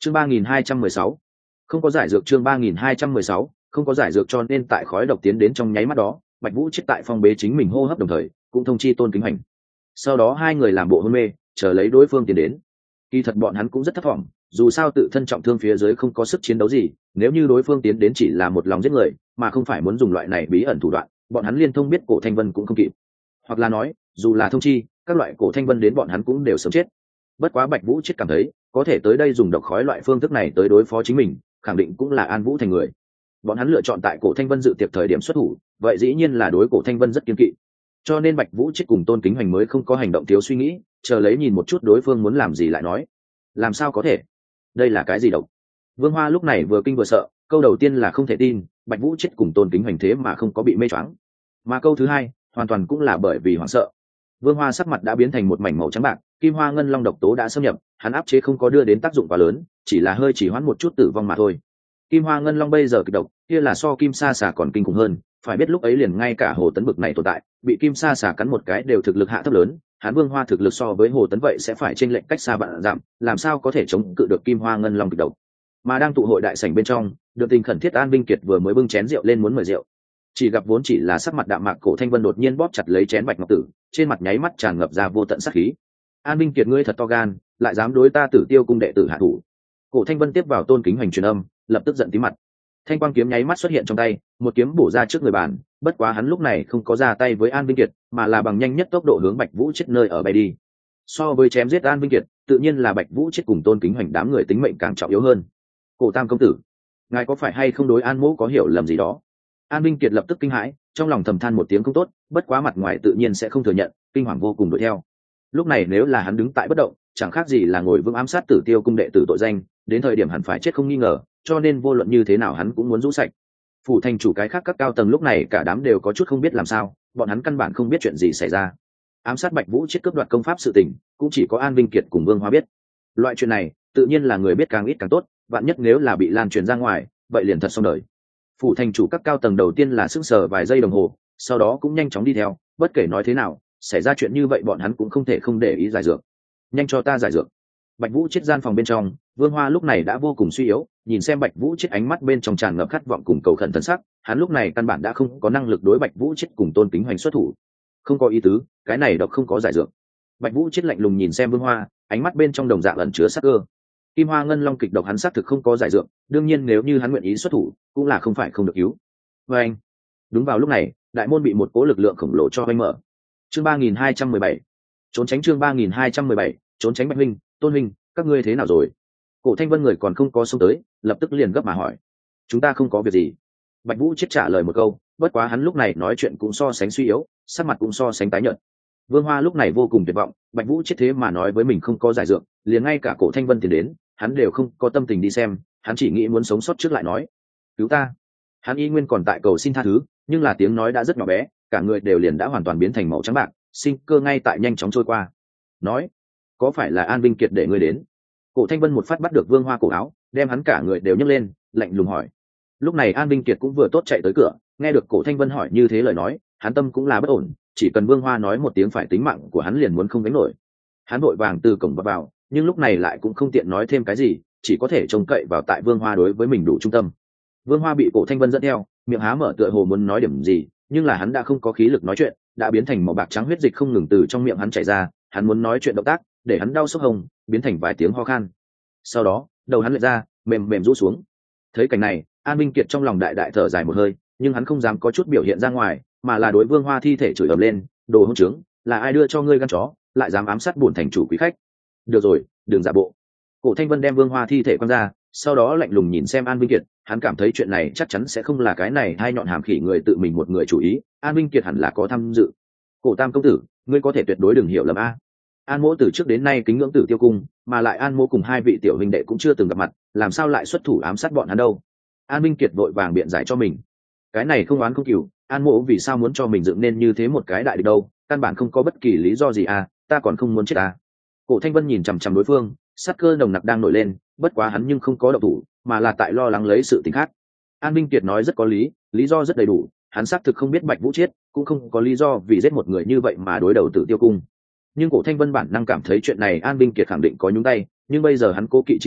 chương 3216 không có giải dược. chương 3216 không có giải dược, cho nên tại khói độc tiến đến trong nháy mắt đó, Bạch Vũ chết tại phong bế chính mình hô hấp, đồng thời cũng thông chi Tôn Kính Hành. Sau đó hai người làm bộ hôn mê, chờ lấy đối phương tiến đến. Kỳ thật bọn hắn cũng rất thấp vọng, dù sao tự thân trọng thương phía dưới không có sức chiến đấu gì, nếu như đối phương tiến đến chỉ là một lòng giết người mà không phải muốn dùng loại này bí ẩn thủ đoạn, bọn hắn liên thông biết Cổ Thanh Vân cũng không kịp. Hoặc là nói, dù là thông chi, các loại Cổ Thanh Vân đến bọn hắn cũng đều sớm chết. Bất quá Bạch Vũ chết cảm thấy, có thể tới đây dùng độc khói loại phương thức này tới đối phó chính mình, khẳng định cũng là An Vũ thành người. Bọn hắn lựa chọn tại Cổ Thanh Vân dự tiệc thời điểm xuất thủ, vậy dĩ nhiên là đối Cổ Thanh Vân rất kiên kỵ. Cho nên Bạch Vũ chết cùng Tôn Kính Hoành mới không có hành động thiếu suy nghĩ, chờ lấy nhìn một chút đối phương muốn làm gì lại nói. Làm sao có thể? Đây là cái gì độc? Vương Hoa lúc này vừa kinh vừa sợ, câu đầu tiên là không thể tin, Bạch Vũ chết cùng Tôn Kính Hoành thế mà không có bị mê choáng. Mà câu thứ hai, hoàn toàn cũng là bởi vì hoảng sợ. Vương Hoa sắc mặt đã biến thành một mảnh màu trắng bạc, Kim Hoa Ngân Long độc tố đã xâm nhập, hắn áp chế không có đưa đến tác dụng quá lớn, chỉ là hơi chỉ hoãn một chút tử vong mà thôi. Kim Hoa Ngân Long bây giờ kịch độc, kia là so Kim Sa Xà còn kinh khủng hơn, phải biết lúc ấy liền ngay cả Hồ Tấn bực này tồn tại, bị Kim Sa Xà cắn một cái đều thực lực hạ thấp lớn, hắn Vương Hoa thực lực so với Hồ Tấn vậy sẽ phải chênh lệch cách xa vạn dặm, làm sao có thể chống cự được Kim Hoa Ngân Long kịch độc. Mà đang tụ hội đại sảnh bên trong, được tình khẩn thiết An Vinh Kiệt vừa mới bưng chén rượu lên muốn mời rượu, chỉ gặp vốn chỉ là sắc mặt đạm mạc Cổ Thanh Vân đột nhiên bóp chặt lấy chén bạch ngọc tử, trên mặt nháy mắt tràn ngập ra vô tận sát khí. An Vinh Kiệt, ngươi thật to gan, lại dám đối ta Tử Tiêu cung đệ tử hạ thủ. Cổ Thanh Vân tiếp vào Tôn Kính Hoành truyền âm, lập tức giận tím mặt. Thanh quang kiếm nháy mắt xuất hiện trong tay, một kiếm bổ ra trước người bàn, bất quá hắn lúc này không có ra tay với An Vinh Kiệt, mà là bằng nhanh nhất tốc độ hướng Bạch Vũ chết nơi ở bay đi. So với chém giết An Vinh Kiệt, tự nhiên là Bạch Vũ chết cùng Tôn Kính Hoành đám người tính mệnh càng trọng yếu hơn. Cổ Tam công tử, ngài có phải hay không đối An Mỗ có hiểu lầm gì đó? An Vinh Kiệt lập tức kinh hãi, trong lòng thầm than một tiếng không tốt, bất quá mặt ngoài tự nhiên sẽ không thừa nhận, kinh hoàng vô cùng đuổi theo. Lúc này nếu là hắn đứng tại bất động, chẳng khác gì là ngồi vững ám sát Tử Tiêu cung đệ tử tội danh, đến thời điểm hẳn phải chết không nghi ngờ, cho nên vô luận như thế nào hắn cũng muốn rũ sạch. Phủ thành chủ cái khác các cao tầng lúc này cả đám đều có chút không biết làm sao, bọn hắn căn bản không biết chuyện gì xảy ra. Ám sát Bạch Vũ chết cướp đoạt công pháp sự tình, cũng chỉ có An Vinh Kiệt cùng Vương Hoa biết. Loại chuyện này, tự nhiên là người biết càng ít càng tốt, vạn nhất nếu là bị lan truyền ra ngoài, vậy liền thật xong đời. Phủ thành chủ các cao tầng đầu tiên là sững sờ vài giây đồng hồ, sau đó cũng nhanh chóng đi theo, bất kể nói thế nào, xảy ra chuyện như vậy bọn hắn cũng không thể không để ý giải dược. Nhanh cho ta giải dược. Bạch Vũ chết gian phòng bên trong, Vương Hoa lúc này đã vô cùng suy yếu, nhìn xem Bạch Vũ chết ánh mắt bên trong tràn ngập khát vọng cùng cầu khẩn thần sắc, hắn lúc này căn bản đã không có năng lực đối Bạch Vũ chết cùng Tôn Kính Hoành xuất thủ. Không có ý tứ, cái này độc không có giải dược. Bạch Vũ chết lạnh lùng nhìn xem Vương Hoa, ánh mắt bên trong đồng dạng ẩn chứa sát cơ. Kim Hoa Ngân Long kịch độc hắn xác thực không có giải dược, đương nhiên nếu như hắn nguyện ý xuất thủ, cũng là không phải không được cứu. Và anh, đúng vào lúc này, đại môn bị một cỗ lực lượng khổng lồ cho vây mở. Chương 3217, trốn tránh. Chương 3217, trốn tránh. Bạch huynh, Tôn huynh, các ngươi thế nào rồi? Cổ Thanh Vân người còn không có xông tới, lập tức liền gấp mà hỏi. Chúng ta không có việc gì. Bạch Vũ chết trả lời một câu, bất quá hắn lúc này nói chuyện cũng so sánh suy yếu, sắc mặt cũng so sánh tái nhợt. Vương Hoa lúc này vô cùng tuyệt vọng, Bạch Vũ chết thế mà nói với mình không có giải dược, liền ngay cả Cổ Thanh Vân tiến đến, hắn đều không có tâm tình đi xem, hắn chỉ nghĩ muốn sống sót trước lại nói, cứu ta. Hắn y nguyên còn tại cầu xin tha thứ, nhưng là tiếng nói đã rất nhỏ bé, cả người đều liền đã hoàn toàn biến thành màu trắng bạc, sinh cơ ngay tại nhanh chóng trôi qua. Nói, có phải là An Vinh Kiệt để ngươi đến? Cổ Thanh Vân một phát bắt được Vương Hoa cổ áo, đem hắn cả người đều nhấc lên, lạnh lùng hỏi. Lúc này An Vinh Kiệt cũng vừa tốt chạy tới cửa, nghe được Cổ Thanh Vân hỏi như thế lời nói, hắn tâm cũng là bất ổn, chỉ cần Vương Hoa nói một tiếng phải tính mạng của hắn liền muốn không gánh nổi. Hắn vội vàng từ cổng vào, nhưng lúc này lại cũng không tiện nói thêm cái gì, chỉ có thể trông cậy vào tại Vương Hoa đối với mình đủ trung tâm. Vương Hoa bị Cổ Thanh Vân dẫn theo, miệng há mở tựa hồ muốn nói điểm gì, nhưng là hắn đã không có khí lực nói chuyện, đã biến thành màu bạc trắng huyết dịch không ngừng từ trong miệng hắn chảy ra, hắn muốn nói chuyện động tác, để hắn đau sốc hồng, biến thành vài tiếng ho khan. Sau đó, đầu hắn lệch ra, mềm mềm rũ xuống. Thấy cảnh này, An Vinh Kiệt trong lòng đại đại thở dài một hơi, nhưng hắn không dám có chút biểu hiện ra ngoài, mà là đối Vương Hoa thi thể chửi ầm lên, đồ hỗn trướng, là ai đưa cho ngươi gan chó, lại dám ám sát bổn thành chủ quý khách. Được rồi, đừng giả bộ. Cổ Thanh Vân đem Vương Hoa thi thể quăng ra, sau đó lạnh lùng nhìn xem An Vinh Kiệt, hắn cảm thấy chuyện này chắc chắn sẽ không là cái này hai nhọn hàm khỉ người tự mình một người chủ ý, An Vinh Kiệt hẳn là có tham dự. Cổ Tam công tử, ngươi có thể tuyệt đối đừng hiểu lầm a. An Mỗ từ trước đến nay kính ngưỡng Tử Tiêu cung, mà lại An Mỗ cùng hai vị tiểu huynh đệ cũng chưa từng gặp mặt, làm sao lại xuất thủ ám sát bọn hắn đâu? An Vinh Kiệt vội vàng biện giải cho mình. Cái này không oán không cừu, An Mỗ vì sao muốn cho mình dựng nên như thế một cái đại địch đâu, căn bản không có bất kỳ lý do gì à, ta còn không muốn chết à. Cổ Thanh Vân nhìn chằm chằm đối phương, sát cơ nồng nặc đang nổi lên, bất quá hắn nhưng không có động thủ, mà là tại lo lắng lấy sự tình khác. An Vinh Kiệt nói rất có lý do rất đầy đủ, hắn xác thực không biết Bạch Vũ chết, cũng không có lý do vì giết một người như vậy mà đối đầu Tử Tiêu cung. Nhưng Cổ Thanh Vân bản năng cảm thấy chuyện này An Vinh Kiệt khẳng định có nhúng tay, nhưng bây giờ hắn cố kỵ chính là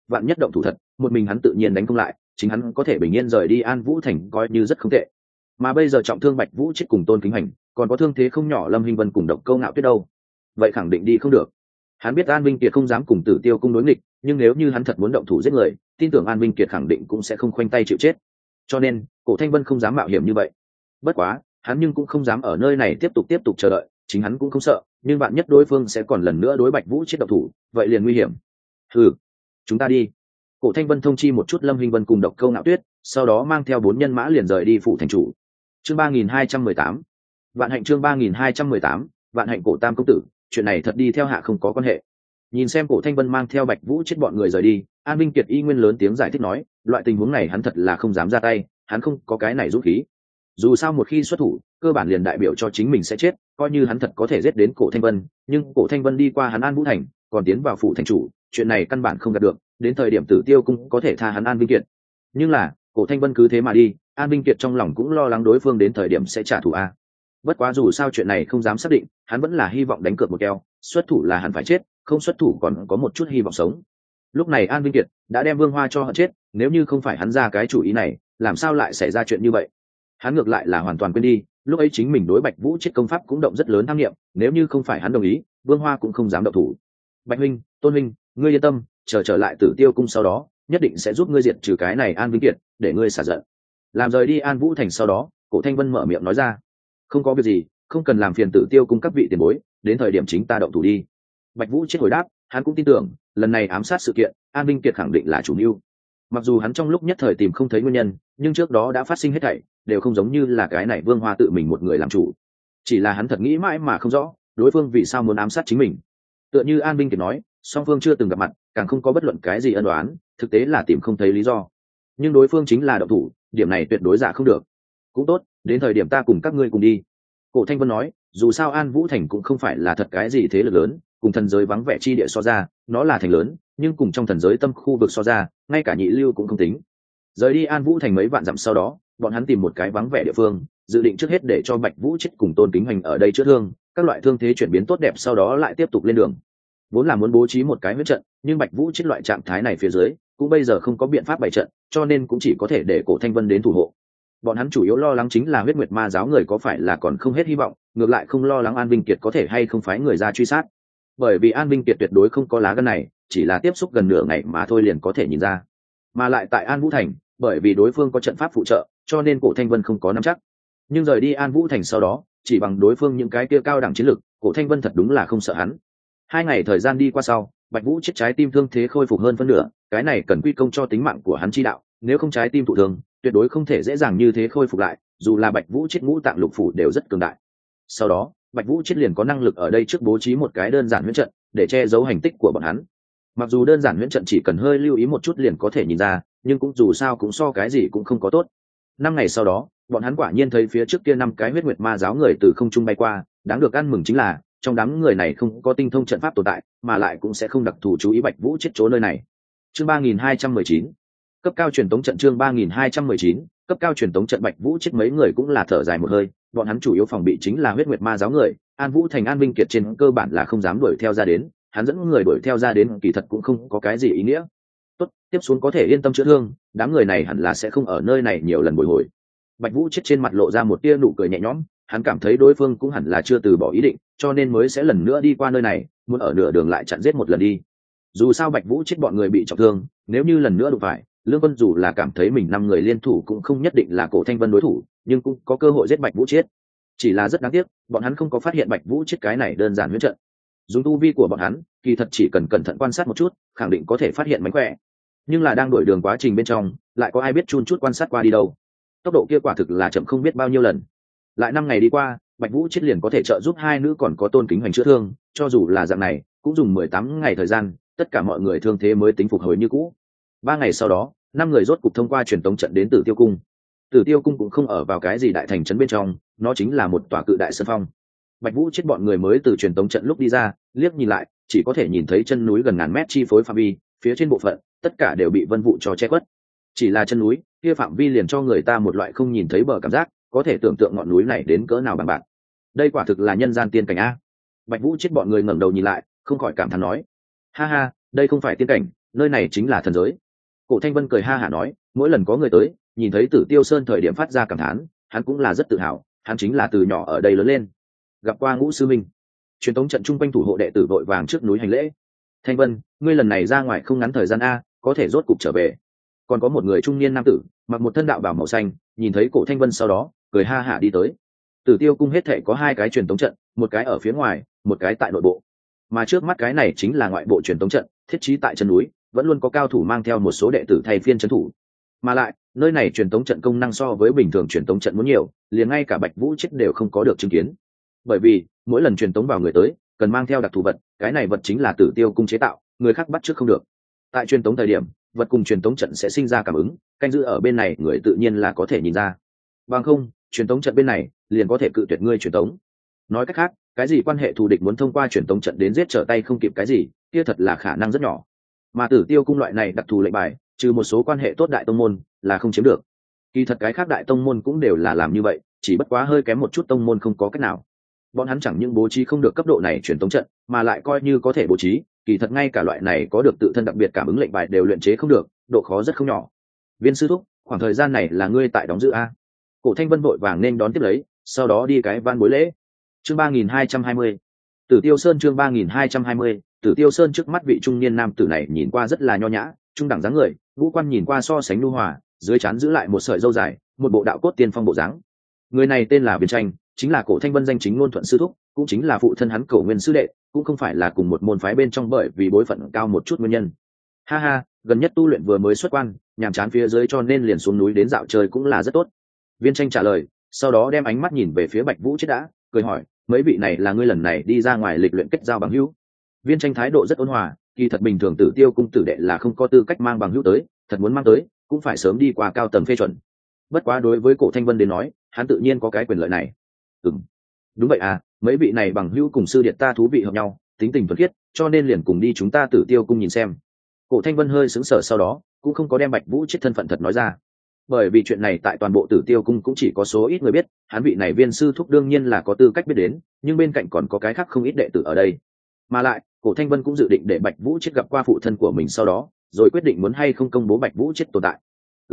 vạn nhất động thủ thật, một mình hắn tự nhiên đánh không lại, chính hắn có thể bình yên rời đi An Vũ Thành coi như rất không tệ. Mà bây giờ trọng thương Bạch Vũ chết cùng Tôn Kính Hành, còn có thương thế không nhỏ Lâm Hinh Vân cùng Độc Câu Ngạo Tuyết đâu, vậy khẳng định đi không được. Hắn biết An Vinh Kiệt không dám cùng Tử Tiêu cung đối nghịch, nhưng nếu như hắn thật muốn động thủ giết người, tin tưởng An Vinh Kiệt khẳng định cũng sẽ không khoanh tay chịu chết. Cho nên Cổ Thanh Vân không dám mạo hiểm như vậy. Bất quá hắn nhưng cũng không dám ở nơi này tiếp tục chờ đợi, chính hắn cũng không sợ, nhưng bạn nhất đối phương sẽ còn lần nữa đối Bạch Vũ chết động thủ, vậy liền nguy hiểm. Chúng ta đi. Cổ Thanh Vân thông chi một chút Lâm Hinh Vân cùng Độc Câu Ngạo Tuyết, sau đó mang theo 4 nhân mã liền rời đi phủ thành chủ. Chương 3218. Vạn hạnh. Chương 3218. Vạn hạnh. Cổ Tam công tử, chuyện này thật đi theo hạ không có quan hệ. Nhìn xem Cổ Thanh Vân mang theo Bạch Vũ chết bọn người rời đi, An Vinh Kiệt y nguyên lớn tiếng giải thích nói, loại tình huống này hắn thật là không dám ra tay, hắn không có cái này dũng khí. Dù sao một khi xuất thủ, cơ bản liền đại biểu cho chính mình sẽ chết, coi như hắn thật có thể giết đến Cổ Thanh Vân, nhưng Cổ Thanh Vân đi qua hắn An Vũ Thành, còn tiến vào phủ thành chủ, chuyện này căn bản không đạt được, đến thời điểm Tử Tiêu cung có thể tha hắn An Vinh Kiệt. Nhưng là, Cổ Thanh Vân cứ thế mà đi, An Vinh Kiệt trong lòng cũng lo lắng đối phương đến thời điểm sẽ trả thù a. Bất quá dù sao chuyện này không dám xác định, hắn vẫn là hy vọng đánh cược một keo, xuất thủ là hắn phải chết, không xuất thủ còn có một chút hy vọng sống. Lúc này An Vinh Kiệt đã đem Vương Hoa cho hận chết, nếu như không phải hắn ra cái chủ ý này, làm sao lại xảy ra chuyện như vậy? Hắn ngược lại là hoàn toàn quên đi, lúc ấy chính mình đối Bạch Vũ chết công pháp cũng động rất lớn tham nghiệm, nếu như không phải hắn đồng ý, Vương Hoa cũng không dám động thủ. Bạch huynh, Tôn huynh, ngươi yên tâm, trở lại Tử Tiêu cung sau đó, nhất định sẽ giúp ngươi diệt trừ cái này An Vinh Kiệt, để ngươi xả giận. Làm rời đi An Vũ Thành sau đó, Cổ Thanh Vân mở miệng nói ra, không có việc gì, không cần làm phiền Tử Tiêu cung các vị tiền bối, đến thời điểm chính ta động thủ đi. Bạch Vũ chết hồi đáp, hắn cũng tin tưởng, lần này ám sát sự kiện, An Vinh Kiệt khẳng định là chủ mưu. Mặc dù hắn trong lúc nhất thời tìm không thấy nguyên nhân, nhưng trước đó đã phát sinh hết thảy, đều không giống như là cái này Vương Hoa tự mình một người làm chủ. Chỉ là hắn thật nghĩ mãi mà không rõ, đối phương vì sao muốn ám sát chính mình. Tựa như An Vinh Kiệt nói, song phương chưa từng gặp mặt, càng không có bất luận cái gì ân oán, thực tế là tìm không thấy lý do. Nhưng đối phương chính là động thủ, điểm này tuyệt đối giả không được. Cũng tốt, đến thời điểm ta cùng các ngươi cùng đi. Cổ Thanh Vân nói, dù sao An Vũ Thành cũng không phải là thật cái gì thế lực lớn, cùng thần giới vắng vẻ chi địa so ra, nó là thành lớn, nhưng cùng trong thần giới tâm khu vực so ra, ngay cả nhị lưu cũng không tính. Rời đi An Vũ Thành mấy vạn dặm sau đó, bọn hắn tìm một cái vắng vẻ địa phương, dự định trước hết để cho Bạch Vũ chết cùng Tôn Kính Hoành ở đây chữa thương, các loại thương thế chuyển biến tốt đẹp sau đó lại tiếp tục lên đường. Vốn là muốn bố trí một cái huyết trận, nhưng Bạch Vũ chết loại trạng thái này phía dưới, cũng bây giờ không có biện pháp bày trận, cho nên cũng chỉ có thể để Cổ Thanh Vân đến thủ hộ. Bọn hắn chủ yếu lo lắng chính là huyết nguyệt ma giáo người có phải là còn không hết hy vọng, ngược lại không lo lắng An Vinh Kiệt có thể hay không phái người ra truy sát. Bởi vì An Vinh Kiệt tuyệt đối không có lá gan này, chỉ là tiếp xúc gần nửa ngày mà thôi liền có thể nhìn ra. Mà lại tại An Vũ Thành, bởi vì đối phương có trận pháp phụ trợ, cho nên Cổ Thanh Vân không có nắm chắc. Nhưng rời đi An Vũ Thành sau đó, chỉ bằng đối phương những cái kia cao đẳng chiến lực, Cổ Thanh Vân thật đúng là không sợ hắn. 2 ngày thời gian đi qua sau, Bạch Vũ chết trái tim thương thế khôi phục hơn phân nửa, cái này cần quy công cho tính mạng của hắn chi đạo, nếu không trái tim thụ thương, tuyệt đối không thể dễ dàng như thế khôi phục lại, dù là Bạch Vũ chết ngũ tạng lục phủ đều rất cường đại. Sau đó, Bạch Vũ chết liền có năng lực ở đây trước bố trí một cái đơn giản huyễn trận, để che giấu hành tích của bọn hắn. Mặc dù đơn giản huyễn trận chỉ cần hơi lưu ý một chút liền có thể nhìn ra, nhưng cũng dù sao cũng so cái gì cũng không có tốt. 5 ngày sau đó, bọn hắn quả nhiên thấy phía trước kia 5 cái huyết nguyệt ma giáo người từ không trung bay qua, đáng được ăn mừng chính là trong đám người này không có tinh thông trận pháp tồn tại, mà lại cũng sẽ không đặc thù chú ý Bạch Vũ chết chỗ nơi này. Chương 3219. Cấp cao truyền tống trận. Chương 3219. Cấp cao truyền tống trận. Bạch Vũ chết mấy người cũng là thở dài một hơi, bọn hắn chủ yếu phòng bị chính là huyết nguyệt ma giáo người, An Vũ Thành An Vinh Kiệt trên cơ bản là không dám đuổi theo ra đến, hắn dẫn người đuổi theo ra đến kỳ thật cũng không có cái gì ý nghĩa. Tốt, tiếp xuống có thể yên tâm chữa thương, đám người này hẳn là sẽ không ở nơi này nhiều lần bồi hồi. Bạch Vũ chết trên mặt lộ ra một tia nụ cười nhẹ nhõm, hắn cảm thấy đối phương cũng hẳn là chưa từ bỏ ý định, cho nên mới sẽ lần nữa đi qua nơi này, muốn ở nửa đường lại chặn giết một lần đi. Dù sao Bạch Vũ chết bọn người bị trọng thương, nếu như lần nữa đụng phải, Lương Vân dù là cảm thấy mình 5 người liên thủ cũng không nhất định là Cổ Thanh Vân đối thủ, nhưng cũng có cơ hội giết Bạch Vũ chết. Chỉ là rất đáng tiếc, bọn hắn không có phát hiện Bạch Vũ chết cái này đơn giản huyễn trận. Dùng tu vi của bọn hắn, kỳ thật chỉ cần cẩn thận quan sát một chút, khẳng định có thể phát hiện mánh khỏe. Nhưng là đang đuổi đường quá trình bên trong, lại có ai biết chun chút quan sát qua đi đâu. Tốc độ kia quả thực là chậm không biết bao nhiêu lần. Lại 5 ngày đi qua, Bạch Vũ chết liền có thể trợ giúp 2 nữ còn có Tôn Kính Hoành chữa thương, cho dù là dạng này, cũng dùng 18 ngày thời gian, tất cả mọi người thương thế mới tính phục hồi như cũ. 3 ngày sau đó, 5 người rốt cục thông qua truyền tống trận đến Tử Tiêu cung. Tử Tiêu cung cũng không ở vào cái gì đại thành trấn bên trong, nó chính là một tòa cự đại sơn phong. Bạch Vũ chết bọn người mới từ truyền tống trận lúc đi ra, liếc nhìn lại, chỉ có thể nhìn thấy chân núi gần ngàn mét chi phối phạm vi, phía trên bộ phận, tất cả đều bị vân vụ cho che khuất. Chỉ là chân núi, kia phạm vi liền cho người ta một loại không nhìn thấy bờ cảm giác, có thể tưởng tượng ngọn núi này đến cỡ nào bằng bạc. Đây quả thực là nhân gian tiên cảnh a. Bạch Vũ chết bọn người ngẩng đầu nhìn lại, không khỏi cảm thán nói: "Ha ha, đây không phải tiên cảnh, nơi này chính là thần giới. Cổ Thanh Vân cười ha hả nói, mỗi lần có người tới nhìn thấy Tử Tiêu Sơn thời điểm phát ra cảm thán, hắn cũng là rất tự hào, hắn chính là từ nhỏ ở đây lớn lên. Gặp qua Ngũ sư minh. Truyền tống trận chung quanh thủ hộ đệ tử vội vàng trước núi hành lễ. Thanh Vân, ngươi lần này ra ngoài không ngắn thời gian a, có thể rốt cục trở về. Còn có một người trung niên nam tử mặc một thân đạo bào màu xanh, nhìn thấy Cổ Thanh Vân sau đó cười ha hả đi tới. Tử Tiêu cung hết thảy có hai cái truyền tống trận, một cái ở phía ngoài, một cái tại nội bộ. Mà trước mắt cái này chính là ngoại bộ truyền tống trận, thiết trí tại chân núi, vẫn luôn có cao thủ mang theo một số đệ tử thay phiên trấn thủ. Mà lại, nơi này truyền tống trận công năng so với bình thường truyền tống trận muốn nhiều, liền ngay cả Bạch Vũ chết đều không có được chứng kiến. Bởi vì, mỗi lần truyền tống vào người tới, cần mang theo đặc thù vật, cái này vật chính là Tử Tiêu cung chế tạo, người khác bắt trước không được. Tại truyền tống thời điểm, vật cùng truyền tống trận sẽ sinh ra cảm ứng, canh giữ ở bên này người tự nhiên là có thể nhìn ra. Bằng không, truyền tống trận bên này liền có thể cự tuyệt ngươi truyền tống. Nói cách khác, cái gì quan hệ thù địch muốn thông qua truyền tống trận đến giết trở tay không kịp cái gì, kia thật là khả năng rất nhỏ. Mà Tử Tiêu cung loại này đặc thù lệnh bài, trừ một số quan hệ tốt đại tông môn là không chiếm được. Kỳ thật cái khác đại tông môn cũng đều là làm như vậy, chỉ bất quá hơi kém một chút tông môn không có cách nào. Bọn hắn chẳng những bố trí không được cấp độ này truyền tống trận, mà lại coi như có thể bố trí, kỳ thật ngay cả loại này có được tự thân đặc biệt cảm ứng lệnh bài đều luyện chế không được, độ khó rất không nhỏ. Viên sư thúc, khoảng thời gian này là ngươi tại đóng giữ a? Cổ Thanh Vân vội vàng nên đón tiếp lấy, sau đó đi cái van bối lễ. Chương 3220. Tử Tiêu Sơn chương 3220. Tử Tiêu Sơn trước mắt vị trung niên nam tử này nhìn qua rất là nho nhã, trung đẳng dáng người, ngũ quan nhìn qua so sánh nhu hòa, dưới trán giữ lại một sợi râu dài, một bộ đạo cốt tiên phong bộ dáng. Người này tên là Viên Tranh, chính là Cổ Thanh Vân danh chính ngôn thuận sư thúc, cũng chính là phụ thân hắn Cổ Nguyên sư đệ, cũng không phải là cùng một môn phái bên trong bởi vì bối phận cao một chút nguyên nhân. Ha ha, gần nhất tu luyện vừa mới xuất quan, nhàm chán phía dưới cho nên liền xuống núi đến dạo chơi cũng là rất tốt. Viên Tranh trả lời, sau đó đem ánh mắt nhìn về phía Bạch Vũ chết đã, cười hỏi, mấy vị này là ngươi lần này đi ra ngoài lịch luyện kết giao bằng hữu? Viên Tranh thái độ rất ôn hòa, kỳ thật bình thường Tử Tiêu cung tử đệ là không có tư cách mang bằng hữu tới, thật muốn mang tới cũng phải sớm đi qua cao tầng phê chuẩn. Bất quá đối với Cổ Thanh Vân đến nói, hắn tự nhiên có cái quyền lợi này. Đúng vậy à, mấy vị này bằng hữu cùng sư điệt ta thú vị hợp nhau, tính tình thuần khiết, cho nên liền cùng đi chúng ta Tử Tiêu cung nhìn xem. Cổ Thanh Vân hơi sững sờ sau đó, cũng không có đem Bạch Vũ chết thân phận thật nói ra. Bởi vì chuyện này tại toàn bộ Tử Tiêu cung cũng chỉ có số ít người biết, hắn vị này Viên sư thúc đương nhiên là có tư cách biết đến, nhưng bên cạnh còn có cái khác không ít đệ tử ở đây. Mà lại, Cổ Thanh Vân cũng dự định để Bạch Vũ chết gặp qua phụ thân của mình sau đó, rồi quyết định muốn hay không công bố Bạch Vũ chết tồn tại.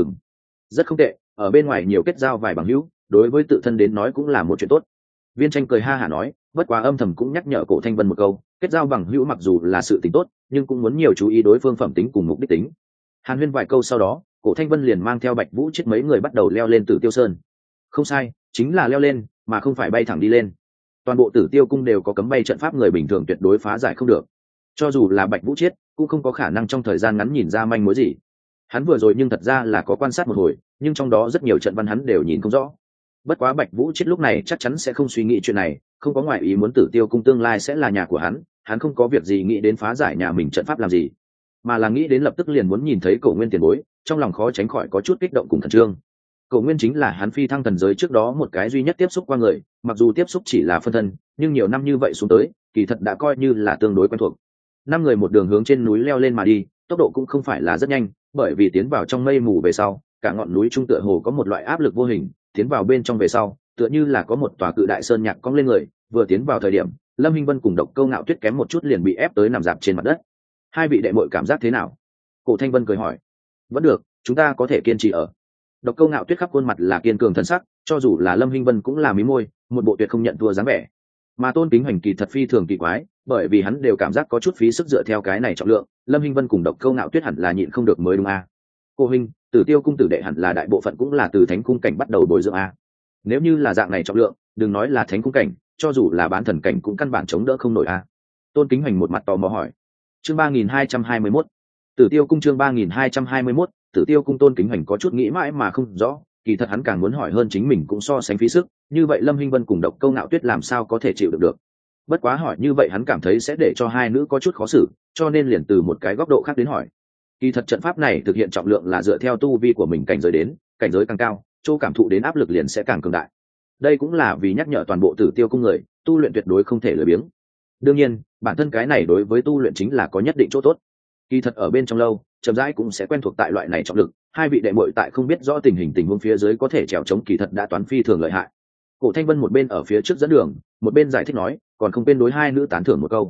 Rất không tệ, ở bên ngoài nhiều kết giao vài bằng hữu, đối với tự thân đến nói cũng là một chuyện tốt. Viên Tranh cười ha hả nói, bất quá âm thầm cũng nhắc nhở Cổ Thanh Vân một câu, kết giao bằng hữu mặc dù là sự tính tốt, nhưng cũng muốn nhiều chú ý đối phương phẩm tính cùng mục đích tính. Hàn huyên vài câu sau đó, Cổ Thanh Vân liền mang theo Bạch Vũ chết mấy người bắt đầu leo lên Tử Tiêu Sơn. Không sai, chính là leo lên, mà không phải bay thẳng đi lên. Toàn bộ Tử Tiêu cung đều có cấm bay trận pháp, người bình thường tuyệt đối phá giải không được. Cho dù là Bạch Vũ chết, cũng không có khả năng trong thời gian ngắn nhìn ra manh mối gì. Hắn vừa rồi nhưng thật ra là có quan sát một hồi, nhưng trong đó rất nhiều trận văn hắn đều nhìn không rõ. Bất quá Bạch Vũ chết lúc này chắc chắn sẽ không suy nghĩ chuyện này, không có ngoại ý muốn Tử Tiêu cung tương lai sẽ là nhà của hắn không có việc gì nghĩ đến phá giải nhà mình trận pháp làm gì, mà là nghĩ đến lập tức liền muốn nhìn thấy Cổ Nguyên tiền bối, trong lòng khó tránh khỏi có chút kích động cùng khẩn trương. Cổ Nguyên chính là hắn phi thăng thần giới trước đó một cái duy nhất tiếp xúc qua người, mặc dù tiếp xúc chỉ là phân thân, nhưng nhiều năm như vậy xuống tới, kỳ thật đã coi như là tương đối quen thuộc. Năm người một đường hướng trên núi leo lên mà đi, tốc độ cũng không phải là rất nhanh, bởi vì tiến vào trong mây mù về sau, cả ngọn núi trung tựa hồ có một loại áp lực vô hình, tiến vào bên trong về sau, tựa như là có một tòa cự đại sơn nhạc cong lên người, vừa tiến vào thời điểm, Lâm Hinh Vân cùng Độc Câu Ngạo Tuyết kém một chút liền bị ép tới nằm dạp trên mặt đất. Hai vị đệ muội cảm giác thế nào? Cổ Thanh Vân cười hỏi. Vẫn được, chúng ta có thể kiên trì ở. Độc Câu Ngạo Tuyết khắp khuôn mặt là kiên cường thần sắc, cho dù là Lâm Hinh Vân cũng là mí môi, một bộ tuyệt không nhận thua dáng vẻ. Mà Tôn Kính Hoành kỳ thật phi thường kỳ quái, bởi vì hắn đều cảm giác có chút phí sức dựa theo cái này trọng lượng, Lâm Hinh Vân cùng Độc Câu Ngạo Tuyết hẳn là nhịn không được mới đúng a. Cô huynh, Tử Tiêu cung tử đệ hẳn là đại bộ phận cũng là từ thánh cung cảnh bắt đầu bồi dưỡng a. Nếu như là dạng này trọng lượng, đừng nói là thánh cung cảnh, cho dù là bán thần cảnh cũng căn bản chống đỡ không nổi a. Tôn Kính Hoành một mặt tò mò hỏi. Chương 3221. Tử Tiêu cung chương 3221, Tử Tiêu cung. Tôn Kính Hoành có chút nghĩ mãi mà không rõ, kỳ thật hắn càng muốn hỏi hơn chính mình cũng so sánh phí sức, như vậy Lâm Hinh Vân cùng Độc Câu Ngạo Tuyết làm sao có thể chịu được. Bất quá hỏi như vậy hắn cảm thấy sẽ để cho hai nữ có chút khó xử, cho nên liền từ một cái góc độ khác đến hỏi. Kỳ thật trận pháp này thực hiện trọng lượng là dựa theo tu vi của mình cảnh giới đến, cảnh giới càng cao, chỗ cảm thụ đến áp lực liền sẽ càng cường đại. Đây cũng là vì nhắc nhở toàn bộ Tử Tiêu cung người, tu luyện tuyệt đối không thể lười biếng. Đương nhiên, bản thân cái này đối với tu luyện chính là có nhất định chỗ tốt. Kỳ thật ở bên trong lâu, chậm rãi cũng sẽ quen thuộc tại loại này trọng lực, hai vị đệ muội tại không biết rõ tình huống phía dưới có thể trèo chống kỳ thật đã toán phi thường lợi hại. Cổ Thanh Vân một bên ở phía trước dẫn đường, một bên giải thích nói, còn không quên đối hai nữ tán thưởng một câu.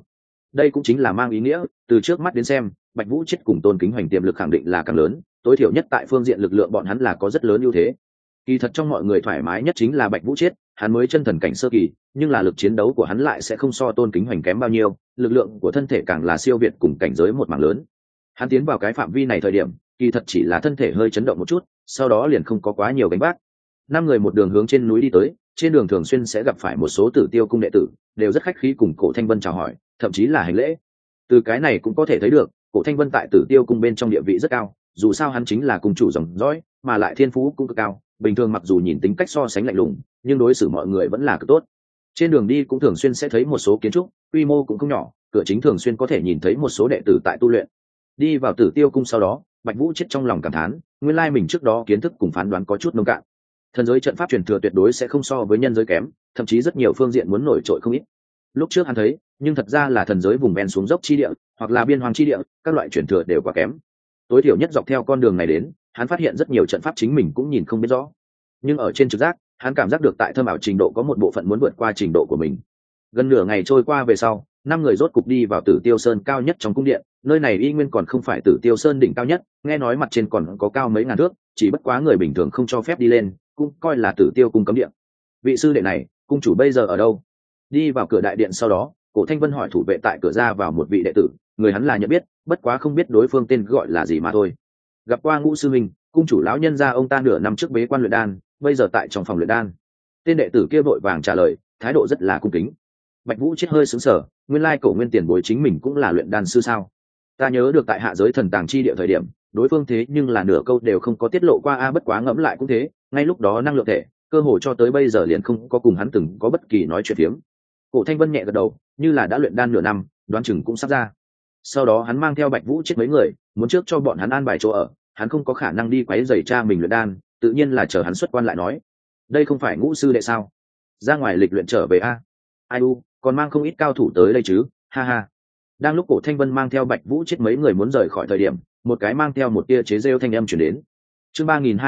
đây cũng chính là mang ý nghĩa từ trước mắt đến xem, Bạch Vũ Chiết cùng Tôn Kính Hoành tiềm lực khẳng định là càng lớn, tối thiểu nhất tại phương diện lực lượng bọn hắn là có rất lớn ưu thế. Kỳ thật trong mọi người thoải mái nhất chính là Bạch Vũ Chiết, hắn mới chân thần cảnh sơ kỳ, nhưng là lực chiến đấu của hắn lại sẽ không so Tôn Kính Hoành kém bao nhiêu, lực lượng của thân thể càng là siêu việt cùng cảnh giới một mảng lớn. Hắn tiến vào cái phạm vi này thời điểm, kỳ thật chỉ là thân thể hơi chấn động một chút, sau đó liền không có quá nhiều gánh vác. Năm người một đường hướng trên núi đi tới, trên đường thường xuyên sẽ gặp phải một số Tử Tiêu cung đệ tử, đều rất khách khí cùng Cổ Thanh Vân chào hỏi, thậm chí là hành lễ. Từ cái này cũng có thể thấy được, Cổ Thanh Vân tại Tử Tiêu cung bên trong địa vị rất cao, dù sao hắn chính là cung chủ dòng dõi, mà lại thiên phú cũng cực cao, bình thường mặc dù nhìn tính cách so sánh lạnh lùng, nhưng đối xử mọi người vẫn là cực tốt. Trên đường đi cũng thường xuyên sẽ thấy một số kiến trúc, quy mô cũng không nhỏ, cửa chính thường xuyên có thể nhìn thấy một số đệ tử tại tu luyện. Đi vào Tử Tiêu cung sau đó, Bạch Vũ Chiết trong lòng cảm thán, nguyên lai mình trước đó kiến thức cùng phán đoán có chút nông cạn. Thần giới trận pháp truyền thừa tuyệt đối sẽ không so với nhân giới kém, thậm chí rất nhiều phương diện muốn nổi trội không ít. Lúc trước hắn thấy, nhưng thật ra là thần giới vùng ven xuống dốc chi địa, hoặc là biên hoang chi địa, các loại truyền thừa đều quá kém. Tối thiểu nhất dọc theo con đường này đến, hắn phát hiện rất nhiều trận pháp chính mình cũng nhìn không biết rõ. Nhưng ở trên trực giác, hắn cảm giác được tại thâm ảo trình độ có một bộ phận muốn vượt qua trình độ của mình. Gần nửa ngày trôi qua về sau, năm người rốt cục đi vào Tử Tiêu Sơn cao nhất trong cung điện, nơi này y nguyên còn không phải Tử Tiêu Sơn đỉnh cao nhất, nghe nói mặt trên còn có cao mấy ngàn thước, chỉ bất quá người bình thường không cho phép đi lên, cũng coi là Tử Tiêu cung cấm điện. Vị sư đệ này, cung chủ bây giờ ở đâu? Đi vào cửa đại điện sau đó, Cổ Thanh Vân hỏi thủ vệ tại cửa ra vào một vị đệ tử, người hắn là nhận biết, bất quá không biết đối phương tên gọi là gì mà thôi. Gặp qua Ngũ sư huynh, cung chủ lão nhân gia ông ta nửa năm trước bế quan luyện đan, bây giờ tại trong phòng luyện đan. Tên đệ tử kia vội vàng trả lời, thái độ rất là cung kính. Bạch Vũ Chiết hơi sững sờ, nguyên lai Cổ Nguyên tiền bối chính mình cũng là luyện đan sư sao? Ta nhớ được tại hạ giới thần tàng chi địa thời điểm, đối phương thế nhưng là nửa câu đều không có tiết lộ qua bất quá ngẫm lại cũng thế, ngay lúc đó năng lượng thể, cơ hội cho tới bây giờ liền không có cùng hắn từng có bất kỳ nói chuyện phiếm. Cổ Thanh Vân nhẹ gật đầu, như là đã luyện đan nửa năm, đoán chừng cũng sắp ra. Sau đó hắn mang theo Bạch Vũ Chiết mấy người, muốn trước cho bọn hắn an bài chỗ ở, hắn không có khả năng đi quấy rầy cha mình luyện đan, tự nhiên là chờ hắn xuất quan lại nói. Đây không phải Ngũ sư đệ sao? Ra ngoài lịch luyện trở về a. Ai u, còn mang không ít cao thủ tới đây chứ, ha ha. Đang lúc Cổ Thanh Vân mang theo Bạch Vũ Chiết mấy người muốn rời khỏi thời điểm, một cái mang theo một tia chế rêu thanh âm truyền đến. Chương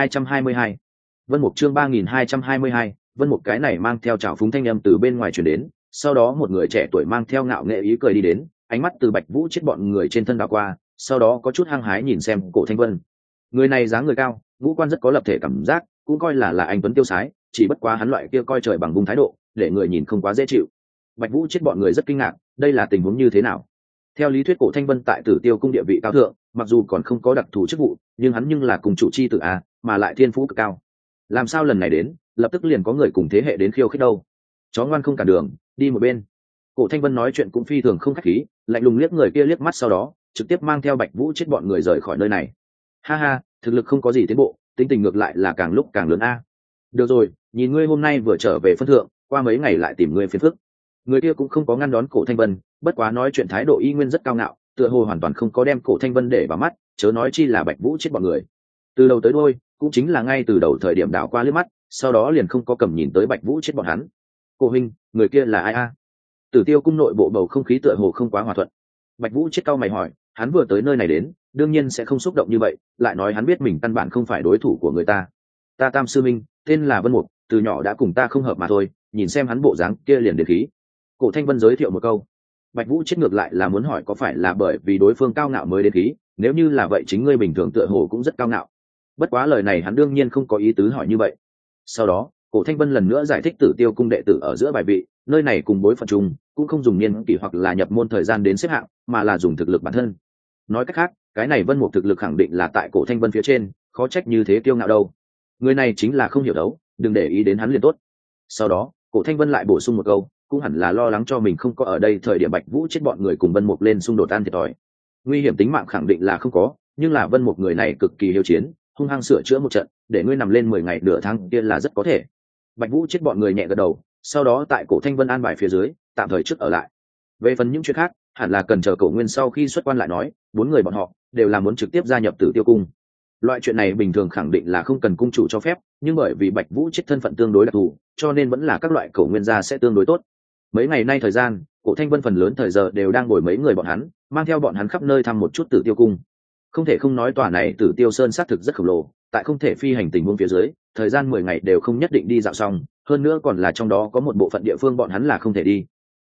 3222. Vân Mục chương 3222, Vân Mục cái này mang theo trào phúng thanh âm từ bên ngoài truyền đến, sau đó một người trẻ tuổi mang theo ngạo nghệ ý cười đi đến, ánh mắt từ Bạch Vũ Chiết bọn người trên thân đảo qua, sau đó có chút hăng hái nhìn xem Cổ Thanh Vân. Người này dáng người cao, ngũ quan rất có lập thể cảm giác, cũng coi là anh tuấn tiêu sái, chỉ bất quá hắn loại kia coi trời bằng vùng thái độ, để người nhìn không quá dễ chịu. Bạch Vũ Chiết bọn người rất kinh ngạc, đây là tình huống như thế nào? Theo lý thuyết Cổ Thanh Vân tại Tử Tiêu cung địa vị cao thượng, mặc dù còn không có đặc thù chức vụ, nhưng hắn nhưng là cùng chủ chi tử a, mà lại thiên phú cực cao. Làm sao lần này đến, lập tức liền có người cùng thế hệ đến khiêu khích đâu? Chó ngoan không cản đường, đi một bên. Cổ Thanh Vân nói chuyện cũng phi thường không khách khí, lạnh lùng liếc người kia liếc mắt sau đó, trực tiếp mang theo Bạch Vũ Chiết bọn người rời khỏi nơi này. Ha ha, thực lực không có gì tiến bộ, tính tình ngược lại là càng lúc càng lớn a. Được rồi, nhìn ngươi hôm nay vừa trở về phân thượng, qua mấy ngày lại tìm ngươi phiền phức. Người kia cũng không có ngăn đón Cổ Thanh Vân, bất quá nói chuyện thái độ y nguyên rất cao ngạo, tựa hồ hoàn toàn không có đem Cổ Thanh Vân để vào mắt, chớ nói chi là Bạch Vũ Chiết bọn người. Từ đầu tới đuôi, cũng chính là ngay từ đầu thời điểm đảo qua liếc mắt, sau đó liền không có cầm nhìn tới Bạch Vũ Chiết bọn hắn. Cô huynh, người kia là ai a? Tử Tiêu cung nội bộ bầu không khí tựa hồ không quá hòa thuận. Bạch Vũ Chiết cau mày hỏi, hắn vừa tới nơi này đến, đương nhiên sẽ không xúc động như vậy, lại nói hắn biết mình căn bản không phải đối thủ của người ta. Ta Tam sư minh, tên là Vân Mục, từ nhỏ đã cùng ta không hợp mà thôi, nhìn xem hắn bộ dáng kia liền đến khí. Cổ Thanh Vân giới thiệu một câu. Bạch Vũ Chiết ngược lại là muốn hỏi có phải là bởi vì đối phương cao ngạo mới đến khí, nếu như là vậy chính ngươi bình thường tựa hồ cũng rất cao ngạo. Bất quá lời này hắn đương nhiên không có ý tứ hỏi như vậy. Sau đó, Cổ Thanh Vân lần nữa giải thích Tử Tiêu cung đệ tử ở giữa bài vị, nơi này cùng bối phận chung, cũng không dùng niên kỷ hoặc là nhập môn thời gian đến xếp hạng, mà là dùng thực lực bản thân. Nói cách khác, cái này Vân Mục thực lực khẳng định là tại Cổ Thanh Vân phía trên, khó trách như thế kiêu ngạo đâu. Người này chính là không hiểu đấu, đừng để ý đến hắn liền tốt. Sau đó, Cổ Thanh Vân lại bổ sung một câu, cũng hẳn là lo lắng cho mình không có ở đây thời điểm Bạch Vũ Chiết bọn người cùng Vân Mục lên xung đột ăn thiệt thòi. Nguy hiểm tính mạng khẳng định là không có, nhưng là Vân Mục người này cực kỳ hiếu chiến, hung hăng sửa chữa một trận, để ngươi nằm lên 10 ngày nửa tháng kia là rất có thể. Bạch Vũ Chiết bọn người nhẹ gật đầu, sau đó tại Cổ Thanh Vân an bài phía dưới, tạm thời trước ở lại. Về phần những chuyện khác, hẳn là cần chờ Cổ Nguyên sau khi xuất quan lại nói, bốn người bọn họ đều là muốn trực tiếp gia nhập Tử Tiêu cung. Loại chuyện này bình thường khẳng định là không cần cung chủ cho phép, nhưng bởi vì Bạch Vũ Chiết thân phận tương đối đặc thù, cho nên vẫn là các loại Cổ Nguyên gia sẽ tương đối tốt. Mấy ngày nay thời gian, Cổ Thanh Vân phần lớn thời giờ đều đang bồi mấy người bọn hắn, mang theo bọn hắn khắp nơi thăm một chút Tử Tiêu cung. Không thể không nói tòa này Tử Tiêu Sơn xác thực rất khổng lồ, tại không thể phi hành tình huống phía dưới, thời gian 10 ngày đều không nhất định đi dạo xong, hơn nữa còn là trong đó có một bộ phận địa phương bọn hắn là không thể đi.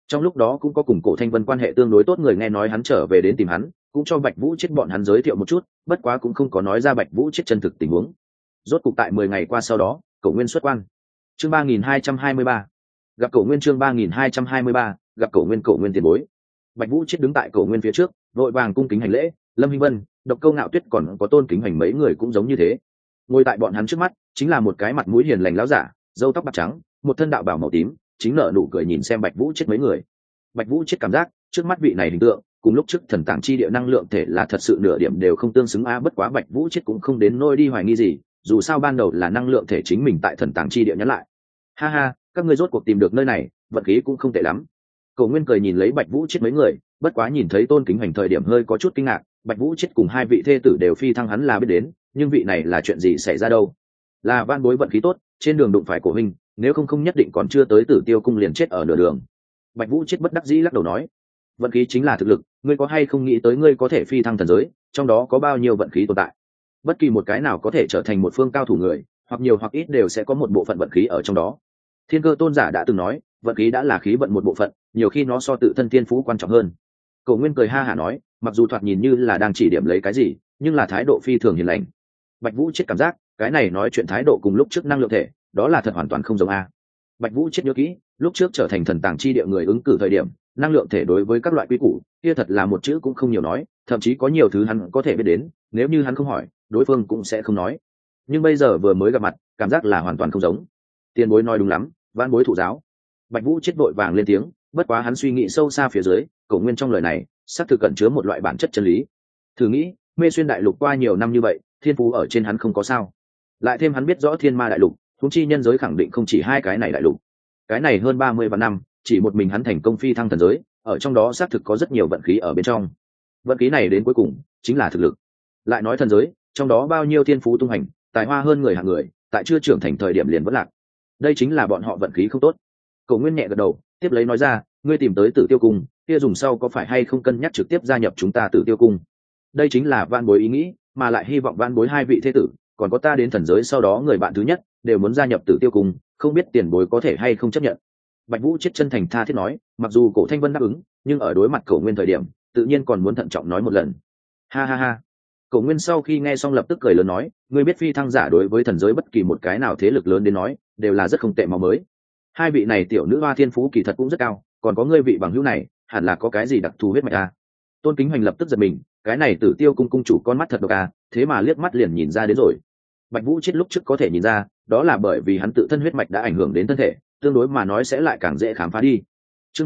Trong lúc đó cũng có cùng Cổ Thanh Vân quan hệ tương đối tốt người nghe nói hắn trở về đến tìm hắn, cũng cho Bạch Vũ Chết bọn hắn giới thiệu một chút, bất quá cũng không có nói ra Bạch Vũ Chết chân thực tình huống. Rốt cục tại 10 ngày qua sau đó, Cổ Nguyên xuất quan. Chương 3223. Gặp Cổ Nguyên, chương 3223, gặp Cổ Nguyên tiền bối. Bạch Vũ Chết đứng tại Cổ Nguyên phía trước, vội vàng cung kính hành lễ. Lâm Hinh Vân, Độc Câu Ngạo Tuyết còn có Tôn Kính Hành mấy người cũng giống như thế. Ngồi tại bọn hắn trước mắt chính là một cái mặt mũi hiền lành lão giả, râu tóc bạc trắng, một thân đạo bào màu tím, chính nở nụ cười nhìn xem Bạch Vũ Chết mấy người. Bạch Vũ Chết cảm giác trước mắt vị này hình tượng cùng lúc trước thần tàng chi địa năng lượng thể là thật sự nửa điểm đều không tương xứng bất quá Bạch Vũ Chết cũng không đến nôi đi hoài nghi gì, dù sao ban đầu là năng lượng thể chính mình tại thần tàng chi địa nhắn lại. Ha ha, các ngươi rốt cuộc tìm được nơi này, vận khí cũng không tệ lắm. Cổ Nguyên cười nhìn lấy Bạch Vũ Chết mấy người, bất quá nhìn thấy Tôn Kính Hành thời điểm hơi có chút kinh ngạc. Bạch Vũ Chết cùng hai vị thê tử đều phi thăng hắn là biết đến, nhưng vị này là chuyện gì xảy ra đâu? Là van bối vận khí tốt, trên đường đụng phải Cổ huynh, nếu không nhất định còn chưa tới Tử Tiêu cung liền chết ở nửa đường. Bạch Vũ Chết bất đắc dĩ lắc đầu nói, vận khí chính là thực lực, ngươi có hay không nghĩ tới ngươi có thể phi thăng thần giới, trong đó có bao nhiêu vận khí tồn tại. Bất kỳ một cái nào có thể trở thành một phương cao thủ người, hoặc nhiều hoặc ít đều sẽ có một bộ phận vận khí ở trong đó. Thiên Cơ Tôn giả đã từng nói, vận khí đã là khí vận một bộ phận, nhiều khi nó so tự thân thiên phú quan trọng hơn. Cổ Nguyên cười ha hả nói, mặc dù thoạt nhìn như là đang chỉ điểm lấy cái gì, nhưng là thái độ phi thường hiền lành. Bạch Vũ Chết cảm giác cái này nói chuyện thái độ cùng lúc trước năng lượng thể, đó là thật hoàn toàn không giống Bạch Vũ Chết nhớ kỹ, lúc trước trở thành thần tàng chi địa người ứng cử thời điểm, năng lượng thể đối với các loại quy củ kia thật là một chữ cũng không nhiều nói, thậm chí có nhiều thứ hắn có thể biết đến, nếu như hắn không hỏi, đối phương cũng sẽ không nói. Nhưng bây giờ vừa mới gặp mặt, cảm giác là hoàn toàn không giống. Tiền bối nói đúng lắm, vãn bối thụ giáo. Bạch Vũ Chết vội vàng lên tiếng, bất quá hắn suy nghĩ sâu xa phía dưới, Cổ Nguyên trong lời này xác thực cẩn chứa một loại bản chất chân lý. Thử nghĩ, Mê Xuyên đại lục qua nhiều năm như vậy, thiên phú ở trên hắn không có sao, lại thêm hắn biết rõ Thiên Ma đại lục, huống chi nhân giới khẳng định không chỉ hai cái này đại lục. Cái này hơn 30 vạn năm, chỉ một mình hắn thành công phi thăng thần giới, ở trong đó xác thực có rất nhiều vận khí ở bên trong. Vận khí này đến cuối cùng chính là thực lực. Lại nói thần giới, trong đó bao nhiêu thiên phú tung hành, tài hoa hơn người hạng người, tại chưa trưởng thành thời điểm liền vẫn lạc. Đây chính là bọn họ vận khí không tốt. Cổ Nguyên nhẹ gật đầu, tiếp lấy nói ra, ngươi tìm tới Tử Tiêu cung, kia dùng sau có phải hay không cân nhắc trực tiếp gia nhập chúng ta Tử Tiêu cung? Đây chính là van bối ý nghĩ, mà lại hy vọng van bối hai vị thế tử, còn có ta đến thần giới sau đó người bạn thứ nhất, đều muốn gia nhập Tử Tiêu cung, không biết tiền bối có thể hay không chấp nhận. Bạch Vũ Chết chân thành tha thiết nói, mặc dù Cổ Thanh Vân đáp ứng, nhưng ở đối mặt Cổ Nguyên thời điểm, tự nhiên còn muốn thận trọng nói một lần. Ha ha ha. Cổ Nguyên sau khi nghe xong lập tức cười lớn nói, ngươi biết phi thăng giả đối với thần giới bất kỳ một cái nào thế lực lớn đến nói, đều là rất không tệ máu mới. Hai vị này tiểu nữ hoa thiên phú kỳ thật cũng rất cao, còn có ngươi vị bằng hữu này, hẳn là có cái gì đặc thù huyết mạch Tôn Kính Hoành lập tức giật mình, cái này Tử Tiêu cung cung chủ con mắt thật độc thế mà liếc mắt liền nhìn ra đến rồi. Bạch Vũ Chết lúc trước có thể nhìn ra, đó là bởi vì hắn tự thân huyết mạch đã ảnh hưởng đến thân thể, tương đối mà nói sẽ lại càng dễ khám phá đi. Chương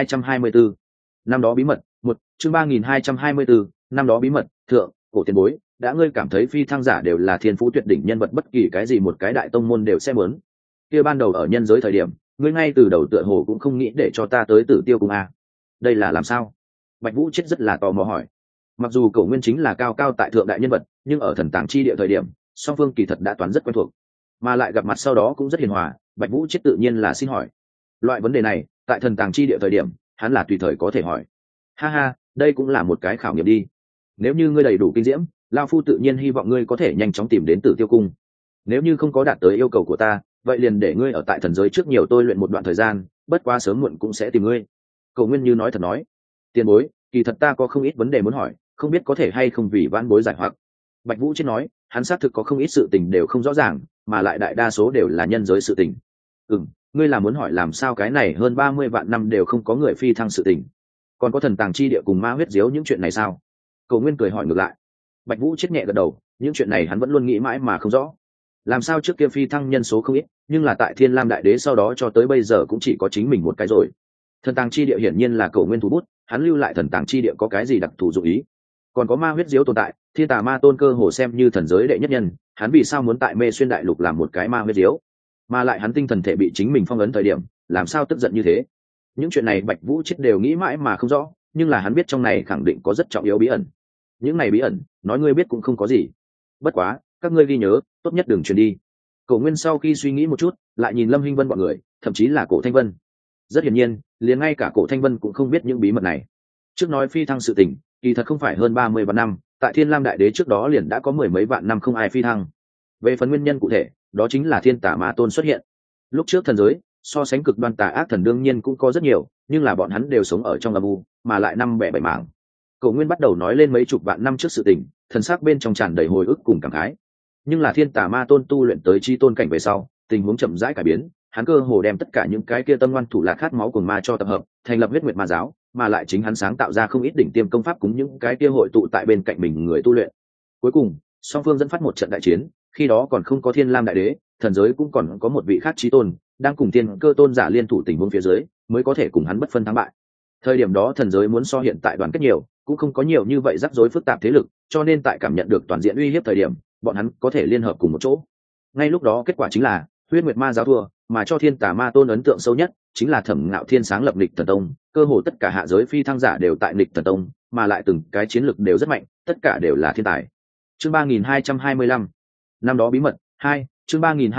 3224. Năm đó bí mật, chương 3224, năm đó bí mật, thượng, Cổ tiền bối, đã ngươi cảm thấy phi thăng giả đều là thiên phú tuyệt đỉnh nhân vật, bất kỳ cái gì một cái đại tông môn đều sẽ muốn. Kia ban đầu ở nhân giới thời điểm, ngươi ngay từ đầu tựa hồ cũng không nghĩ để cho ta tới Tử Tiêu cung đây là làm sao? Bạch Vũ Chết rất là tò mò hỏi. Mặc dù Cổ Nguyên chính là cao cao tại thượng đại nhân vật, nhưng ở thần tàng chi địa thời điểm, song phương kỳ thật đã toán rất quen thuộc, mà lại gặp mặt sau đó cũng rất hiền hòa. Bạch Vũ Chết tự nhiên là xin hỏi. Loại vấn đề này, tại thần tàng chi địa thời điểm, hắn là tùy thời có thể hỏi. Ha ha, đây cũng là một cái khảo nghiệm đi. Nếu như ngươi đầy đủ kinh diễm, lão phu tự nhiên hy vọng ngươi có thể nhanh chóng tìm đến Tử Tiêu cung. Nếu như không có đạt tới yêu cầu của ta, vậy liền để ngươi ở tại thần giới trước nhiều tôi luyện một đoạn thời gian, bất quá sớm muộn cũng sẽ tìm ngươi. Cổ Nguyên như nói thật nói, tiền bối, kỳ thật ta có không ít vấn đề muốn hỏi, không biết có thể hay không vì vãn bối giải hoặc. Bạch Vũ Chết nói, hắn xác thực có không ít sự tình đều không rõ ràng, mà lại đại đa số đều là nhân giới sự tình. Ngươi là muốn hỏi làm sao cái này hơn 30 vạn năm đều không có người phi thăng sự tình, còn có thần tàng chi địa cùng ma huyết diếu những chuyện này sao? Cổ Nguyên cười hỏi ngược lại. Bạch Vũ Chết nhẹ gật đầu, những chuyện này hắn vẫn luôn nghĩ mãi mà không rõ. Làm sao trước kia phi thăng nhân số không ít, nhưng là tại Thiên Lam đại đế sau đó cho tới bây giờ cũng chỉ có chính mình một cái rồi. Thần tàng chi địa hiển nhiên là Cổ Nguyên thủ bút, hắn lưu lại thần tàng chi địa có cái gì đặc thù dụng ý? Còn có ma huyết diếu tồn tại, Thiên Tà Ma Tôn cơ hồ xem như thần giới đệ nhất nhân, hắn vì sao muốn tại Mê Xuyên đại lục làm một cái ma huyết diếu? Mà lại hắn tinh thần thể bị chính mình phong ấn thời điểm, làm sao tức giận như thế? Những chuyện này Bạch Vũ Chết đều nghĩ mãi mà không rõ, nhưng là hắn biết trong này khẳng định có rất trọng yếu bí ẩn. Những này bí ẩn, nói ngươi biết cũng không có gì. Bất quá, các ngươi ghi nhớ, tốt nhất đừng truyền đi. Cổ Nguyên sau khi suy nghĩ một chút, lại nhìn Lâm Hinh Vân bọn người, thậm chí là Cổ Thanh Vân. Rất hiển nhiên, liền ngay cả Cổ Thanh Vân cũng không biết những bí mật này. Trước nói phi thăng sự tình, kỳ thật không phải hơn 30 vạn năm, tại Thiên Lam đại đế trước đó liền đã có mười mấy vạn năm không ai phi thăng. Về phần nguyên nhân cụ thể, đó chính là Thiên Tà Ma Tôn xuất hiện. Lúc trước thần giới, so sánh cực đoan tà ác thần đương nhiên cũng có rất nhiều, nhưng là bọn hắn đều sống ở trong âm u, mà lại năm bẻ bảy mảng. Cổ Nguyên bắt đầu nói lên mấy chục vạn năm trước sự tình, thần sắc bên trong tràn đầy hồi ức cùng cảm khái. Nhưng là Thiên Tà Ma Tôn tu luyện tới chi tôn cảnh về sau, tình huống chậm rãi cải biến, hắn cơ hồ đem tất cả những cái kia tâm ngoan thủ lạc khát máu cùng ma cho tập hợp, thành lập Huyết Nguyệt Ma giáo, mà lại chính hắn sáng tạo ra không ít đỉnh tiêm công pháp cùng những cái kia hội tụ tại bên cạnh mình người tu luyện. Cuối cùng, song phương dẫn phát một trận đại chiến, khi đó còn không có Thiên Lam đại đế, thần giới cũng còn có một vị khác chí tôn, đang cùng Thiên Cơ tôn giả liên thủ tình huống phía dưới, mới có thể cùng hắn bất phân thắng bại. Thời điểm đó thần giới muốn so hiện tại đoàn kết nhiều, cũng không có nhiều như vậy rắc rối phức tạp thế lực, cho nên tại cảm nhận được toàn diện uy hiếp thời điểm, bọn hắn có thể liên hợp cùng một chỗ. Ngay lúc đó kết quả chính là Huyết Nguyệt Ma giáo thua, mà cho Thiên Tà Ma Tôn ấn tượng sâu nhất chính là Thẩm Ngạo Thiên sáng lập Nghịch Thần Tông, cơ hồ tất cả hạ giới phi thăng giả đều tại Nghịch Thần Tông, mà lại từng cái chiến lực đều rất mạnh, tất cả đều là thiên tài. Chương 3225. Năm đó bí mật 2, chương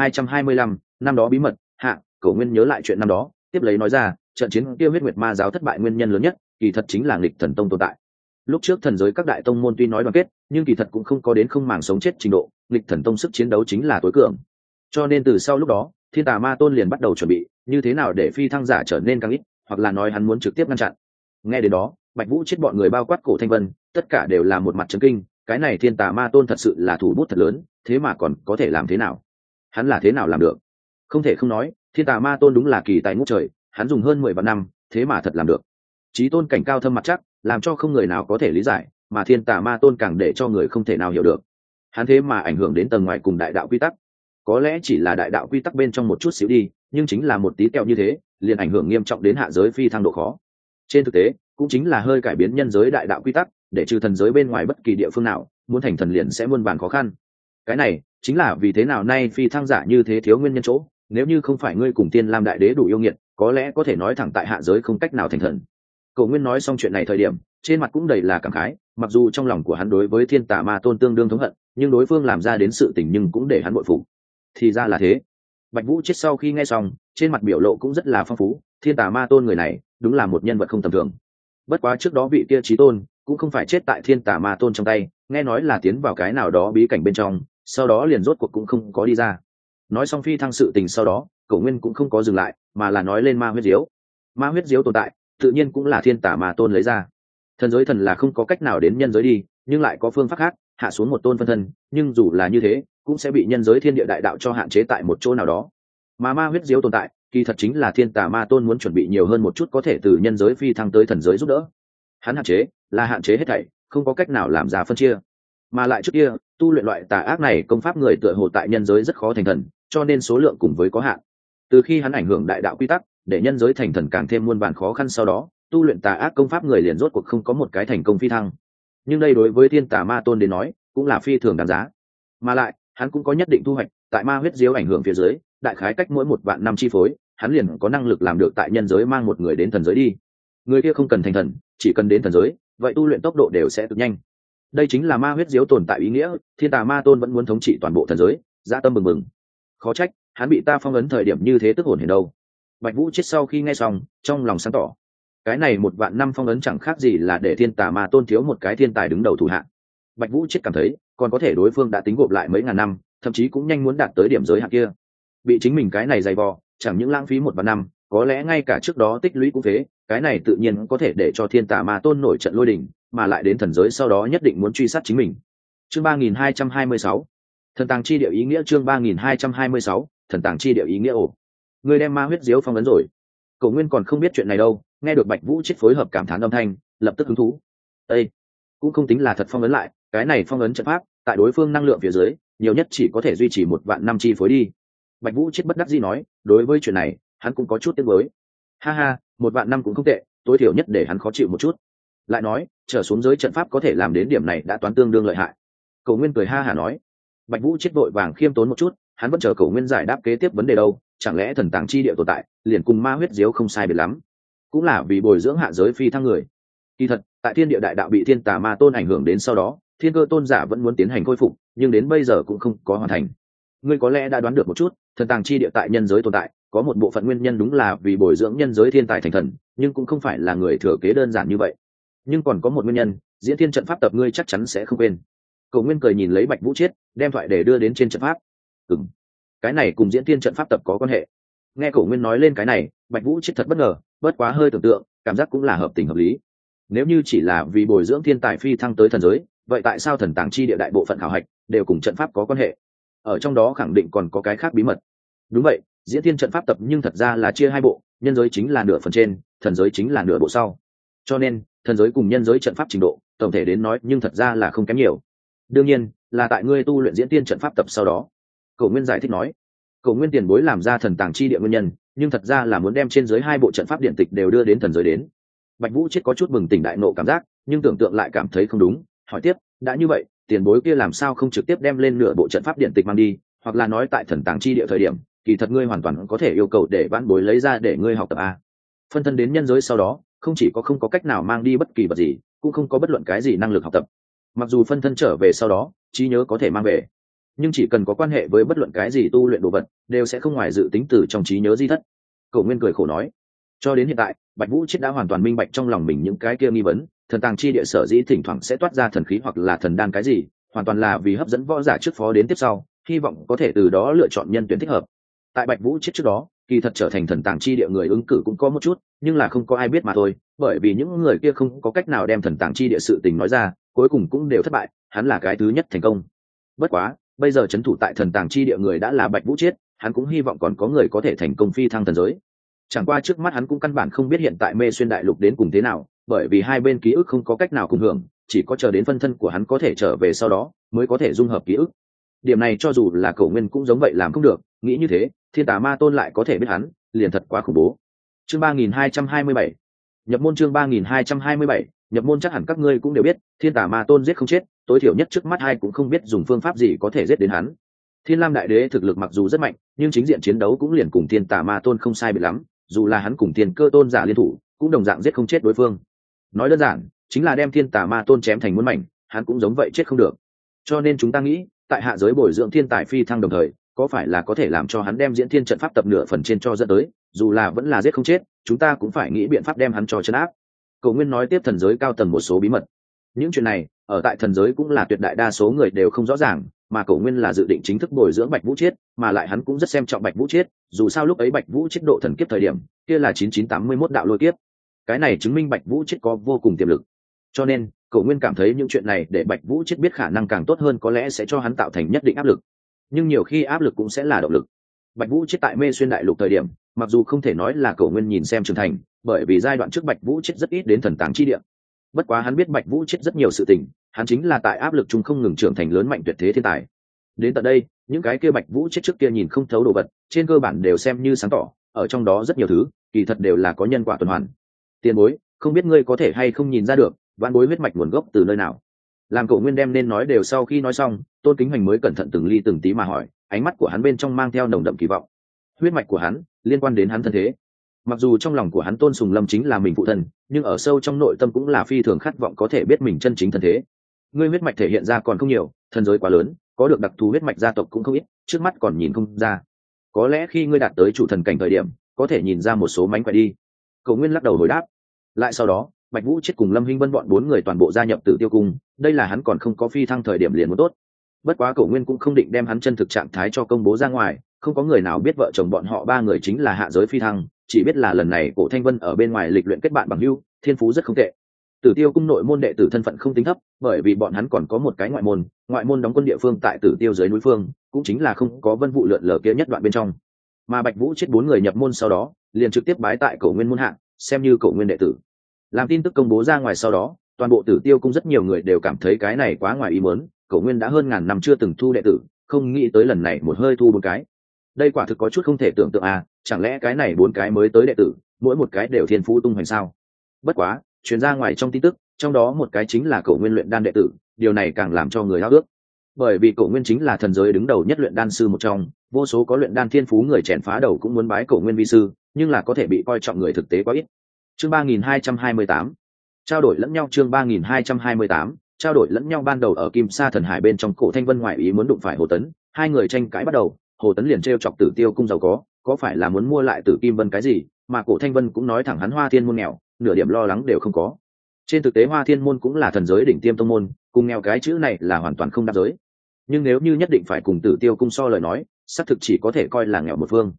3225, năm đó bí mật hạ. Cổ Nguyên nhớ lại chuyện năm đó, tiếp lấy nói ra, trận chiến kia Huyết Nguyệt Ma giáo thất bại nguyên nhân lớn nhất, kỳ thật chính là Nghịch Thần Tông tồn tại. Lúc trước thần giới các đại tông môn tuy nói đoàn kết, nhưng kỳ thật cũng không có đến không màng sống chết trình độ, Nghịch Thần Tông sức chiến đấu chính là tối cường. Cho nên từ sau lúc đó, Thiên Tà Ma Tôn liền bắt đầu chuẩn bị, như thế nào để phi thăng giả trở nên càng ít, hoặc là nói hắn muốn trực tiếp ngăn chặn. Nghe đến đó, Bạch Vũ chết bọn người bao quát Cổ Thanh Vân, tất cả đều là một mặt chấn kinh, cái này Thiên Tà Ma Tôn thật sự là thủ bút thật lớn, thế mà còn có thể làm thế nào? Hắn là thế nào làm được? Không thể không nói, Thiên Tà Ma Tôn đúng là kỳ tài ngút trời, hắn dùng hơn 10 vạn năm, thế mà thật làm được. Chí tôn cảnh cao thâm mặt chắc, làm cho không người nào có thể lý giải, mà Thiên Tà Ma Tôn càng để cho người không thể nào hiểu được. Hắn thế mà ảnh hưởng đến tầng ngoài cùng đại đạo quy tắc. Có lẽ chỉ là đại đạo quy tắc bên trong một chút xíu đi, nhưng chính là một tí tẹo như thế, liền ảnh hưởng nghiêm trọng đến hạ giới phi thăng độ khó. Trên thực tế, cũng chính là hơi cải biến nhân giới đại đạo quy tắc, để trừ thần giới bên ngoài bất kỳ địa phương nào, muốn thành thần liền sẽ muôn vàn khó khăn. Cái này chính là vì thế nào nay phi thăng giả như thế thiếu nguyên nhân chỗ, nếu như không phải ngươi cùng Tiên Lam đại đế đủ yêu nghiệt, có lẽ có thể nói thẳng tại hạ giới không cách nào thành thần. Cổ Nguyên nói xong chuyện này thời điểm, trên mặt cũng đầy là cảm khái, mặc dù trong lòng của hắn đối với Thiên Tà Ma Tôn tương đương thống hận, nhưng đối phương làm ra đến sự tình nhưng cũng để hắn bội phục. Thì ra là thế. Bạch Vũ chết sau khi nghe xong, trên mặt biểu lộ cũng rất là phong phú, Thiên Tà Ma Tôn người này, đúng là một nhân vật không tầm thường. Bất quá trước đó vị kia chí tôn, cũng không phải chết tại Thiên Tà Ma Tôn trong tay, nghe nói là tiến vào cái nào đó bí cảnh bên trong, sau đó liền rốt cuộc cũng không có đi ra. Nói xong phi thăng sự tình sau đó, Cổ Nguyên cũng không có dừng lại, mà là nói lên ma huyết diếu. Ma huyết diếu tồn tại, tự nhiên cũng là Thiên Tà Ma Tôn lấy ra. Thần giới thần là không có cách nào đến nhân giới đi, nhưng lại có phương pháp khác, hạ xuống một tôn phân thân, nhưng dù là như thế, cũng sẽ bị nhân giới thiên địa đại đạo cho hạn chế tại một chỗ nào đó. Mà ma huyết diếu tồn tại, kỳ thật chính là Thiên Tà Ma Tôn muốn chuẩn bị nhiều hơn một chút có thể từ nhân giới phi thăng tới thần giới giúp đỡ. Hắn hạn chế, là hạn chế hết thảy, không có cách nào làm ra phân chia. Mà lại trước kia, tu luyện loại tà ác này công pháp người tựa hồ tại nhân giới rất khó thành thần, cho nên số lượng cùng với có hạn. Từ khi hắn ảnh hưởng đại đạo quy tắc, để nhân giới thành thần càng thêm muôn vàn khó khăn, sau đó tu luyện tà ác công pháp người liền rốt cuộc không có một cái thành công phi thăng. Nhưng đây đối với Thiên Tà Ma Tôn đến nói, cũng là phi thường đáng giá. Mà lại, hắn cũng có nhất định thu hoạch, tại ma huyết diếu ảnh hưởng phía dưới, đại khái cách mỗi 1 vạn năm chi phối, hắn liền có năng lực làm được tại nhân giới mang một người đến thần giới đi. Người kia không cần thành thần, chỉ cần đến thần giới, vậy tu luyện tốc độ đều sẽ cực nhanh. Đây chính là ma huyết diếu tồn tại ý nghĩa, Thiên Tà Ma Tôn vẫn muốn thống trị toàn bộ thần giới, dã tâm bừng bừng. Khó trách, hắn bị ta phong ấn thời điểm như thế tức hồn hển đâu. Bạch Vũ chết sau khi nghe xong, trong lòng sáng tỏ. Cái này 1 vạn năm phong ấn chẳng khác gì là để Thiên Tà Ma Tôn thiếu một cái thiên tài đứng đầu thủ hạng. Bạch Vũ chết cảm thấy, còn có thể đối phương đã tính gộp lại mấy ngàn năm, thậm chí cũng nhanh muốn đạt tới điểm giới hạn kia. Bị chính mình cái này dày vò, chẳng những lãng phí 1 vạn năm, có lẽ ngay cả trước đó tích lũy cũng thế, cái này tự nhiên có thể để cho Thiên Tà Ma Tôn nổi trận lôi đình, mà lại đến thần giới sau đó nhất định muốn truy sát chính mình. Chương 3226. Thần tàng chi địa ý nghĩa, chương 3226. Thần tàng chi địa ý nghĩa. Ồ, người đem ma huyết diếu phong ấn rồi. Cổ Nguyên còn không biết chuyện này đâu, nghe được Bạch Vũ chết phối hợp cảm thán âm thanh, lập tức hứng thú. Ê, cũng không tính là thật phong ấn lại, cái này phong ấn trận pháp, tại đối phương năng lượng phía dưới, nhiều nhất chỉ có thể duy trì 1 vạn năm chi phối đi. Bạch Vũ chết bất đắc dĩ nói, đối với chuyện này, hắn cũng có chút tiếc nuối. Ha ha, 1 vạn năm cũng không tệ, tối thiểu nhất để hắn khó chịu một chút. Lại nói, trở xuống giới trận pháp có thể làm đến điểm này đã toán tương đương lợi hại. Cổ Nguyên cười ha hả nói. Bạch Vũ chết vội vàng khiêm tốn một chút, hắn vẫn chờ Cổ Nguyên giải đáp kế tiếp vấn đề đâu, chẳng lẽ thần tàng chi địa tồn tại, liền cùng ma huyết diếu không sai biệt lắm, cũng là vì bồi dưỡng hạ giới phi thăng người. Kỳ thật, tại thiên địa đại đạo bị Thiên Tà Ma Tôn ảnh hưởng đến sau đó, Thiên Cơ tôn giả vẫn muốn tiến hành khôi phục, nhưng đến bây giờ cũng không có hoàn thành. Ngươi có lẽ đã đoán được một chút, thần tàng chi địa tại nhân giới tồn tại, có một bộ phận nguyên nhân đúng là vì bồi dưỡng nhân giới thiên tài thành thần, nhưng cũng không phải là người thừa kế đơn giản như vậy. Nhưng còn có một nguyên nhân, diễn thiên trận pháp tập ngươi chắc chắn sẽ không quên. Cổ Nguyên cười nhìn lấy Bạch Vũ Chiết, đem thoại để đưa đến trên trận pháp. Cái này cùng diễn thiên trận pháp tập có quan hệ. Nghe Cổ Nguyên nói lên cái này, Bạch Vũ chết thật bất ngờ, bất quá hơi tưởng tượng, cảm giác cũng là hợp tình hợp lý. Nếu như chỉ là vì bồi dưỡng thiên tài phi thăng tới thần giới, vậy tại sao thần tàng chi địa đại bộ phận khảo hạch đều cùng trận pháp có quan hệ? Ở trong đó khẳng định còn có cái khác bí mật. Đúng vậy, diễn thiên trận pháp tập nhưng thật ra là chia hai bộ, nhân giới chính là nửa phần trên, thần giới chính là nửa bộ sau. Cho nên, thần giới cùng nhân giới trận pháp trình độ, tổng thể đến nói nhưng thật ra là không kém nhiều. Đương nhiên, là tại ngươi tu luyện diễn thiên trận pháp tập sau đó. Cổ Nguyên giải thích nói, Cổ Nguyên tiền bối làm ra thần tàng chi địa nguyên nhân, nhưng thật ra là muốn đem trên dưới hai bộ trận pháp điện tịch đều đưa đến thần giới đến. Bạch Vũ chết có chút bừng tỉnh đại nộ cảm giác, nhưng tưởng tượng lại cảm thấy không đúng, hỏi tiếp, đã như vậy, tiền bối kia làm sao không trực tiếp đem lên nửa bộ trận pháp điện tịch mang đi, hoặc là nói tại thần tàng chi địa thời điểm, kỳ thật ngươi hoàn toàn có thể yêu cầu để vãn bối lấy ra để ngươi học tập a. Phân thân đến nhân giới sau đó, không chỉ có không có cách nào mang đi bất kỳ vật gì, cũng không có bất luận cái gì năng lực học tập. Mặc dù phân thân trở về sau đó, trí nhớ có thể mang về, nhưng chỉ cần có quan hệ với bất luận cái gì tu luyện đồ vật, đều sẽ không ngoài dự tính từ trong trí nhớ di thất. Cổ Nguyên cười khổ nói, cho đến hiện tại, Bạch Vũ chết đã hoàn toàn minh bạch trong lòng mình những cái kia nghi vấn, thần tàng chi địa sở dĩ thỉnh thoảng sẽ toát ra thần khí hoặc là thần đan cái gì, hoàn toàn là vì hấp dẫn võ giả trước phó đến tiếp sau, hy vọng có thể từ đó lựa chọn nhân tuyển thích hợp. Tại Bạch Vũ chết trước đó, kỳ thật trở thành thần tàng chi địa người ứng cử cũng có một chút, nhưng là không có ai biết mà thôi, bởi vì những người kia không có cách nào đem thần tàng chi địa sự tình nói ra, cuối cùng cũng đều thất bại, hắn là cái thứ nhất thành công. Bất quá, bây giờ trấn thủ tại thần tàng chi địa người đã là Bạch Vũ chết, hắn cũng hy vọng còn có người có thể thành công phi thăng thần giới. Chẳng qua trước mắt hắn cũng căn bản không biết hiện tại Mê Xuyên đại lục đến cùng thế nào, bởi vì hai bên ký ức không có cách nào cùng hưởng, chỉ có chờ đến phân thân của hắn có thể trở về sau đó mới có thể dung hợp ký ức. Điểm này cho dù là Cổ Nguyên cũng giống vậy làm không được, nghĩ như thế, Thiên Tà Ma Tôn lại có thể biết hắn, liền thật quá khủng bố. Chương 3227 nhập môn. Chương 3227 nhập môn. Chắc hẳn các ngươi cũng đều biết, Thiên Tà Ma Tôn giết không chết, tối thiểu nhất trước mắt hai cũng không biết dùng phương pháp gì có thể giết đến hắn. Thiên Lam Đại Đế thực lực mặc dù rất mạnh, nhưng chính diện chiến đấu cũng liền cùng Thiên Tà Ma Tôn không sai biệt lắm, dù là hắn cùng Thiên Cơ Tôn giả liên thủ, cũng đồng dạng giết không chết đối phương. Nói đơn giản, chính là đem Thiên Tà Ma Tôn chém thành muôn mảnh, hắn cũng giống vậy chết không được. Cho nên chúng ta nghĩ, tại hạ giới bồi dưỡng thiên tài phi thăng đồng thời, có phải là có thể làm cho hắn đem diễn thiên trận pháp tập nửa phần trên cho dẫn tới, dù là vẫn là giết không chết, chúng ta cũng phải nghĩ biện pháp đem hắn cho trấn áp. Cổ Nguyên nói tiếp thần giới cao tầng một số bí mật. Những chuyện này, ở tại thần giới cũng là tuyệt đại đa số người đều không rõ ràng, mà Cổ Nguyên là dự định chính thức bồi dưỡng Bạch Vũ Chiết, mà lại hắn cũng rất xem trọng Bạch Vũ Chiết, dù sao lúc ấy Bạch Vũ Chiết độ thần kiếp thời điểm, kia là 9981 đạo lôi kiếp. Cái này chứng minh Bạch Vũ Chiết có vô cùng tiềm lực. Cho nên, Cổ Nguyên cảm thấy những chuyện này để Bạch Vũ Chiết biết khả năng càng tốt hơn có lẽ sẽ cho hắn tạo thành nhất định áp lực. Nhưng nhiều khi áp lực cũng sẽ là động lực. Bạch Vũ Chiết tại Mê Xuyên đại lục thời điểm, mặc dù không thể nói là Cổ Nguyên nhìn xem trưởng thành, bởi vì giai đoạn trước Bạch Vũ Chiết rất ít đến thần tàng chi địa. Bất quá hắn biết Bạch Vũ Chiết rất nhiều sự tình, hắn chính là tại áp lực chung không ngừng trưởng thành lớn mạnh tuyệt thế thiên tài. Đến tận đây, những cái kia Bạch Vũ Chiết trước kia nhìn không thấu đồ vật, trên cơ bản đều xem như sáng tỏ, ở trong đó rất nhiều thứ, kỳ thật đều là có nhân quả tuần hoàn. Tiền bối, không biết ngươi có thể hay không nhìn ra được, vãn bối huyết mạch nguồn gốc từ nơi nào? Làm Cổ Nguyên đem nên nói đều sau khi nói xong, Tôn Kính Hoành mới cẩn thận từng ly từng tí mà hỏi, ánh mắt của hắn bên trong mang theo nồng đậm kỳ vọng. Huyết mạch của hắn liên quan đến hắn thân thế. Mặc dù trong lòng của hắn Tôn Sùng Lâm chính là mình phụ thân, nhưng ở sâu trong nội tâm cũng là phi thường khát vọng có thể biết mình chân chính thân thế. Ngươi huyết mạch thể hiện ra còn không nhiều, thần giới quá lớn, có được đặc thù huyết mạch gia tộc cũng không ít, trước mắt còn nhìn không ra. Có lẽ khi ngươi đạt tới chủ thần cảnh thời điểm, có thể nhìn ra một số mánh khỏe đi. Cổ Nguyên lắc đầu hồi đáp. Lại sau đó, Bạch Vũ Chiết cùng Lâm Hinh Vân bọn bốn người toàn bộ gia nhập Tử Tiêu Cung, đây là hắn còn không có phi thăng thời điểm liền muốn tốt. Bất quá Cổ Nguyên cũng không định đem hắn chân thực trạng thái cho công bố ra ngoài, không có người nào biết vợ chồng bọn họ ba người chính là hạ giới phi thăng, chỉ biết là lần này Cổ Thanh Vân ở bên ngoài lịch luyện kết bạn bằng hữu, thiên phú rất không tệ. Tử Tiêu Cung nội môn đệ tử thân phận không tính thấp, bởi vì bọn hắn còn có một cái ngoại môn đóng quân địa phương tại Tử Tiêu dưới núi phương, cũng chính là không có Vân Vụ lượn lờ kia nhất đoạn bên trong. Mà Bạch Vũ Chiết bốn người nhập môn sau đó, liền trực tiếp bái tại Cổ Nguyên môn hạ, xem như Cổ Nguyên đệ tử. Làm tin tức công bố ra ngoài sau đó, toàn bộ Tử Tiêu Cung rất nhiều người đều cảm thấy cái này quá ngoài ý muốn, Cổ Nguyên đã hơn ngàn năm chưa từng thu đệ tử, không nghĩ tới lần này một hơi thu bốn cái. Đây quả thực có chút không thể tưởng tượng à, chẳng lẽ cái này bốn cái mới tới đệ tử, mỗi một cái đều thiên phú tung hoành sao? Bất quá, truyền ra ngoài trong tin tức, trong đó một cái chính là Cổ Nguyên luyện đan đệ tử, điều này càng làm cho người háo ước. Bởi vì Cổ Nguyên chính là thần giới đứng đầu nhất luyện đan sư một trong, vô số có luyện đan thiên phú người chèn phá đầu cũng muốn bái Cổ Nguyên vi sư, nhưng là có thể bị coi trọng người thực tế quá ít. Chương 3228 trao đổi lẫn nhau. Chương 3228 trao đổi lẫn nhau. Ban đầu ở Kim Sa Thần Hải bên trong, Cổ Thanh Vân ngoại ý muốn đụng phải Hồ Tấn, hai người tranh cãi bắt đầu. Hồ Tấn liền trêu chọc Tử Tiêu Cung giàu có phải là muốn mua lại Tử Kim Vân cái gì, mà Cổ Thanh Vân cũng nói thẳng hắn Hoa Thiên môn nghèo, nửa điểm lo lắng đều không có. Trên thực tế Hoa Thiên môn cũng là thần giới đỉnh tiêm tông môn, cùng nghèo cái chữ này là hoàn toàn không đáp giới. Nhưng nếu như nhất định phải cùng Tử Tiêu Cung so lời nói, xác thực chỉ có thể coi là nghèo một phương.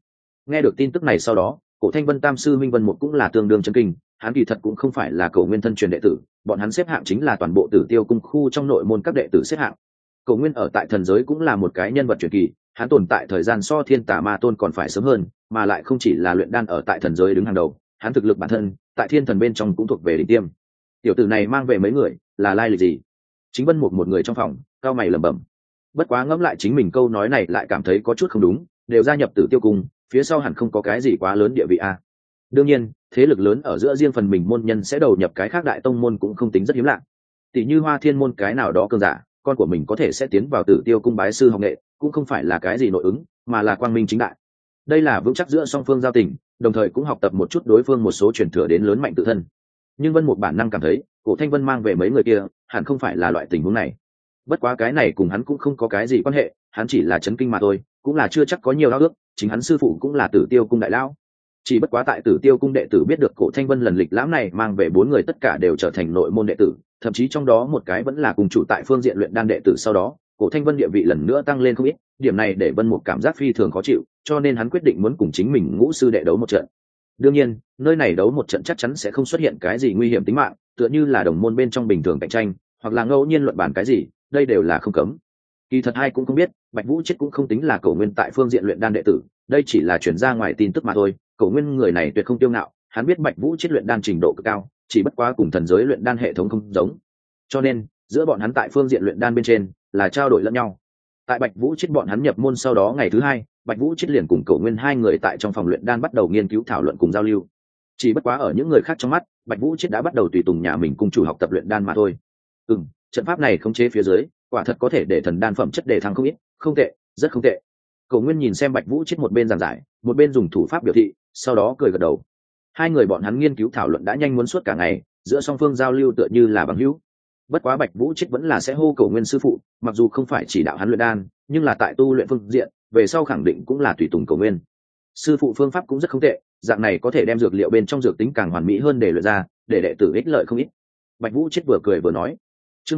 Nghe được tin tức này sau đó, cổ thanh vân tam sư minh vân mục cũng là tương đương chấn kinh. Hắn kỳ thật cũng không phải là Cổ Nguyên thân truyền đệ tử, bọn hắn xếp hạng chính là toàn bộ Tử Tiêu cung khu trong nội môn các đệ tử xếp hạng. Cổ Nguyên ở tại thần giới cũng là một cái nhân vật truyền kỳ, hắn tồn tại thời gian so Thiên Tà Ma Tôn còn phải sớm hơn, mà lại không chỉ là luyện đan ở tại thần giới đứng hàng đầu, hắn thực lực bản thân tại thiên thần bên trong cũng thuộc về đỉnh tiêm. Tiểu tử này mang về mấy người, là lai lịch gì? Chính Vân Mục một người trong phòng, cao mày lẩm bẩm. Bất quá ngẫm lại chính mình câu nói này lại cảm thấy có chút không đúng, đều gia nhập Tử Tiêu cung, phía sau hẳn không có cái gì quá lớn địa vị a. Đương nhiên, thế lực lớn ở giữa riêng phần mình môn nhân sẽ đầu nhập cái khác đại tông môn cũng không tính rất hiếm lạ. Tỷ như Hoa Thiên môn cái nào đó cường giả, con của mình có thể sẽ tiến vào Tử Tiêu cung bái sư học nghệ, cũng không phải là cái gì nội ứng, mà là quang minh chính đại. Đây là vững chắc giữa song phương giao tình, đồng thời cũng học tập một chút đối phương một số truyền thừa đến lớn mạnh tự thân. Nhưng Vân một bản năng cảm thấy, Cổ Thanh Vân mang về mấy người kia, hẳn không phải là loại tình huống này. Bất quá cái này cùng hắn cũng không có cái gì quan hệ, hắn chỉ là chấn kinh mà thôi, cũng là chưa chắc có nhiều ao ước, chính hắn sư phụ cũng là Tử Tiêu cung đại lão. Chỉ bất quá tại Tử Tiêu cung đệ tử biết được Cổ Thanh Vân lần lịch lãm này mang về 4 người tất cả đều trở thành nội môn đệ tử, thậm chí trong đó một cái vẫn là cùng chủ tại phương diện luyện đan đệ tử, sau đó Cổ Thanh Vân địa vị lần nữa tăng lên không ít, điểm này để Vân Mục cảm giác phi thường khó chịu, cho nên hắn quyết định muốn cùng chính mình ngũ sư đệ đấu một trận. Đương nhiên, nơi này đấu một trận chắc chắn sẽ không xuất hiện cái gì nguy hiểm tính mạng, tựa như là đồng môn bên trong bình thường cạnh tranh, hoặc là ngẫu nhiên luận bàn cái gì, đây đều là không cấm. Kỳ thật ai cũng không biết, Bạch Vũ Chết cũng không tính là Cổ Nguyên tại phương diện luyện đan đệ tử, đây chỉ là truyền ra ngoài tin tức mà thôi. Cổ Nguyên người này tuyệt không tiêu ngạo, hắn biết Bạch Vũ Chết luyện đan trình độ cực cao, chỉ bất quá cùng thần giới luyện đan hệ thống không giống. Cho nên, giữa bọn hắn tại phương diện luyện đan bên trên là trao đổi lẫn nhau. Tại Bạch Vũ Chết bọn hắn nhập môn sau đó ngày thứ hai, Bạch Vũ Chết liền cùng Cổ Nguyên hai người tại trong phòng luyện đan bắt đầu nghiên cứu thảo luận cùng giao lưu. Chỉ bất quá ở những người khác trong mắt, Bạch Vũ Chết đã bắt đầu tùy tùng nhà mình cùng chủ học tập luyện đan mà thôi. Trận pháp này khống chế phía dưới, quả thật có thể để thần đan phẩm chất đề thăng không ít, không tệ, rất không tệ. Cổ Nguyên nhìn xem Bạch Vũ Chết một bên giảng giải, một bên dùng thủ pháp biểu thị, sau đó cười gật đầu. Hai người bọn hắn nghiên cứu thảo luận đã nhanh muốn suốt cả ngày, giữa song phương giao lưu tựa như là bằng hữu. Bất quá Bạch Vũ Chết vẫn là sẽ hô Cổ Nguyên sư phụ, mặc dù không phải chỉ đạo hắn luyện đan, nhưng là tại tu luyện phương diện, về sau khẳng định cũng là tùy tùng Cổ Nguyên. Sư phụ phương pháp cũng rất không tệ, dạng này có thể đem dược liệu bên trong dược tính càng hoàn mỹ hơn để luyện ra, để đệ tử ích lợi không ít. Bạch Vũ Chết vừa cười vừa nói. Chương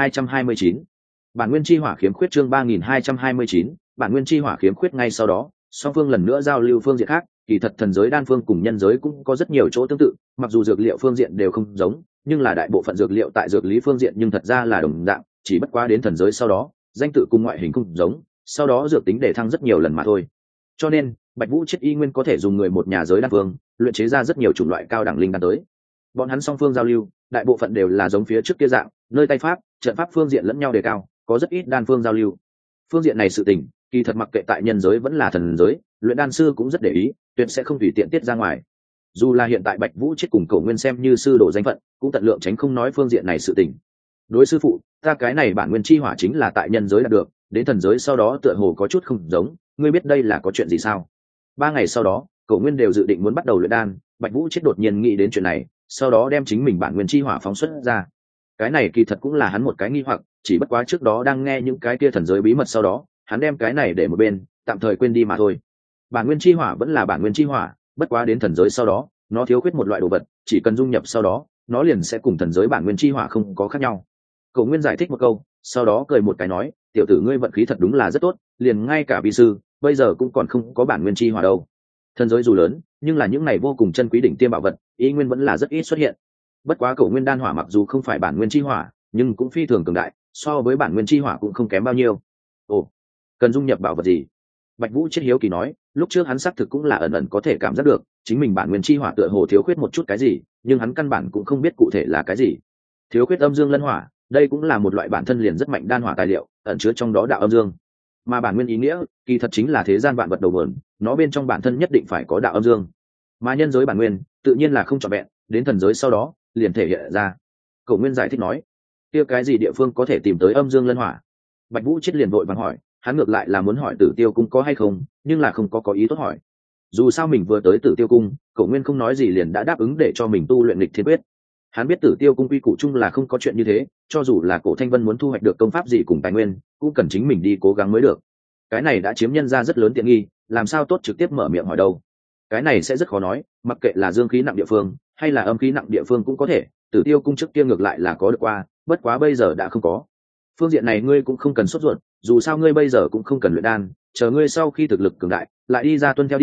3229. Bản nguyên chi hỏa khiếm khuyết. Chương 3229. Bản nguyên chi hỏa khiếm khuyết. Ngay sau đó, song phương lần nữa giao lưu phương diện khác, kỳ thật thần giới đan phương cùng nhân giới cũng có rất nhiều chỗ tương tự, mặc dù dược liệu phương diện đều không giống, nhưng là đại bộ phận dược liệu tại dược lý phương diện nhưng thật ra là đồng dạng, chỉ bất quá đến thần giới sau đó, danh tự cùng ngoại hình không giống, sau đó dược tính để thăng rất nhiều lần mà thôi. Cho nên, Bạch Vũ Chết y nguyên có thể dùng người một nhà giới đan phương, luyện chế ra rất nhiều chủng loại cao đẳng linh đan tới. Bọn hắn song phương giao lưu, đại bộ phận đều là giống phía trước kia dạng, nơi tay pháp, trận pháp phương diện lẫn nhau đề cao, có rất ít đan phương giao lưu. Phương diện này sự tình, kỳ thật mặc kệ tại nhân giới vẫn là thần giới, luyện đan sư cũng rất để ý, tuyệt sẽ không tùy tiện tiết ra ngoài. Dù là hiện tại Bạch Vũ Chết cùng Cổ Nguyên xem như sư đồ danh phận, cũng tận lượng tránh không nói phương diện này sự tình. Đối sư phụ, ta cái này bản nguyên chi hỏa chính là tại nhân giới đạt được, đến thần giới sau đó tựa hồ có chút không giống, ngươi biết đây là có chuyện gì sao? 3 ngày sau đó, Cổ Nguyên đều dự định muốn bắt đầu luyện đan, Bạch Vũ Chết đột nhiên nghĩ đến chuyện này, sau đó đem chính mình bản nguyên chi hỏa phóng xuất ra. Cái này kỳ thật cũng là hắn một cái nghi hoặc, chỉ bất quá trước đó đang nghe những cái kia thần giới bí mật sau đó, hắn đem cái này để một bên, tạm thời quên đi mà thôi. Bản nguyên chi hỏa vẫn là bản nguyên chi hỏa, bất quá đến thần giới sau đó, nó thiếu khuyết một loại đồ vật, chỉ cần dung nhập sau đó, nó liền sẽ cùng thần giới bản nguyên chi hỏa không có khác nhau. Cổ Nguyên giải thích một câu, sau đó cười một cái nói, tiểu tử ngươi vận khí thật đúng là rất tốt, liền ngay cả vi sư, bây giờ cũng còn không có bản nguyên chi hỏa đâu. Thần giới dù lớn, nhưng là những này vô cùng chân quý đỉnh tiêm bảo vật, ý nguyên vẫn là rất ít xuất hiện. Bất quá Cổ Nguyên đan hỏa mặc dù không phải bản nguyên chi hỏa, nhưng cũng phi thường cường đại, so với bản nguyên chi hỏa cũng không kém bao nhiêu. Ồ, cần dung nhập bảo vật gì? Bạch Vũ Chết hiếu kỳ nói, lúc trước hắn xác thực cũng là ẩn ẩn có thể cảm giác được, chính mình bản nguyên chi hỏa tựa hồ thiếu khuyết một chút cái gì, nhưng hắn căn bản cũng không biết cụ thể là cái gì. Thiếu khuyết âm dương lân hỏa, đây cũng là một loại bản thân liền rất mạnh đan hỏa tài liệu, ẩn chứa trong đó đạo âm dương. Mà bản nguyên ý nghĩa, kỳ thật chính là thế gian vạn vật đầu nguồn, nó bên trong bản thân nhất định phải có đạo âm dương. Mà nhân giới bản nguyên, tự nhiên là không trọn vẹn, đến thần giới sau đó, liền thể hiện ra. Cổ Nguyên giải thích nói, kia cái gì địa phương có thể tìm tới âm dương lân hỏa? Bạch Vũ Chết liền vội vàng hỏi, hắn ngược lại là muốn hỏi Tử Tiêu cung có hay không, nhưng là không có ý tốt hỏi. Dù sao mình vừa tới Tử Tiêu cung, Cổ Nguyên không nói gì liền đã đáp ứng để cho mình tu luyện nghịch thiên quyết. Hắn biết Tử Tiêu cung quy củ chung là không có chuyện như thế, cho dù là Cổ Thanh Vân muốn thu hoạch được công pháp gì cùng tài nguyên, cũng cần chính mình đi cố gắng mới được. Cái này đã chiếm nhân ra rất lớn tiện nghi, làm sao tốt trực tiếp mở miệng hỏi đâu. Cái này sẽ rất khó nói, mặc kệ là dương khí nặng địa phương hay là âm khí nặng địa phương cũng có thể. Tử Tiêu cung trước kia ngược lại là có được qua, bất quá bây giờ đã không có. Phương diện này ngươi cũng không cần sốt ruột, dù sao ngươi bây giờ cũng không cần luyện đan, chờ ngươi sau khi thực lực cường đại lại đi ra tuân theo đi,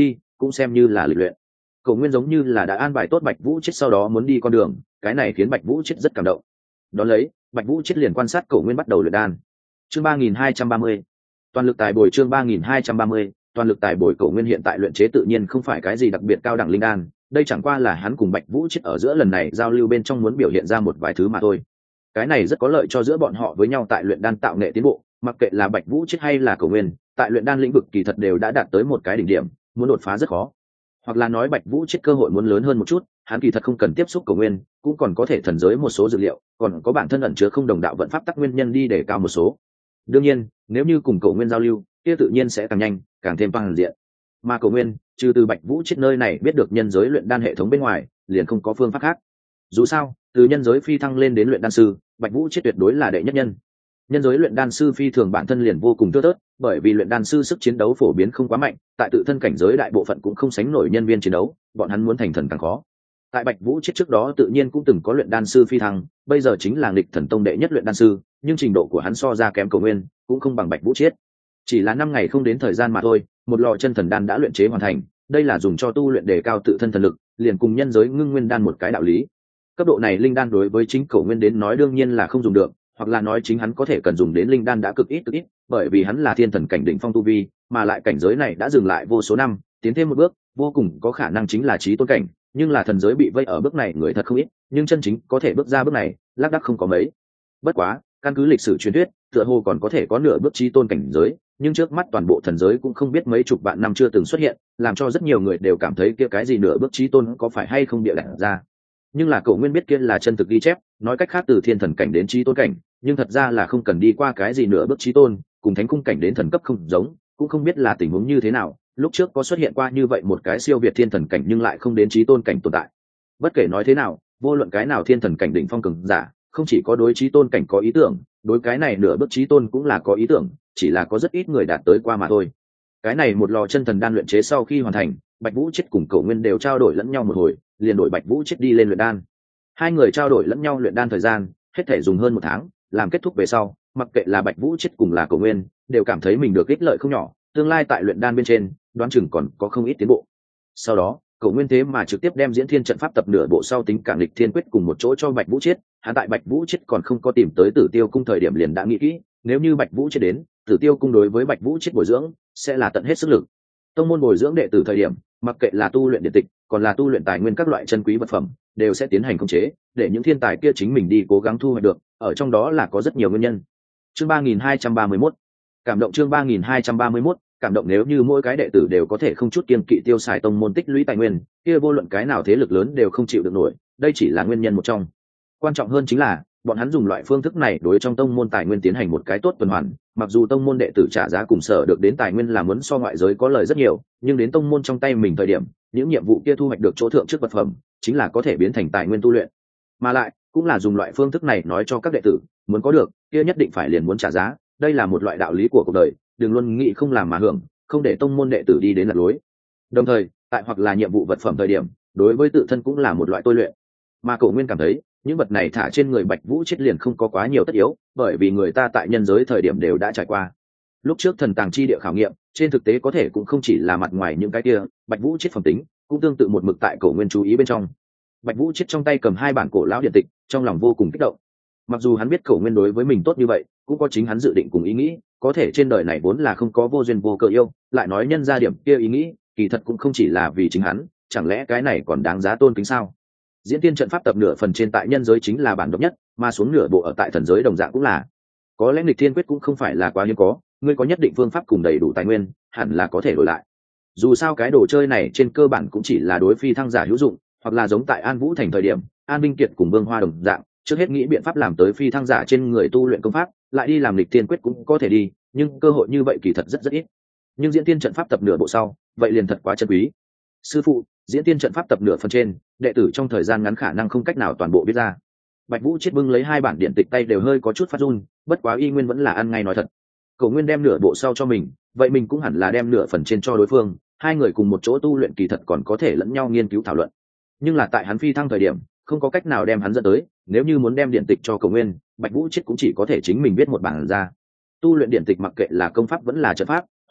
cũng xem như là lịch luyện. Cổ Nguyên giống như là đã an bài tốt Bạch Vũ Chết sau đó muốn đi con đường, cái này khiến Bạch Vũ Chết rất cảm động. Đón lấy, Bạch Vũ Chết liền quan sát Cổ Nguyên bắt đầu luyện đan. Chương 3230. Toàn lực tài bồi chương 3230, toàn lực tài bồi. Cổ Nguyên hiện tại luyện chế tự nhiên không phải cái gì đặc biệt cao đẳng linh đan, đây chẳng qua là hắn cùng Bạch Vũ Chết ở giữa lần này giao lưu bên trong muốn biểu hiện ra một vài thứ mà thôi. Cái này rất có lợi cho giữa bọn họ với nhau tại luyện đan tạo nghệ tiến bộ, mặc kệ là Bạch Vũ Chết hay là Cổ Nguyên, tại luyện đan lĩnh vực kỳ thật đều đã đạt tới một cái đỉnh điểm, muốn đột phá rất khó. Hoặc là nói Bạch Vũ Chết cơ hội muốn lớn hơn một chút, hắn kỳ thật không cần tiếp xúc Cổ Nguyên, cũng còn có thể thần giới một số dược liệu, còn có bản thân ẩn chứa không đồng đạo vận pháp tắc nguyên nhân đi để cao một số. Đương nhiên, nếu như cùng Cổ Nguyên giao lưu, kia tự nhiên sẽ càng nhanh, càng thêm toàn diện. Mà Cổ Nguyên, trừ từ Bạch Vũ Chết nơi này biết được nhân giới luyện đan hệ thống bên ngoài, liền không có phương pháp khác. Dù sao, từ nhân giới phi thăng lên đến luyện đan sư, Bạch Vũ Chết tuyệt đối là đệ nhất nhân. Nhân giới luyện đan sư phi thường bản thân liền vô cùng thưa thớt, bởi vì luyện đan sư sức chiến đấu phổ biến không quá mạnh, tại tự thân cảnh giới đại bộ phận cũng không sánh nổi nhân viên chiến đấu, bọn hắn muốn thành thần càng khó. Tại Bạch Vũ Chết trước đó tự nhiên cũng từng có luyện đan sư phi thăng, bây giờ chính là nghịch thần tông đệ nhất luyện đan sư, nhưng trình độ của hắn so ra kém Cổ Nguyên, cũng không bằng Bạch Vũ Chết. Chỉ là 5 ngày không đến thời gian mà thôi, một lò chân thần đan đã luyện chế hoàn thành, đây là dùng cho tu luyện đề cao tự thân thần lực, liền cùng nhân giới ngưng nguyên đan một cái đạo lý. Cấp độ này linh đan đối với chính Cổ Nguyên đến nói đương nhiên là không dùng được, hoặc là nói chính hắn có thể cần dùng đến linh đan đã cực ít, bởi vì hắn là thiên thần cảnh đỉnh phong tu vi, mà lại cảnh giới này đã dừng lại vô số năm, tiến thêm một bước, vô cùng có khả năng chính là chí tôn cảnh, nhưng là thần giới bị vây ở bước này người thật không ít, nhưng chân chính có thể bước ra bước này, lác đác không có mấy. Bất quá, căn cứ lịch sử truyền thuyết, tựa hồ còn có thể có nửa bước chí tôn cảnh giới, nhưng trước mắt toàn bộ thần giới cũng không biết mấy chục vạn năm chưa từng xuất hiện, làm cho rất nhiều người đều cảm thấy kia cái gì nửa bước chí tôn có phải hay không bịa đặt ra. Nhưng là Cổ Nguyên biết kia là chân thực ghi chép, nói cách khác từ thiên thần cảnh đến chí tôn cảnh, nhưng thật ra là không cần đi qua cái gì nửa bước chí tôn, cùng thánh cung cảnh đến thần cấp không giống, cũng không biết là tình huống như thế nào, lúc trước có xuất hiện qua như vậy một cái siêu việt thiên thần cảnh nhưng lại không đến chí tôn cảnh tồn tại. Bất kể nói thế nào, vô luận cái nào thiên thần cảnh đỉnh phong cường giả, không chỉ có đối chí tôn cảnh có ý tưởng, đối cái này nửa bước chí tôn cũng là có ý tưởng, chỉ là có rất ít người đạt tới qua mà thôi. Cái này một lò chân thần đan luyện chế sau khi hoàn thành, Bạch Vũ Chết cùng Cổ Nguyên đều trao đổi lẫn nhau một hồi, liền đổi Bạch Vũ Chết đi lên luyện đan. Hai người trao đổi lẫn nhau luyện đan thời gian, hết thể dùng hơn 1 tháng, làm kết thúc về sau, mặc kệ là Bạch Vũ Chết cùng là Cổ Nguyên, đều cảm thấy mình được ích lợi không nhỏ, tương lai tại luyện đan bên trên, đoán chừng còn có không ít tiến bộ. Sau đó, Cổ Nguyên thế mà trực tiếp đem diễn thiên trận pháp tập nửa bộ sau tính cả nghịch thiên quyết cùng một chỗ cho Bạch Vũ Chết, hắn tại Bạch Vũ Chết còn không có tìm tới Tử Tiêu cung thời điểm liền đã nghĩ kỹ, nếu như Bạch Vũ Chết đến, Tử Tiêu cung đối với Bạch Vũ Chết bồi dưỡng sẽ là tận hết sức lực. Tông môn bồi dưỡng đệ tử thời điểm, mặc kệ là tu luyện điện tịch, còn là tu luyện tài nguyên các loại chân quý vật phẩm, đều sẽ tiến hành khống chế, để những thiên tài kia chính mình đi cố gắng thu hoạch được, ở trong đó là có rất nhiều nguyên nhân. Chương 3231. Cảm động chương 3231, cảm động nếu như mỗi cái đệ tử đều có thể không chút kiêng kỵ tiêu xài tông môn tích lũy tài nguyên, kia vô luận cái nào thế lực lớn đều không chịu được nổi, đây chỉ là nguyên nhân một trong. Quan trọng hơn chính là, bọn hắn dùng loại phương thức này đối trong tông môn tài nguyên tiến hành một cái tốt tuần hoàn, mặc dù tông môn đệ tử trả giá cùng sở được đến tài nguyên là muốn so ngoại giới có lời rất nhiều, nhưng đến tông môn trong tay mình thời điểm, những nhiệm vụ kia thu hoạch được chỗ thượng trước vật phẩm, chính là có thể biến thành tài nguyên tu luyện. Mà lại, cũng là dùng loại phương thức này nói cho các đệ tử, muốn có được, kia nhất định phải liền muốn trả giá, đây là một loại đạo lý của cuộc đời, đừng luôn nghĩ không làm mà hưởng, không để tông môn đệ tử đi đến lật lối. Đồng thời, tại hoặc là nhiệm vụ vật phẩm thời điểm, đối với tự thân cũng là một loại tôi luyện. Mà Cổ Nguyên cảm thấy, những vật này thả trên người Bạch Vũ Chết liền không có quá nhiều tất yếu, bởi vì người ta tại nhân giới thời điểm đều đã trải qua. Lúc trước thần tàng chi địa khảo nghiệm, trên thực tế có thể cũng không chỉ là mặt ngoài những cái kia, Bạch Vũ Chết phẩm tính, cũng tương tự một mực tại Cổ Nguyên chú ý bên trong. Bạch Vũ Chết trong tay cầm 2 bản cổ lão điện tịch, trong lòng vô cùng kích động. Mặc dù hắn biết Cổ Nguyên đối với mình tốt như vậy, cũng có chính hắn dự định cùng ý nghĩ, có thể trên đời này vốn là không có vô duyên vô cớ yêu, lại nói nhân ra điểm kia ý nghĩ, kỳ thật cũng không chỉ là vì chính hắn, chẳng lẽ cái này còn đáng giá tôn kính sao? Diễn tiên trận pháp tập nửa phần trên tại nhân giới chính là bản độc nhất, mà xuống nửa bộ ở tại thần giới đồng dạng cũng là. Có lẽ nghịch thiên quyết cũng không phải là quá hiếm có, ngươi có nhất định phương pháp cùng đầy đủ tài nguyên, hẳn là có thể đổi lại. Dù sao cái đồ chơi này trên cơ bản cũng chỉ là đối phi thăng giả hữu dụng, hoặc là giống tại An Vũ thành thời điểm, An Minh Kiệt cùng Vương Hoa đồng dạng, trước hết nghĩ biện pháp làm tới phi thăng giả trên người tu luyện công pháp, lại đi làm nghịch thiên quyết cũng có thể đi, nhưng cơ hội như vậy kỳ thật rất ít. Nhưng diễn tiên trận pháp tập nửa bộ sau, vậy liền thật quá chân quý. Sư phụ, diễn tiên trận pháp tập nửa phần trên, đệ tử trong thời gian ngắn khả năng không cách nào toàn bộ biết ra. Bạch Vũ Chết bưng lấy 2 bản điện tịch tay đều hơi có chút phát run, bất quá y nguyên vẫn là ăn ngay nói thật. Cổ Nguyên đem nửa bộ sau cho mình, vậy mình cũng hẳn là đem nửa phần trên cho đối phương, 2 người cùng một chỗ tu luyện kỳ thật còn có thể lẫn nhau nghiên cứu thảo luận. Nhưng là tại hắn phi thăng thời điểm, không có cách nào đem hắn dẫn tới, nếu như muốn đem điện tịch cho Cổ Nguyên, Bạch Vũ Chết cũng chỉ có thể chính mình viết một bản ra. Tu luyện điện tịch mặc kệ là công pháp vẫn là trận pháp,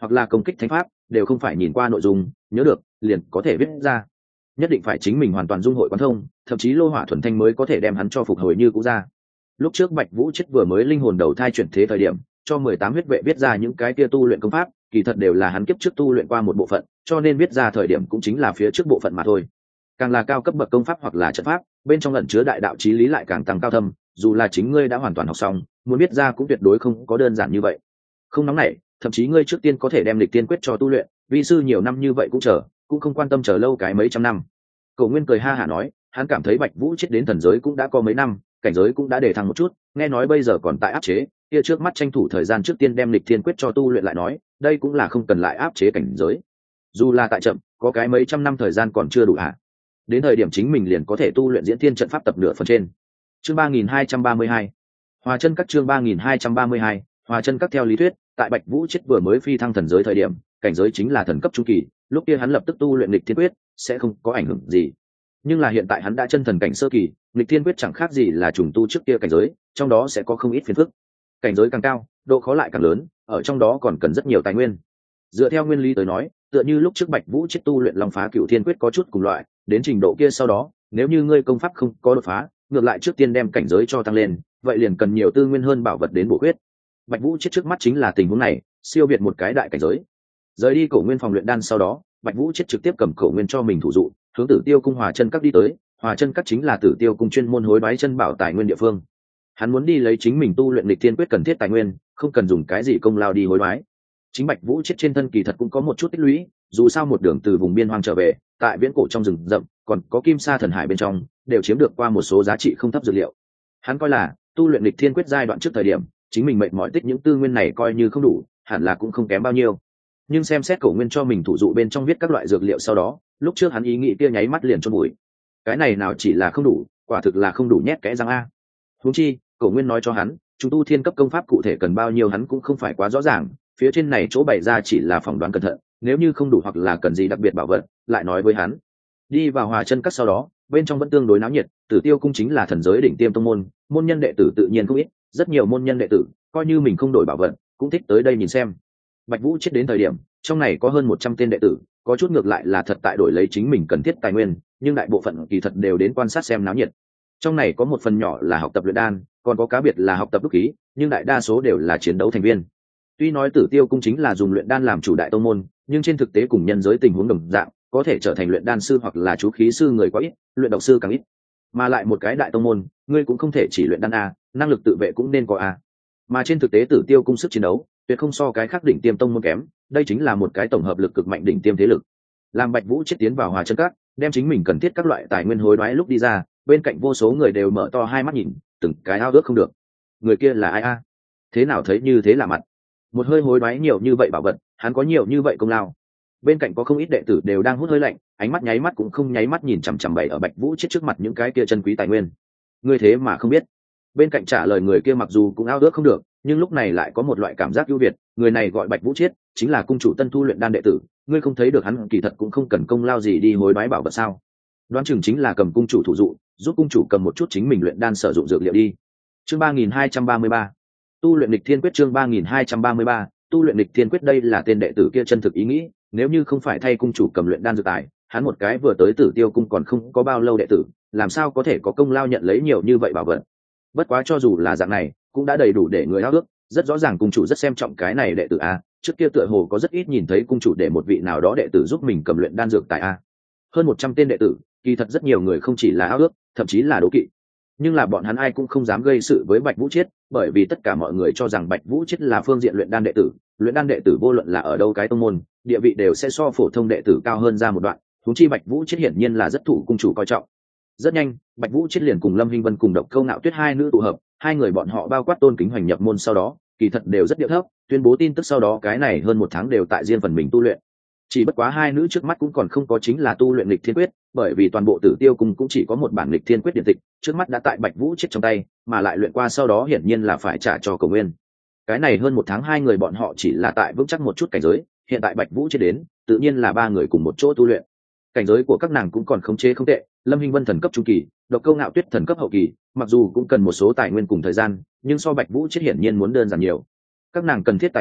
hoặc là công kích thánh pháp đều không phải nhìn qua nội dung nhớ được liền có thể viết ra, nhất định phải chính mình hoàn toàn dung hội quán thông, thậm chí lô hỏa thuần thanh mới có thể đem hắn cho phục hồi như cũ ra. Lúc trước Bạch Vũ chết vừa mới linh hồn đầu thai chuyển thế thời điểm, cho 18 huyết vệ viết ra những cái kia tu luyện công pháp, kỳ thật đều là hắn kiếp trước tu luyện qua một bộ phận, cho nên viết ra thời điểm cũng chính là phía trước bộ phận mà thôi. Càng là cao cấp bậc công pháp hoặc là trận pháp, bên trong ẩn chứa đại đạo chí lý lại càng tăng cao thâm, dù là chính ngươi đã hoàn toàn học xong, muốn viết ra cũng tuyệt đối không có đơn giản như vậy. Không nóng nảy, thậm chí ngươi trước tiên có thể đem lịch tiên quyết cho tu luyện, vi sư nhiều năm như vậy cũng chờ, cũng không quan tâm chờ lâu cái mấy trăm năm. Cổ Nguyên cười ha hả nói, hắn cảm thấy Bạch Vũ chết đến thần giới cũng đã có mấy năm, cảnh giới cũng đã đề thăng một chút, nghe nói bây giờ còn tại áp chế, kia trước mắt tranh thủ thời gian trước tiên đem lịch thiên quyết cho tu luyện lại nói, đây cũng là không cần lại áp chế cảnh giới. Dù là tại chậm, có cái mấy trăm năm thời gian còn chưa đủ hả? Đến thời điểm chính mình liền có thể tu luyện diễn thiên trận pháp tập nửa phần trên. Chương 3232. Hòa chân các chương 3232, Hòa chân các theo lý thuyết, tại Bạch Vũ chết vừa mới phi thăng thần giới thời điểm, cảnh giới chính là thần cấp trung kỳ, lúc kia hắn lập tức tu luyện lịch thiên quyết sẽ không có ảnh hưởng gì. Nhưng là hiện tại hắn đã chân thần cảnh sơ kỳ, lịch thiên quyết chẳng khác gì là trùng tu trước kia cảnh giới, trong đó sẽ có không ít phiền phức. Cảnh giới càng cao, độ khó lại càng lớn, ở trong đó còn cần rất nhiều tài nguyên. Dựa theo nguyên lý tới nói, tựa như lúc trước Bạch Vũ chết tu luyện Long Phá Cửu Thiên Quyết có chút cùng loại, đến trình độ kia sau đó, nếu như ngươi công pháp không có đột phá, ngược lại trước tiên đem cảnh giới cho tăng lên, vậy liền cần nhiều tư nguyên hơn bảo vật đến bổ khuyết. Bạch Vũ chết trước mắt chính là tình huống này, siêu việt một cái đại cảnh giới. Rời đi Cổ Nguyên phòng luyện đan sau đó, Bạch Vũ chết trực tiếp cầm Cổ Nguyên cho mình thủ dụ, hướng Tử Tiêu cung Hòa chân các đi tới. Hòa chân các chính là Tử Tiêu cung chuyên môn hối đoái chân bảo tài nguyên địa phương. Hắn muốn đi lấy chính mình tu luyện lịch thiên quyết cần thiết tài nguyên, không cần dùng cái gì công lao đi hối đoái. Chính Bạch Vũ chết trên thân kỳ thật cũng có một chút tích lũy, dù sao một đường từ vùng biên hoang trở về, tại viễn cổ trong rừng rậm, còn có Kim Sa thần hải bên trong, đều chiếm được qua một số giá trị không thấp dược liệu. Hắn coi là tu luyện lịch thiên quyết giai đoạn trước thời điểm, chính mình mệt mỏi tích những tư nguyên này coi như không đủ, hẳn là cũng không kém bao nhiêu. Nhưng xem xét Cổ Nguyên cho mình thủ dụ bên trong viết các loại dược liệu sau đó, lúc trước hắn ý nghĩ kia nháy mắt liền chôn bụi. Cái này nào chỉ là không đủ, quả thực là không đủ nhét kẽ răng a. Huống chi, Cổ Nguyên nói cho hắn, chúng tu thiên cấp công pháp cụ thể cần bao nhiêu hắn cũng không phải quá rõ ràng, phía trên này chỗ bày ra chỉ là phỏng đoán cẩn thận, nếu như không đủ hoặc là cần gì đặc biệt bảo vật, lại nói với hắn. Đi vào Hòa chân các sau đó, bên trong vẫn tương đối náo nhiệt, Tử Tiêu cung chính là thần giới đỉnh tiêm tông môn, môn nhân đệ tử tự nhiên không ít, rất nhiều môn nhân đệ tử, coi như mình không đổi bảo vật, cũng thích tới đây nhìn xem. Bạch Vũ chết đến thời điểm, trong này có hơn 100 tên đệ tử, có chút ngược lại là thật tại đổi lấy chính mình cần thiết tài nguyên, nhưng đại bộ phận kỳ thật đều đến quan sát xem náo nhiệt. Trong này có một phần nhỏ là học tập luyện đan, còn có cá biệt là học tập đúc khí, nhưng đại đa số đều là chiến đấu thành viên. Tuy nói Tử Tiêu cung chính là dùng luyện đan làm chủ đại tông môn, nhưng trên thực tế cùng nhân giới tình huống đồng dạng, có thể trở thành luyện đan sư hoặc là chú khí sư người quá ít, luyện độc sư càng ít. Mà lại một cái đại tông môn, ngươi cũng không thể chỉ luyện đan a, năng lực tự vệ cũng nên có a. Mà trên thực tế Tử Tiêu cung sức chiến đấu, tuyệt không so cái khác đỉnh tiêm tông môn kém, đây chính là một cái tổng hợp lực cực mạnh đỉnh tiêm thế lực. Làm Bạch Vũ chết tiến vào Hòa chân các, đem chính mình cần thiết các loại tài nguyên hối đoái lúc đi ra, bên cạnh vô số người đều mở to hai mắt nhìn, từng cái ao ước không được. Người kia là ai a? Thế nào thấy như thế lạ mặt? Một hơi hối đoái nhiều như vậy bảo vật, hắn có nhiều như vậy công lao. Bên cạnh có không ít đệ tử đều đang hút hơi lạnh, ánh mắt nháy mắt cũng không nháy mắt nhìn chằm chằm bày ở Bạch Vũ chết trước mặt những cái kia chân quý tài nguyên. Ngươi thế mà không biết? Bên cạnh trả lời người kia mặc dù cũng ao ước không được, nhưng lúc này lại có một loại cảm giác ưu việt, người này gọi Bạch Vũ Chiết, chính là cung chủ Tân Thu luyện đan đệ tử, ngươi không thấy được hắn kỳ thật cũng không cần công lao gì đi hối đoái bảo vật sao? Đoán chừng chính là cầm cung chủ thủ dụ, giúp cung chủ cầm một chút chính mình luyện đan sử dụng dược liệu đi. Chương 3233. Tu luyện lịch thiên quyết chương 3233, tu luyện lịch thiên quyết đây là tên đệ tử kia chân thực ý nghĩ, nếu như không phải thay cung chủ cầm luyện đan dược tài, hắn một cái vừa tới Tử Tiêu cung còn không có bao lâu đệ tử, làm sao có thể có công lao nhận lấy nhiều như vậy bảo vật. Bất quá cho dù là dạng này, cũng đã đầy đủ để người ao ước, rất rõ ràng cung chủ rất xem trọng cái này đệ tử a, trước kia tựa hồ có rất ít nhìn thấy cung chủ để một vị nào đó đệ tử giúp mình cầm luyện đan dược tài a. Hơn 100 tên đệ tử, kỳ thật rất nhiều người không chỉ là ao ước, thậm chí là đố kỵ. Nhưng là bọn hắn ai cũng không dám gây sự với Bạch Vũ Chiết, bởi vì tất cả mọi người cho rằng Bạch Vũ Chiết là phương diện luyện đan đệ tử vô luận là ở đâu cái tông môn, địa vị đều sẽ so phổ thông đệ tử cao hơn ra một đoạn, huống chi Bạch Vũ Chiết hiển nhiên là rất thụ cung chủ coi trọng. Rất nhanh, Bạch Vũ Chiết liền cùng Lâm Hinh Vân cùng Độc Câu Nạo Tuyết hai nữ tụ hợp, hai người bọn họ bao quát Tôn Kính Hoành nhập môn sau đó, kỳ thật đều rất điệu thấp, tuyên bố tin tức sau đó cái này hơn 1 tháng đều tại riêng phần mình tu luyện. Chỉ bất quá hai nữ trước mắt cũng còn không có chính là tu luyện lịch thiên quyết, bởi vì toàn bộ Tử Tiêu cung cũng chỉ có một bản lịch thiên quyết điện tịch, trước mắt đã tại Bạch Vũ Chiết trong tay, mà lại luyện qua sau đó hiển nhiên là phải trả cho Cổ Nguyên. Cái này hơn 1 tháng hai người bọn họ chỉ là tại vững chắc một chút cảnh giới, hiện tại Bạch Vũ Chiết đến, tự nhiên là ba người cùng một chỗ tu luyện. Cảnh giới của các nàng cũng còn khống chế không tệ, Lâm Hinh Vân thần cấp trung kỳ, Độc Câu Nạo Tuyết thần cấp hậu kỳ, mặc dù cũng cần một số tài nguyên cùng thời gian, nhưng so Bạch Vũ Chiết hiển nhiên muốn đơn giản nhiều. Các nàng cần thiết tài nguyên,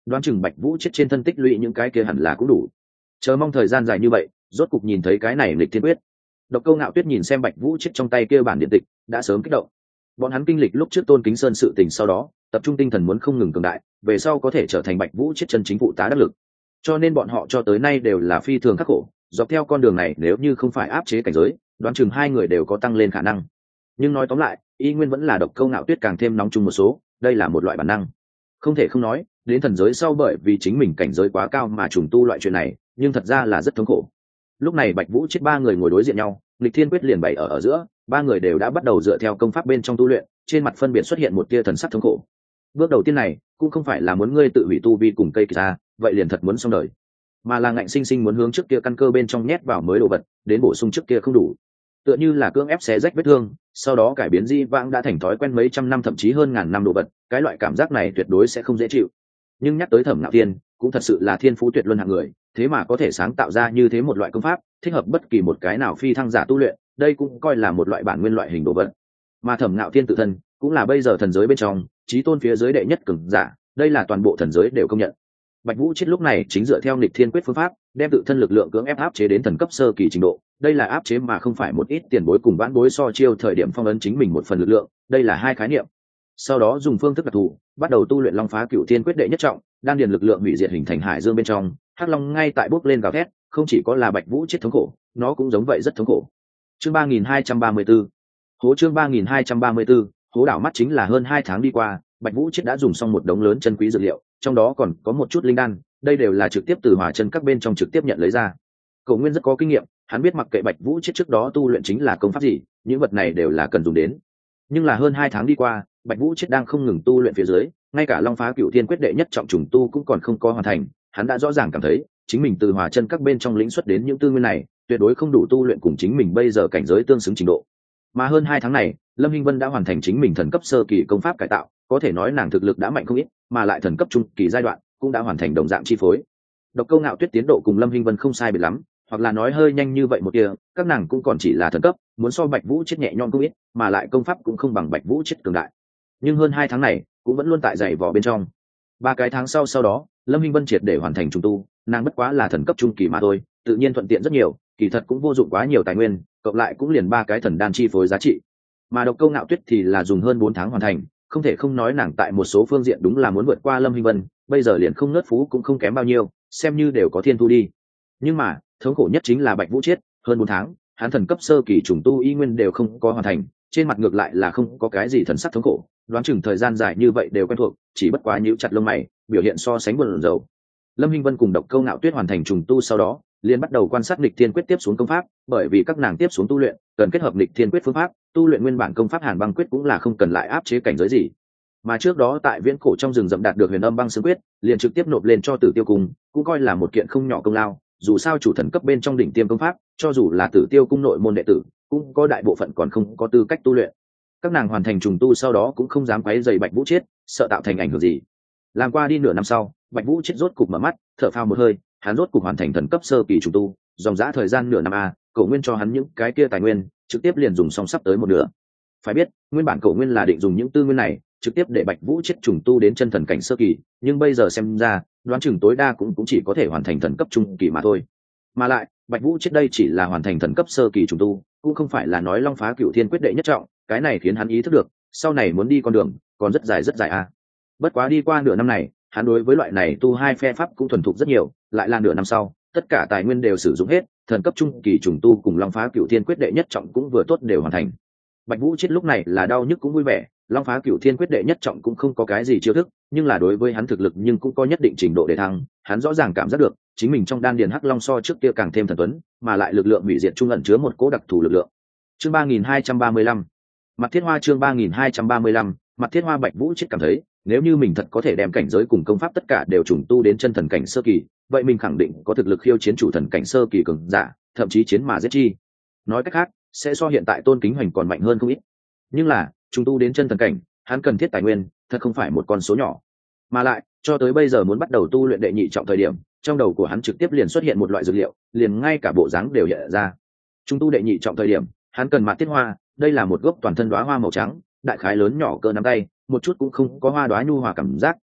đoán chừng Bạch Vũ chết trên thân tích lũy những cái kia hẳn là cũng đủ. Chờ mong thời gian dài như vậy, rốt cục nhìn thấy cái này Lịch Thiên Quyết. Độc Câu Ngạo Tuyết nhìn xem Bạch Vũ chết trong tay kia bản điện tịch, đã sớm kích động. Bọn hắn kinh lịch lúc trước Tôn Kính Sơn sự tình sau đó, tập trung tinh thần muốn không ngừng cường đại, về sau có thể trở thành Bạch Vũ chết chân chính phụ tá đắc lực. Cho nên bọn họ cho tới nay đều là phi thường khắc khổ, dọc theo con đường này nếu như không phải áp chế cảnh giới, đoán chừng hai người đều có tăng lên khả năng. Nhưng nói tóm lại, y nguyên vẫn là Độc Câu Ngạo Tuyết càng thêm nóng chung một số, đây là một loại bản năng. Không thể không nói, đến thần giới sau bởi vì chính mình cảnh giới quá cao mà trùng tu loại chuyện này, nhưng thật ra là rất thống khổ. Lúc này Bạch Vũ chết ba người ngồi đối diện nhau, Lịch Thiên Quyết liền bày ở giữa, ba người đều đã bắt đầu dựa theo công pháp bên trong tu luyện, trên mặt phân biệt xuất hiện một tia thần sắc thống khổ. Bước đầu tiên này cũng không phải là muốn ngươi tự hủy tu vi cùng cây kỳ ra, vậy liền thật muốn xong đời, mà là ngạnh sinh sinh muốn hướng trước kia căn cơ bên trong nhét vào mới đồ vật, đến bổ sung trước kia không đủ. Tựa như là cưỡng ép xé rách vết thương, sau đó cải biến di vãng đã thành thói quen mấy trăm năm thậm chí hơn ngàn năm đồ vật, cái loại cảm giác này tuyệt đối sẽ không dễ chịu. Nhưng nhắc tới Thẩm Ngạo Thiên, cũng thật sự là thiên phú tuyệt luân hạng người, thế mà có thể sáng tạo ra như thế một loại công pháp, thích hợp bất kỳ một cái nào phi thăng giả tu luyện, đây cũng coi là một loại bản nguyên loại hình đồ vật. Mà Thẩm Ngạo Thiên tự thân cũng là bây giờ thần giới bên trong chí tôn phía dưới đệ nhất cường giả, đây là toàn bộ thần giới đều công nhận. Bạch Vũ chết lúc này chính dựa theo Nghịch Thiên Quyết phương pháp, đem tự thân lực lượng cưỡng ép áp chế đến thần cấp sơ kỳ trình độ, đây là áp chế mà không phải một ít tiền bối cùng vãn bối so chiêu thời điểm phong ấn chính mình một phần lực lượng, đây là hai khái niệm. Sau đó dùng phương thức đặc thù, bắt đầu tu luyện Long Phá Cửu Thiên Quyết đệ nhất trọng, đan điền lực lượng hủy diệt hình thành hải dương bên trong, hắc long ngay tại bốc lên gào thét, không chỉ có là Bạch Vũ chết thống khổ, nó cũng giống vậy rất thống khổ. Chương 3234. Hố chương 3234, hố đảo mắt chính là hơn 2 tháng đi qua, Bạch Vũ chết đã dùng xong một đống lớn chân quý dược liệu, trong đó còn có một chút linh đan, đây đều là trực tiếp từ Hỏa Chân các bên trong trực tiếp nhận lấy ra. Cổ Nguyên rất có kinh nghiệm, hắn biết mặc kệ Bạch Vũ chết trước đó tu luyện chính là công pháp gì, những vật này đều là cần dùng đến. Nhưng là hơn 2 tháng đi qua, Bạch Vũ chết đang không ngừng tu luyện phía dưới, ngay cả Long Phá Cửu Thiên Quyết đệ nhất trọng trùng tu cũng còn không có hoàn thành, hắn đã rõ ràng cảm thấy, chính mình từ Hỏa Chân các bên trong lĩnh xuất đến những tư nguyên này, tuyệt đối không đủ tu luyện cùng chính mình bây giờ cảnh giới tương xứng trình độ. Mà hơn 2 tháng này, Lâm Hinh Vân đã hoàn thành chính mình thần cấp sơ kỳ công pháp cải tạo, có thể nói nàng thực lực đã mạnh không ít, mà lại thần cấp trung kỳ giai đoạn cũng đã hoàn thành đồng dạng chi phối. Độc Câu Ngạo Tuyết tiến độ cùng Lâm Hinh Vân không sai biệt lắm, hoặc là nói hơi nhanh như vậy một tia, các nàng cũng còn chỉ là thần cấp, muốn so Bạch Vũ chết nhẹ nhõm không ít, mà lại công pháp cũng không bằng Bạch Vũ chết cường đại. Nhưng hơn 2 tháng này, cũng vẫn luôn tại dày vò bên trong. 3 cái tháng sau đó, Lâm Hinh Vân triệt để hoàn thành trùng tu, nàng bất quá là thần cấp trung kỳ mà thôi, tự nhiên thuận tiện rất nhiều, kỳ thật cũng vô dụng quá nhiều tài nguyên, cộng lại cũng liền 3 cái thần đan chi phối giá trị. Mà Độc Câu Ngạo Tuyết thì là dùng hơn 4 tháng hoàn thành, không thể không nói nàng tại một số phương diện đúng là muốn vượt qua Lâm Hinh Vân, bây giờ liền không nớt phú cũng không kém bao nhiêu, xem như đều có thiên thu đi. Nhưng mà thống khổ nhất chính là Bạch Vũ chết, hơn 4 tháng, hắn thần cấp sơ kỳ trùng tu y nguyên đều không có hoàn thành, trên mặt ngược lại là không có cái gì thần sắc thống khổ, đoán chừng thời gian dài như vậy đều quen thuộc, chỉ bất quá nhíu chặt lông mày, biểu hiện so sánh buồn rầu. Lâm Hinh Vân cùng Độc Câu Ngạo Tuyết hoàn thành trùng tu sau đó, liền bắt đầu quan sát Nghịch Thiên Quyết tiếp xuống công pháp, bởi vì các nàng tiếp xuống tu luyện cần kết hợp Nghịch Thiên Quyết phương pháp, tu luyện nguyên bản công pháp Hàn Băng Quyết cũng là không cần lại áp chế cảnh giới gì. Mà trước đó tại viễn cổ trong rừng rậm đạt được Huyền Âm Băng Xương Quyết, liền trực tiếp nộp lên cho Tử Tiêu Cung, cũng coi là một kiện không nhỏ công lao, dù sao chủ thần cấp bên trong đỉnh tiêm công pháp, cho dù là Tử Tiêu Cung nội môn đệ tử, cũng có đại bộ phận còn không có tư cách tu luyện. Các nàng hoàn thành trùng tu sau đó cũng không dám quấy rầy Bạch Vũ chết, sợ tạo thành ảnh hưởng gì. Làm qua đi nửa năm sau, Bạch Vũ chết rốt cục mở mắt, thở phào một hơi, hắn rốt cục hoàn thành thần cấp sơ kỳ trùng tu, dòng dã thời gian nửa năm Cổ Nguyên cho hắn những cái kia tài nguyên, trực tiếp liền dùng xong sắp tới một nửa. Phải biết, nguyên bản Cổ Nguyên là định dùng những tư nguyên này, trực tiếp để Bạch Vũ chết trùng tu đến chân thần cảnh sơ kỳ, nhưng bây giờ xem ra, đoán chừng tối đa cũng chỉ có thể hoàn thành thần cấp trung kỳ mà thôi. Mà lại, Bạch Vũ chết đây chỉ là hoàn thành thần cấp sơ kỳ trùng tu, cũng không phải là nói Long Phá Cửu Thiên Quyết đệ nhất trọng, cái này khiến hắn ý thức được, sau này muốn đi con đường còn rất dài Bất quá đi qua nửa năm này, hắn đối với loại này tu hai phe pháp cũng thuần thục rất nhiều, lại là nửa năm sau, tất cả tài nguyên đều sử dụng hết, thần cấp trung kỳ trùng tu cùng Long Phá Cửu Thiên Quyết đệ nhất trọng cũng vừa tốt đều hoàn thành. Bạch Vũ chết lúc này là đau nhức cũng vui vẻ, Long Phá Cửu Thiên Quyết đệ nhất trọng cũng không có cái gì chiêu thức, nhưng là đối với hắn thực lực nhưng cũng có nhất định trình độ để thăng, hắn rõ ràng cảm giác được, chính mình trong đan điền hắc long so trước kia càng thêm thần tuấn, mà lại lực lượng hủy diệt trung ẩn chứa một cỗ đặc thù lực lượng. Chương 3235. Mặt Thiết Hoa chương 3235, Mặt Thiết Hoa. Bạch Vũ chết cảm thấy, nếu như mình thật có thể đem cảnh giới cùng công pháp tất cả đều trùng tu đến chân thần cảnh sơ kỳ, vậy mình khẳng định có thực lực khiêu chiến chủ thần cảnh sơ kỳ cường giả, thậm chí chiến mà giết chi. Nói cách khác, sẽ so hiện tại Tôn Kính Hoành còn mạnh hơn không ít. Nhưng là, trùng tu đến chân thần cảnh, hắn cần thiết tài nguyên, thật không phải một con số nhỏ. Mà lại, cho tới bây giờ muốn bắt đầu tu luyện đệ nhị trọng thời điểm, trong đầu của hắn trực tiếp liền xuất hiện một loại dược liệu, liền ngay cả bộ dáng đều hiện ra. Trùng tu đệ nhị trọng thời điểm, hắn cần Mạt Thiết Hoa, đây là một gốc toàn thân đóa hoa màu trắng, đại khái lớn nhỏ cỡ nắm tay, một chút cũng không có hoa đóa nhu hòa cảm giác,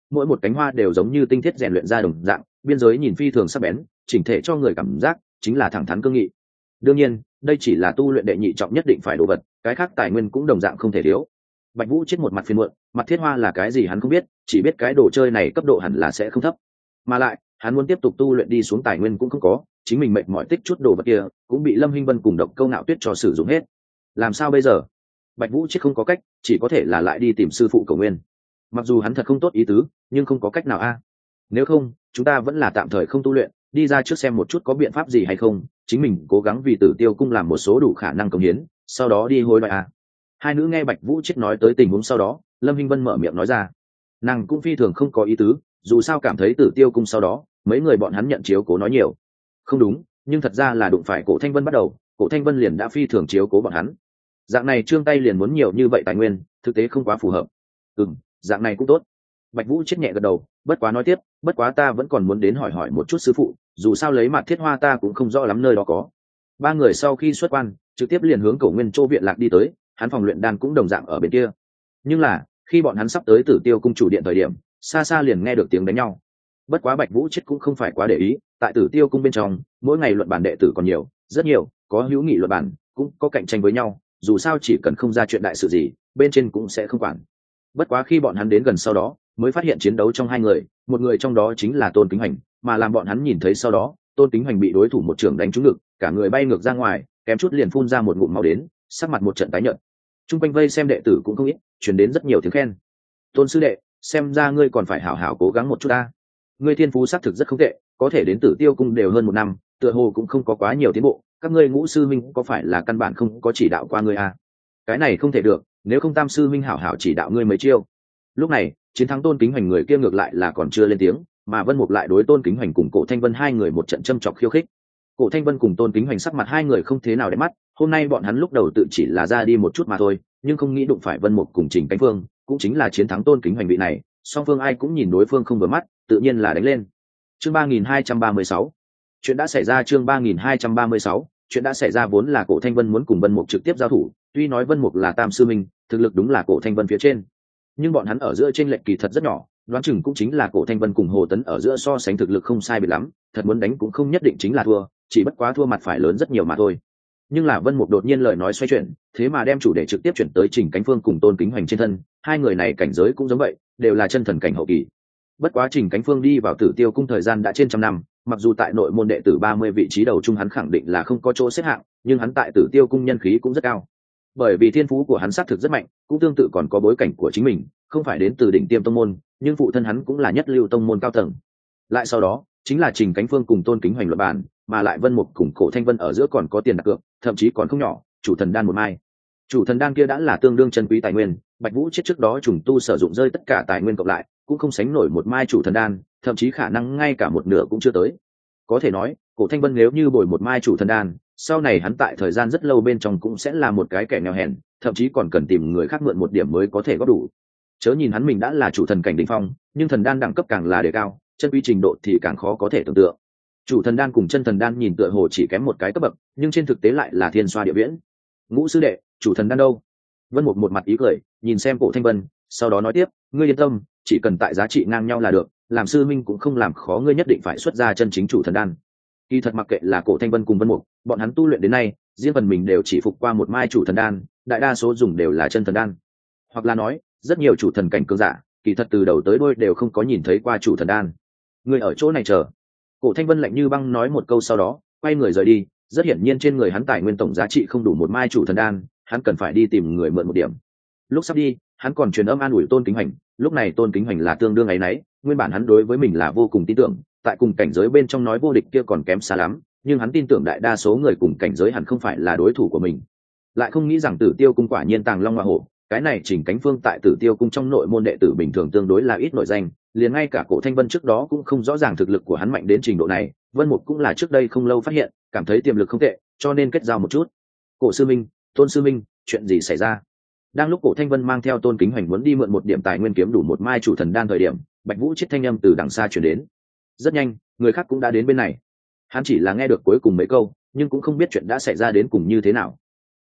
mỗi một cánh hoa đều giống như tinh thiết rèn luyện ra đồng dạng, biên giới nhìn phi thường sắc bén, chỉnh thể cho người cảm giác chính là thẳng thắn cương nghị. Đương nhiên đây chỉ là tu luyện đệ nhị trọng nhất định phải đồ vật, cái khác tài nguyên cũng đồng dạng không thể thiếu. Bạch Vũ chết một mặt phiền muộn, mặt thiết hoa là cái gì hắn không biết, chỉ biết cái đồ chơi này cấp độ hẳn là sẽ không thấp, mà lại hắn muốn tiếp tục tu luyện đi xuống tài nguyên cũng không có, chính mình mệt mỏi tích chút đồ vật kia cũng bị Lâm Hinh Vân cùng Độc Câu Ngạo Tuyết cho sử dụng hết. Làm sao bây giờ? Bạch Vũ chết không có cách, chỉ có thể là lại đi tìm sư phụ cầu nguyên. Mặc dù hắn thật không tốt ý tứ, nhưng không có cách nào a. Nếu không chúng ta vẫn là tạm thời không tu luyện, đi ra trước xem một chút có biện pháp gì hay không, chính mình cố gắng vì Tử Tiêu cung làm một số đủ khả năng cống hiến, sau đó đi hối đoái a. Hai nữ nghe Bạch Vũ chết nói tới tình huống sau đó, Lâm Hinh Vân mở miệng nói ra. Nàng cũng phi thường không có ý tứ, dù sao cảm thấy Tử Tiêu cung sau đó mấy người bọn hắn nhận chiếu cố nói nhiều. Không đúng, nhưng thật ra là đụng phải Cổ Thanh Vân bắt đầu, Cổ Thanh Vân liền đã phi thường chiếu cố bọn hắn. Dạng này trương tay liền muốn nhiều như vậy tài nguyên, thực tế không quá phù hợp. Dạng này cũng tốt. Bạch Vũ chết nhẹ gật đầu, bất quá nói tiếp, bất quá ta vẫn còn muốn đến hỏi hỏi một chút sư phụ, dù sao lấy mặt thiết hoa ta cũng không rõ lắm nơi đó có. Ba người sau khi xuất quan trực tiếp liền hướng Cổ Nguyên Châu viện lạc đi tới, hắn phòng luyện đan cũng đồng dạng ở bên kia. Nhưng là khi bọn hắn sắp tới Tử Tiêu cung chủ điện thời điểm, xa xa liền nghe được tiếng đánh nhau. Bất quá Bạch Vũ chết cũng không phải quá để ý, tại Tử Tiêu cung bên trong mỗi ngày luận bản đệ tử còn nhiều, rất nhiều, có hữu nghị luận bản, cũng có cạnh tranh với nhau, dù sao chỉ cần không ra chuyện đại sự gì bên trên cũng sẽ không quản. Bất quá khi bọn hắn đến gần sau đó mới phát hiện chiến đấu trong hai người, một người trong đó chính là Tôn Kính Hoành, mà làm bọn hắn nhìn thấy sau đó, Tôn Kính Hoành bị đối thủ một trưởng đánh trúng ngực, cả người bay ngược ra ngoài, kém chút liền phun ra một ngụm máu đến, sắc mặt một trận tái nhợt. Trung quanh vây xem đệ tử cũng không ít, truyền đến rất nhiều tiếng khen. Tôn sư đệ, xem ra ngươi còn phải hảo hảo cố gắng một chút ta. Ngươi thiên phú xác thực rất không tệ, có thể đến Tử Tiêu cung đều hơn một năm, tựa hồ cũng không có quá nhiều tiến bộ, các ngươi Ngũ sư minh có phải là căn bản không có chỉ đạo qua ngươi à? Cái này không thể được, nếu không Tam sư minh hảo hảo chỉ đạo ngươi mấy chiêu. Lúc này chiến thắng Tôn Kính Hoành người kia ngược lại là còn chưa lên tiếng, mà Vân Mục lại đối Tôn Kính Hoành cùng Cổ Thanh Vân hai người một trận châm chọc khiêu khích. Cổ Thanh Vân cùng Tôn Kính Hoành sắc mặt hai người không thế nào đẹp mắt, hôm nay bọn hắn lúc đầu tự chỉ là ra đi một chút mà thôi, nhưng không nghĩ đụng phải Vân Mục cùng Trình Cánh Phương, cũng chính là chiến thắng Tôn Kính Hoành vị này, song phương ai cũng nhìn đối phương không vừa mắt, tự nhiên là đánh lên. Chương 3236. Chuyện đã xảy ra. Chương 3236. Chuyện đã xảy ra vốn là Cổ Thanh Vân muốn cùng Vân Mục trực tiếp giao thủ, tuy nói Vân Mục là Tam sư minh, thực lực đúng là Cổ Thanh Vân phía trên, nhưng bọn hắn ở giữa chênh lệch kỳ thật rất nhỏ, đoán chừng cũng chính là Cổ Thanh Vân cùng Hồ Tấn ở giữa so sánh thực lực không sai biệt lắm, thật muốn đánh cũng không nhất định chính là thua, chỉ bất quá thua mặt phải lớn rất nhiều mà thôi. Nhưng là Vân Mục đột nhiên lời nói xoay chuyển, thế mà đem chủ đề trực tiếp chuyển tới Trình Cánh Phương cùng Tôn Kính Hoành trên thân, hai người này cảnh giới cũng giống vậy, đều là chân thần cảnh hậu kỳ. Bất quá Trình Cánh Phương đi vào Tử Tiêu cung thời gian đã trên trăm năm, mặc dù tại nội môn đệ tử 30 vị trí đầu chung hắn khẳng định là không có chỗ xếp hạng, nhưng hắn tại Tử Tiêu cung nhân khí cũng rất cao. Bởi vì thiên phú của hắn xác thực rất mạnh, cũng tương tự còn có bối cảnh của chính mình, không phải đến từ đỉnh tiêm tông môn, nhưng phụ thân hắn cũng là nhất lưu tông môn cao tầng. Lại sau đó chính là Trình Cánh Phương cùng Tôn Kính Hoành luận bàn, mà lại Vân Mục cùng Cổ Thanh Vân ở giữa còn có tiền đặt cược, thậm chí còn không nhỏ, chủ thần đan một mai. Chủ thần đan kia đã là tương đương chân quý tài nguyên, Bạch Vũ chết trước đó trùng tu sử dụng rơi tất cả tài nguyên cộng lại, cũng không sánh nổi một mai chủ thần đan, thậm chí khả năng ngay cả một nửa cũng chưa tới. Có thể nói, Cổ Thanh Vân nếu như bồi một mai chủ thần đan, sau này hắn tại thời gian rất lâu bên trong cũng sẽ là một cái kẻ nghèo hèn, thậm chí còn cần tìm người khác mượn một điểm mới có thể góp đủ. Chớ nhìn hắn mình đã là chủ thần cảnh đỉnh phong, nhưng thần đan đẳng cấp càng là đề cao, chân quý trình độ thì càng khó có thể tưởng tượng. Chủ thần đan cùng chân thần đan nhìn tựa hồ chỉ kém một cái cấp bậc, nhưng trên thực tế lại là thiên xoa địa viễn. Ngũ sư đệ, chủ thần đan đâu? Vân Mục một mặt ý cười, nhìn xem Cổ Thanh Vân, sau đó nói tiếp, ngươi yên tâm, chỉ cần tại giá trị ngang nhau là được, làm sư minh cũng không làm khó ngươi nhất định phải xuất ra chân chính chủ thần đan. Kỳ thật mặc kệ là Cổ Thanh Vân cùng Vân Mục, bọn hắn tu luyện đến nay, riêng phần mình đều chỉ phục qua một mai chủ thần đan, đại đa số dùng đều là chân thần đan. Hoặc là nói, rất nhiều chủ thần cảnh cường giả, kỳ thật từ đầu tới đuôi đều không có nhìn thấy qua chủ thần đan. Ngươi ở chỗ này chờ. Cổ Thanh Vân lạnh như băng nói một câu sau đó, quay người rời đi, rất hiển nhiên trên người hắn tài nguyên tổng giá trị không đủ một mai chủ thần đan, hắn cần phải đi tìm người mượn một điểm. Lúc sắp đi, hắn còn truyền âm an ủi Tôn Kính Hoành, lúc này Tôn Kính Hoành là tương đương ấy nấy, nguyên bản hắn đối với mình là vô cùng tin tưởng, tại cùng cảnh giới bên trong nói vô địch kia còn kém xa lắm, nhưng hắn tin tưởng đại đa số người cùng cảnh giới hẳn không phải là đối thủ của mình. Lại không nghĩ rằng Tử Tiêu cung quả nhiên tàng long hoa hổ, cái này Trình Cánh Phương tại Tử Tiêu cung trong nội môn đệ tử bình thường tương đối là ít nổi danh, liền ngay cả Cổ Thanh Vân trước đó cũng không rõ ràng thực lực của hắn mạnh đến trình độ này, Vân Mục cũng là trước đây không lâu phát hiện, cảm thấy tiềm lực không tệ, cho nên kết giao một chút. Cổ sư minh, Tôn sư minh, chuyện gì xảy ra? Đang lúc Cổ Thanh Vân mang theo Tôn Kính Hoành muốn đi mượn một điểm tài nguyên kiếm đủ một mai chủ thần đan thời điểm, Bạch Vũ chết thanh âm từ đằng xa truyền đến. Rất nhanh, người khác cũng đã đến bên này. Hắn chỉ là nghe được cuối cùng mấy câu, nhưng cũng không biết chuyện đã xảy ra đến cùng như thế nào.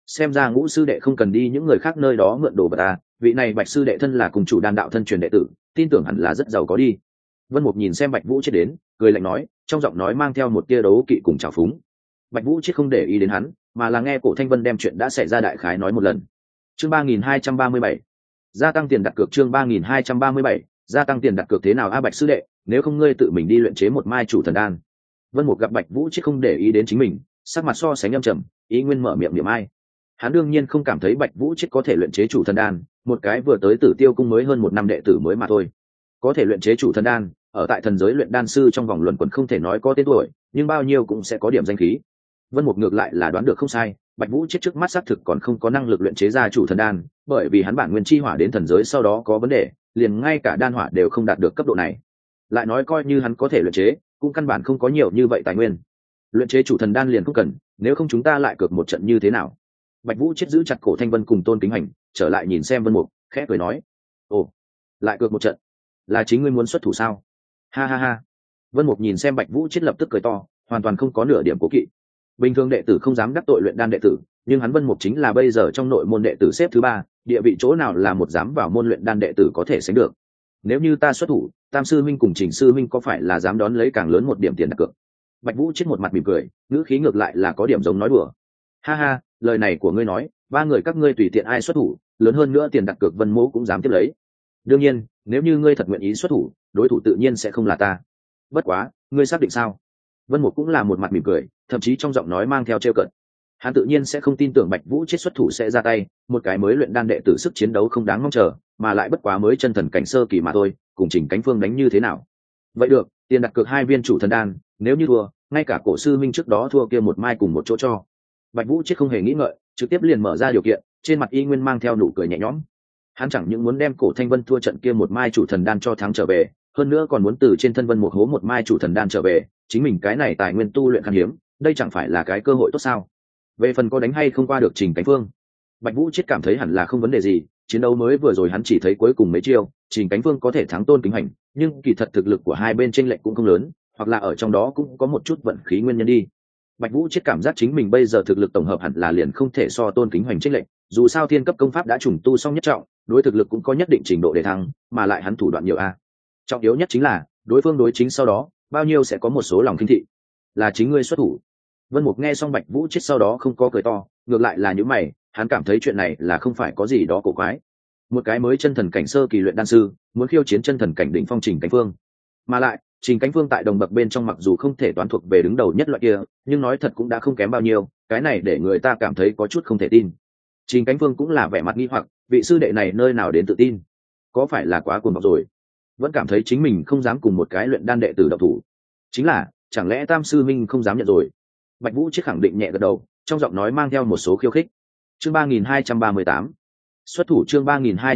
xem ra Ngũ sư đệ không cần đi những người khác nơi đó mượn đồ vật à, vị này Bạch sư đệ thân là cùng chủ đan đạo thân truyền đệ tử, tin tưởng hẳn là rất giàu có đi. Vân Mục nhìn xem Bạch Vũ Chiết đến, cười lạnh nói, trong giọng nói mang theo một tia đấu kỵ cùng trào phúng. Bạch Vũ Chiết không để ý đến hắn, mà là nghe Cổ Thanh Vân đem chuyện đã xảy ra đại khái nói một lần. Chương 3237, gia tăng tiền đặt cược. Chương 3237, gia tăng tiền đặt cược. Thế nào a Bạch sư đệ, nếu không ngươi tự mình đi luyện chế một mai chủ thần đan. Vân Mục gặp Bạch Vũ Chiết không để ý đến chính mình, sắc mặt so sánh âm trầm, ý nguyên mở miệng niệm ai. Hắn đương nhiên không cảm thấy Bạch Vũ Chiết có thể luyện chế chủ thần đan, một cái vừa tới Tử Tiêu cung mới hơn một năm đệ tử mới mà thôi. Có thể luyện chế chủ thần đan, ở tại thần giới luyện đan sư trong vòng luận quẩn không thể nói có tên tuổi, nhưng bao nhiêu cũng sẽ có điểm danh khí. Vân Mục ngược lại là đoán được không sai, Bạch Vũ Chiết trước mắt xác thực còn không có năng lực luyện chế ra chủ thần đan, bởi vì hắn bản nguyên chi hỏa đến thần giới sau đó có vấn đề, liền ngay cả đan hỏa đều không đạt được cấp độ này. Lại nói coi như hắn có thể luyện chế, cũng căn bản không có nhiều như vậy tài nguyên. Luyện chế chủ thần đan liền không cần, nếu không chúng ta lại cược một trận như thế nào? Bạch Vũ Chiết giữ chặt Cổ Thanh Vân cùng Tôn Kính Hành, trở lại nhìn xem Vân Mục, khẽ cười nói: "Ồ, lại cược một trận? Là chính ngươi muốn xuất thủ sao?" Ha ha ha. Vân Mục nhìn xem Bạch Vũ Chiết lập tức cười to, hoàn toàn không có nửa điểm cố kỵ. Bình thường đệ tử không dám đắc tội luyện đan đệ tử, nhưng hắn Vân Mục chính là bây giờ trong nội môn đệ tử xếp thứ 3, địa vị chỗ nào là một dám vào môn luyện đan đệ tử có thể sánh được. Nếu như ta xuất thủ, Tam sư minh cùng Trình sư minh có phải là dám đón lấy càng lớn một điểm tiền đặt cược? Bạch Vũ Chiết một mặt mỉm cười, ngữ khí ngược lại là có điểm giống nói đùa. Ha ha, lời này của ngươi nói, 3 người các ngươi tùy tiện ai xuất thủ, lớn hơn nữa tiền đặt cược Vân Mỗ cũng dám tiếp lấy. Đương nhiên, nếu như ngươi thật nguyện ý xuất thủ, đối thủ tự nhiên sẽ không là ta. Bất quá, ngươi xác định sao? Vân Mục cũng là một mặt mỉm cười, thậm chí trong giọng nói mang theo trêu cợt. Hắn tự nhiên sẽ không tin tưởng Bạch Vũ Chiết xuất thủ sẽ ra tay, một cái mới luyện đan đệ tử sức chiến đấu không đáng mong chờ, mà lại bất quá mới chân thần cảnh sơ kỳ mà thôi, cùng Trình Cánh Phương đánh như thế nào? Vậy được, tiền đặt cược 2 viên chủ thần đan, nếu như thua, ngay cả Cổ sư minh trước đó thua kia một mai cùng một chỗ cho. Bạch Vũ Chiết không hề nghĩ ngợi, trực tiếp liền mở ra điều kiện, trên mặt y nguyên mang theo nụ cười nhẹ nhõm. Hắn chẳng những muốn đem Cổ Thanh Vân thua trận kia một mai chủ thần đan cho thắng trở về, hơn nữa còn muốn từ trên thân Vân một hố một mai chủ thần đan trở về, chính mình cái này tài nguyên tu luyện khan hiếm, đây chẳng phải là cái cơ hội tốt sao? Về phần có đánh hay không qua được Trình Cánh Phương, Bạch Vũ Chiết cảm thấy hẳn là không vấn đề gì, chiến đấu mới vừa rồi hắn chỉ thấy cuối cùng mấy chiêu, Trình Cánh Phương có thể thắng Tôn Kính Hành, nhưng kỳ thật thực lực của hai bên chênh lệch cũng không lớn, hoặc là ở trong đó cũng có một chút vận khí nguyên nhân đi. Bạch Vũ Chiết cảm giác chính mình bây giờ thực lực tổng hợp hẳn là liền không thể so Tôn Kính Hành chênh lệch, dù sao thiên cấp công pháp đã trùng tu xong nhất trọng, đối thực lực cũng có nhất định trình độ để thăng, mà lại hắn thủ đoạn nhiều a. Trọng yếu nhất chính là, đối phương đối chính sau đó, bao nhiêu sẽ có một số lòng khinh thị. Là chính ngươi xuất thủ. Vân Mục nghe xong Bạch Vũ Chiết sau đó không có cười to, ngược lại là nhíu mày, hắn cảm thấy chuyện này là không phải có gì đó cổ quái. Một cái mới chân thần cảnh sơ kỳ luyện đan sư, muốn khiêu chiến chân thần cảnh đỉnh phong Trình Cánh Phương. Mà lại, Trình Cánh Phương tại đồng bậc bên trong mặc dù không thể toán thuộc về đứng đầu nhất loại kia, nhưng nói thật cũng đã không kém bao nhiêu, cái này để người ta cảm thấy có chút không thể tin. Trình Cánh Phương cũng là vẻ mặt nghi hoặc, vị sư đệ này nơi nào đến tự tin? Có phải là quá cuồng vọng rồi? Vẫn cảm thấy chính mình không dám cùng một cái luyện đan đệ tử động thủ. Chính là, chẳng lẽ Tam sư minh không dám nhận rồi? Bạch Vũ Chiết khẳng định nhẹ gật đầu, trong giọng nói mang theo một số khiêu khích. Chương 3238. Xuất thủ. Chương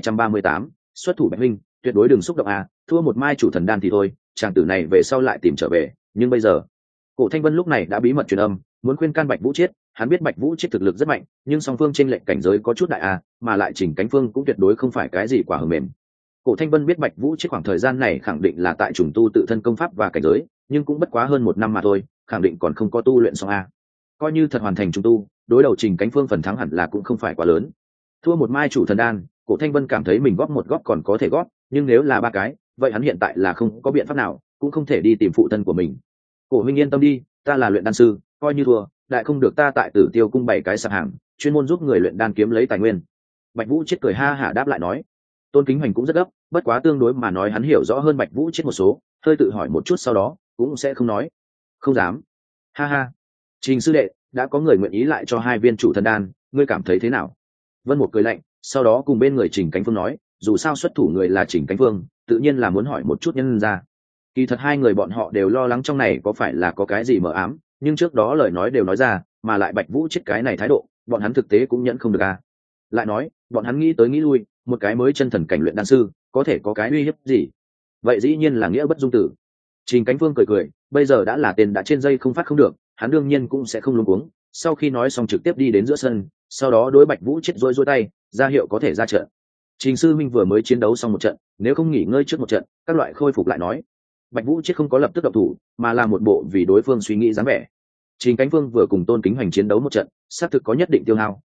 3238. Xuất thủ Bạch huynh, tuyệt đối đừng xúc động à, thua một mai chủ thần đan thì thôi, chàng tử này về sau lại tìm trở về, nhưng bây giờ, Cổ Thanh Vân lúc này đã bí mật truyền âm, muốn khuyên can Bạch Vũ Chiết, hắn biết Bạch Vũ Chiết thực lực rất mạnh, nhưng song phương chênh lệch cảnh giới có chút đại à, mà lại Trình Cánh Phương cũng tuyệt đối không phải cái gì quả hờ mềm. Cổ Thanh Vân biết Bạch Vũ Chiết khoảng thời gian này khẳng định là tại trùng tu tự thân công pháp và cảnh giới, nhưng cũng bất quá hơn 1 năm mà thôi, khẳng định còn không có tu luyện xong a. Coi như thật hoàn thành trùng tu, đối đầu Trình Cánh Phương phần thắng hẳn là cũng không phải quá lớn. Thua một mai chủ thần đan, Cổ Thanh Vân cảm thấy mình góp một góp còn có thể góp, nhưng nếu là 3 cái, vậy hắn hiện tại là không có biện pháp nào, cũng không thể đi tìm phụ thân của mình. Cổ huynh yên tâm đi, ta là luyện đan sư, coi như thua, đại không được ta tại Tử Tiêu cung 7 cái sạp hàng, chuyên môn giúp người luyện đan kiếm lấy tài nguyên. Bạch Vũ Chiết cười ha hả đáp lại nói. Tôn Kính Hoành cũng rất gấp, bất quá tương đối mà nói hắn hiểu rõ hơn Bạch Vũ Chiết một số, hơi tự hỏi một chút sau đó, cũng sẽ không nói. Không dám. Ha ha. Trình sư đệ, đã có người nguyện ý lại cho 2 viên chủ thần đan, ngươi cảm thấy thế nào? Vân Mục cười lạnh, sau đó cùng bên người Trình Cánh Phương nói, dù sao xuất thủ người là Trình Cánh Phương, tự nhiên là muốn hỏi một chút nhân ra. Kỳ thật 2 người bọn họ đều lo lắng trong này có phải là có cái gì mờ ám, nhưng trước đó lời nói đều nói ra, mà lại Bạch Vũ Chiết cái này thái độ, bọn hắn thực tế cũng nhẫn không được à. Lại nói, bọn hắn nghĩ tới nghĩ lui, một cái mới chân thần cảnh luyện đan sư, có thể có cái uy hiếp gì? Vậy dĩ nhiên là nghĩa bất dung tử. Trình Cánh Phương cười cười, bây giờ đã là tên đã trên dây không phát không được, hắn đương nhiên cũng sẽ không luống cuống. Sau khi nói xong trực tiếp đi đến giữa sân, sau đó đối Bạch Vũ Chiết rối tay, ra hiệu có thể ra trận. Trình sư minh vừa mới chiến đấu xong một trận, nếu không nghỉ ngơi trước một trận, các loại khôi phục lại nói. Bạch Vũ Chiết không có lập tức động thủ, mà là một bộ vì đối phương suy nghĩ dáng vẻ. Trình Cánh Phương vừa cùng Tôn Kính Hoành chiến đấu một trận, xác thực có nhất định tiêu hao,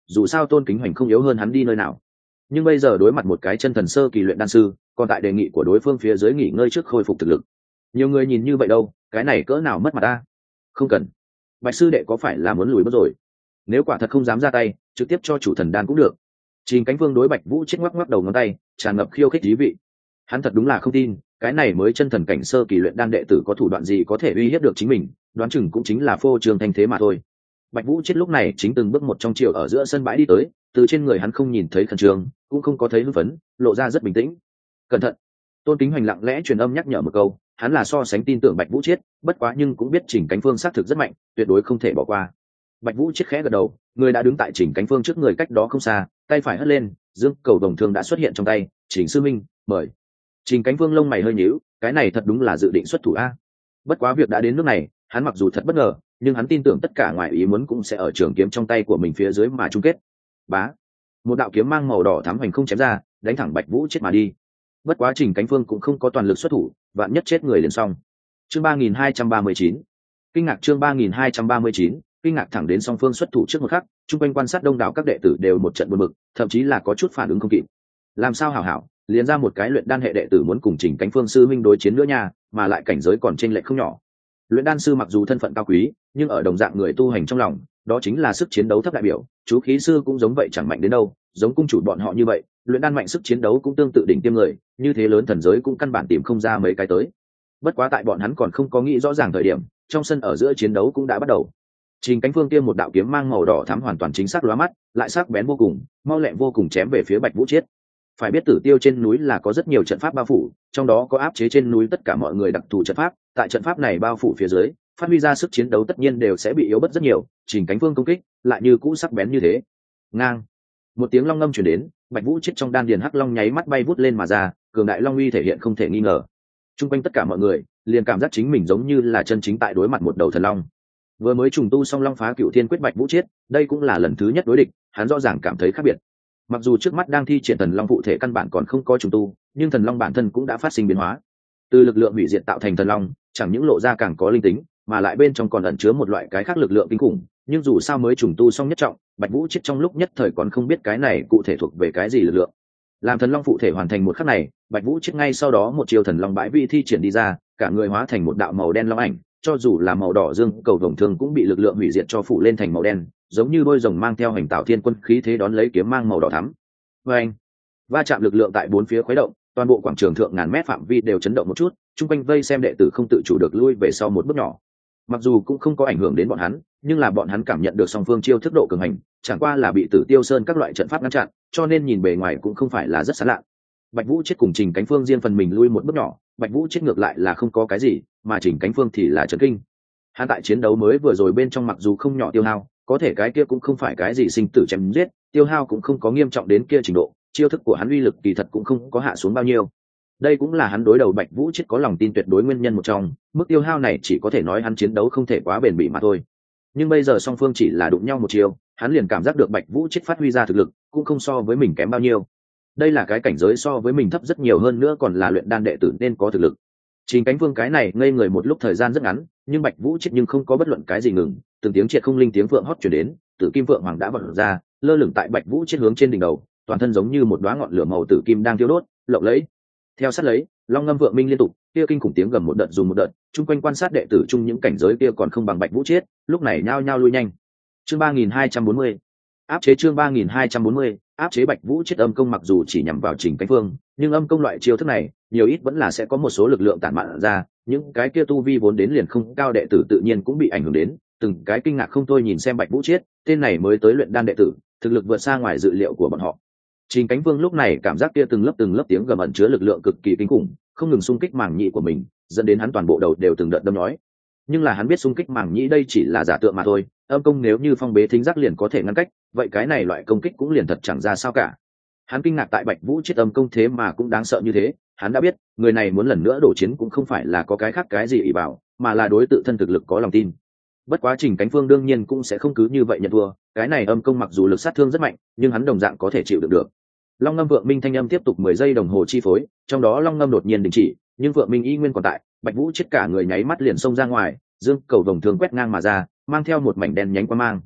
dù sao Tôn Kính Hoành không yếu hơn hắn đi nơi nào. Nhưng bây giờ đối mặt một cái chân thần sơ kỳ luyện đan sư, còn tại đề nghị của đối phương phía dưới nghỉ ngơi trước khôi phục thực lực, nhiều người nhìn như vậy đâu, cái này cỡ nào mất mặt ta. Không cần, Bạch sư đệ có phải là muốn lùi bước rồi? Nếu quả thật không dám ra tay, trực tiếp cho chủ thần đan cũng được. Trình Cánh Vương đối Bạch Vũ chết ngoắc ngoắc đầu ngón tay, tràn ngập khiêu khích thú vị. Hắn thật đúng là không tin, cái này mới chân thần cảnh sơ kỳ luyện đan đệ tử có thủ đoạn gì có thể uy hiếp được chính mình, đoán chừng cũng chính là phô trương thanh thế mà thôi. Bạch Vũ chết lúc này chính từng bước một trong chiều ở giữa sân bãi đi tới, từ trên người hắn không nhìn thấy khẩn trương, cũng không có thấy hưng phấn, lộ ra rất bình tĩnh. Cẩn thận. Tôn Kính Hoành lặng lẽ truyền âm nhắc nhở một câu, hắn là so sánh tin tưởng Bạch Vũ chết, bất quá nhưng cũng biết Trình Cánh Phương xác thực rất mạnh, tuyệt đối không thể bỏ qua. Bạch Vũ chết khẽ gật đầu, người đã đứng tại Trình Cánh Phương trước người cách đó không xa, tay phải hất lên, dương cầu đồng thương đã xuất hiện trong tay. Trình sư minh, mời. Trình Cánh Phương lông mày hơi nhíu, cái này thật đúng là dự định xuất thủ a. Bất quá việc đã đến nước này, hắn mặc dù thật bất ngờ, nhưng hắn tin tưởng tất cả ngoại ý muốn cũng sẽ ở trường kiếm trong tay của mình phía dưới mà chung kết. Bá, một đạo kiếm mang màu đỏ thắm hoành không chém ra, đánh thẳng Bạch Vũ chết mà đi. Bất quá Trình Cánh Phương cũng không có toàn lực xuất thủ, vạn nhất chết người liền xong. Chương 3239, kinh ngạc. Chương 3239, kinh ngạc. Thẳng đến song phương xuất thủ trước một khắc, chung quanh quan sát đông đảo các đệ tử đều một trận buồn bực, thậm chí là có chút phản ứng không kịp. Làm sao hảo hảo, liền ra một cái luyện đan hệ đệ tử muốn cùng Trình Cánh Phương sư huynh đối chiến nữa nha, mà lại cảnh giới còn chênh lệch không nhỏ. Luyện đan sư mặc dù thân phận cao quý, nhưng ở đồng dạng người tu hành trong lòng, đó chính là sức chiến đấu thấp đại biểu. Chú khí sư cũng giống vậy, chẳng mạnh đến đâu, giống cung chủ bọn họ như vậy, luyện đan mạnh sức chiến đấu cũng tương tự đỉnh tiêm người, như thế lớn thần giới cũng căn bản tìm không ra mấy cái tới. Bất quá tại bọn hắn còn không có nghĩ rõ ràng thời điểm, trong sân ở giữa chiến đấu cũng đã bắt đầu. Trình Cánh Phương tiêm một đạo kiếm mang màu đỏ thắm hoàn toàn chính xác lóa mắt, lại sắc bén vô cùng, mau lẹ vô cùng chém về phía Bạch Vũ Chiết. Phải biết Tử Tiêu trên núi là có rất nhiều trận pháp bao phủ, trong đó có áp chế trên núi tất cả mọi người đặc thù trận pháp, tại trận pháp này bao phủ phía dưới, phát huy ra sức chiến đấu tất nhiên đều sẽ bị yếu bớt rất nhiều. Trình Cánh Phương công kích lại như cũ sắc bén như thế. Ngang, một tiếng long ngâm truyền đến, Bạch Vũ Chiết trong đan điền hắc long nháy mắt bay vút lên mà ra, cường đại long uy thể hiện không thể nghi ngờ. Trung quanh tất cả mọi người liền cảm giác chính mình giống như là chân chính tại đối mặt một đầu thần long. Vừa mới trùng tu xong Long Phá Cựu Thiên Quyết, Bạch Vũ Chiết đây cũng là lần thứ nhất đối địch, hắn rõ ràng cảm thấy khác biệt. Mặc dù trước mắt đang thi triển thần long phụ thể căn bản còn không có trùng tu, nhưng thần long bản thân cũng đã phát sinh biến hóa. Từ lực lượng hủy diệt tạo thành thần long, chẳng những lộ ra càng có linh tính, mà lại bên trong còn ẩn chứa một loại cái khác lực lượng kinh khủng. Nhưng dù sao mới trùng tu xong nhất trọng, Bạch Vũ Chiết trong lúc nhất thời còn không biết cái này cụ thể thuộc về cái gì lực lượng. Làm thần long phụ thể hoàn thành một khắc này, Bạch Vũ Chiết ngay sau đó một chiêu thần long bãi vị thi triển đi ra, cả người hóa thành một đạo màu đen long ảnh, cho dù là màu đỏ dương cầu vồng thương cũng bị lực lượng hủy diệt cho phủ lên thành màu đen, giống như đôi rồng mang theo hành tạo thiên quân khí thế đón lấy kiếm mang màu đỏ thắm. Anh, va chạm lực lượng tại bốn phía khuấy động, toàn bộ quảng trường thượng ngàn mét phạm vi đều chấn động một chút, chung quanh vây xem đệ tử không tự chủ được lui về sau một bước nhỏ. Mặc dù cũng không có ảnh hưởng đến bọn hắn, nhưng là bọn hắn cảm nhận được song phương chiêu thức độ cường hành, chẳng qua là bị Tử Tiêu Sơn các loại trận pháp ngăn chặn, cho nên nhìn bề ngoài cũng không phải là rất sáng lạ. Bạch Vũ Chiết cùng Trình Cánh Phương riêng phần mình lui một bước nhỏ, Bạch Vũ Chiết ngược lại là không có cái gì, mà Trình Cánh Phương thì là chấn kinh. Hắn tại chiến đấu mới vừa rồi bên trong mặc dù không nhỏ tiêu hao, có thể cái kia cũng không phải cái gì sinh tử chém giết, tiêu hao cũng không có nghiêm trọng đến kia trình độ, chiêu thức của hắn uy lực kỳ thật cũng không có hạ xuống bao nhiêu. Đây cũng là hắn đối đầu Bạch Vũ Chiết có lòng tin tuyệt đối nguyên nhân một trong, mức tiêu hao này chỉ có thể nói hắn chiến đấu không thể quá bền bỉ mà thôi. Nhưng bây giờ song phương chỉ là đụng nhau một chiều, hắn liền cảm giác được Bạch Vũ Chiết phát huy ra thực lực cũng không so với mình kém bao nhiêu. Đây là cái cảnh giới so với mình thấp rất nhiều hơn nữa, còn là luyện đan đệ tử nên có thực lực. Trình Cánh Phương cái này ngây người một lúc thời gian rất ngắn, nhưng Bạch Vũ Chiết nhưng không có bất luận cái gì ngừng, từng tiếng triệt không linh tiếng vượng hót truyền đến, Tử Kim Vượng Hoàng đã vọt ra, lơ lửng tại Bạch Vũ Chiết hướng trên đỉnh đầu, toàn thân giống như một đóa ngọn lửa màu tử kim đang thiêu đốt, lộng lẫy. Theo sát lấy, long ngâm vượng minh liên tục, kia kinh khủng tiếng gầm một đợt dùng một đợt, chung quanh quan sát đệ tử chung những cảnh giới kia còn không bằng Bạch Vũ Chiết, lúc này nhao nhao lui nhanh. Chương 3240, áp chế. Chương 3240, áp chế. Bạch Vũ Chiết âm công mặc dù chỉ nhằm vào Trình Cánh Phương, nhưng âm công loại chiêu thức này nhiều ít vẫn là sẽ có một số lực lượng tản mạn ra, những cái kia tu vi vốn đến liền không cao đệ tử tự nhiên cũng bị ảnh hưởng đến, từng cái kinh ngạc không thôi nhìn xem Bạch Vũ Chiết, tên này mới tới luyện đan đệ tử, thực lực vượt xa ngoài dự liệu của bọn họ. Trình Cánh Phương lúc này cảm giác kia từng lớp tiếng gầm ẩn chứa lực lượng cực kỳ kinh khủng, không ngừng xung kích màng nhĩ của mình, dẫn đến hắn toàn bộ đầu đều từng đợt đâm nhói. Nhưng là hắn biết xung kích màng nhĩ đây chỉ là giả tượng mà thôi, âm công nếu như phong bế thính giác liền có thể ngăn cách, vậy cái này loại công kích cũng liền thật chẳng ra sao cả. Hắn kinh ngạc tại Bạch Vũ Chiết âm công thế mà cũng đáng sợ như thế, hắn đã biết, người này muốn lần nữa đổ chiến cũng không phải là có cái khác cái gì ỷ bảo, mà là đối tự thân thực lực có lòng tin. Bất quá Trình Cánh Phương đương nhiên cũng sẽ không cứ như vậy nhận thua, cái này âm công mặc dù lực sát thương rất mạnh, nhưng hắn đồng dạng có thể chịu đựng được. Long ngâm vượng minh thanh âm tiếp tục 10 giây đồng hồ chi phối, trong đó long ngâm đột nhiên đình chỉ, nhưng vượng minh y nguyên còn tại. Bạch Vũ Chiết cả người nháy mắt liền xông ra ngoài, dương cầu đồng thường quét ngang mà ra, mang theo một mảnh đen nhánh quang mang.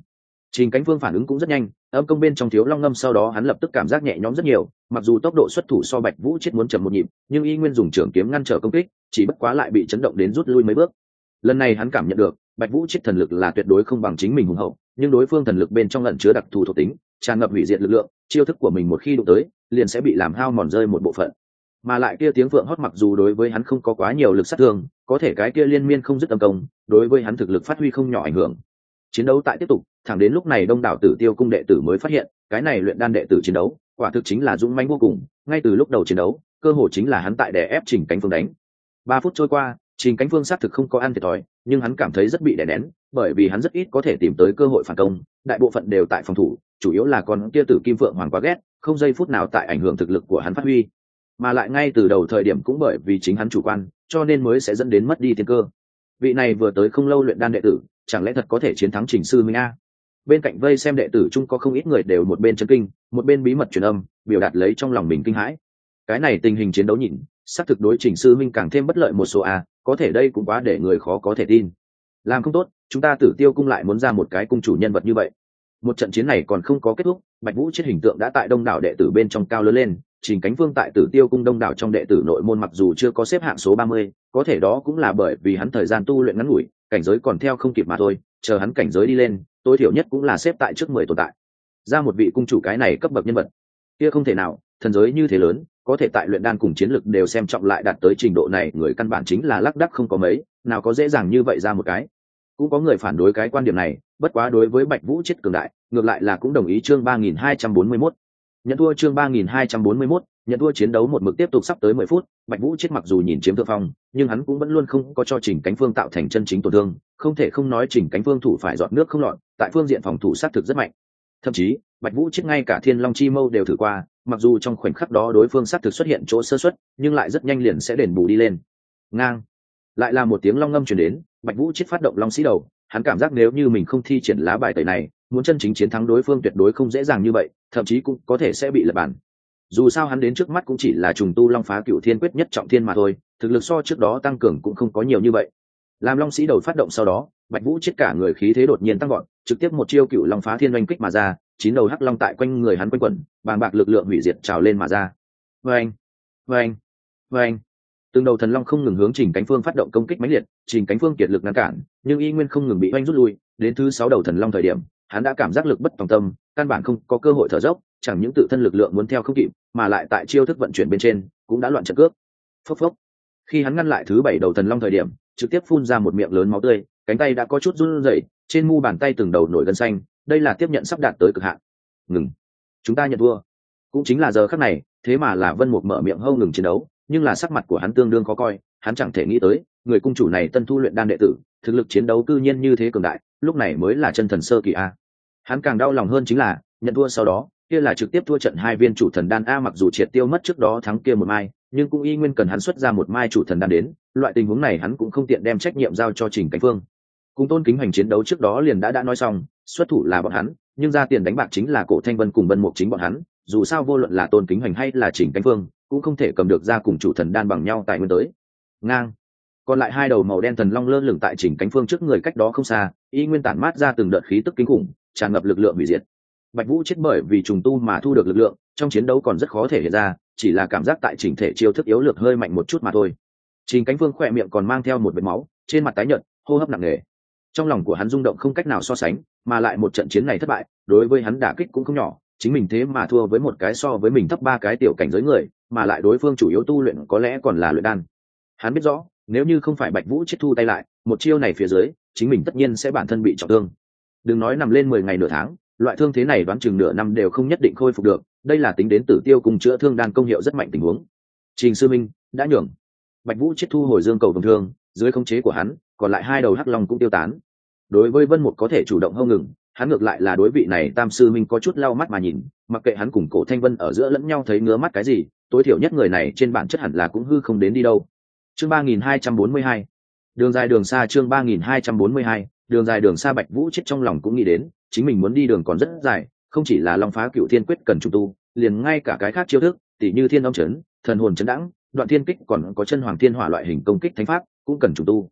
Trình Cánh Phương phản ứng cũng rất nhanh, âm công bên trong thiếu long ngâm sau đó hắn lập tức cảm giác nhẹ nhõm rất nhiều, mặc dù tốc độ xuất thủ so Bạch Vũ Chết muốn chậm một nhịp, nhưng y nguyên dùng trường kiếm ngăn trở công kích, chỉ bất quá lại bị chấn động đến rút lui mấy bước. Lần này hắn cảm nhận được, Bạch Vũ Chết thần lực là tuyệt đối không bằng chính mình hùng hậu, nhưng đối phương thần lực bên trong ẩn chứa đặc thù thuộc tính, tràn ngập hủy diệt lực lượng, chiêu thức của mình một khi đụng tới, liền sẽ bị làm hao mòn rơi một bộ phận. Mà lại kia tiếng vượng hót mặc dù đối với hắn không có quá nhiều lực sát thương, có thể cái kia liên miên không dứt âm công, đối với hắn thực lực phát huy không nhỏ ảnh hưởng. Chiến đấu tại tiếp tục, thẳng đến lúc này đông đảo Tử Tiêu cung đệ tử mới phát hiện, cái này luyện đan đệ tử chiến đấu, quả thực chính là dũng mãnh vô cùng, ngay từ lúc đầu chiến đấu, cơ hội chính là hắn tại đè ép Trình Cánh Phương đánh. 3 phút trôi qua, Trình Cánh Phương xác thực không có ăn thiệt thòi, nhưng hắn cảm thấy rất bị đè nén, bởi vì hắn rất ít có thể tìm tới cơ hội phản công, đại bộ phận đều tại phòng thủ, chủ yếu là con kia Tử Kim Phượng Hoàng quá ghét, không giây phút nào tại ảnh hưởng thực lực của hắn phát huy. Mà lại ngay từ đầu thời điểm cũng bởi vì chính hắn chủ quan, cho nên mới sẽ dẫn đến mất đi tiên cơ. Vị này vừa tới không lâu luyện đan đệ tử, chẳng lẽ thật có thể chiến thắng Trình sư minh a? Bên cạnh vây xem đệ tử chung có không ít người đều một bên chấn kinh, một bên bí mật truyền âm, biểu đạt lấy trong lòng mình kinh hãi. Cái này tình hình chiến đấu nhìn, xác thực đối Trình sư minh càng thêm bất lợi một số a, có thể đây cũng quá để người khó có thể tin. Làm không tốt, chúng ta Tử Tiêu cung lại muốn ra một cái cung chủ nhân vật như vậy. Một trận chiến này còn không có kết thúc, Bạch Vũ Chết hình tượng đã tại đông đảo đệ tử bên trong cao lớn lên. Trình Cánh Phương tại Tử Tiêu cung đông đảo trong đệ tử nội môn mặc dù chưa có xếp hạng số 30, có thể đó cũng là bởi vì hắn thời gian tu luyện ngắn ngủi, cảnh giới còn theo không kịp mà thôi, chờ hắn cảnh giới đi lên, tối thiểu nhất cũng là xếp tại trước 10 tồn tại. Ra một vị cung chủ cái này cấp bậc nhân vật, kia không thể nào, thần giới như thế lớn, có thể tại luyện đan cùng chiến lực đều xem trọng lại đạt tới trình độ này, người căn bản chính là lác đác không có mấy, nào có dễ dàng như vậy ra một cái. Cũng có người phản đối cái quan điểm này, bất quá đối với Bạch Vũ Chết cường đại, ngược lại là cũng đồng ý. Chương 3241. Nhận thua. Chương 3241. Nhận thua. Chiến đấu một mực tiếp tục sắp tới 10 phút, Bạch Vũ Chết mặc dù nhìn chiếm thượng phong, nhưng hắn cũng vẫn luôn không có cho Trình Cánh Phương tạo thành chân chính tổn thương, không thể không nói Trình Cánh Phương thủ phải dọn nước không lọt, tại phương diện phòng thủ sát thực rất mạnh. Thậm chí, Bạch Vũ Chết ngay cả Thiên Long Chi Mâu đều thử qua, mặc dù trong khoảnh khắc đó đối phương sát thực xuất hiện chỗ sơ suất, nhưng lại rất nhanh liền sẽ đền bù đi lên. Ngang, lại là một tiếng long ngâm truyền đến, Bạch Vũ Chết phát động long sĩ đầu, hắn cảm giác nếu như mình không thi triển lá bài tẩy này, muốn chân chính chiến thắng đối phương tuyệt đối không dễ dàng như vậy, thậm chí cũng có thể sẽ bị lật bàn. Dù sao hắn đến trước mắt cũng chỉ là trùng tu long phá cửu thiên quyết nhất trọng thiên mà thôi, thực lực so trước đó tăng cường cũng không có nhiều như vậy. Làm long sĩ đầu phát động sau đó, Bạch Vũ Chết cả người khí thế đột nhiên tăng vọt, trực tiếp một chiêu cửu long phá thiên oanh kích mà ra, 9 đầu hắc long tại quanh người hắn quanh quẩn, bàng bạc lực lượng hủy diệt trào lên mà ra. Oeng, oeng, oeng. Từng đầu thần long không ngừng hướng Trình Cánh Phương phát động công kích mãnh liệt, Trình Cánh Phương kiệt lực ngăn cản, nhưng y nguyên không ngừng bị oanh rút lui, đến thứ 6 đầu thần long thời điểm, hắn đã cảm giác lực bất tòng tâm, căn bản không có cơ hội thở dốc, chẳng những tự thân lực lượng muốn theo không kịp, mà lại tại chiêu thức vận chuyển bên trên cũng đã loạn trận cước. Phốc phốc. Khi hắn ngăn lại thứ 7 đầu thần long thời điểm, trực tiếp phun ra một miệng lớn máu tươi, cánh tay đã có chút run rẩy, trên mu bàn tay từng đầu nổi gân xanh, đây là tiếp nhận sắp đạt tới cực hạn. Ngừng, chúng ta nhận thua. Cũng chính là giờ khắc này, thế mà là Vân Mục mở miệng hô ngừng chiến đấu, nhưng là sắc mặt của hắn tương đương khó coi, hắn chẳng thể nghĩ tới, người cung chủ này tân thu luyện đan đệ tử, thực lực chiến đấu cư nhiên như thế cường đại, lúc này mới là chân thần sơ kỳ a. Hắn càng đau lòng hơn chính là, nhận thua sau đó, kia là trực tiếp thua trận 2 viên chủ thần đan a, mặc dù triệt tiêu mất trước đó thắng kia một mai, nhưng cũng y nguyên cần hắn xuất ra một mai chủ thần đan đến, loại tình huống này hắn cũng không tiện đem trách nhiệm giao cho Trình Cánh Phương. Cùng Tôn Kính Hoành chiến đấu trước đó liền đã nói xong, xuất thủ là bọn hắn, nhưng ra tiền đánh bạc chính là Cổ Thanh Vân cùng Vân Mục chính bọn hắn, dù sao vô luận là Tôn Kính Hoành hay là Trình Cánh Phương, cũng không thể cầm được ra cùng chủ thần đan bằng nhau tại nguyên tới. Ngang. Còn lại 2 đầu màu đen thần long lơ lửng tại Trình Cánh Phương trước người cách đó không xa, y nguyên tản mát ra từng đợt khí tức kinh khủng, tràn ngập lực lượng hủy diệt. Bạch Vũ Chết bởi vì trùng tu mà thu được lực lượng, trong chiến đấu còn rất khó thể hiện ra, chỉ là cảm giác tại chỉnh thể chiêu thức yếu lược hơi mạnh một chút mà thôi. Trình Cánh Phương khỏe miệng còn mang theo một vệt máu, trên mặt tái nhợt, hô hấp nặng nề. Trong lòng của hắn rung động không cách nào so sánh, mà lại một trận chiến này thất bại, đối với hắn đả kích cũng không nhỏ, chính mình thế mà thua với một cái so với mình thấp 3 cái tiểu cảnh giới người, mà lại đối phương chủ yếu tu luyện có lẽ còn là luyện đan. Hắn biết rõ, nếu như không phải Bạch Vũ Chết thu tay lại, một chiêu này phía dưới, chính mình tất nhiên sẽ bản thân bị trọng thương. Đừng nói nằm lên 10 ngày nửa tháng, loại thương thế này đoán chừng nửa năm đều không nhất định khôi phục được, đây là tính đến Tử Tiêu cùng chữa thương đan công hiệu rất mạnh tình huống. Trình sư minh đã nhường. Bạch Vũ Chết thu hồi dương cầu vòng thương, dưới khống chế của hắn, còn lại 2 đầu hắc long cũng tiêu tán. Đối với Vân Mục có thể chủ động hô ngừng, hắn ngược lại là đối vị này Tam sư minh có chút lau mắt mà nhìn, mặc kệ hắn cùng Cổ Thanh Vân ở giữa lẫn nhau thấy ngứa mắt cái gì, tối thiểu nhất người này trên bản chất hẳn là cũng hư không đến đi đâu. Chương 3242. Đường dài đường xa. Chương 3242. Đường dài đường xa. Bạch Vũ Chết trong lòng cũng nghĩ đến, chính mình muốn đi đường còn rất dài, không chỉ là Long Phá Cửu Thiên Quyết cần trùng tu, liền ngay cả cái khác chiêu thức, tỉ như Thiên Âm Chấn, Thần Hồn Chấn Đãng, Đoạn Thiên Kích, còn có Chân Hoàng Thiên Hỏa loại hình công kích thánh pháp cũng cần trùng tu.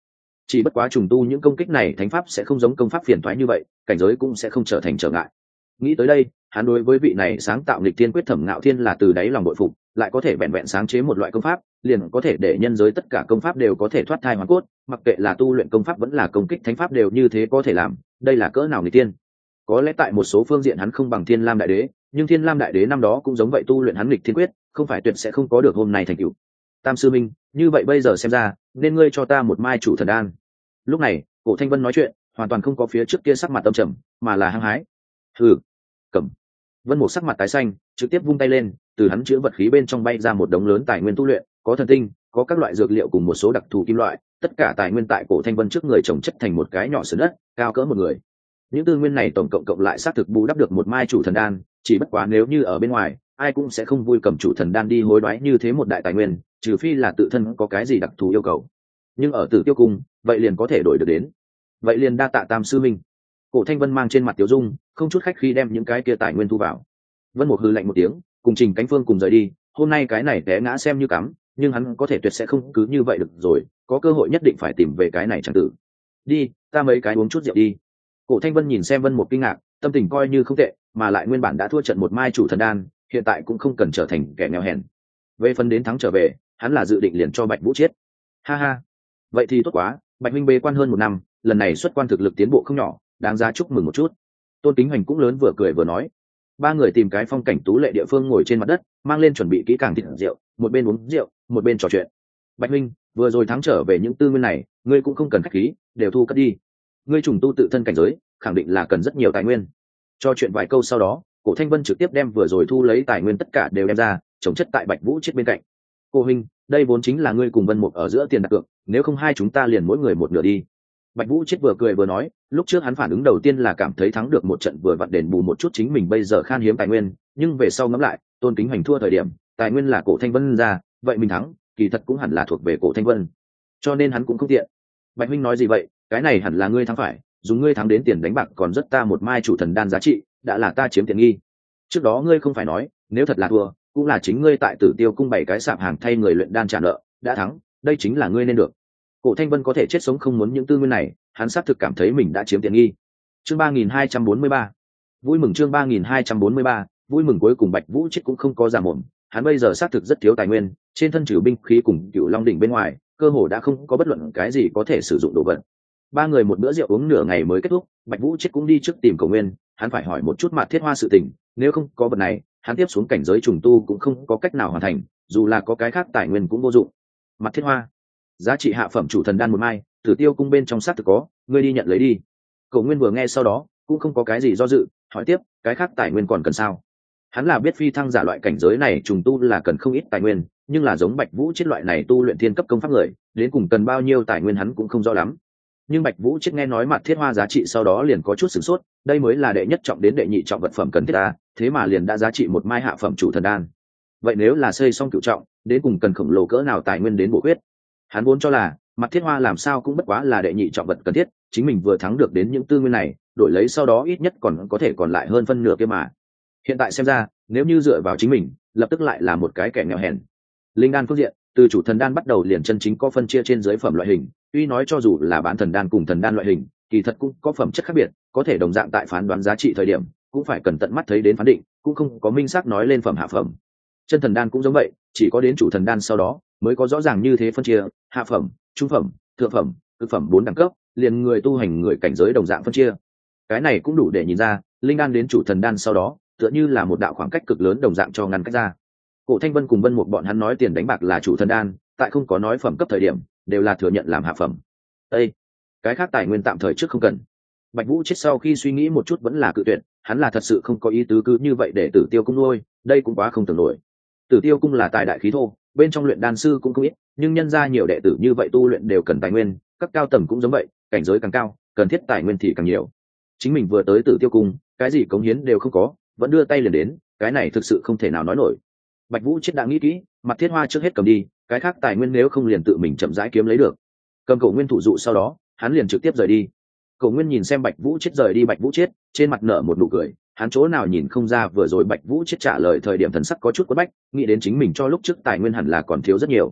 chỉ bất quá trùng tu những công kích này thánh pháp sẽ không giống công pháp phiền toái như vậy, cảnh giới cũng sẽ không trở thành trở ngại. Nghĩ tới đây, hắn đối với vị này sáng tạo nghịch thiên quyết Thẩm Ngạo Thiên là từ đáy lòng bội phục, lại có thể vẹn vẹn sáng chế một loại công pháp, liền có thể để nhân giới tất cả công pháp đều có thể thoát thai hoàn cốt, mặc kệ là tu luyện công pháp vẫn là công kích thánh pháp đều như thế có thể làm, đây là cỡ nào nghịch tiên. Có lẽ tại một số phương diện hắn không bằng Thiên Lam Đại Đế, nhưng Thiên Lam Đại Đế năm đó cũng giống vậy tu luyện hắn nghịch thiên quyết, không phải tuyệt sẽ không có được hôm nay thành tựu. Tam sư minh, như vậy bây giờ xem ra, nên ngươi cho ta một mai chủ thần đan. Lúc này, Cổ Thanh Vân nói chuyện, hoàn toàn không có phía trước kia sắc mặt tâm trầm, mà là hăng hái. Hừ, cầm. Vân Mục sắc mặt tái xanh, trực tiếp vung tay lên, từ hắn chứa vật khí bên trong bay ra một đống lớn tài nguyên tu luyện, có thần tinh, có các loại dược liệu cùng một số đặc thù kim loại, tất cả tài nguyên tại Cổ Thanh Vân trước người chồng chất thành một cái nhỏ sườn đất, cao cỡ một người. Những tư nguyên này tổng cộng lại xác thực bù đắp được một mai chủ thần đan, chỉ bất quá nếu như ở bên ngoài, ai cũng sẽ không vui cầm chủ thần đan đi hối đoái như thế một đại tài nguyên, trừ phi là tự thân có cái gì đặc thù yêu cầu. Nhưng ở Tử Tiêu Cung, vậy liền có thể đổi được đến. Vậy liền đa tạ Tam sư minh. Cổ Thanh Vân mang trên mặt tiểu dung, không chút khách khi đem những cái kia tài nguyên thu vào. Vân Mục hừ lạnh một tiếng, cùng Trình Cánh Phương cùng rời đi. Hôm nay cái này té ngã xem như cắm, nhưng hắn có thể tuyệt sẽ không cứ như vậy được rồi, có cơ hội nhất định phải tìm về cái này chẳng tử. Đi, ta mấy cái uống chút rượu đi. Cổ Thanh Vân nhìn xem Vân Mục kinh ngạc, tâm tình coi như không tệ, mà lại nguyên bản đã thua trận một mai chủ thần đan, hiện tại cũng không cần trở thành kẻ nghèo hèn. Về phần đến thắng trở về, hắn là dự định liền cho Bạch Vũ chết. Ha ha, vậy thì tốt quá, Bạch minh bế quan hơn 1 năm, lần này xuất quan thực lực tiến bộ không nhỏ, đáng giá chúc mừng một chút. Tôn Kính Hoành cũng lớn vừa cười vừa nói. Ba người tìm cái phong cảnh tú lệ địa phương ngồi trên mặt đất, mang lên chuẩn bị kỹ càng thịt rượu, một bên uống rượu, một bên trò chuyện. Bạch minh, vừa rồi thắng trở về những tư nguyên này, ngươi cũng không cần khách khí, đều thu cất đi. Ngươi trùng tu tự thân cảnh giới, khẳng định là cần rất nhiều tài nguyên. Cho chuyện vài câu sau đó, Cổ Thanh Vân trực tiếp đem vừa rồi thu lấy tài nguyên tất cả đều đem ra, trồng chất tại Bạch Vũ chết bên cạnh. Cô huynh, đây vốn chính là ngươi cùng Vân Mục ở giữa tiền đặt cược, nếu không hai chúng ta liền mỗi người một nửa đi. Bạch Vũ chết vừa cười vừa nói, lúc trước hắn phản ứng đầu tiên là cảm thấy thắng được một trận vừa vặn đền bù một chút chính mình bây giờ khan hiếm tài nguyên, nhưng về sau ngẫm lại, Tôn Kính Hoành thua thời điểm, tài nguyên là Cổ Thanh Vân ra, vậy mình thắng, kỳ thật cũng hẳn là thuộc về Cổ Thanh Vân. Cho nên hắn cũng không tiện. Bạch huynh nói gì vậy, cái này hẳn là ngươi thắng phải, dùng ngươi thắng đến tiền đánh bạc còn rất ta một mai chủ thần đan giá trị, đã là ta chiếm tiện nghi. Trước đó ngươi không phải nói, nếu thật là thua, cũng là chính ngươi tại Tử Tiêu cung 7 cái sạp hàng thay người luyện đan trả nợ, đã thắng, đây chính là ngươi nên được. Cổ Thanh Vân có thể chết sống không muốn những tư nguyên này, hắn xác thực cảm thấy mình đã chiếm tiện nghi. Chương 3243. Vui mừng chương 3243, vui mừng cuối cùng Bạch Vũ chết cũng không có giả mồm, hắn bây giờ xác thực rất thiếu tài nguyên, trên thân trừ binh khí cùng Cựu Long đỉnh bên ngoài, cơ hồ đã không có bất luận cái gì có thể sử dụng đồ vật. Ba người một bữa rượu uống nửa ngày mới kết thúc, Bạch Vũ chết cũng đi trước tìm Cổ Nguyên, hắn phải hỏi một chút Mạt Thiết Hoa sự tình, nếu không có vật này, hắn tiếp xuống cảnh giới trùng tu cũng không có cách nào hoàn thành, dù là có cái khác tài nguyên cũng vô dụng. Mạt Thiết Hoa, giá trị hạ phẩm chủ thần đan một mai, Tử Tiêu cung bên trong xác thực có, ngươi đi nhận lấy đi. Cổ Nguyên vừa nghe sau đó, cũng không có cái gì do dự, hỏi tiếp, cái khác tài nguyên còn cần sao? Hắn là biết phi thăng giả loại cảnh giới này trùng tu là cần không ít tài nguyên, nhưng là giống Bạch Vũ chết loại này tu luyện thiên cấp công pháp người, đến cùng cần bao nhiêu tài nguyên hắn cũng không rõ lắm. Nhưng Bạch Vũ chết nghe nói Mạt Thiết Hoa giá trị sau đó liền có chút sửng sốt, đây mới là đệ nhất trọng đến đệ nhị trọng vật phẩm cần thiết ta, thế mà liền đã giá trị một mai hạ phẩm chủ thần đan. Vậy nếu là xây xong cửu trọng, đến cùng cần khổng lồ cỡ nào tài nguyên đến bổ huyết? Hắn vốn cho là Mạt Thiết Hoa làm sao cũng bất quá là đệ nhị trọng vật cần thiết, chính mình vừa thắng được đến những tư nguyên này, đổi lấy sau đó ít nhất còn có thể còn lại hơn phân nửa kia mà. Hiện tại xem ra, nếu như dựa vào chính mình, lập tức lại là một cái kẻ nghèo hèn. Linh đan phương diện, từ chủ thần đan bắt đầu liền chân chính có phân chia trên dưới phẩm loại hình, tuy nói cho dù là bán thần đan cùng thần đan loại hình, kỳ thật cũng có phẩm chất khác biệt, có thể đồng dạng tại phán đoán giá trị thời điểm, cũng phải cần tận mắt thấy đến phán định, cũng không có minh xác nói lên phẩm hạ phẩm. Chân thần đan cũng giống vậy, chỉ có đến chủ thần đan sau đó, mới có rõ ràng như thế phân chia, hạ phẩm, trung phẩm, thượng phẩm, cực phẩm 4 đẳng cấp, liền người tu hành người cảnh giới đồng dạng phân chia. Cái này cũng đủ để nhìn ra, linh đan đến chủ thần đan sau đó, tựa như là một đạo khoảng cách cực lớn đồng dạng cho ngăn cách ra. Cổ Thanh Vân cùng Vân Mục bọn hắn nói tiền đánh bạc là chủ thần đan, tại không có nói phẩm cấp thời điểm, đều là thừa nhận làm hạ phẩm. Ê, cái khác tài nguyên tạm thời trước không cần. Bạch Vũ chết sau khi suy nghĩ một chút vẫn là cự tuyệt, hắn là thật sự không có ý tứ cứ như vậy để Tử Tiêu cung nuôi, đây cũng quá không tưởng nổi. Tử Tiêu cung là tài đại khí thô, bên trong luyện đan sư cũng không ít, nhưng nhân ra nhiều đệ tử như vậy tu luyện đều cần tài nguyên, các cao tầng cũng giống vậy, cảnh giới càng cao, cần thiết tài nguyên thì càng nhiều. Chính mình vừa tới Tử Tiêu cung, cái gì cống hiến đều không có, vẫn đưa tay liền đến, cái này thực sự không thể nào nói nổi. Bạch Vũ chết đã nghĩ kỹ, Mạt Thiết Hoa trước hết cầm đi, cái khác tài nguyên nếu không liền tự mình chậm rãi kiếm lấy được. Cầm Cổ Nguyên thủ dụ sau đó, hắn liền trực tiếp rời đi. Cổ Nguyên nhìn xem Bạch Vũ chết rời đi, Bạch Vũ chết trên mặt nở một nụ cười, hắn chỗ nào nhìn không ra vừa rồi Bạch Vũ chết trả lời thời điểm thần sắc có chút quất bách, nghĩ đến chính mình cho lúc trước tài nguyên hẳn là còn thiếu rất nhiều.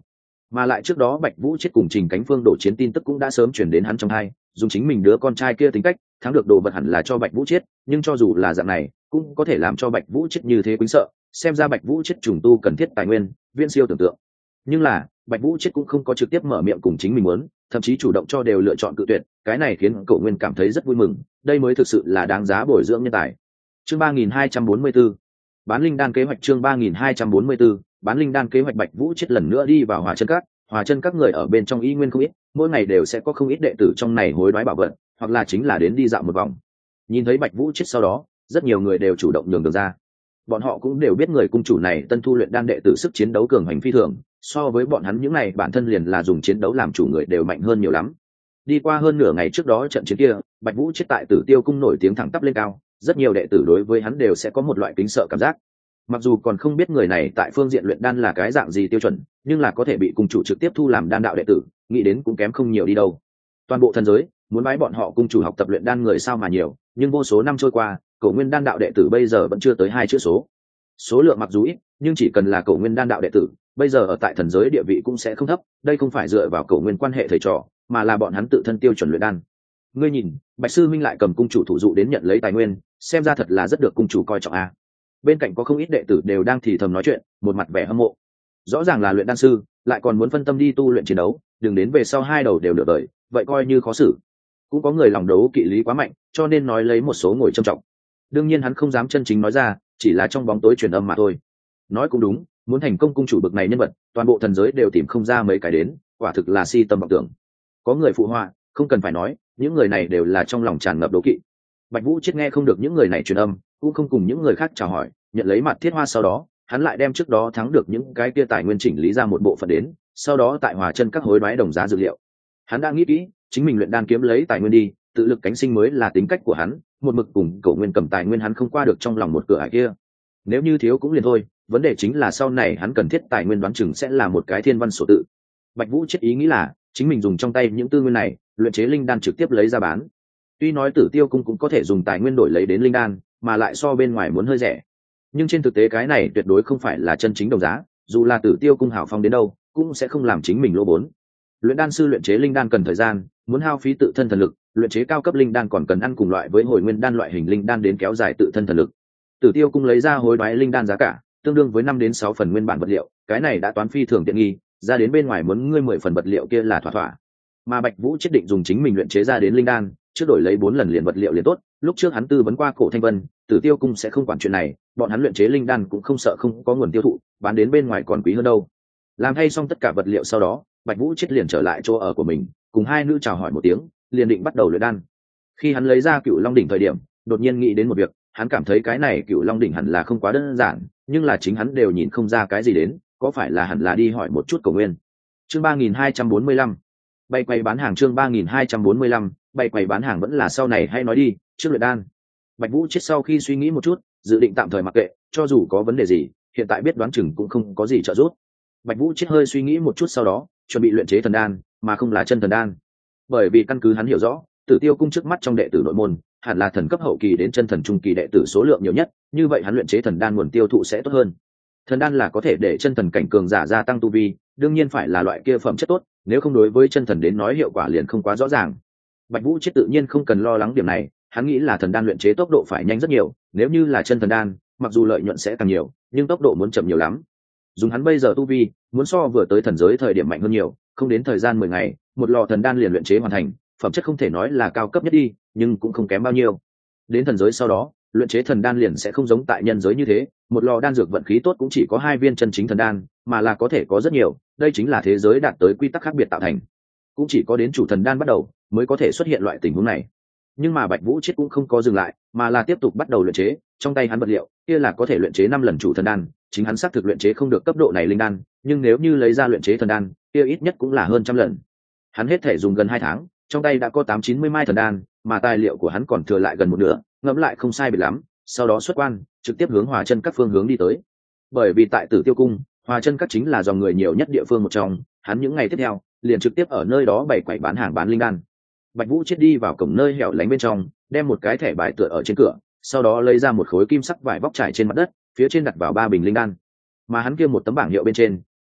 Mà lại trước đó Bạch Vũ chết cùng Trình Cánh Phương đổ chiến tin tức cũng đã sớm chuyển đến hắn trong hai, dùng chính mình đứa con trai kia tính cách, thắng được đồ vật hẳn là cho Bạch Vũ chết, nhưng cho dù là dạng này, cũng có thể làm cho Bạch Vũ chết như thế quý sợ, xem ra Bạch Vũ chết trùng tu cần thiết tài nguyên, viễn siêu tưởng tượng. Nhưng là, Bạch Vũ chết cũng không có trực tiếp mở miệng cùng chính mình muốn, thậm chí chủ động cho đều lựa chọn cự tuyệt, cái này khiến Cổ Nguyên cảm thấy rất vui mừng, đây mới thực sự là đáng giá bồi dưỡng nhân tài. Chương 3244, bán linh đan kế hoạch. Chương 3244, bán linh đan kế hoạch. Bạch Vũ chết lần nữa đi vào Hòa Chân Các người ở bên trong y nguyên không ít, mỗi ngày đều sẽ có không ít đệ tử trong này hối đoái bảo vật, hoặc là chính là đến đi dạo một vòng. Nhìn thấy Bạch Vũ chết sau đó, rất nhiều người đều chủ động nhường đường ra. Bọn họ cũng đều biết người cung chủ này tân thu luyện đan đệ tử sức chiến đấu cường hành phi thường, so với bọn hắn những này bản thân liền là dùng chiến đấu làm chủ người đều mạnh hơn nhiều lắm. Đi qua hơn nửa ngày trước đó trận chiến kia, Bạch Vũ chết tại Tử Tiêu cung nổi tiếng thẳng tắp lên cao, rất nhiều đệ tử đối với hắn đều sẽ có một loại kính sợ cảm giác. Mặc dù còn không biết người này tại phương diện luyện đan là cái dạng gì tiêu chuẩn, nhưng là có thể bị cung chủ trực tiếp thu làm đan đạo đệ tử, nghĩ đến cũng kém không nhiều đi đâu. Toàn bộ thần giới, muốn bái bọn họ cung chủ học tập luyện đan người sao mà nhiều, nhưng vô số năm trôi qua, Cổ Nguyên đan đạo đệ tử bây giờ vẫn chưa tới 2 chữ số. Số lượng mặc dù ít, nhưng chỉ cần là Cổ Nguyên đan đạo đệ tử, bây giờ ở tại thần giới địa vị cũng sẽ không thấp, đây không phải dựa vào Cổ Nguyên quan hệ thầy trò, mà là bọn hắn tự thân tiêu chuẩn luyện đan. Ngươi nhìn, Bạch sư minh lại cầm cung chủ thủ dụ đến nhận lấy tài nguyên, xem ra thật là rất được cung chủ coi trọng a. Bên cạnh có không ít đệ tử đều đang thì thầm nói chuyện, một mặt vẻ hâm mộ. Rõ ràng là luyện đan sư, lại còn muốn phân tâm đi tu luyện chiến đấu, đừng đến về sau hai đầu đều nửa đời, vậy coi như khó xử. Cũng có người lòng đấu kỵ lý quá mạnh, cho nên nói lấy một số ngồi trầm trọng. Đương nhiên hắn không dám chân chính nói ra, chỉ là trong bóng tối truyền âm mà thôi. Nói cũng đúng, muốn thành công cung chủ bậc này nhân vật, toàn bộ thần giới đều tìm không ra mấy cái đến, quả thực là si tâm vọng tưởng. Có người phụ họa, không cần phải nói, những người này đều là trong lòng tràn ngập đố kỵ. Bạch Vũ chết nghe không được những người này truyền âm, cũng không cùng những người khác chào hỏi, nhận lấy mặt thiết hoa sau đó, hắn lại đem trước đó thắng được những cái kia tài nguyên chỉnh lý ra một bộ phận đến, sau đó tại Hòa Chân Các hối đoái đồng giá dược liệu. Hắn đã nghĩ kỹ, chính mình luyện đan kiếm lấy tài nguyên đi, tự lực cánh sinh mới là tính cách của hắn, một mực cùng Cổ Nguyên cầm tài nguyên hắn không qua được trong lòng một cửa ải kia. Nếu như thiếu cũng liền thôi, vấn đề chính là sau này hắn cần thiết tài nguyên đoán chừng sẽ là một cái thiên văn sổ tự. Bạch Vũ chết ý nghĩ là, chính mình dùng trong tay những tư nguyên này, luyện chế linh đan trực tiếp lấy ra bán. Tuy nói Tử Tiêu cung cũng có thể dùng tài nguyên đổi lấy đến linh đan, mà lại so bên ngoài muốn hơi rẻ. Nhưng trên thực tế cái này tuyệt đối không phải là chân chính đồng giá, dù là Tử Tiêu cung hào phong đến đâu, cũng sẽ không làm chính mình lỗ vốn. Luyện đan sư luyện chế linh đan cần thời gian, muốn hao phí tự thân thần lực, luyện chế cao cấp linh đan còn cần ăn cùng loại với hồi nguyên đan loại hình linh đan đến kéo dài tự thân thần lực. Tử Tiêu cung lấy ra hối đoái linh đan giá cả, tương đương với 5 đến 6 phần nguyên bản vật liệu, cái này đã toán phi thường tiện nghi, ra đến bên ngoài muốn ngươi 10 phần vật liệu kia là thỏa thỏa. Mà Bạch Vũ quyết định dùng chính mình luyện chế ra đến linh đan, trước đổi lấy 4 lần liền vật liệu liền tốt, lúc trước hắn tư vấn qua Cổ Thanh Vân, Tử Tiêu cung sẽ không quản chuyện này, bọn hắn luyện chế linh đan cũng không sợ không có nguồn tiêu thụ, bán đến bên ngoài còn quý hơn đâu. Làm thay xong tất cả vật liệu sau đó, Bạch Vũ chết liền trở lại chỗ ở của mình, cùng hai nữ chào hỏi một tiếng, liền định bắt đầu luyện đan. Khi hắn lấy ra Cựu Long đỉnh thời điểm, đột nhiên nghĩ đến một việc, hắn cảm thấy cái này Cựu Long đỉnh hẳn là không quá đơn giản, nhưng là chính hắn đều nhìn không ra cái gì đến, có phải là hẳn là đi hỏi một chút Cổ Nguyên. Chương 3245. Bày quầy bán hàng. Chương 3245. Bày quầy bán hàng vẫn là sau này hay nói đi, trước luyện đan. Bạch Vũ chết sau khi suy nghĩ một chút, dự định tạm thời mặc kệ, cho dù có vấn đề gì, hiện tại biết đoán chừng cũng không có gì trợ giúp. Bạch Vũ chết hơi suy nghĩ một chút sau đó, chuẩn bị luyện chế thần đan, mà không là chân thần đan. Bởi vì căn cứ hắn hiểu rõ, Tử Tiêu cung trước mắt trong đệ tử nội môn, hẳn là thần cấp hậu kỳ đến chân thần trung kỳ đệ tử số lượng nhiều nhất, như vậy hắn luyện chế thần đan nguồn tiêu thụ sẽ tốt hơn. Thần đan là có thể để chân thần cảnh cường giả gia tăng tu vi, đương nhiên phải là loại kia phẩm chất tốt, nếu không đối với chân thần đến nói hiệu quả liền không quá rõ ràng. Bạch Vũ chết tự nhiên không cần lo lắng điểm này, hắn nghĩ là thần đan luyện chế tốc độ phải nhanh rất nhiều, nếu như là chân thần đan, mặc dù lợi nhuận sẽ càng nhiều, nhưng tốc độ muốn chậm nhiều lắm. Dùng hắn bây giờ tu vi, muốn so vừa tới thần giới thời điểm mạnh hơn nhiều, không đến thời gian 10 ngày, một lò thần đan liền luyện chế hoàn thành, phẩm chất không thể nói là cao cấp nhất đi, nhưng cũng không kém bao nhiêu. Đến thần giới sau đó, luyện chế thần đan liền sẽ không giống tại nhân giới như thế, một lò đan dược vận khí tốt cũng chỉ có 2 viên chân chính thần đan, mà là có thể có rất nhiều, đây chính là thế giới đạt tới quy tắc khác biệt tạo thành. Cũng chỉ có đến chủ thần đan bắt đầu, mới có thể xuất hiện loại tình huống này. Nhưng mà Bạch Vũ chết cũng không có dừng lại, mà là tiếp tục bắt đầu luyện chế, trong tay hắn vật liệu, kia là có thể luyện chế 5 lần chủ thần đan, chính hắn xác thực luyện chế không được cấp độ này linh đan, nhưng nếu như lấy ra luyện chế thần đan, kia ít nhất cũng là hơn trăm lần. Hắn hết thể dùng gần 2 tháng, trong tay đã có 890 mai thần đan, mà tài liệu của hắn còn thừa lại gần một nửa, ngẫm lại không sai biệt lắm, sau đó xuất quan, trực tiếp hướng Hòa Chân Các phương hướng đi tới. Bởi vì tại Tử Tiêu cung, Hòa Chân Các chính là dòng người nhiều nhất địa phương một trong, hắn những ngày tiếp theo, liền trực tiếp ở nơi đó bày quầy bán hàng bán linh đan. Bạch Vũ chết đi vào cổng nơi hẻo lánh bên trong, đem một cái thẻ bài tựa ở trên cửa, sau đó lấy ra một khối kim sắc vải bóc trải trên mặt đất, phía trên đặt vào 3 bình linh đan. Mà hắn kia một tấm bảng hiệu bên trên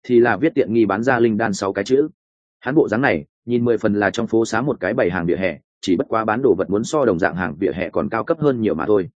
thì là viết tiện nghi bán ra linh đan 6 cái chữ. Hắn bộ dáng này nhìn 10 phần là trong phố xá một cái bày hàng vỉa hè, chỉ bất quá bán đồ vật muốn so đồng dạng hàng vỉa hè còn cao cấp hơn nhiều mà thôi.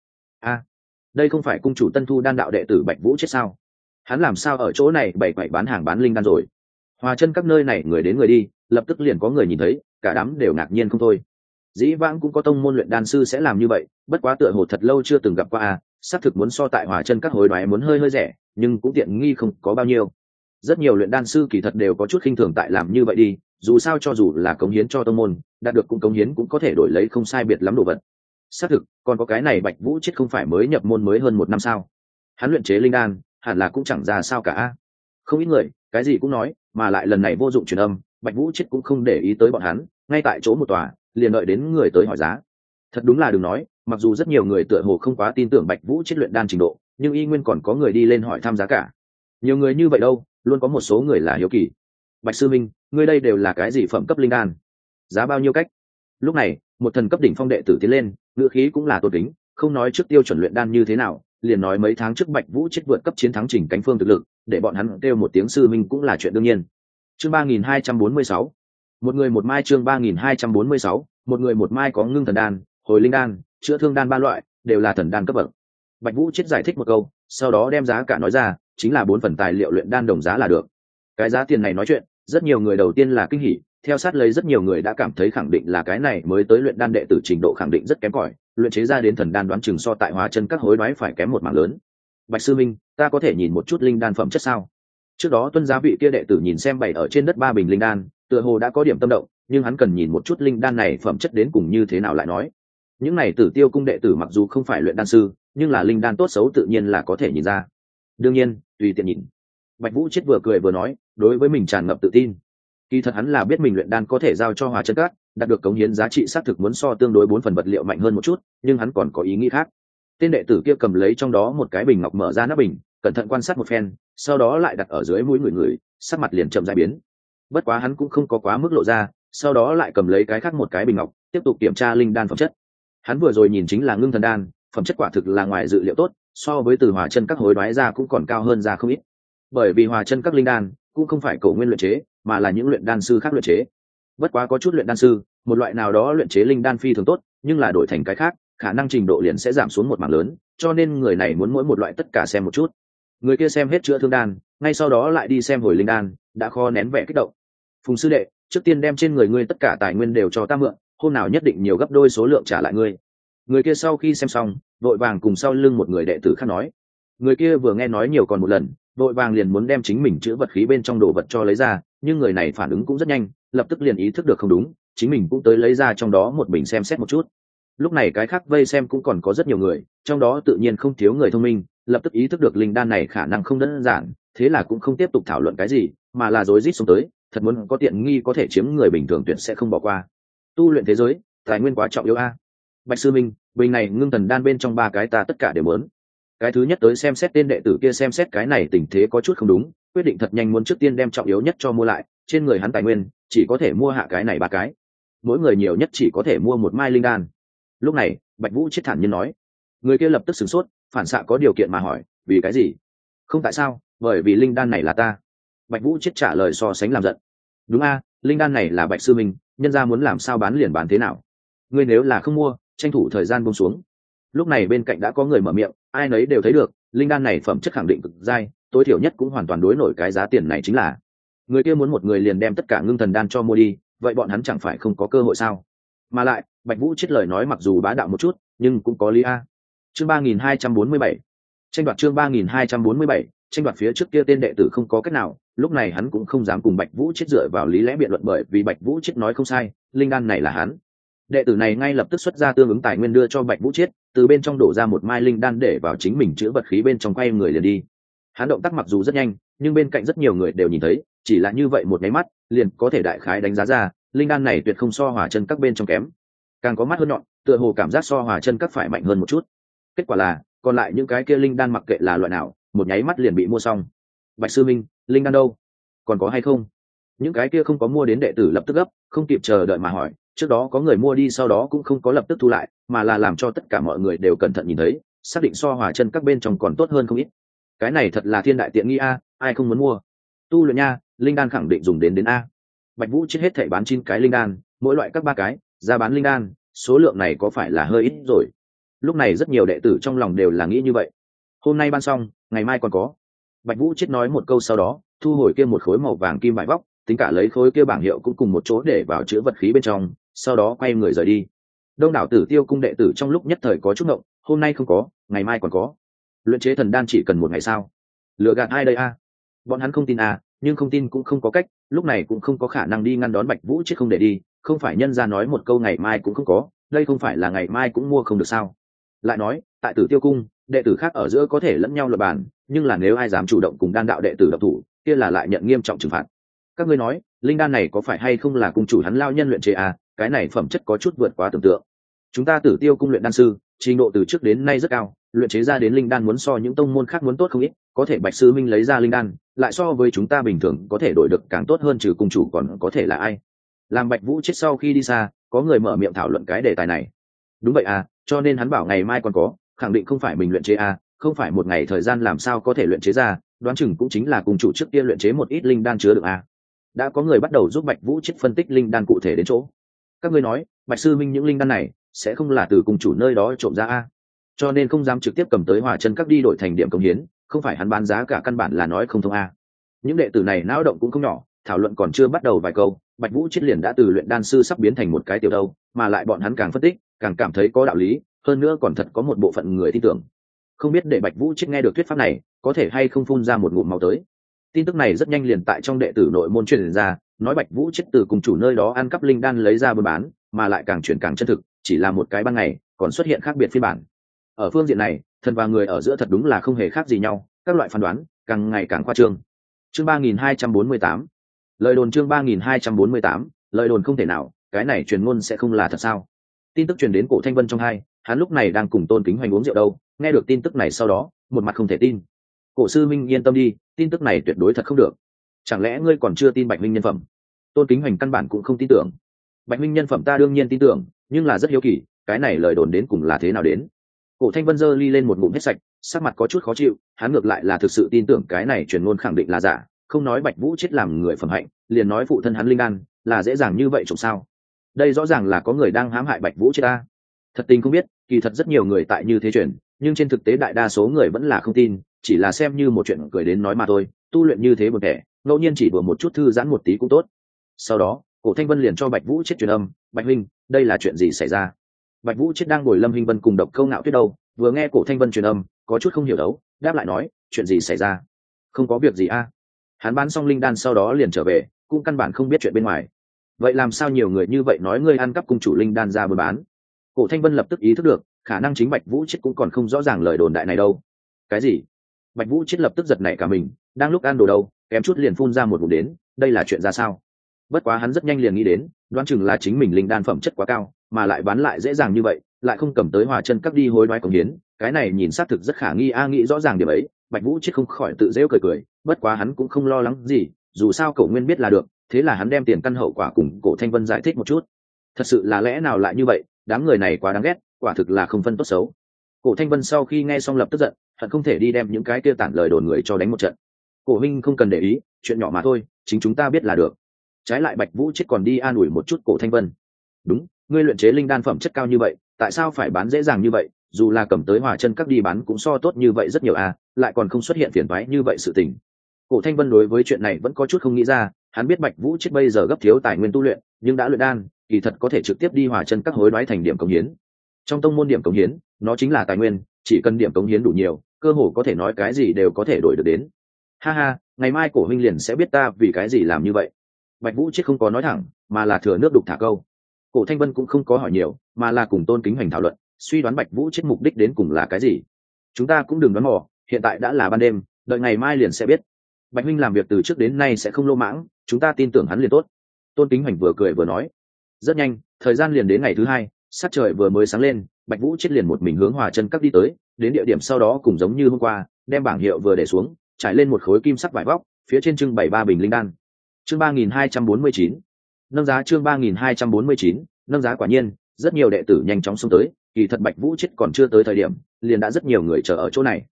Đây không phải cung chủ Tân Thu đan đạo đệ tử Bạch Vũ chết sao? Hắn làm sao ở chỗ này bày quậy bán hàng bán linh đan rồi? Hòa chân các nơi này người đến người đi, lập tức liền có người nhìn thấy, cả đám đều ngạc nhiên không thôi. Dĩ vãng cũng có tông môn luyện đan sư sẽ làm như vậy, bất quá tựa hồ thật lâu chưa từng gặp qua xác thực muốn so tại Hòa chân các hối đoái muốn hơi hơi rẻ, nhưng cũng tiện nghi không có bao nhiêu. Rất nhiều luyện đan sư kỳ thật đều có chút khinh thường tại làm như vậy đi, dù sao cho dù là cống hiến cho tông môn, đạt được cũng cống hiến cũng có thể đổi lấy không sai biệt lắm đồ vật. Xác thực, còn có cái này Bạch Vũ chết không phải mới nhập môn mới hơn 1 năm sao? Hắn luyện chế linh đan, hẳn là cũng chẳng ra sao cả. Không ít người, cái gì cũng nói, mà lại lần này vô dụng truyền âm, Bạch Vũ chết cũng không để ý tới bọn hắn, ngay tại chỗ một tòa, liền đợi đến người tới hỏi giá. Thật đúng là đừng nói, mặc dù rất nhiều người tựa hồ không quá tin tưởng Bạch Vũ chết luyện đan trình độ, nhưng y nguyên còn có người đi lên hỏi thăm giá cả. Nhiều người như vậy đâu, luôn có một số người là hiếu kỳ. Bạch sư minh, ngươi đây đều là cái gì phẩm cấp linh đan? Giá bao nhiêu cách? Lúc này, một thần cấp đỉnh phong đệ tử tiến lên, ngữ khí cũng là tôn kính, không nói trước tiêu chuẩn luyện đan như thế nào, liền nói mấy tháng trước Bạch Vũ chết vượt cấp chiến thắng Trình Cánh Phương thực lực, để bọn hắn kêu một tiếng sư minh cũng là chuyện đương nhiên. Chương 3246. Một người một mai. Chương 3246. Một người một mai có ngưng thần đan, hồi linh đan, chữa thương đan 3 loại, đều là thần đan cấp bậc. Bạch Vũ chết giải thích một câu, sau đó đem giá cả nói ra, chính là 4 phần tài liệu luyện đan đồng giá là được. Cái giá tiền này nói chuyện, rất nhiều người đầu tiên là kinh hỉ, theo sát lấy rất nhiều người đã cảm thấy khẳng định là cái này mới tới luyện đan đệ tử trình độ khẳng định rất kém cỏi, luyện chế ra đến thần đan đoán chừng so tại Hóa chân các hối đoái phải kém một mảng lớn. Bạch sư minh, ta có thể nhìn một chút linh đan phẩm chất sao? Trước đó tuân giá vị kia đệ tử nhìn xem bày ở trên đất 3 bình linh đan, tựa hồ đã có điểm tâm động, nhưng hắn cần nhìn một chút linh đan này phẩm chất đến cùng như thế nào lại nói. Những này Tử Tiêu cung đệ tử mặc dù không phải luyện đan sư, nhưng là linh đan tốt xấu tự nhiên là có thể nhìn ra. Đương nhiên, tùy tiện nhìn. Bạch Vũ chết vừa cười vừa nói, đối với mình tràn ngập tự tin. Kỳ thật hắn là biết mình luyện đan có thể giao cho Hòa chân các, đạt được cống hiến giá trị xác thực muốn so tương đối 4 phần vật liệu mạnh hơn một chút, nhưng hắn còn có ý nghĩ khác. Tên đệ tử kia cầm lấy trong đó một cái bình ngọc, mở ra nắp bình, cẩn thận quan sát một phen, sau đó lại đặt ở dưới mũi người, sắc mặt liền chậm rãi biến. Bất quá hắn cũng không có quá mức lộ ra, sau đó lại cầm lấy cái khác một cái bình ngọc, tiếp tục kiểm tra linh đan phẩm chất. Hắn vừa rồi nhìn chính là ngưng thần đan, phẩm chất quả thực là ngoài dự liệu tốt, so với từ Hòa chân các hối đoái ra cũng còn cao hơn ra không ít. Bởi vì Hòa chân các linh đan cũng không phải cổ nguyên luyện chế, mà là những luyện đan sư khác luyện chế. Bất quá có chút luyện đan sư, một loại nào đó luyện chế linh đan phi thường tốt, nhưng là đổi thành cái khác, khả năng trình độ liền sẽ giảm xuống một mảng lớn, cho nên người này muốn mỗi một loại tất cả xem một chút. Người kia xem hết chữa thương đan, ngay sau đó lại đi xem hồi linh đan, đã khó nén vẻ kích động. Phùng sư đệ, trước tiên đem trên người ngươi tất cả tài nguyên đều cho ta mượn, hôm nào nhất định nhiều gấp đôi số lượng trả lại ngươi. Người kia sau khi xem xong, vội vàng cùng sau lưng một người đệ tử khác nói. Người kia vừa nghe nói nhiều còn một lần, vội vàng liền muốn đem chính mình chữa vật khí bên trong đồ vật cho lấy ra, nhưng người này phản ứng cũng rất nhanh, lập tức liền ý thức được không đúng, chính mình cũng tới lấy ra trong đó một bình xem xét một chút. Lúc này cái khác vây xem cũng còn có rất nhiều người, trong đó tự nhiên không thiếu người thông minh, lập tức ý thức được linh đan này khả năng không đơn giản, thế là cũng không tiếp tục thảo luận cái gì, mà là rối rít xuống tới, thật muốn có tiện nghi có thể chiếm người bình thường tuyệt sẽ không bỏ qua. Tu luyện thế giới, tài nguyên quá trọng yếu a. Bạch sư minh, bình này ngưng thần đan bên trong 3 cái ta tất cả đều muốn. Cái thứ nhất tới xem xét tên đệ tử kia xem xét cái này tình thế có chút không đúng, quyết định thật nhanh muốn trước tiên đem trọng yếu nhất cho mua lại, trên người hắn tài nguyên chỉ có thể mua hạ cái này 3 cái, mỗi người nhiều nhất chỉ có thể mua 1 mai linh đan. Lúc này Bạch Vũ chết thản nhiên nói. Người kia lập tức sửng sốt, phản xạ có điều kiện mà hỏi, vì cái gì? Không tại sao, bởi vì linh đan này là ta. Bạch Vũ chết trả lời so sánh làm giận. Đúng a, linh đan này là Bạch sư minh, nhân gia muốn làm sao bán liền bán thế nào. Ngươi nếu là không mua, tranh thủ thời gian buông xuống. Lúc này bên cạnh đã có người mở miệng, ai nấy đều thấy được, linh đan này phẩm chất khẳng định cực dai, tối thiểu nhất cũng hoàn toàn đối nổi cái giá tiền này chính là. Người kia muốn một người liền đem tất cả ngưng thần đan cho mua đi, vậy bọn hắn chẳng phải không có cơ hội sao? Mà lại, Bạch Vũ chết lời nói mặc dù bá đạo một chút, nhưng cũng có lý a. Chương 3247. Tranh đoạt. Chương 3247. Tranh đoạt. Phía trước kia tên đệ tử không có cách nào, lúc này hắn cũng không dám cùng Bạch Vũ chết dựa vào lý lẽ biện luận, bởi vì Bạch Vũ chết nói không sai, linh đan này là hắn. Đệ tử này ngay lập tức xuất ra tương ứng tài nguyên đưa cho Bạch Vũ chết, từ bên trong đổ ra 1 mai linh đan để vào chính mình chữa vật khí bên trong, quay người liền đi. Hắn động tác mặc dù rất nhanh, nhưng bên cạnh rất nhiều người đều nhìn thấy, chỉ là như vậy một cái mắt, liền có thể đại khái đánh giá ra, linh đan này tuyệt không so Hòa chân các bên trong kém, càng có mắt hơn nhọn, tựa hồ cảm giác so Hòa chân các phải mạnh hơn một chút. Kết quả là, còn lại những cái kia linh đan mặc kệ là loại nào, một nháy mắt liền bị mua xong. Bạch sư minh, linh đan đâu? Còn có hay không? Những cái kia không có mua đến đệ tử lập tức gấp, không kịp chờ đợi mà hỏi. Trước đó có người mua đi, sau đó cũng không có lập tức thu lại, mà là làm cho tất cả mọi người đều cẩn thận nhìn thấy, xác định so Hòa chân các bên trong còn tốt hơn không ít. Cái này thật là thiên đại tiện nghi a, ai không muốn mua? Tu luyện nha, linh đan khẳng định dùng đến a. Bạch Vũ chết hết thảy bán 9 cái linh đan, mỗi loại các 3 cái, ra bán linh đan, số lượng này có phải là hơi ít rồi. Lúc này rất nhiều đệ tử trong lòng đều là nghĩ như vậy. Hôm nay ban xong, ngày mai còn có. Bạch Vũ chết nói một câu sau đó, thu hồi kia một khối màu vàng kim vải vóc, tính cả lấy khối kia bảng hiệu cũng cùng một chỗ để vào chứa vật khí bên trong, sau đó quay người rời đi. Đông đảo Tử Tiêu cung đệ tử trong lúc nhất thời có chút ngộng, hôm nay không có, ngày mai còn có. Luyện chế thần đan chỉ cần một ngày sao? Lừa gạt ai đây a? Bọn hắn không tin à, nhưng không tin cũng không có cách, lúc này cũng không có khả năng đi ngăn đón Bạch Vũ chết không để đi, không phải nhân ra nói một câu ngày mai cũng không có, đây không phải là ngày mai cũng mua không được sao? Lại nói, tại Tử Tiêu cung, đệ tử khác ở giữa có thể lẫn nhau luận bàn, nhưng là nếu ai dám chủ động cùng đan đạo đệ tử độc thủ, kia là lại nhận nghiêm trọng trừng phạt. Các ngươi nói, linh đan này có phải hay không là cung chủ hắn lao nhân luyện chế à, cái này phẩm chất có chút vượt quá tưởng tượng. Chúng ta Tử Tiêu cung luyện đan sư, trình độ từ trước đến nay rất cao, luyện chế ra đến linh đan muốn so những tông môn khác muốn tốt không ít, có thể Bạch sư minh lấy ra linh đan, lại so với chúng ta bình thường có thể đổi được càng tốt hơn, trừ cung chủ còn có thể là ai? Làm Bạch Vũ chết sau khi đi xa, có người mở miệng thảo luận cái đề tài này. Đúng vậy à, cho nên hắn bảo ngày mai còn có, khẳng định không phải mình luyện chế à, không phải một ngày thời gian làm sao có thể luyện chế ra, đoán chừng cũng chính là cung chủ trước tiên luyện chế một ít linh đan chứa được à. Đã có người bắt đầu giúp Bạch Vũ chết phân tích linh đan cụ thể đến chỗ. Các ngươi nói, Bạch sư minh những linh đan này sẽ không là từ cung chủ nơi đó trộm ra à? Cho nên không dám trực tiếp cầm tới Hỏa Chân Các đi đổi thành điểm công hiến, không phải hắn bán giá cả căn bản là nói không thông a. Những đệ tử này não động cũng không nhỏ, thảo luận còn chưa bắt đầu vài câu, Bạch Vũ chết liền đã từ luyện đan sư sắp biến thành một cái tiểu đâu, mà lại bọn hắn càng phân tích, càng cảm thấy có đạo lý, hơn nữa còn thật có một bộ phận người tin tưởng. Không biết để Bạch Vũ chết nghe được thuyết pháp này, có thể hay không phun ra một ngụm máu tới. Tin tức này rất nhanh liền tại trong đệ tử nội môn truyền ra, nói Bạch Vũ chết từ cùng chủ nơi đó ăn cắp linh đan lấy ra buôn bán, mà lại càng chuyển càng chân thực, chỉ là một cái ban ngày, còn xuất hiện khác biệt phiên bản. Ở phương diện này, thần và người ở giữa thật đúng là không hề khác gì nhau, các loại phán đoán càng ngày càng khoa trương. Chương 3248, lời đồn. Chương 3248, lời đồn không thể nào, cái này truyền ngôn sẽ không là thật sao? Tin tức truyền đến Cổ Thanh Vân trong hai, hắn lúc này đang cùng Tôn Kính Hoành uống rượu đâu, nghe được tin tức này sau đó, một mặt không thể tin. Cổ sư minh yên tâm đi, tin tức này tuyệt đối thật không được. Chẳng lẽ ngươi còn chưa tin Bạch Minh nhân phẩm? Tôn Kính Hoành căn bản cũng không tin tưởng. Bạch Minh nhân phẩm ta đương nhiên tin tưởng, nhưng là rất hiếu kỳ, cái này lời đồn đến cùng là thế nào đến? Cổ Thanh Vân giơ ly lên một ngụm hết sạch, sắc mặt có chút khó chịu, hắn ngược lại là thực sự tin tưởng cái này truyền ngôn khẳng định là giả, không nói Bạch Vũ chết làm người phẩm hạnh, liền nói phụ thân hắn linh đan, là dễ dàng như vậy trộm sao? Đây rõ ràng là có người đang hãm hại Bạch Vũ chết ta. Thật tình không biết, kỳ thật rất nhiều người tại như thế truyền, nhưng trên thực tế đại đa số người vẫn là không tin, chỉ là xem như một chuyện cười đến nói mà thôi, tu luyện như thế một kẻ, ngẫu nhiên chỉ vừa một chút thư giãn một tí cũng tốt. Sau đó, Cổ Thanh Vân liền cho Bạch Vũ chết truyền âm, "Bạch huynh, đây là chuyện gì xảy ra?" Bạch Vũ chết đang ngồi Lâm Hinh Vân cùng Độc Câu Ngạo Tuyết đâu, vừa nghe Cổ Thanh Vân truyền âm, có chút không hiểu đấu, đáp lại nói, chuyện gì xảy ra? Không có việc gì a. Hắn bán xong linh đan sau đó liền trở về, cũng căn bản không biết chuyện bên ngoài. Vậy làm sao nhiều người như vậy nói ngươi ăn cắp cung chủ linh đan ra buôn bán? Cổ Thanh Vân lập tức ý thức được, khả năng chính Bạch Vũ chết cũng còn không rõ ràng lời đồn đại này đâu. Cái gì? Bạch Vũ chết lập tức giật nảy cả mình, đang lúc ăn đồ đâu, kém chút liền phun ra một ngụm đến, đây là chuyện ra sao? Bất quá hắn rất nhanh liền nghĩ đến, đoán chừng là chính mình linh đan phẩm chất quá cao, mà lại bán lại dễ dàng như vậy, lại không cầm tới Hỏa Chân Các đi hối đoái cống hiến, cái này nhìn xác thực rất khả nghi a. Nghĩ rõ ràng điểm ấy, Bạch Vũ chết không khỏi tự giễu cười cười, bất quá hắn cũng không lo lắng gì, dù sao Cổ Nguyên biết là được, thế là hắn đem tiền căn hậu quả cùng Cổ Thanh Vân giải thích một chút. Thật sự là lẽ nào lại như vậy, đám người này quá đáng ghét, quả thực là không phân tốt xấu. Cổ Thanh Vân sau khi nghe xong lập tức giận, hận không thể đi đem những cái kia tản lời đồn người cho đánh một trận. Cổ huynh không cần để ý, chuyện nhỏ mà thôi, chính chúng ta biết là được. Trái lại Bạch Vũ chết còn đi an ủi một chút Cổ Thanh Vân. Đúng, ngươi luyện chế linh đan phẩm chất cao như vậy, tại sao phải bán dễ dàng như vậy, dù là cầm tới Hỏa Chân Các đi bán cũng so tốt như vậy rất nhiều à, lại còn không xuất hiện phiền toái như vậy sự tình. Cổ Thanh Vân đối với chuyện này vẫn có chút không nghĩ ra, hắn biết Bạch Vũ chết bây giờ gấp thiếu tài nguyên tu luyện, nhưng đã luyện đan, kỳ thật có thể trực tiếp đi Hỏa Chân Các hối đoái thành điểm cống hiến. Trong tông môn điểm cống hiến, nó chính là tài nguyên, chỉ cần điểm cống hiến đủ nhiều, cơ hồ có thể nói cái gì đều có thể đổi được đến. Ha ha, ngày mai Cổ huynh liền sẽ biết ta vì cái gì làm như vậy. Bạch Vũ chết không có nói thẳng, mà là thừa nước đục thả câu. Cổ Thanh Vân cũng không có hỏi nhiều, mà là cùng Tôn Kính Hoành thảo luận, suy đoán Bạch Vũ chết mục đích đến cùng là cái gì. Chúng ta cũng đừng đoán mò, hiện tại đã là ban đêm, đợi ngày mai liền sẽ biết. Bạch huynh làm việc từ trước đến nay sẽ không lô mãng, chúng ta tin tưởng hắn liền tốt. Tôn Kính Hoành vừa cười vừa nói. Rất nhanh, thời gian liền đến ngày thứ hai, sát trời vừa mới sáng lên, Bạch Vũ chết liền một mình hướng Hỏa Chân Các đi tới, đến địa điểm sau đó cùng giống như hôm qua, đem bảng hiệu vừa để xuống, trải lên một khối kim sắc vải vóc, phía trên trưng bày 3 bình linh đan. Chương 3249, nâng giá. Chương 3249, nâng giá. Quả nhiên, rất nhiều đệ tử nhanh chóng xông tới, kỳ thật Bạch Vũ chết còn chưa tới thời điểm, liền đã rất nhiều người chờ ở chỗ này.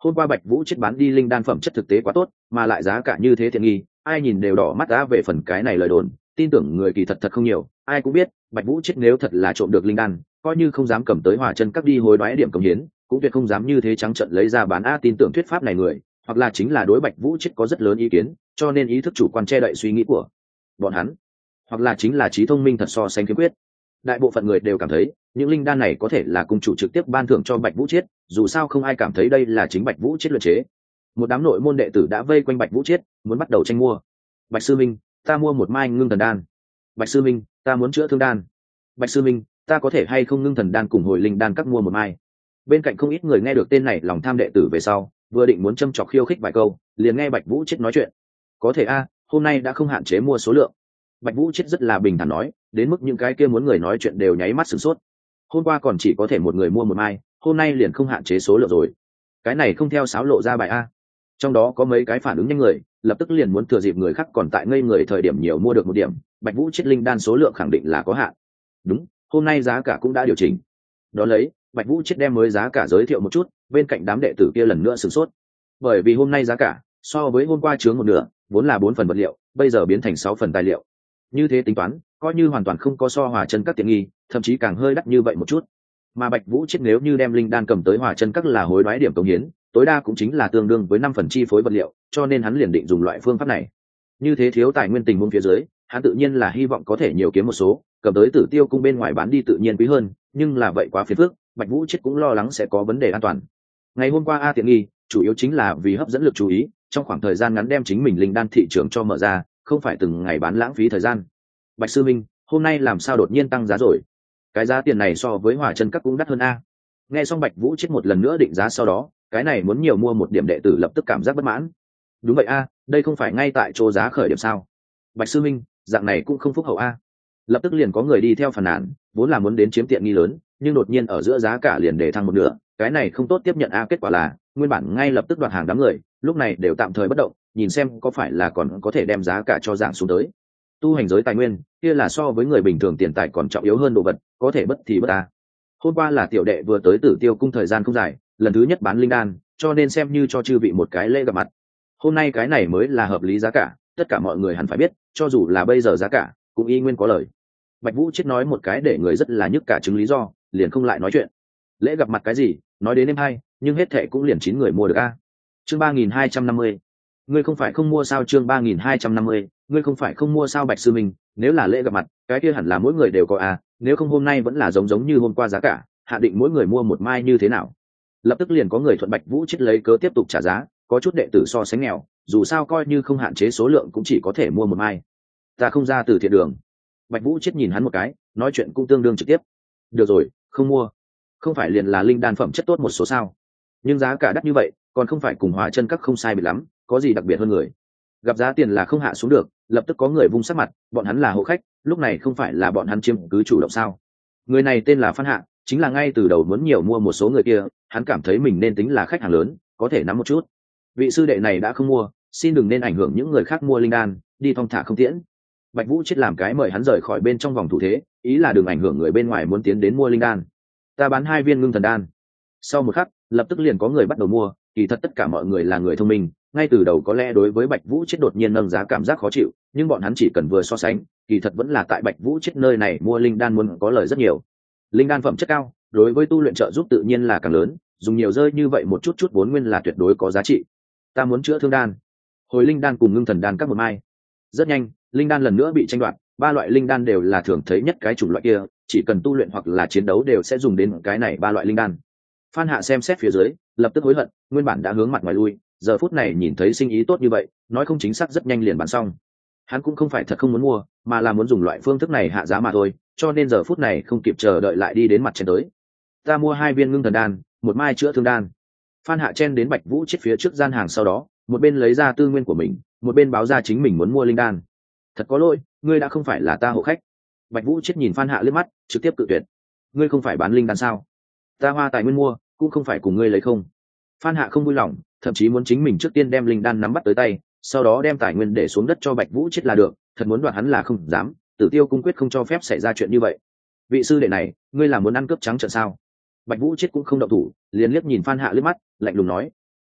hôm qua Bạch Vũ chết bán đi linh đan phẩm chất thực tế quá tốt, mà lại giá cả như thế tiện nghi, ai nhìn đều đỏ mắt đã. Về phần cái này lời đồn, tin tưởng người kỳ thật thật không nhiều, ai cũng biết Bạch Vũ chết nếu thật là trộm được linh đan, coi như không dám cầm tới Hỏa Chân Các đi hối đoái điểm công hiến, cũng tuyệt không dám như thế trắng trợn lấy ra bán. Tin tưởng thuyết pháp này người, hoặc là chính là đối Bạch Vũ chết có rất lớn ý kiến, cho nên ý thức chủ quan che đậy suy nghĩ của bọn hắn, hoặc là chính là trí thông minh thật so sánh khiếm khuyết. Đại bộ phận người đều cảm thấy những linh đan này có thể là cung chủ trực tiếp ban thưởng cho Bạch Vũ Chiết, dù sao không ai cảm thấy đây là chính Bạch Vũ Chiết luyện chế. Một đám nội môn đệ tử đã vây quanh Bạch Vũ Chiết, muốn bắt đầu tranh mua. Bạch sư minh, ta mua một mai ngưng thần đan. Bạch sư minh, ta muốn chữa thương đan. Bạch sư minh, ta có thể hay không ngưng thần đan cùng hồi linh đan các mua một mai. Bên cạnh không ít người nghe được tên này lòng tham đệ tử về sau, vừa định muốn châm chọc khiêu khích vài câu, liền nghe Bạch Vũ Chiết nói chuyện. Có thể a, hôm nay đã không hạn chế mua số lượng. Bạch Vũ Chiết rất là bình thản nói, đến mức những cái kia muốn người nói chuyện đều nháy mắt sửng sốt. Hôm qua còn chỉ có thể một người mua một mai, hôm nay liền không hạn chế số lượng rồi. Cái này không theo sáo lộ ra bài a. Trong đó có mấy cái phản ứng nhanh người, lập tức liền muốn thừa dịp người khác còn tại ngây người thời điểm nhiều mua được một điểm. Bạch Vũ Chiết linh đan số lượng khẳng định là có hạn. Đúng, hôm nay giá cả cũng đã điều chỉnh. Đó lấy, Bạch Vũ Chiết đem mới giá cả giới thiệu một chút, bên cạnh đám đệ tử kia lần nữa sửng sốt. Bởi vì hôm nay giá cả so với hôm qua chướng một nửa, vốn là 4 phần vật liệu, bây giờ biến thành 6 phần tài liệu. Như thế tính toán, coi như hoàn toàn không có so Hỏa Chân Các tiện nghi, thậm chí càng hơi đắt như vậy một chút. Mà Bạch Vũ Chiết nếu như đem linh đan cầm tới Hỏa Chân Các là hối đoái điểm công hiến, tối đa cũng chính là tương đương với 5 phần chi phối vật liệu, cho nên hắn liền định dùng loại phương pháp này. Như thế thiếu tài nguyên tình huống phía dưới, hắn tự nhiên là hy vọng có thể nhiều kiếm một số, cầm tới Tử Tiêu cung bên ngoài bán đi tự nhiên quý hơn, nhưng là vậy quá phiền phức, Bạch Vũ Chiết cũng lo lắng sẽ có vấn đề an toàn. Ngày hôm qua tiện nghi, chủ yếu chính là vì hấp dẫn lực chú ý, trong khoảng thời gian ngắn đem chính mình linh đan thị trường cho mở ra, không phải từng ngày bán lãng phí thời gian. Bạch sư minh, hôm nay làm sao đột nhiên tăng giá rồi? Cái giá tiền này so với Hỏa Chân Các cũng đắt hơn a. Nghe xong Bạch Vũ Chiết một lần nữa định giá sau đó, cái này muốn nhiều mua một điểm đệ tử lập tức cảm giác bất mãn. Đúng vậy a, đây không phải ngay tại chỗ giá khởi điểm sao? Bạch sư minh, dạng này cũng không phúc hậu a. Lập tức liền có người đi theo phàn nàn, vốn là muốn đến chiếm tiện nghi lớn, nhưng đột nhiên ở giữa giá cả liền để thăng một nửa, cái này không tốt tiếp nhận a. Kết quả là nguyên bản ngay lập tức đoạt hàng đám người, lúc này đều tạm thời bất động, nhìn xem có phải là còn có thể đem giá cả cho giảm xuống tới. Tu hành giới tài nguyên kia là so với người bình thường tiền tài còn trọng yếu hơn đồ vật, có thể bất thì bất ta. Hôm qua là tiểu đệ vừa tới Tử Tiêu cung thời gian không dài, lần thứ nhất bán linh đan, cho nên xem như cho chư vị một cái lễ gặp mặt. Hôm nay cái này mới là hợp lý giá cả, tất cả mọi người hẳn phải biết, cho dù là bây giờ giá cả cũng y nguyên có lời. Bạch Vũ Chiết nói một cái để người rất là nhức cả chứng lý do, liền không lại nói chuyện. Lễ gặp mặt cái gì, nói đến em hay, nhưng hết thệ cũng liền 9 người mua được a. Chương 3250. Ngươi không phải không mua sao? Chương 3250. Ngươi không phải không mua sao? Bạch sư minh, nếu là lễ gặp mặt, cái kia hẳn là mỗi người đều có a, nếu không hôm nay vẫn là giống như hôm qua giá cả, hạ định mỗi người mua một mai như thế nào? Lập tức liền có người thuận Bạch Vũ Chiết lấy cớ tiếp tục trả giá, có chút đệ tử so sánh nghèo, dù sao coi như không hạn chế số lượng cũng chỉ có thể mua một mai. Ta không ra từ thiện đường. Bạch Vũ Chiết nhìn hắn một cái, nói chuyện cũng tương đương trực tiếp. Được rồi, không mua. Không phải liền là linh đan phẩm chất tốt một số sao? Nhưng giá cả đắt như vậy, còn không phải cùng Hỏa Chân Các không sai biệt lắm, có gì đặc biệt hơn người? Gặp giá tiền là không hạ xuống được, lập tức có người vung sắc mặt, bọn hắn là hộ khách, lúc này không phải là bọn hắn chiếm cứ chủ động sao? Người này tên là Phan Hạ, chính là ngay từ đầu muốn nhiều mua một số người kia, hắn cảm thấy mình nên tính là khách hàng lớn, có thể nắm một chút. Vị sư đệ này đã không mua, xin đừng nên ảnh hưởng những người khác mua linh đan, đi thong thả không tiễn. Bạch Vũ Chiết làm cái mời hắn rời khỏi bên trong vòng thủ thế, ý là đừng ảnh hưởng người bên ngoài muốn tiến đến mua linh đan. Ta bán 2 viên ngưng thần đan. Sau một khắc, lập tức liền có người bắt đầu mua, kỳ thật tất cả mọi người là người thông minh, ngay từ đầu có lẽ đối với Bạch Vũ Chiết đột nhiên nâng giá cảm giác khó chịu, nhưng bọn hắn chỉ cần vừa so sánh, kỳ thật vẫn là tại Bạch Vũ Chiết nơi này mua linh đan muốn có lời rất nhiều. Linh đan phẩm chất cao, đối với tu luyện trợ giúp tự nhiên là càng lớn, dùng nhiều rơi như vậy một chút vốn nguyên là tuyệt đối có giá trị. Ta muốn chữa thương đan, hồi linh đan cùng ngưng thần đan các một mai. Rất nhanh, linh đan lần nữa bị tranh đoạt, 3 loại linh đan đều là thường thấy nhất cái chủng loại kia, chỉ cần tu luyện hoặc là chiến đấu đều sẽ dùng đến cái này 3 loại linh đan. Phan Hạ xem xét phía dưới, lập tức hối hận, nguyên bản đã hướng mặt ngoài lui, giờ phút này nhìn thấy sinh ý tốt như vậy, nói không chính xác rất nhanh liền bán xong. Hắn cũng không phải thật không muốn mua, mà là muốn dùng loại phương thức này hạ giá mà thôi, cho nên giờ phút này không kịp chờ đợi lại đi đến mặt trên tới. Ta mua 2 viên ngưng thần đan, một mai chữa thương đan. Phan Hạ chen đến Bạch Vũ Chiết phía trước gian hàng sau đó, một bên lấy ra tư nguyên của mình, một bên báo ra chính mình muốn mua linh đan. Thật có lỗi, ngươi đã không phải là ta hộ khách. Bạch Vũ Chiết nhìn Phan Hạ liếc mắt, trực tiếp cự tuyệt. Ngươi không phải bán linh đan sao? Ta hoa tài nguyên mua, cũng không phải cùng ngươi lấy không. Phan Hạ không vui lòng, thậm chí muốn chính mình trước tiên đem linh đan nắm bắt tới tay, sau đó đem tài nguyên để xuống đất cho Bạch Vũ Chiết là được, thật muốn đoạt hắn là không dám, Tử Tiêu cung quyết không cho phép xảy ra chuyện như vậy. Vị sư đệ này, ngươi là muốn ăn cướp trắng trợn sao? Bạch Vũ Chiết cũng không động thủ, liền liếc nhìn Phan Hạ liếc mắt, lạnh lùng nói: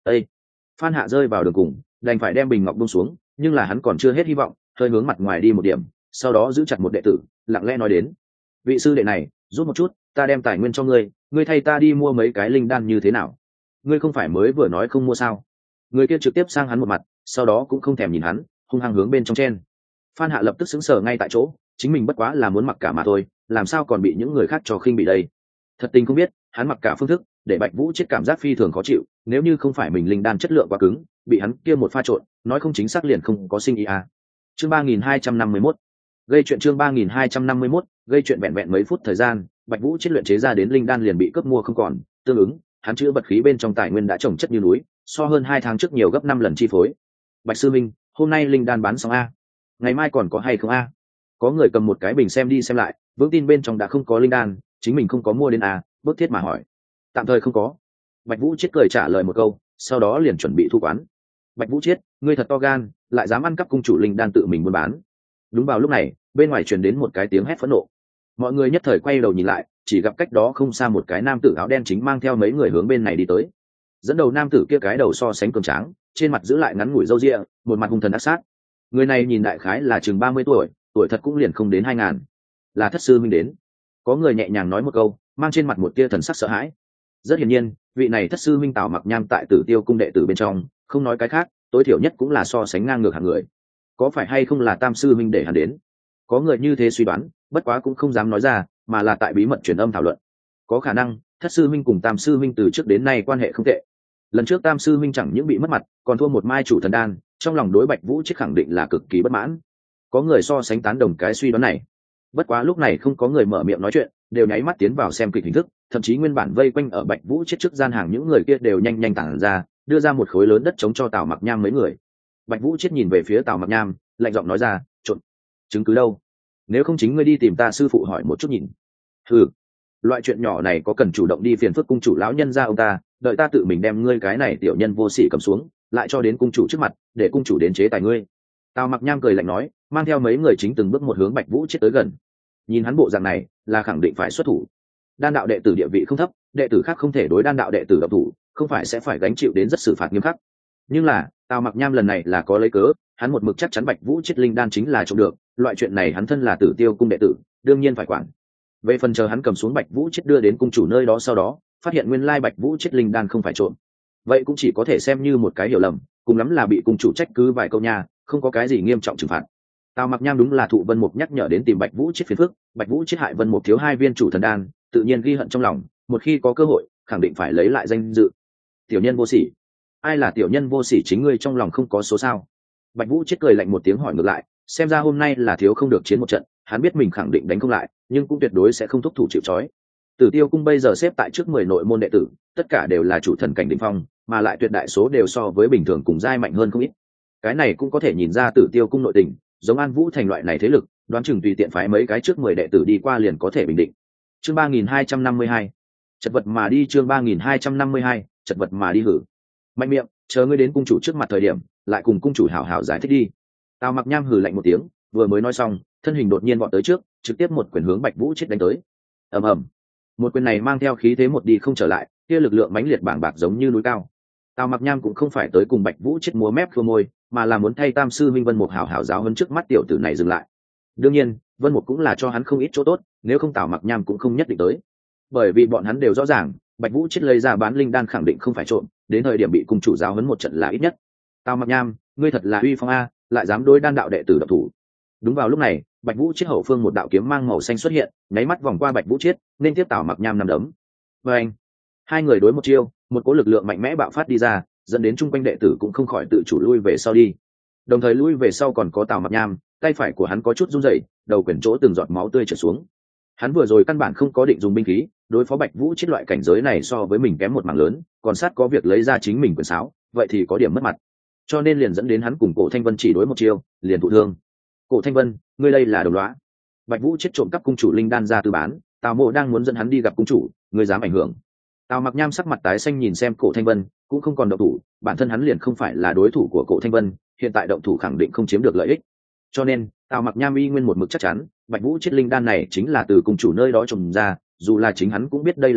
Ê! Phan Hạ rơi vào đường cùng, đành phải đem bình ngọc buông xuống, nhưng là hắn còn chưa hết hy vọng, hơi hướng mặt ngoài đi một điểm, sau đó giữ chặt một đệ tử, lặng lẽ nói đến: vị sư đệ này, giúp một chút, ta đem tài nguyên cho ngươi, ngươi thay ta đi mua mấy cái linh đan như thế nào? Ngươi không phải mới vừa nói không mua sao? Người kia trực tiếp sang hắn một mặt, sau đó cũng không thèm nhìn hắn, hung hăng hướng bên trong chen. Phan Hạ lập tức sững sờ ngay tại chỗ, chính mình bất quá là muốn mặc cả mà thôi, làm sao còn bị những người khác trò khinh bị đây? Thật tình không biết, hắn mặc cả phương thức để Bạch Vũ chết cảm giác phi thường khó chịu, nếu như không phải mình linh đan chất lượng quá cứng, bị hắn kia một pha trộn, nói không chính xác liền không có sinh ý à. Chương 3251. Gây chuyện chương 3251, gây chuyện vẹn vẹn mấy phút thời gian, Bạch Vũ chết luyện chế ra đến linh đan liền bị cướp mua không còn, tương ứng, hắn chứa bật khí bên trong tài nguyên đã trồng chất như núi, so hơn 2 tháng trước nhiều gấp 5 lần chi phối. Bạch sư minh, hôm nay linh đan bán xong a, ngày mai còn có hay không a? Có người cầm một cái bình xem đi xem lại, vững tin bên trong đã không có linh đan, chính mình không có mua đến a, bức thiết mà hỏi. Tạm thời không có. Bạch Vũ chết cười trả lời một câu, sau đó liền chuẩn bị thu quán. Bạch Vũ chết, ngươi thật to gan, lại dám ăn cắp cung chủ linh đan tự mình buôn bán. Đúng vào lúc này, bên ngoài truyền đến một cái tiếng hét phẫn nộ. Mọi người nhất thời quay đầu nhìn lại, chỉ gặp cách đó không xa một cái nam tử áo đen chính mang theo mấy người hướng bên này đi tới. Dẫn đầu nam tử kia cái đầu so sánh cường tráng, trên mặt giữ lại ngắn ngủi râu ria, một mặt hung thần ác sát. Người này nhìn đại khái là chừng 30 tuổi, tuổi thật cũng liền không đến 2000. Là thất sư minh đến. Có người nhẹ nhàng nói một câu, mang trên mặt một tia thần sắc sợ hãi. Rất hiển nhiên, vị này thất sư minh Tào Mặc Nham tại Tử Tiêu cung đệ tử bên trong, không nói cái khác, tối thiểu nhất cũng là so sánh ngang ngược hạng người. Có phải hay không là Tam sư minh để hắn đến? Có người như thế suy đoán, bất quá cũng không dám nói ra, mà là tại bí mật truyền âm thảo luận. Có khả năng, thất sư minh cùng Tam sư minh từ trước đến nay quan hệ không tệ. Lần trước Tam sư minh chẳng những bị mất mặt, còn thua một mai chủ thần đan, trong lòng đối Bạch Vũ chết khẳng định là cực kỳ bất mãn. Có người so sánh tán đồng cái suy đoán này. Bất quá lúc này không có người mở miệng nói chuyện, đều nháy mắt tiến vào xem kịch hình thức, thậm chí nguyên bản vây quanh ở Bạch Vũ chết trước gian hàng những người kia đều nhanh nhanh tản ra, đưa ra một khối lớn đất chống cho Tào Mặc Nham mấy người. Bạch Vũ chết nhìn về phía Tào Mặc Nham, lạnh giọng nói ra: "Trộn, chứng cứ đâu? Nếu không chính ngươi đi tìm ta sư phụ hỏi một chút nhìn." "Hừ, loại chuyện nhỏ này có cần chủ động đi phiền phức cung chủ lão nhân gia ông ta, đợi ta tự mình đem ngươi cái này tiểu nhân vô sỉ cầm xuống, lại cho đến cung chủ trước mặt, để cung chủ đến chế tài ngươi." Tào Mặc Nham cười lạnh nói, mang theo mấy người chính từng bước một hướng Bạch Vũ chết tới gần. Nhìn hắn bộ dạng này, là khẳng định phải xuất thủ. Đan đạo đệ tử địa vị không thấp, đệ tử khác không thể đối đan đạo đệ tử động thủ, không phải sẽ phải gánh chịu đến rất xử phạt nghiêm khắc. Nhưng là, Tào Mặc Nham lần này là có lấy cớ, hắn một mực chắc chắn Bạch Vũ chết linh đan chính là trộm được, loại chuyện này hắn thân là Tử Tiêu cung đệ tử, đương nhiên phải quản. Về phần chờ hắn cầm xuống Bạch Vũ chết đưa đến cung chủ nơi đó sau đó, phát hiện nguyên lai Bạch Vũ chết linh đan không phải trộm, vậy cũng chỉ có thể xem như một cái hiểu lầm, cùng lắm là bị cung chủ trách cứ vài câu nha, không có cái gì nghiêm trọng trừng phạt. Tào Mặc Nham đúng là thụ Vân Mục nhắc nhở đến tìm Bạch Vũ chết phiền phức, Bạch Vũ chết hại Vân Mục thiếu 2 viên chủ thần đan, tự nhiên ghi hận trong lòng, một khi có cơ hội, khẳng định phải lấy lại danh dự. Tiểu nhân vô sỉ. Ai là tiểu nhân vô sỉ, chính ngươi trong lòng không có số sao? Bạch Vũ chết cười lạnh một tiếng hỏi ngược lại, xem ra hôm nay là thiếu không được chiến một trận, hắn biết mình khẳng định đánh không lại, nhưng cũng tuyệt đối sẽ không thúc thủ chịu trói. Tử Tiêu cung bây giờ xếp tại trước 10 nội môn đệ tử, tất cả đều là chủ thần cảnh đỉnh phong, mà lại tuyệt đại số đều so với bình thường cùng giai mạnh hơn không ít. Cái này cũng có thể nhìn ra Tử Tiêu cung nội tình, giống An Vũ thành loại này thế lực, đoán chừng tùy tiện phái mấy cái trước 10 đệ tử đi qua liền có thể bình định. Chương 3252. Chật vật mà đi chương 3252, chật vật mà đi hử. Mạnh miệng, chờ ngươi đến cung chủ trước mặt thời điểm, lại cùng cung chủ hảo hảo giải thích đi. Tào Mặc Nham hừ lạnh một tiếng, vừa mới nói xong, thân hình đột nhiên vọt tới trước, trực tiếp một quyền hướng Bạch Vũ chết đánh tới. Ầm ầm. Một quyền này mang theo khí thế một đi không trở lại, kia lực lượng mãnh liệt bàng bạc giống như núi cao. Tào Mặc Nham cũng không phải tới cùng Bạch Vũ chết múa mép khua môi, mà là muốn thay Tam sư Minh Vân Mục hảo hảo giáo huấn trước mắt tiểu tử này dừng lại. Đương nhiên, Vân Mục cũng là cho hắn không ít chỗ tốt, nếu không Tào Mặc Nham cũng không nhất định tới. Bởi vì bọn hắn đều rõ ràng, Bạch Vũ chết lấy ra bán linh đan khẳng định không phải trộm, đến thời điểm bị cung chủ giáo huấn một trận là ít nhất. Tào Mặc Nham, ngươi thật là uy phong a, lại dám đối đan đạo đệ tử độc thủ. Đúng vào lúc này, Bạch Vũ chết hậu phương một đạo kiếm mang màu xanh xuất hiện, nháy mắt vòng qua Bạch Vũ chết, nên tiếp Tào Mặc Nham nằm đấm. Và anh, hai người đối một chiêu, một cỗ lực lượng mạnh mẽ bạo phát đi ra, dẫn đến chung quanh đệ tử cũng không khỏi tự chủ lui về sau đi. Đồng thời lui về sau còn có Tào Mặc Nham, tay phải của hắn có chút run rẩy, đầu quyển chỗ từng giọt máu tươi trượt xuống. Hắn vừa rồi căn bản không có định dùng binh khí, đối phó Bạch Vũ chết loại cảnh giới này so với mình kém một mảng lớn, còn sát có việc lấy ra chính mình quyền sáo, vậy thì có điểm mất mặt. Cho nên liền dẫn đến hắn cùng Cổ Thanh Vân chỉ đối một chiêu, liền thụ thương. Cổ Thanh Vân, ngươi đây là đồng lõa. Bạch Vũ chết trộm cắp cung chủ linh đan ra tư bán, Tào Mộ đang muốn dẫn hắn đi gặp cung chủ, ngươi dám ảnh hưởng. Tào Mặc Nham sắc mặt tái xanh nhìn xem Cổ Thanh Vân, cũng không còn động thủ, bản thân hắn liền không phải là đối thủ của Cổ Thanh Vân, hiện tại động thủ khẳng định không chiếm được lợi ích. Cho nên, Tào Mặc Nham y nguyên một mực chắc chắn, Bạch Vũ chết linh đan này chính là từ cung chủ nơi đó trồng ra, dù là chính hắn cũng biết đây là giả,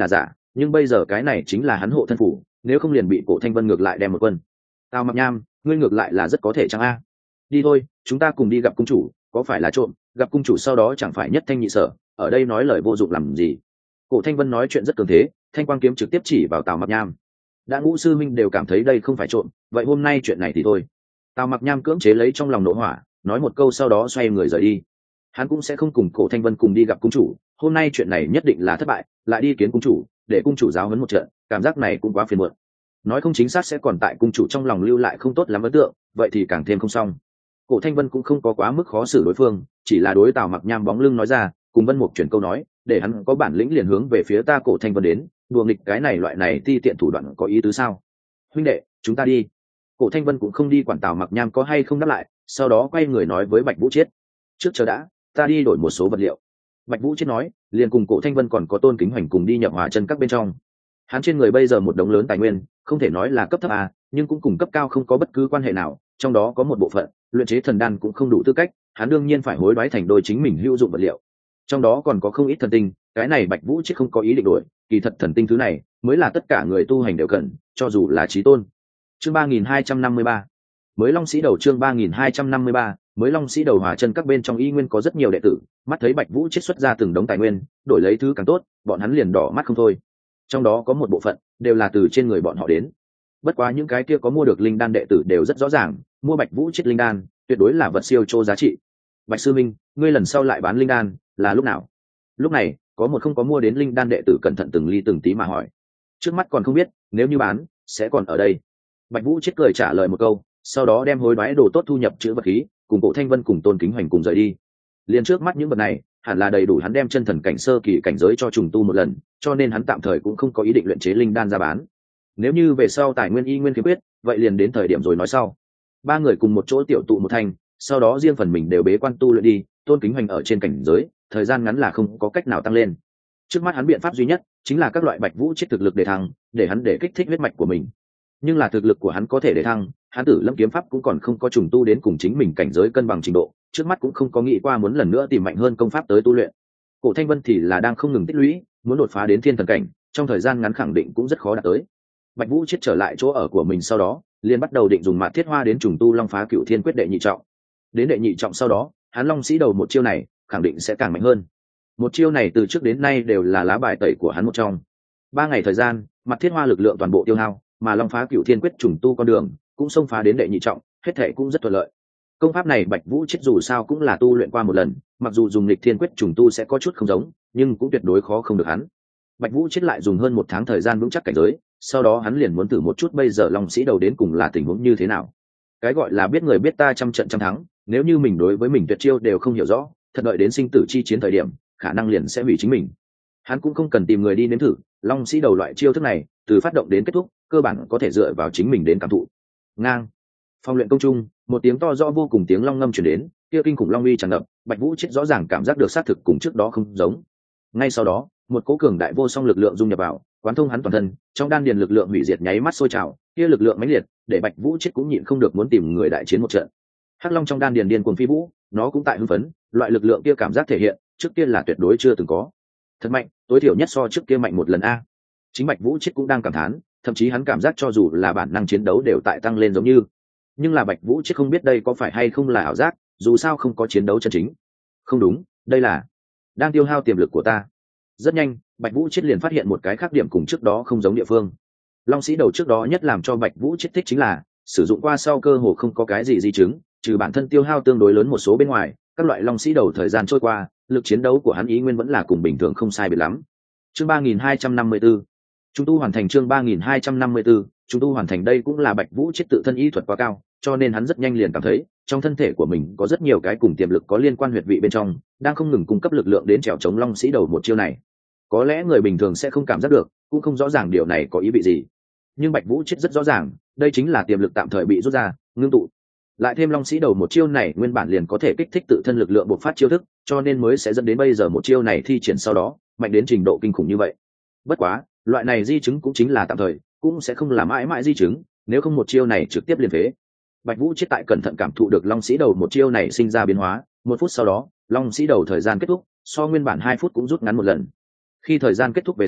nhưng bây giờ cái này chính là hắn hộ thân phủ, nếu không liền bị Cổ Thanh Vân ngược lại đem một quân. Tào Mặc Nham, ngươi ngược lại là rất có thể chăng a? Đi thôi, chúng ta cùng đi gặp cung chủ, có phải là trộm, gặp cung chủ sau đó chẳng phải nhất thanh nhị sở, ở đây nói lời vô dụng làm gì? Cổ Thanh Vân nói chuyện rất cường thế, thanh quang kiếm trực tiếp chỉ vào Tào Mặc Nham. Đã Ngũ sư minh đều cảm thấy đây không phải trộm, vậy hôm nay chuyện này thì thôi. Tào Mặc Nham cưỡng chế lấy trong lòng nộ hỏa, nói một câu sau đó xoay người rời đi. Hắn cũng sẽ không cùng Cổ Thanh Vân cùng đi gặp cung chủ, hôm nay chuyện này nhất định là thất bại, lại đi kiến cung chủ, để cung chủ giáo huấn một trận, cảm giác này cũng quá phiền muộn. Nói không chính xác sẽ còn tại cung chủ trong lòng lưu lại không tốt lắm ấn tượng, vậy thì càng thêm không xong. Cổ Thanh Vân cũng không có quá mức khó xử đối phương, chỉ là đối Tào Mặc Nham bóng lưng nói ra, cùng Vân Mục chuyển câu nói, để hắn có bản lĩnh liền hướng về phía ta Cổ Thanh Vân đến, đùa nghịch cái này loại này ti tiện thủ đoạn có ý tứ sao? Huynh đệ, chúng ta đi. Cổ Thanh Vân cũng không đi quản Tào Mặc Nham có hay không đáp lại, sau đó quay người nói với Bạch Vũ Chiết, trước chờ đã, ta đi đổi một số vật liệu. Bạch Vũ Chiết nói, liền cùng Cổ Thanh Vân còn có Tôn Kính Hoành cùng đi nhập Hỏa chân các bên trong. Hắn trên người bây giờ một đống lớn tài nguyên, không thể nói là cấp thấp à, nhưng cũng cùng cấp cao không có bất cứ quan hệ nào, trong đó có một bộ phận luyện chế thần đan cũng không đủ tư cách, hắn đương nhiên phải hối đoái thành đôi chính mình hữu dụng vật liệu. Trong đó còn có không ít thần tinh, cái này Bạch Vũ Chiết không có ý định đổi, kỳ thật thần tinh thứ này mới là tất cả người tu hành đều cần, cho dù là chí tôn. Chương 3253. Mới Long Sĩ Đầu, chương 3253, mới Long Sĩ Đầu. Hỏa chân các bên trong y nguyên có rất nhiều đệ tử, mắt thấy Bạch Vũ Chiết xuất ra từng đống tài nguyên, đổi lấy thứ càng tốt, bọn hắn liền đỏ mắt không thôi. Trong đó có một bộ phận đều là từ trên người bọn họ đến. Bất quá những cái kia có mua được linh đan đệ tử đều rất rõ ràng, mua Bạch Vũ Chiết linh đan tuyệt đối là vật siêu chô giá trị. Bạch sư minh, ngươi lần sau lại bán linh đan là lúc nào? Lúc này có một không có mua đến linh đan đệ tử cẩn thận từng ly từng tí mà hỏi. Trước mắt còn không biết, nếu như bán sẽ còn ở đây. Bạch Vũ Chiết cười trả lời một câu, sau đó đem hối đoái đồ tốt thu nhập chữ vật khí, cùng Cổ Thanh Vân cùng Tôn Kính Hoành cùng rời đi. Liên trước mắt những vật này hẳn là đầy đủ hắn đem chân thần cảnh sơ kỳ cảnh giới cho trùng tu một lần, cho nên hắn tạm thời cũng không có ý định luyện chế linh đan ra bán. Nếu như về sau tài nguyên y nguyên khiếm khuyết, vậy liền đến thời điểm rồi nói sau. Ba người cùng một chỗ tiểu tụ một thành, sau đó riêng phần mình đều bế quan tu luyện đi. Tôn Kính Hoành ở trên cảnh giới thời gian ngắn là không có cách nào tăng lên. Trước mắt hắn biện pháp duy nhất chính là các loại Bạch Vũ Chiết thực lực để thăng, để hắn để kích thích huyết mạch của mình. Nhưng là thực lực của hắn có thể để thăng, hắn Tử Lâm kiếm pháp cũng còn không có trùng tu đến cùng chính mình cảnh giới cân bằng trình độ, trước mắt cũng không có nghĩ qua muốn lần nữa tìm mạnh hơn công pháp tới tu luyện. Cổ Thanh Vân thì là đang không ngừng tích lũy, muốn đột phá đến thiên thần cảnh, trong thời gian ngắn khẳng định cũng rất khó đạt tới. Bạch Vũ Chiết trở lại chỗ ở của mình sau đó, liền bắt đầu định dùng Mạt Thiết Hoa đến trùng tu Long Phá Cửu Thiên Quyết đệ nhị trọng. Đến đệ nhị trọng sau đó, hắn Long Sĩ Đầu một chiêu này khẳng định sẽ càng mạnh hơn. Một chiêu này từ trước đến nay đều là lá bài tẩy của hắn một trong. 3 ngày thời gian, Mạt Thiết Hoa lực lượng toàn bộ tiêu hao, mà Long Phá Cửu Thiên Quyết trùng tu con đường cũng xông phá đến đệ nhị trọng, hết thảy cũng rất thuận lợi. Công pháp này Bạch Vũ Chiết dù sao cũng là tu luyện qua một lần, mặc dù dùng Lịch Thiên Quyết trùng tu sẽ có chút không giống, nhưng cũng tuyệt đối khó không được hắn. Bạch Vũ Chiết lại dùng hơn 1 tháng thời gian vững chắc cảnh giới, sau đó hắn liền muốn thử một chút bây giờ Long Sĩ Đầu đến cùng là tình huống như thế nào. Cái gọi là biết người biết ta trăm trận trăm thắng, nếu như mình đối với mình tuyệt chiêu đều không hiểu rõ, thật đợi đến sinh tử chi chiến thời điểm, khả năng liền sẽ hủy chính mình. Hắn cũng không cần tìm người đi nếm thử, Long Sĩ Đầu loại chiêu thức này, từ phát động đến kết thúc, cơ bản có thể dựa vào chính mình đến cảm thụ. Ngang. Phong luyện công trung, một tiếng to rõ vô cùng tiếng long ngâm truyền đến, kia kinh khủng long uy tràn ngập, Bạch Vũ Chiết rõ ràng cảm giác được xác thực cùng trước đó không giống. Ngay sau đó, một cỗ cường đại vô song lực lượng dung nhập vào, quán thông hắn toàn thân, trong đan điền lực lượng hủy diệt nháy mắt sôi trào, kia lực lượng mãnh liệt, để Bạch Vũ Chiết cũng nhịn không được muốn tìm người đại chiến một trận. Hắc Long trong đan điền điên cuồng phi vũ, nó cũng tại hưng phấn, loại lực lượng kia cảm giác thể hiện, trước kia là tuyệt đối chưa từng có. Thật mạnh, tối thiểu nhất so trước kia mạnh một lần a. Chính Bạch Vũ Chiết cũng đang cảm thán, thậm chí hắn cảm giác cho dù là bản năng chiến đấu đều tại tăng lên giống như. Nhưng là Bạch Vũ Chiết không biết đây có phải hay không là ảo giác, dù sao không có chiến đấu chân chính. Không đúng, đây là đang tiêu hao tiềm lực của ta. Rất nhanh, Bạch Vũ Chiết liền phát hiện một cái khác điểm cùng trước đó không giống địa phương. Long Sĩ Đầu trước đó nhất làm cho Bạch Vũ Chiết thích chính là sử dụng qua sau cơ hồ không có cái gì di chứng, trừ bản thân tiêu hao tương đối lớn một số bên ngoài, các loại Long Sĩ Đầu thời gian trôi qua, lực chiến đấu của hắn ý nguyên vẫn là cùng bình thường không sai biệt lắm. Chương 3254. Chúng tu hoàn thành, chương 3254, chúng tu hoàn thành. Đây cũng là Bạch Vũ Chiết tự thân y thuật quá cao, cho nên hắn rất nhanh liền cảm thấy trong thân thể của mình có rất nhiều cái cùng tiềm lực có liên quan huyệt vị bên trong đang không ngừng cung cấp lực lượng đến trèo chống Long Sĩ Đầu một chiêu này. Có lẽ người bình thường sẽ không cảm giác được, cũng không rõ ràng điều này có ý vị gì, nhưng Bạch Vũ Chiết rất rõ ràng, đây chính là tiềm lực tạm thời bị rút ra, ngưng tụ. Lại thêm Long Sĩ Đầu một chiêu này nguyên bản liền có thể kích thích tự thân lực lượng bộc phát chiêu thức, cho nên mới sẽ dẫn đến bây giờ một chiêu này thi triển sau đó mạnh đến trình độ kinh khủng như vậy. Bất quá, loại này di chứng cũng chính là tạm thời, cũng sẽ không là mãi mãi di chứng, nếu không một chiêu này trực tiếp liền phế. Bạch Vũ Chiết tại cẩn thận cảm thụ được Long Sĩ Đầu một chiêu này sinh ra biến hóa, 1 phút sau đó, Long Sĩ Đầu thời gian kết thúc, so nguyên bản 2 phút cũng rút ngắn một lần. Khi thời gian kết thúc về sau,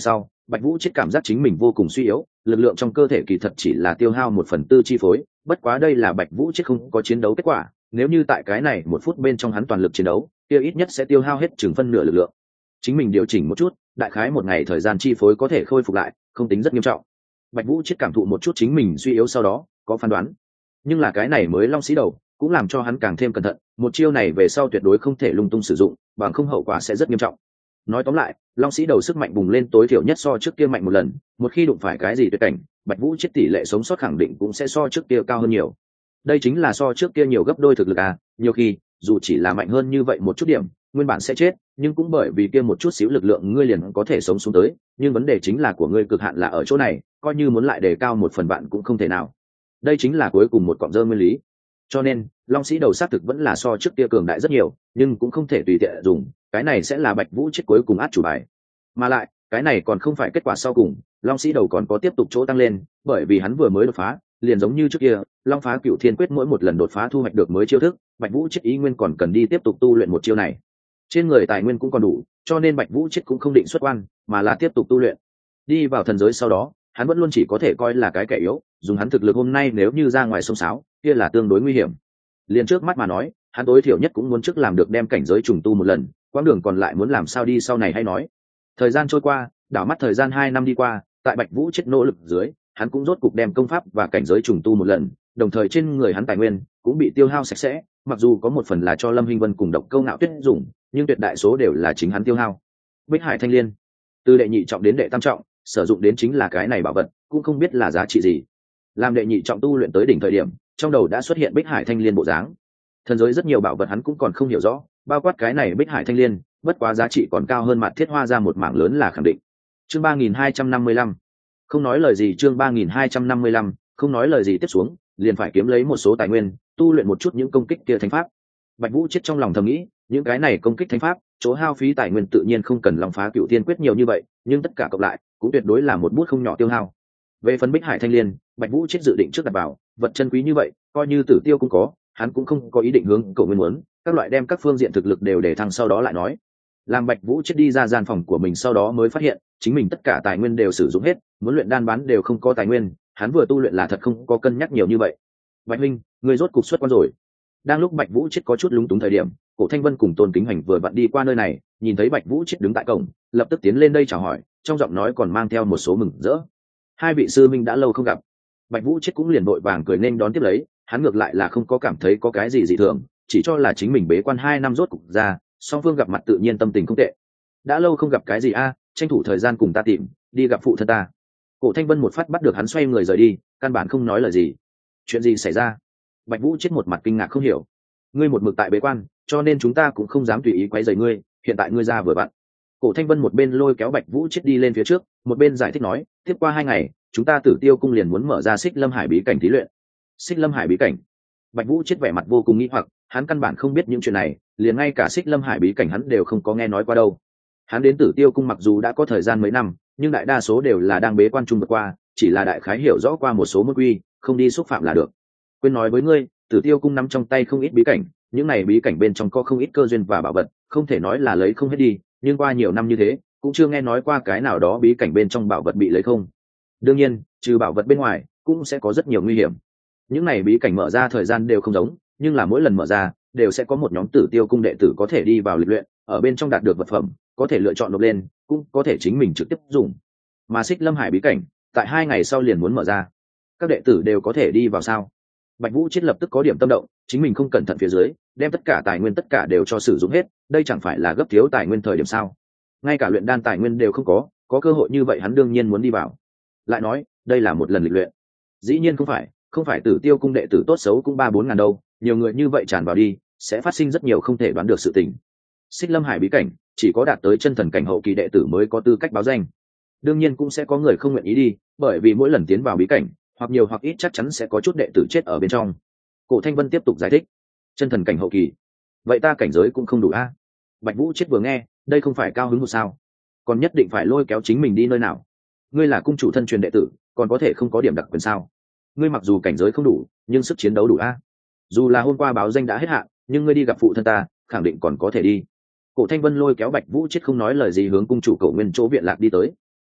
Bạch Vũ chết cảm giác chính mình vô cùng suy yếu, lực lượng trong cơ thể kỳ thật chỉ là tiêu hao 1/4 chi phối, bất quá đây là Bạch Vũ chết không có chiến đấu kết quả, nếu như tại cái này 1 phút bên trong hắn toàn lực chiến đấu, kia ít nhất sẽ tiêu hao hết chừng phân nửa lực lượng. Chính mình điều chỉnh một chút, đại khái một ngày thời gian chi phối có thể khôi phục lại, không tính rất nghiêm trọng. Bạch Vũ chết cảm thụ một chút chính mình suy yếu sau đó, có phán đoán. Nhưng là cái này mới long sĩ đầu, cũng làm cho hắn càng thêm cẩn thận, một chiêu này về sau tuyệt đối không thể lung tung sử dụng, bằng không hậu quả sẽ rất nghiêm trọng. Nói tóm lại, long sĩ đầu sức mạnh bùng lên tối thiểu nhất so trước kia mạnh một lần, một khi đụng phải cái gì tuyệt cảnh, Bạch Vũ chết tỷ lệ sống sót khẳng định cũng sẽ so trước kia cao hơn nhiều. Đây chính là so trước kia nhiều gấp đôi thực lực à, nhiều khi, dù chỉ là mạnh hơn như vậy một chút điểm, nguyên bản sẽ chết, nhưng cũng bởi vì kia một chút xíu lực lượng ngươi liền có thể sống xuống tới, nhưng vấn đề chính là của ngươi cực hạn là ở chỗ này, coi như muốn lại đề cao 1/1000 cũng không thể nào. Đây chính là cuối cùng một cọng rơm nguyên lý. Cho nên, long sĩ đầu xác thực vẫn là so trước kia cường đại rất nhiều, nhưng cũng không thể tùy tiện dùng, cái này sẽ là Bạch Vũ chết cuối cùng át chủ bài. Mà lại, cái này còn không phải kết quả sau cùng, long sĩ đầu còn có tiếp tục chỗ tăng lên, bởi vì hắn vừa mới đột phá, liền giống như trước kia, long phá cửu thiên quyết mỗi một lần đột phá thu hoạch được mới chiêu thức, Bạch Vũ chết ý nguyên còn cần đi tiếp tục tu luyện một chiêu này. Trên người tài nguyên cũng còn đủ, cho nên Bạch Vũ chết cũng không định xuất quan, mà là tiếp tục tu luyện. Đi vào thần giới sau đó, hắn vẫn luôn chỉ có thể coi là cái kẻ yếu, dùng hắn thực lực hôm nay nếu như ra ngoài sông sáo, kia là tương đối nguy hiểm. Liền trước mắt mà nói, hắn tối thiểu nhất cũng muốn trước làm được đem cảnh giới trùng tu một lần, quãng đường còn lại muốn làm sao đi sau này hay nói. Thời gian trôi qua, đảo mắt thời gian 2 năm đi qua, tại Bạch Vũ chết nỗ lực dưới, hắn cũng rốt cục đem công pháp và cảnh giới trùng tu một lần, đồng thời trên người hắn tài nguyên cũng bị tiêu hao sạch sẽ, mặc dù có một phần là cho Lâm Hinh Vân cùng Độc Câu Ngạo Tuyết dùng, nhưng tuyệt đại số đều là chính hắn tiêu hao. Bích Hải Thanh Liên, từ đệ nhị trọng đến đệ tam trọng, sử dụng đến chính là cái này bảo vật, cũng không biết là giá trị gì. Làm đệ nhị trọng tu luyện tới đỉnh thời điểm, trong đầu đã xuất hiện Bích Hải Thanh Liên bộ dáng. Thần giới rất nhiều bảo vật hắn cũng còn không hiểu rõ, bao quát cái này Bích Hải Thanh Liên, bất quá giá trị còn cao hơn Mạn Thiết Hoa ra một mảng lớn là khẳng định. Chương 3255. Không nói lời gì, chương 3255, không nói lời gì, tiếp xuống, liền phải kiếm lấy một số tài nguyên, tu luyện một chút những công kích kia thánh pháp. Bạch Vũ chết trong lòng thầm nghĩ, những cái này công kích thánh pháp, chỗ hao phí tài nguyên tự nhiên không cần lòng phá cựu thiên quyết nhiều như vậy, nhưng tất cả cộng lại, cũng tuyệt đối là một bút không nhỏ tiêu hao. Về phần Bích Hải Thanh Liên, Bạch Vũ chết dự định trước đặt vào, vật chân quý như vậy, coi như Tử Tiêu cũng có, hắn cũng không có ý định hướng cậu nguyên muốn, các loại đem các phương diện thực lực đều để thăng sau đó lại nói. Làm Bạch Vũ chết đi ra gian phòng của mình sau đó mới phát hiện, chính mình tất cả tài nguyên đều sử dụng hết, muốn luyện đan bán đều không có tài nguyên, hắn vừa tu luyện là thật không có cân nhắc nhiều như vậy. Bạch huynh, ngươi rốt cục xuất quan rồi. Đang lúc Bạch Vũ chết có chút lúng túng thời điểm, Cổ Thanh Vân cùng Tôn Kính Hành vừa vặn đi qua nơi này, nhìn thấy Bạch Vũ chết đứng tại cổng, lập tức tiến lên đây chào hỏi, trong giọng nói còn mang theo một số mừng rỡ. Hai vị sư minh đã lâu không gặp. Bạch Vũ chết cũng liền vội vàng cười nên đón tiếp lấy, hắn ngược lại là không có cảm thấy có cái gì dị thường, chỉ cho là chính mình bế quan 2 năm rốt cục ra, song phương gặp mặt tự nhiên tâm tình không tệ. Đã lâu không gặp cái gì a, tranh thủ thời gian cùng ta tìm, đi gặp phụ thân ta. Cổ Thanh Vân một phát bắt được hắn xoay người rời đi, căn bản không nói lời gì. Chuyện gì xảy ra? Bạch Vũ chết một mặt kinh ngạc không hiểu. Ngươi một mực tại bế quan, cho nên chúng ta cũng không dám tùy ý quấy rầy ngươi, hiện tại ngươi ra vừa vặn. Cổ Thanh Vân một bên lôi kéo Bạch Vũ chết đi lên phía trước, một bên giải thích nói, tiếp qua 2 ngày, chúng ta Tử Tiêu cung liền muốn mở ra Xích Lâm Hải bí cảnh thí luyện. Xích Lâm Hải bí cảnh? Bạch Vũ chết vẻ mặt vô cùng nghi hoặc, hắn căn bản không biết những chuyện này, liền ngay cả Xích Lâm Hải bí cảnh hắn đều không có nghe nói qua đâu. Hắn đến Tử Tiêu cung mặc dù đã có thời gian mấy năm, nhưng đại đa số đều là đang bế quan trung vượt qua, chỉ là đại khái hiểu rõ qua một số môn quy, không đi xúc phạm là được. Quên nói với ngươi, Tử Tiêu cung nắm trong tay không ít bí cảnh, những này bí cảnh bên trong có không ít cơ duyên và bảo vật, không thể nói là lấy không hết đi, nhưng qua nhiều năm như thế, cũng chưa nghe nói qua cái nào đó bí cảnh bên trong bảo vật bị lấy không. Đương nhiên, trừ bảo vật bên ngoài, cũng sẽ có rất nhiều nguy hiểm. Những này bí cảnh mở ra thời gian đều không giống, nhưng là mỗi lần mở ra, đều sẽ có một nhóm Tử Tiêu cung đệ tử có thể đi vào lịch luyện, ở bên trong đạt được vật phẩm, có thể lựa chọn nộp lên, cũng có thể chính mình trực tiếp dùng. Mà Xích Lâm Hải bí cảnh, tại 2 ngày sau liền muốn mở ra. Các đệ tử đều có thể đi vào sao? Bạch Vũ chết lập tức có điểm tâm động, chính mình không cẩn thận phía dưới, đem tất cả tài nguyên tất cả đều cho sử dụng hết, đây chẳng phải là gấp thiếu tài nguyên thời điểm sao? Ngay cả luyện đan tài nguyên đều không có cơ hội như vậy hắn đương nhiên muốn đi vào. Lại nói, đây là một lần lịch luyện. Dĩ nhiên không phải Tử Tiêu cung đệ tử tốt xấu cũng 3-4 ngàn đâu, nhiều người như vậy tràn vào đi, sẽ phát sinh rất nhiều không thể đoán được sự tình. Xích Lâm Hải bí cảnh, chỉ có đạt tới chân thần cảnh hậu kỳ đệ tử mới có tư cách báo danh. Đương nhiên cũng sẽ có người không nguyện ý đi, bởi vì mỗi lần tiến vào bí cảnh, hoặc nhiều hoặc ít chắc chắn sẽ có chút đệ tử chết ở bên trong. Cổ Thanh Vân tiếp tục giải thích, chân thần cảnh hậu kỳ, vậy ta cảnh giới cũng không đủ a. Bạch Vũ chết vừa nghe, đây không phải cao hứng một sao, còn nhất định phải lôi kéo chính mình đi nơi nào? Ngươi là cung chủ thân truyền đệ tử, còn có thể không có điểm đặc quyền sao? Ngươi mặc dù cảnh giới không đủ, nhưng sức chiến đấu đủ a. Dù là hôm qua báo danh đã hết hạn, nhưng ngươi đi gặp phụ thân ta, khẳng định còn có thể đi. Cổ Thanh Vân lôi kéo Bạch Vũ chết không nói lời gì hướng cung chủ Cậu Nguyên chỗ viện lạc đi tới.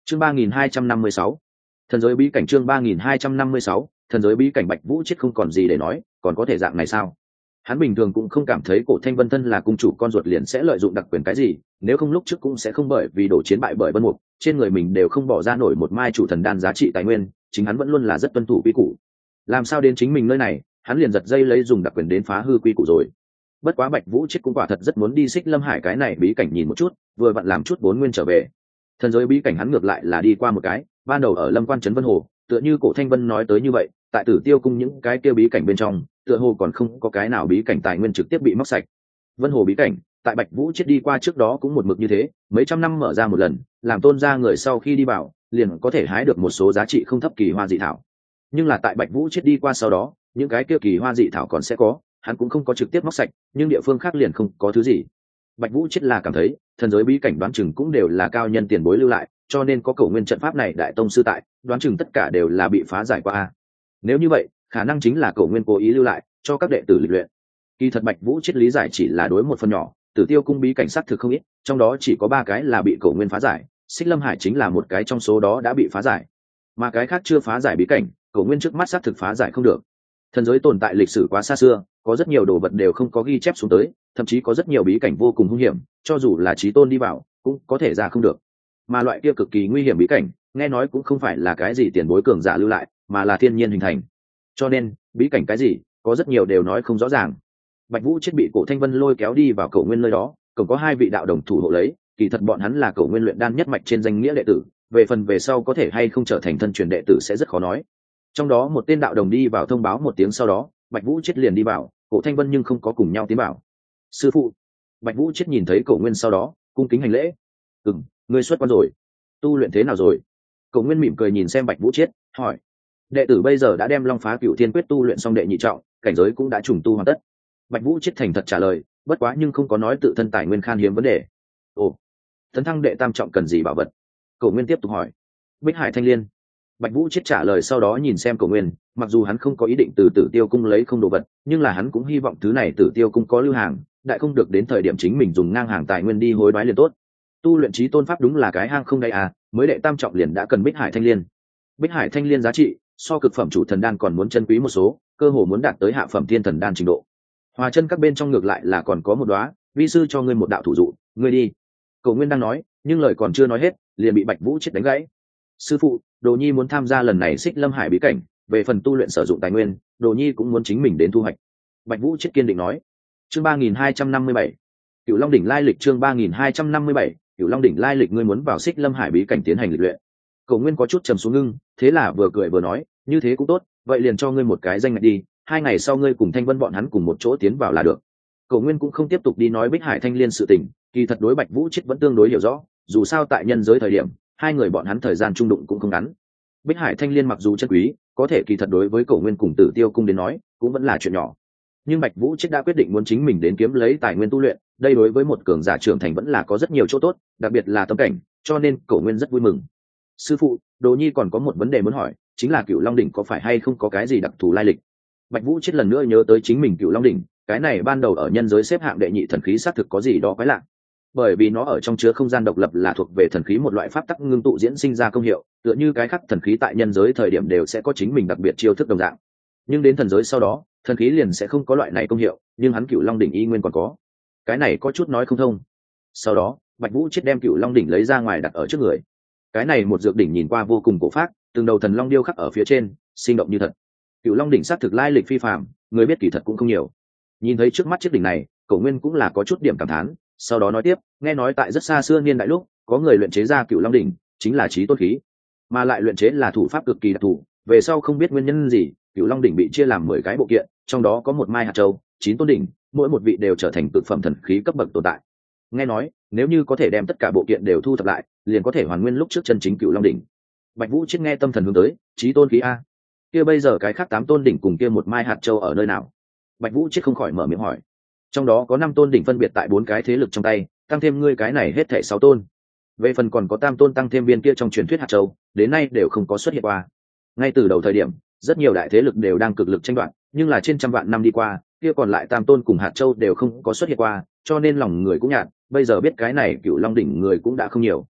Chương 3256. Thần giới bí cảnh. Chương 3256. Thần giới bí cảnh. Bạch Vũ chết không còn gì để nói, còn có thể dạng này sao? Hắn bình thường cũng không cảm thấy Cổ Thanh Vân thân là cung chủ con ruột liền sẽ lợi dụng đặc quyền cái gì, nếu không lúc trước cũng sẽ không bởi vì đổ chiến bại bởi Vân Mục, trên người mình đều không bỏ ra nổi một mai chủ thần đan giá trị tài nguyên, chính hắn vẫn luôn là rất tuân thủ quy củ. Làm sao đến chính mình nơi này, hắn liền giật dây lấy dùng đặc quyền đến phá hư quy củ rồi. Bất quá Bạch Vũ chết cũng quả thật rất muốn đi Xích Lâm Hải cái này bí cảnh nhìn một chút, vừa vặn làm chút vốn nguyên trở về. Thần giới bí cảnh hắn ngược lại là đi qua một cái, ban đầu ở Lâm Quan trấn Vân Hồ, tựa như Cổ Thanh Vân nói tới như vậy, tại Tử Tiêu cung những cái kia bí cảnh bên trong, tựa hồ còn không có cái nào bí cảnh tài nguyên trực tiếp bị móc sạch. Vân Hồ bí cảnh, tại Bạch Vũ chết đi qua trước đó cũng một mực như thế, mấy trăm năm mở ra một lần, làm tôn gia người sau khi đi vào, liền có thể hái được một số giá trị không thấp kỳ hoa dị thảo. Nhưng là tại Bạch Vũ chết đi qua sau đó, những cái kia kỳ hoa dị thảo còn sẽ có, hắn cũng không có trực tiếp móc sạch, nhưng địa phương khác liền không có thứ gì. Bạch Vũ chết là cảm thấy, thần giới bí cảnh đoán chừng cũng đều là cao nhân tiền bối lưu lại, cho nên có Cổ Nguyên trận pháp này đại tông sư tại, đoán chừng tất cả đều là bị phá giải qua. Nếu như vậy, khả năng chính là Cổ Nguyên cố ý lưu lại, cho các đệ tử lịch luyện. Kỳ thật Bạch Vũ chết lý giải chỉ là đối một phần nhỏ, Tử Tiêu cung bí cảnh sát thực không ít, trong đó chỉ có 3 cái là bị Cổ Nguyên phá giải, Xích Lâm Hải chính là một cái trong số đó đã bị phá giải. Mà cái khác chưa phá giải bí cảnh, Cổ Nguyên trước mắt sát thực phá giải không được. Thần giới tồn tại lịch sử quá xa xưa, có rất nhiều đồ vật đều không có ghi chép xuống tới, thậm chí có rất nhiều bí cảnh vô cùng hung hiểm, cho dù là chí tôn đi vào, cũng có thể ra không được. Mà loại kia cực kỳ nguy hiểm bí cảnh, nghe nói cũng không phải là cái gì tiền bối cường giả lưu lại, mà là thiên nhiên hình thành. Cho nên, bí cảnh cái gì, có rất nhiều đều nói không rõ ràng. Bạch Vũ chết bị Cổ Thanh Vân lôi kéo đi vào Cổ Nguyên nơi đó, còn có 2 vị đạo đồng thủ hộ lấy, kỳ thật bọn hắn là Cổ Nguyên luyện đan nhất mạch trên danh nghĩa đệ tử, về phần về sau có thể hay không trở thành thân truyền đệ tử sẽ rất khó nói. Trong đó một tên đạo đồng đi vào thông báo một tiếng sau đó, Bạch Vũ chết liền đi vào, Cổ Thanh Vân nhưng không có cùng nhau tiến vào. Sư phụ. Bạch Vũ chết nhìn thấy Cổ Nguyên sau đó, cung kính hành lễ. Ngươi xuất quan rồi, tu luyện thế nào rồi? Cổ Nguyên mỉm cười nhìn xem Bạch Vũ chết, hỏi. Đệ tử bây giờ đã đem Long Phá Cửu Thiên Quyết tu luyện xong đệ nhị trọng, cảnh giới cũng đã trùng tu hoàn tất. Bạch Vũ chết thành thật trả lời, bất quá nhưng không có nói tự thân tài nguyên khan hiếm vấn đề. Ồ, tấn thăng đệ tam trọng cần gì bảo vật? Cổ Nguyên tiếp tục hỏi. Bích Hải Thanh Liên. Bạch Vũ chết trả lời sau đó nhìn xem Cổ Nguyên, mặc dù hắn không có ý định từ Tử Tiêu cung lấy không đồ vật, nhưng là hắn cũng hy vọng thứ này Tử Tiêu cung có lưu hàng, đại không được đến thời điểm chính mình dùng ngang hàng tài nguyên đi hối đoái liền tốt. Tu luyện chí tôn pháp đúng là cái hang không đáy à, mới đệ tam trọng liền đã cần Bích Hải Thanh Liên. Bích Hải Thanh Liên giá trị so cực phẩm chủ thần đan còn muốn chân quý một số, cơ hồ muốn đạt tới hạ phẩm thiên thần đan trình độ. Hòa chân các bên trong ngược lại là còn có một đóa, vi sư cho ngươi một đạo thủ dụ, ngươi đi. Cổ Nguyên đang nói, nhưng lời còn chưa nói hết, liền bị Bạch Vũ chết đánh gãy. Sư phụ, Đồ Nhi muốn tham gia lần này Xích Lâm Hải bí cảnh, về phần tu luyện sử dụng tài nguyên, Đồ Nhi cũng muốn chính mình đến thu hoạch. Bạch Vũ chết kiên định nói. Chương 3257. Cửu Long đỉnh lai lịch. Chương 3257. Cửu Long đỉnh lai lịch. Ngươi muốn vào Xích Lâm Hải bí cảnh tiến hành lịch luyện. Cổ Nguyên có chút trầm xuống ngưng, thế là vừa cười vừa nói, như thế cũng tốt, vậy liền cho ngươi một cái danh ngạch đi, 2 ngày sau ngươi cùng Thanh Vân bọn hắn cùng một chỗ tiến vào là được. Cổ Nguyên cũng không tiếp tục đi nói Bích Hải Thanh Liên sự tình, kỳ thật đối Bạch Vũ chết vẫn tương đối hiểu rõ, dù sao tại nhân giới thời điểm, 2 người bọn hắn thời gian chung đụng cũng không ngắn. Bích Hải Thanh Liên mặc dù chân quý, có thể kỳ thật đối với Cổ Nguyên cùng Tử Tiêu cung đến nói, cũng vẫn là chuyện nhỏ. Nhưng Bạch Vũ chết đã quyết định muốn chính mình đến kiếm lấy tài nguyên tu luyện, đây đối với một cường giả trưởng thành vẫn là có rất nhiều chỗ tốt, đặc biệt là tâm cảnh, cho nên Cổ Nguyên rất vui mừng. Sư phụ, Đồ Nhi còn có một vấn đề muốn hỏi, chính là Cửu Long đỉnh có phải hay không có cái gì đặc thù lai lịch? Bạch Vũ chết lần nữa nhớ tới chính mình Cửu Long đỉnh, cái này ban đầu ở nhân giới xếp hạng đệ nhị thần khí xác thực có gì đó quái lạ. Bởi vì nó ở trong chứa không gian độc lập là thuộc về thần khí một loại pháp tắc ngưng tụ diễn sinh ra công hiệu, tựa như cái khác thần khí tại nhân giới thời điểm đều sẽ có chính mình đặc biệt chiêu thức đồng dạng. Nhưng đến thần giới sau đó, thần khí liền sẽ không có loại này công hiệu, nhưng hắn Cửu Long đỉnh y nguyên còn có. Cái này có chút nói không thông. Sau đó, Bạch Vũ chết đem Cửu Long đỉnh lấy ra ngoài đặt ở trước người. Cái này một dược đỉnh nhìn qua vô cùng cổ phác, từng đầu thần long điêu khắc ở phía trên, sinh động như thật. Cửu Long đỉnh xác thực lai lịch phi phàm, người biết kỳ thật cũng không nhiều. Nhìn thấy trước mắt chiếc đỉnh này, Cổ Nguyên cũng là có chút điểm cảm thán, sau đó nói tiếp, nghe nói tại rất xa xưa niên đại lúc, có người luyện chế ra Cửu Long đỉnh, chính là chí tôn khí, mà lại luyện chế là thủ pháp cực kỳ đặc thù, về sau không biết nguyên nhân gì, Cửu Long đỉnh bị chia làm 10 cái bộ kiện, trong đó có một mai hạt châu, 9 tôn đỉnh, mỗi một vị đều trở thành cực phẩm thần khí cấp bậc tồn tại. Nghe nói, nếu như có thể đem tất cả bộ kiện đều thu thập lại, liền có thể hoàn nguyên lúc trước chân chính Cửu Long đỉnh. Bạch Vũ chết nghe tâm thần hướng tới, chí tôn khí a, kia bây giờ cái khác 8 tôn đỉnh cùng kia một mai hạt châu ở nơi nào? Bạch Vũ chết không khỏi mở miệng hỏi. Trong đó có 5 tôn đỉnh phân biệt tại 4 cái thế lực trong tay, tăng thêm ngươi cái này hết thảy 6 tôn. Về phần còn có tam tôn tăng thêm viên kia trong truyền thuyết hạt châu, đến nay đều không có xuất hiện qua. Ngay từ đầu thời điểm, rất nhiều đại thế lực đều đang cực lực tranh đoạt, nhưng là trên trăm vạn năm đi qua, kia còn lại tam tôn cùng hạt châu đều không có xuất hiện qua, cho nên lòng người cũng nhạt, bây giờ biết cái này Cửu Long đỉnh người cũng đã không nhiều.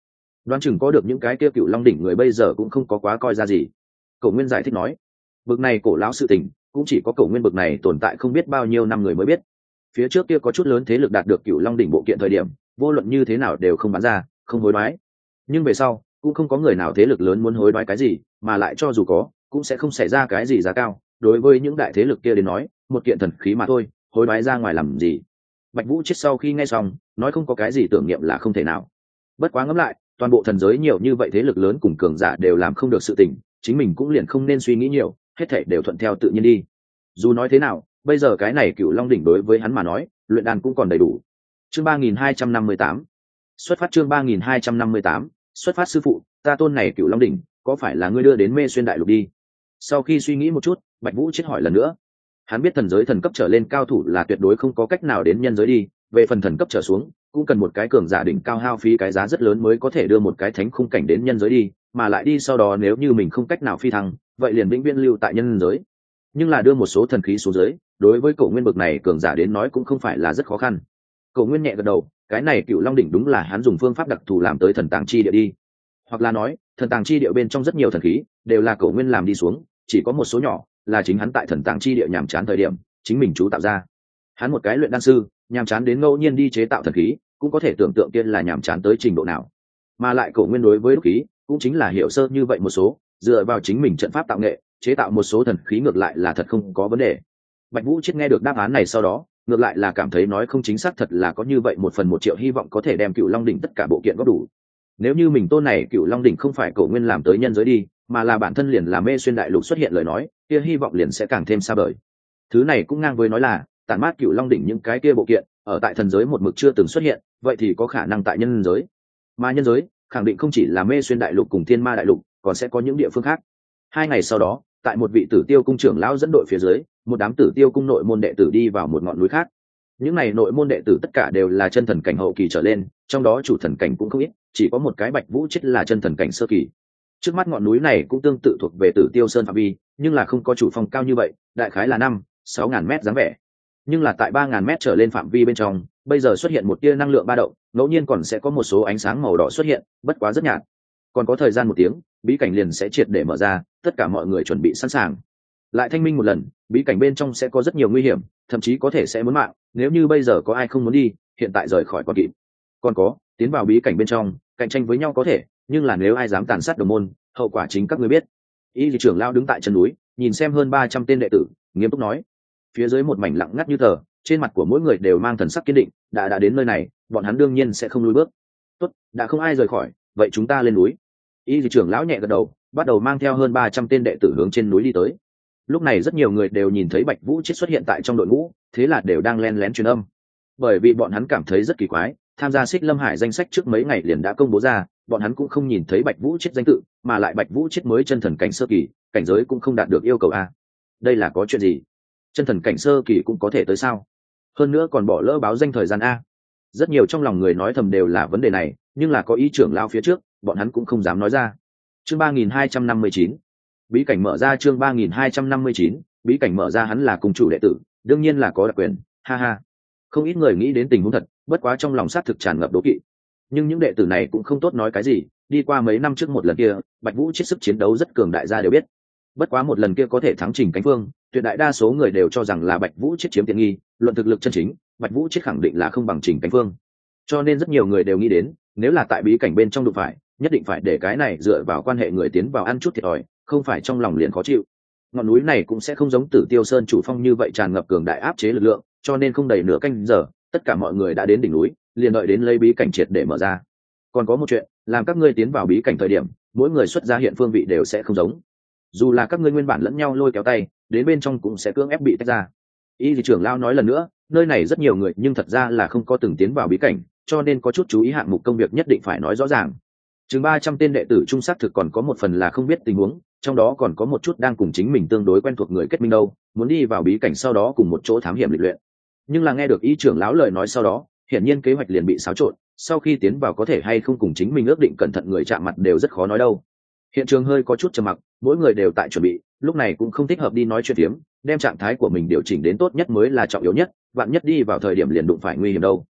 Đoán chừng có được những cái kia Cựu Long đỉnh người bây giờ cũng không có quá coi ra gì. Cổ Nguyên giải thích nói, bực này cổ lão sự tình cũng chỉ có Cổ Nguyên bực này tồn tại không biết bao nhiêu năm người mới biết. Phía trước kia có chút lớn thế lực đạt được Cựu Long đỉnh bộ kiện thời điểm, vô luận như thế nào đều không bán ra, không hối đoái. Nhưng về sau cũng không có người nào thế lực lớn muốn hối đoái cái gì, mà lại cho dù có cũng sẽ không xảy ra cái gì giá cao. Đối với những đại thế lực kia đến nói, một kiện thần khí mà thôi, hối đoái ra ngoài làm gì. Bạch Vũ chết sau khi nghe xong nói không có cái gì tưởng niệm là không thể nào. Bất quá ngẫm lại, toàn bộ thần giới nhiều như vậy thế lực lớn cùng cường giả đều làm không được sự tình, chính mình cũng liền không nên suy nghĩ nhiều, hết thảy đều thuận theo tự nhiên đi. Dù nói thế nào, bây giờ cái này Cựu Long đỉnh đối với hắn mà nói, luyện đan cũng còn đầy đủ. Chương 3258. Xuất phát. Chương 3258. Xuất phát. Sư phụ, ta tôn này Cựu Long đỉnh có phải là ngươi đưa đến Mê Xuyên đại lục đi? Sau khi suy nghĩ một chút, Bạch Vũ chết hỏi lần nữa. Hắn biết thần giới thần cấp trở lên cao thủ là tuyệt đối không có cách nào đến nhân giới đi, về phần thần cấp trở xuống cũng cần một cái cường giả đỉnh cao hao phí cái giá rất lớn mới có thể đưa một cái thánh khung cảnh đến nhân giới đi, mà lại đi sau đó nếu như mình không cách nào phi thăng, vậy liền vĩnh viễn lưu tại nhân giới. Nhưng là đưa một số thần khí xuống giới, đối với Cổ Nguyên bực này cường giả đến nói cũng không phải là rất khó khăn. Cổ Nguyên nhẹ gật đầu, cái này Cựu Long đỉnh đúng là hắn dùng phương pháp đặc thù làm tới thần tàng chi địa đi, hoặc là nói thần tàng chi địa bên trong rất nhiều thần khí đều là Cổ Nguyên làm đi xuống, chỉ có một số nhỏ là chính hắn tại thần tàng chi địa nhàm chán thời điểm chính mình chú tạo ra. Hắn một cái luyện đan sư, nhàm chán đến ngẫu nhiên đi chế tạo thần khí, cũng có thể tưởng tượng kia là nhàm chán tới trình độ nào. Mà lại Cổ Nguyên đối với đúc khí cũng chính là hiểu sơ như vậy một số, dựa vào chính mình trận pháp tạo nghệ chế tạo một số thần khí ngược lại là thật không có vấn đề. Bạch Vũ chết nghe được đáp án này sau đó, ngược lại là cảm thấy nói không chính xác, thật là có như vậy 1/1 triệu hy vọng có thể đem Cựu Long đỉnh tất cả bộ kiện góp đủ. Nếu như mình tôn này Cựu Long đỉnh không phải Cổ Nguyên làm tới nhân giới đi, mà là bản thân liền là Mê Xuyên đại lục xuất hiện lời nói, kia hy vọng liền sẽ càng thêm xa vời. Thứ này cũng ngang với nói là tản mát Cựu Long đỉnh những cái kia bộ kiện ở tại thần giới một mực chưa từng xuất hiện, vậy thì có khả năng tại nhân giới. Mà nhân giới khẳng định không chỉ là Mê Xuyên đại lục cùng Thiên Ma đại lục, còn sẽ có những địa phương khác. 2 ngày sau đó, tại một vị Tử Tiêu cung trưởng lão dẫn đội phía dưới, một đám Tử Tiêu cung nội môn đệ tử đi vào một ngọn núi khác. Những này nội môn đệ tử tất cả đều là chân thần cảnh hậu kỳ trở lên, trong đó chủ thần cảnh cũng không ít, chỉ có một cái Bạch Vũ chết là chân thần cảnh sơ kỳ. Trước mắt ngọn núi này cũng tương tự thuộc về Tử Tiêu Sơn phạm vi, nhưng là không có chủ phong cao như vậy, đại khái là 5-6 ngàn mét dáng vẻ. Nhưng là tại 3 ngàn mét trở lên phạm vi bên trong, bây giờ xuất hiện một tia năng lượng ba động, ngẫu nhiên còn sẽ có một số ánh sáng màu đỏ xuất hiện, bất quá rất nhạt. Còn có thời gian 1 tiếng, bí cảnh liền sẽ triệt để mở ra, tất cả mọi người chuẩn bị sẵn sàng. Lại thanh minh một lần, bí cảnh bên trong sẽ có rất nhiều nguy hiểm, thậm chí có thể sẽ muốn mạng, nếu như bây giờ có ai không muốn đi, hiện tại rời khỏi còn kịp. Còn có, tiến vào bí cảnh bên trong, cạnh tranh với nhau có thể, nhưng là nếu ai dám tàn sát đồng môn, hậu quả chính các ngươi biết. Y Dị trưởng lão đứng tại chân núi, nhìn xem hơn 300 tên đệ tử, nghiêm túc nói. Phía dưới một mảnh lặng ngắt như tờ, trên mặt của mỗi người đều mang thần sắc kiên định, đã đến nơi này, bọn hắn đương nhiên sẽ không lùi bước. Tốt, đã không ai rời khỏi, vậy chúng ta lên núi. Y Dị trưởng lão nhẹ gật đầu, bắt đầu mang theo hơn 300 tên đệ tử hướng trên núi đi tới. Lúc này rất nhiều người đều nhìn thấy Bạch Vũ chết xuất hiện tại trong đội ngũ, thế là đều đang len lén truyền âm, bởi vì bọn hắn cảm thấy rất kỳ quái, tham gia Xích Lâm Hải danh sách trước mấy ngày liền đã công bố ra, bọn hắn cũng không nhìn thấy Bạch Vũ chết danh tự, mà lại Bạch Vũ chết mới chân thần cảnh sơ kỳ, cảnh giới cũng không đạt được yêu cầu a. Đây là có chuyện gì? Chân thần cảnh sơ kỳ cũng có thể tới sao? Hơn nữa còn bỏ lỡ báo danh thời gian a. Rất nhiều trong lòng người nói thầm đều là vấn đề này, nhưng là có ý trưởng lao phía trước, bọn hắn cũng không dám nói ra. Chương 3259. Bí cảnh mở ra. Chương 3259. Bí cảnh mở ra, hắn là cùng chủ đệ tử, đương nhiên là có đặc quyền, ha ha. Không ít người nghĩ đến tình huống thật, bất quá trong lòng sát thực tràn ngập đố kỵ. Nhưng những đệ tử này cũng không tốt nói cái gì, đi qua mấy năm trước một lần kia, Bạch Vũ chết sức chiến đấu rất cường đại gia đều biết. Bất quá một lần kia có thể thắng Trình Cánh Phương, tuyệt đại đa số người đều cho rằng là Bạch Vũ chết chiếm tiện nghi, luận thực lực chân chính, Bạch Vũ chết khẳng định là không bằng Trình Cánh Phương. Cho nên rất nhiều người đều nghĩ đến, nếu là tại bí cảnh bên trong đụng phải, nhất định phải để cái này dựa vào quan hệ người tiến vào ăn chút thiệt thòi, không phải trong lòng liền khó chịu. Ngọn núi này cũng sẽ không giống Tử Tiêu Sơn chủ phong như vậy tràn ngập cường đại áp chế lực lượng, cho nên không đầy nửa canh giờ, tất cả mọi người đã đến đỉnh núi, liền đợi đến lấy bí cảnh triệt để mở ra. Còn có một chuyện, làm các ngươi tiến vào bí cảnh thời điểm, mỗi người xuất ra hiện phương vị đều sẽ không giống. Dù là các ngươi nguyên bản lẫn nhau lôi kéo tay, đến bên trong cũng sẽ cưỡng ép bị tách ra. Y Dị trưởng lao nói lần nữa, nơi này rất nhiều người nhưng thật ra là không có từng tiến vào bí cảnh, cho nên có chút chú ý hạng mục công việc nhất định phải nói rõ ràng. Chừng 300 tên đệ tử trung xác thực còn có một phần là không biết tình huống, trong đó còn có một chút đang cùng chính mình tương đối quen thuộc người kết minh đâu, muốn đi vào bí cảnh sau đó cùng một chỗ thám hiểm lịch luyện. Nhưng là nghe được Y trưởng lão lời nói sau đó, hiển nhiên kế hoạch liền bị xáo trộn, sau khi tiến vào có thể hay không cùng chính mình ước định cẩn thận người chạm mặt đều rất khó nói đâu. Hiện trường hơi có chút trầm mặc, mỗi người đều tại chuẩn bị, lúc này cũng không thích hợp đi nói chuyện phiếm, đem trạng thái của mình điều chỉnh đến tốt nhất mới là trọng yếu nhất, vạn nhất đi vào thời điểm liền đụng phải nguy hiểm đâu.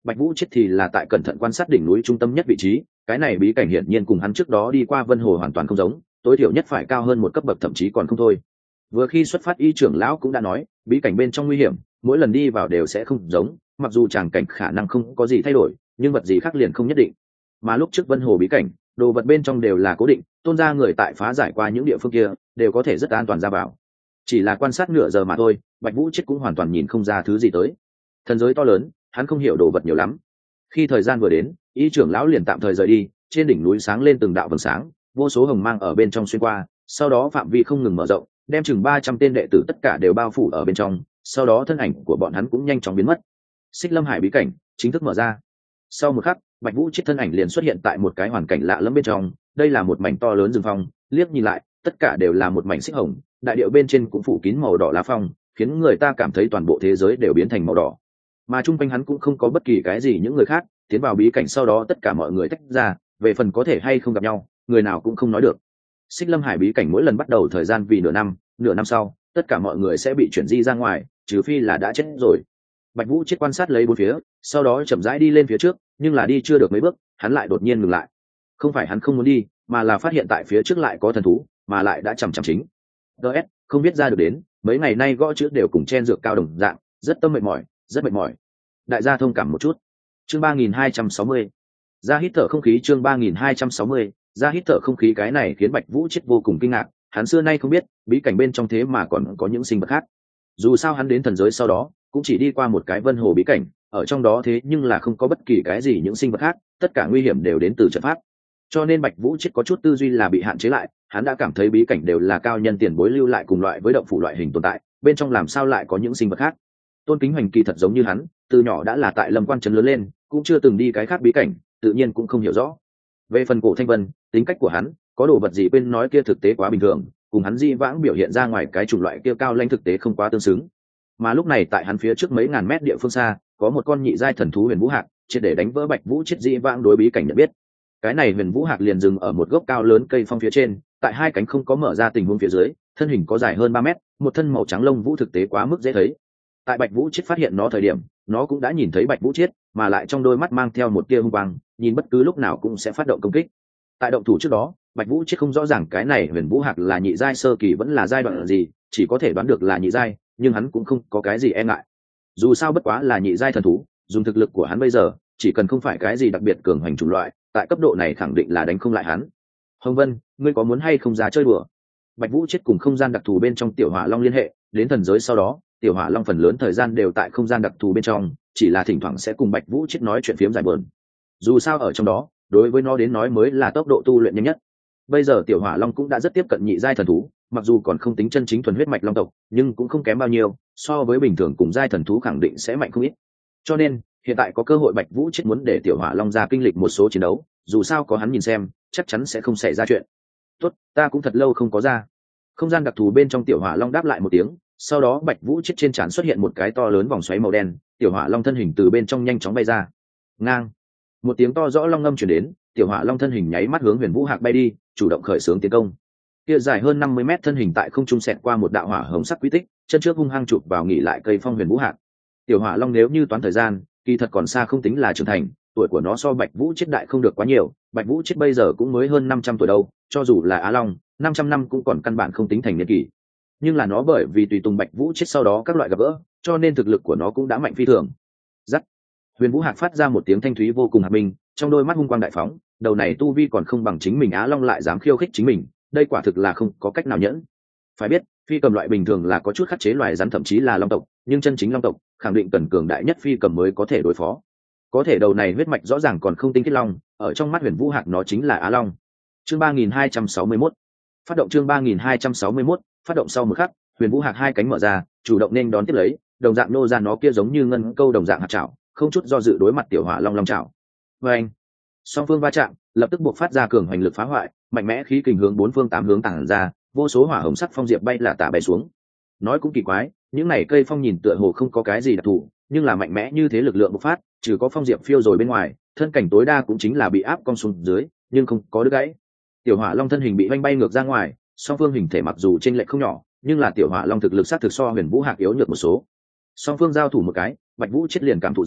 Bạch Vũ Chết thì là tại cẩn thận quan sát đỉnh núi trung tâm nhất vị trí, cái này bí cảnh hiển nhiên cùng hắn trước đó đi qua Vân Hồ hoàn toàn không giống, tối thiểu nhất phải cao hơn một cấp bậc thậm chí còn không thôi. Vừa khi xuất phát y trưởng lão cũng đã nói, bí cảnh bên trong nguy hiểm, mỗi lần đi vào đều sẽ không giống, mặc dù tràng cảnh khả năng không có gì thay đổi, nhưng vật gì khác liền không nhất định. Mà lúc trước Vân Hồ bí cảnh, đồ vật bên trong đều là cố định, tôn gia người tại phá giải qua những địa phương kia, đều có thể rất an toàn ra vào. Chỉ là quan sát nửa giờ mà thôi, Bạch Vũ Chết cũng hoàn toàn nhìn không ra thứ gì tới. Thần giới to lớn, hắn không hiểu đồ vật nhiều lắm. Khi thời gian vừa đến, y trưởng lão liền tạm thời rời đi, trên đỉnh núi sáng lên từng đạo vầng sáng, vô số hồng mang ở bên trong xuyên qua, sau đó phạm vi không ngừng mở rộng, đem chừng 300 tên đệ tử tất cả đều bao phủ ở bên trong, sau đó thân ảnh của bọn hắn cũng nhanh chóng biến mất. Xích Lâm Hải bí cảnh chính thức mở ra. Sau một khắc, Bạch Vũ Chết thân ảnh liền xuất hiện tại một cái hoàn cảnh lạ lẫm bên trong, đây là một mảnh to lớn rừng phong, liếc nhìn lại, tất cả đều là một mảnh xích hồng, đại điệu bên trên cũng phủ kín màu đỏ lá phong, khiến người ta cảm thấy toàn bộ thế giới đều biến thành màu đỏ. Mà chung quanh hắn cũng không có bất kỳ cái gì những người khác, tiến vào bí cảnh sau đó tất cả mọi người tách ra, về phần có thể hay không gặp nhau, người nào cũng không nói được. Xích Lâm Hải bí cảnh mỗi lần bắt đầu thời gian vì nửa năm sau, tất cả mọi người sẽ bị chuyển di ra ngoài, trừ phi là đã chết rồi. Bạch Vũ Chết quan sát lấy bốn phía, sau đó chậm rãi đi lên phía trước, nhưng là đi chưa được mấy bước, hắn lại đột nhiên ngừng lại. Không phải hắn không muốn đi, mà là phát hiện tại phía trước lại có thần thú, mà lại đã chằm chằm chính. DS, không biết ra được đến, mấy ngày nay gõ chữ đều cùng chen dược cao đồng dạng, rất tâm mệt mỏi, rất mệt mỏi. Đại gia thông cảm một chút. Chương 3260. Ra hít thở không khí chương 3260. Ra hít thở không khí cái này khiến Bạch Vũ Chết vô cùng kinh ngạc, hắn xưa nay không biết, bí cảnh bên trong thế mà còn có những sinh vật khác. Dù sao hắn đến thần giới sau đó, cũng chỉ đi qua một cái Vân Hồ bí cảnh, ở trong đó thế nhưng là không có bất kỳ cái gì những sinh vật khác, tất cả nguy hiểm đều đến từ trận pháp. Cho nên Bạch Vũ Chết có chút tư duy là bị hạn chế lại, hắn đã cảm thấy bí cảnh đều là cao nhân tiền bối lưu lại cùng loại với động phủ loại hình tồn tại, bên trong làm sao lại có những sinh vật khác. Tôn Kính Hoành kỳ thật giống như hắn, từ nhỏ đã là tại Lâm Quan trấn lớn lên, cũng chưa từng đi cái khác bí cảnh, tự nhiên cũng không hiểu rõ. Về phần Cổ Thanh Vân, tính cách của hắn, có đồ vật gì quên nói kia thực tế quá bình thường, cùng hắn di vãng biểu hiện ra ngoài cái chủng loại kia cao lãnh thực tế không quá tương xứng. Mà lúc này tại hắn phía trước mấy ngàn mét địa phương xa, có một con nhị giai thần thú Huyền Vũ Hạc, triệt để đánh vỡ Bạch Vũ Chết di vãng đối bí cảnh nhận biết. Cái này Huyền Vũ Hạc liền dừng ở một gốc cao lớn cây phong phía trên, tại hai cánh không có mở ra tình huống phía dưới, thân hình có dài hơn 3 mét, một thân màu trắng lông vũ thực tế quá mức dễ thấy. Tại Bạch Vũ Chết phát hiện nó thời điểm, nó cũng đã nhìn thấy Bạch Vũ Chết, mà lại trong đôi mắt mang theo một tia hung quang, nhìn bất cứ lúc nào cũng sẽ phát động công kích. Tại động thủ trước đó, Bạch Vũ Chết không rõ ràng cái này Huyền Vũ Hạc là nhị giai sơ kỳ vẫn là giai đoạn gì, chỉ có thể đoán được là nhị giai, nhưng hắn cũng không có cái gì e ngại. Dù sao bất quá là nhị giai thần thú, dùng thực lực của hắn bây giờ, chỉ cần không phải cái gì đặc biệt cường hành chủng loại, tại cấp độ này khẳng định là đánh không lại hắn. Hồng Vân, ngươi có muốn hay không ra chơi đùa? Bạch Vũ Chết cùng không gian đặc thù bên trong Tiểu Hỏa Long liên hệ, đến thần giới sau đó, Tiểu Hỏa Long phần lớn thời gian đều tại không gian đặc thù bên trong, chỉ là thỉnh thoảng sẽ cùng Bạch Vũ Chết nói chuyện phiếm giải bờn. Dù sao ở trong đó, đối với nó đến nói mới là tốc độ tu luyện nhanh nhất. Bây giờ Tiểu Hỏa Long cũng đã rất tiếp cận nhị giai thần thú, mặc dù còn không tính chân chính thuần huyết mạch long tộc, nhưng cũng không kém bao nhiêu, so với bình thường cùng giai thần thú khẳng định sẽ mạnh không ít. Cho nên, hiện tại có cơ hội Bạch Vũ Chết muốn để Tiểu Hỏa Long ra kinh lịch một số chiến đấu, dù sao có hắn nhìn xem, chắc chắn sẽ không xảy ra chuyện. Tốt, ta cũng thật lâu không có ra. Không gian đặc thù bên trong Tiểu Hỏa Long đáp lại một tiếng, sau đó Bạch Vũ Chết trên trán xuất hiện một cái to lớn vòng xoáy màu đen, Tiểu Hỏa Long thân hình từ bên trong nhanh chóng bay ra. Ngang, một tiếng to rõ long ngâm truyền đến, Tiểu Hỏa Long thân hình nháy mắt hướng Huyền Vũ Hạc bay đi, chủ động khởi xướng tiến công. Kia dài hơn 50 mét thân hình tại không trung xẹt qua một đạo hỏa hồng sắc quy tích, chân trước hung hăng chụp vào nghỉ lại cây phong Huyền Vũ Hạc. Tiểu Hỏa Long nếu như toán thời gian, kỳ thật còn xa không tính là trưởng thành, tuổi của nó so Bạch Vũ Chết đại không được quá nhiều, Bạch Vũ Chết bây giờ cũng mới hơn 500 tuổi đâu, cho dù là Á Long, 500 năm cũng còn căn bản không tính thành niên kỷ. Nhưng là nó bởi vì tùy tùng Bạch Vũ Chết sau đó các loại gặp gỡ, cho nên thực lực của nó cũng đã mạnh phi thường. Rắc. Huyền Vũ Hạc phát ra một tiếng thanh thúy vô cùng hạt minh, trong đôi mắt hung quang đại phóng, đầu này tu vi còn không bằng chính mình Á Long lại dám khiêu khích chính mình, đây quả thực là không có cách nào nhẫn. Phải biết, phi cầm loại bình thường là có chút khắc chế loài rắn thậm chí là long tộc, nhưng chân chính long tộc khẳng định cần cường đại nhất phi cầm mới có thể đối phó. Có thể đầu này huyết mạch rõ ràng còn không tinh khiết long, ở trong mắt Huyền Vũ Hạc nó chính là Á Long. Chương 3261. Phát động chương 3261, phát động sau một khắc, Huyền Vũ Hạc hai cánh mở ra, chủ động nên đón tiếp lấy, đồng dạng nô ra nó kia giống như ngân câu đồng dạng hạt chảo, không chút do dự đối mặt Tiểu Hỏa Long long chảo. Oeng! Song phương va chạm, lập tức buộc phát ra cường hành lực phá hoại, mạnh mẽ khí kình hướng bốn phương tám hướng tản ra, vô số hỏa hồng sắc phong diệp bay là tả bay xuống. Nói cũng kỳ quái, những này cây phong nhìn tựa hồ không có cái gì đặc thù, nhưng là mạnh mẽ như thế lực lượng bộc phát, trừ có phong diệp phiêu rồi bên ngoài, thân cảnh tối đa cũng chính là bị áp cong xuống dưới, nhưng không có đứt gãy. Tiểu Hỏa Long thân hình bị vanh bay ngược ra ngoài, song phương hình thể mặc dù chênh lệch không nhỏ, nhưng là Tiểu Hỏa Long thực lực sát thực so Huyền Vũ Hạc yếu nhược một số. Song phương giao thủ một cái, Bạch Vũ Chết liền cảm thụ ra,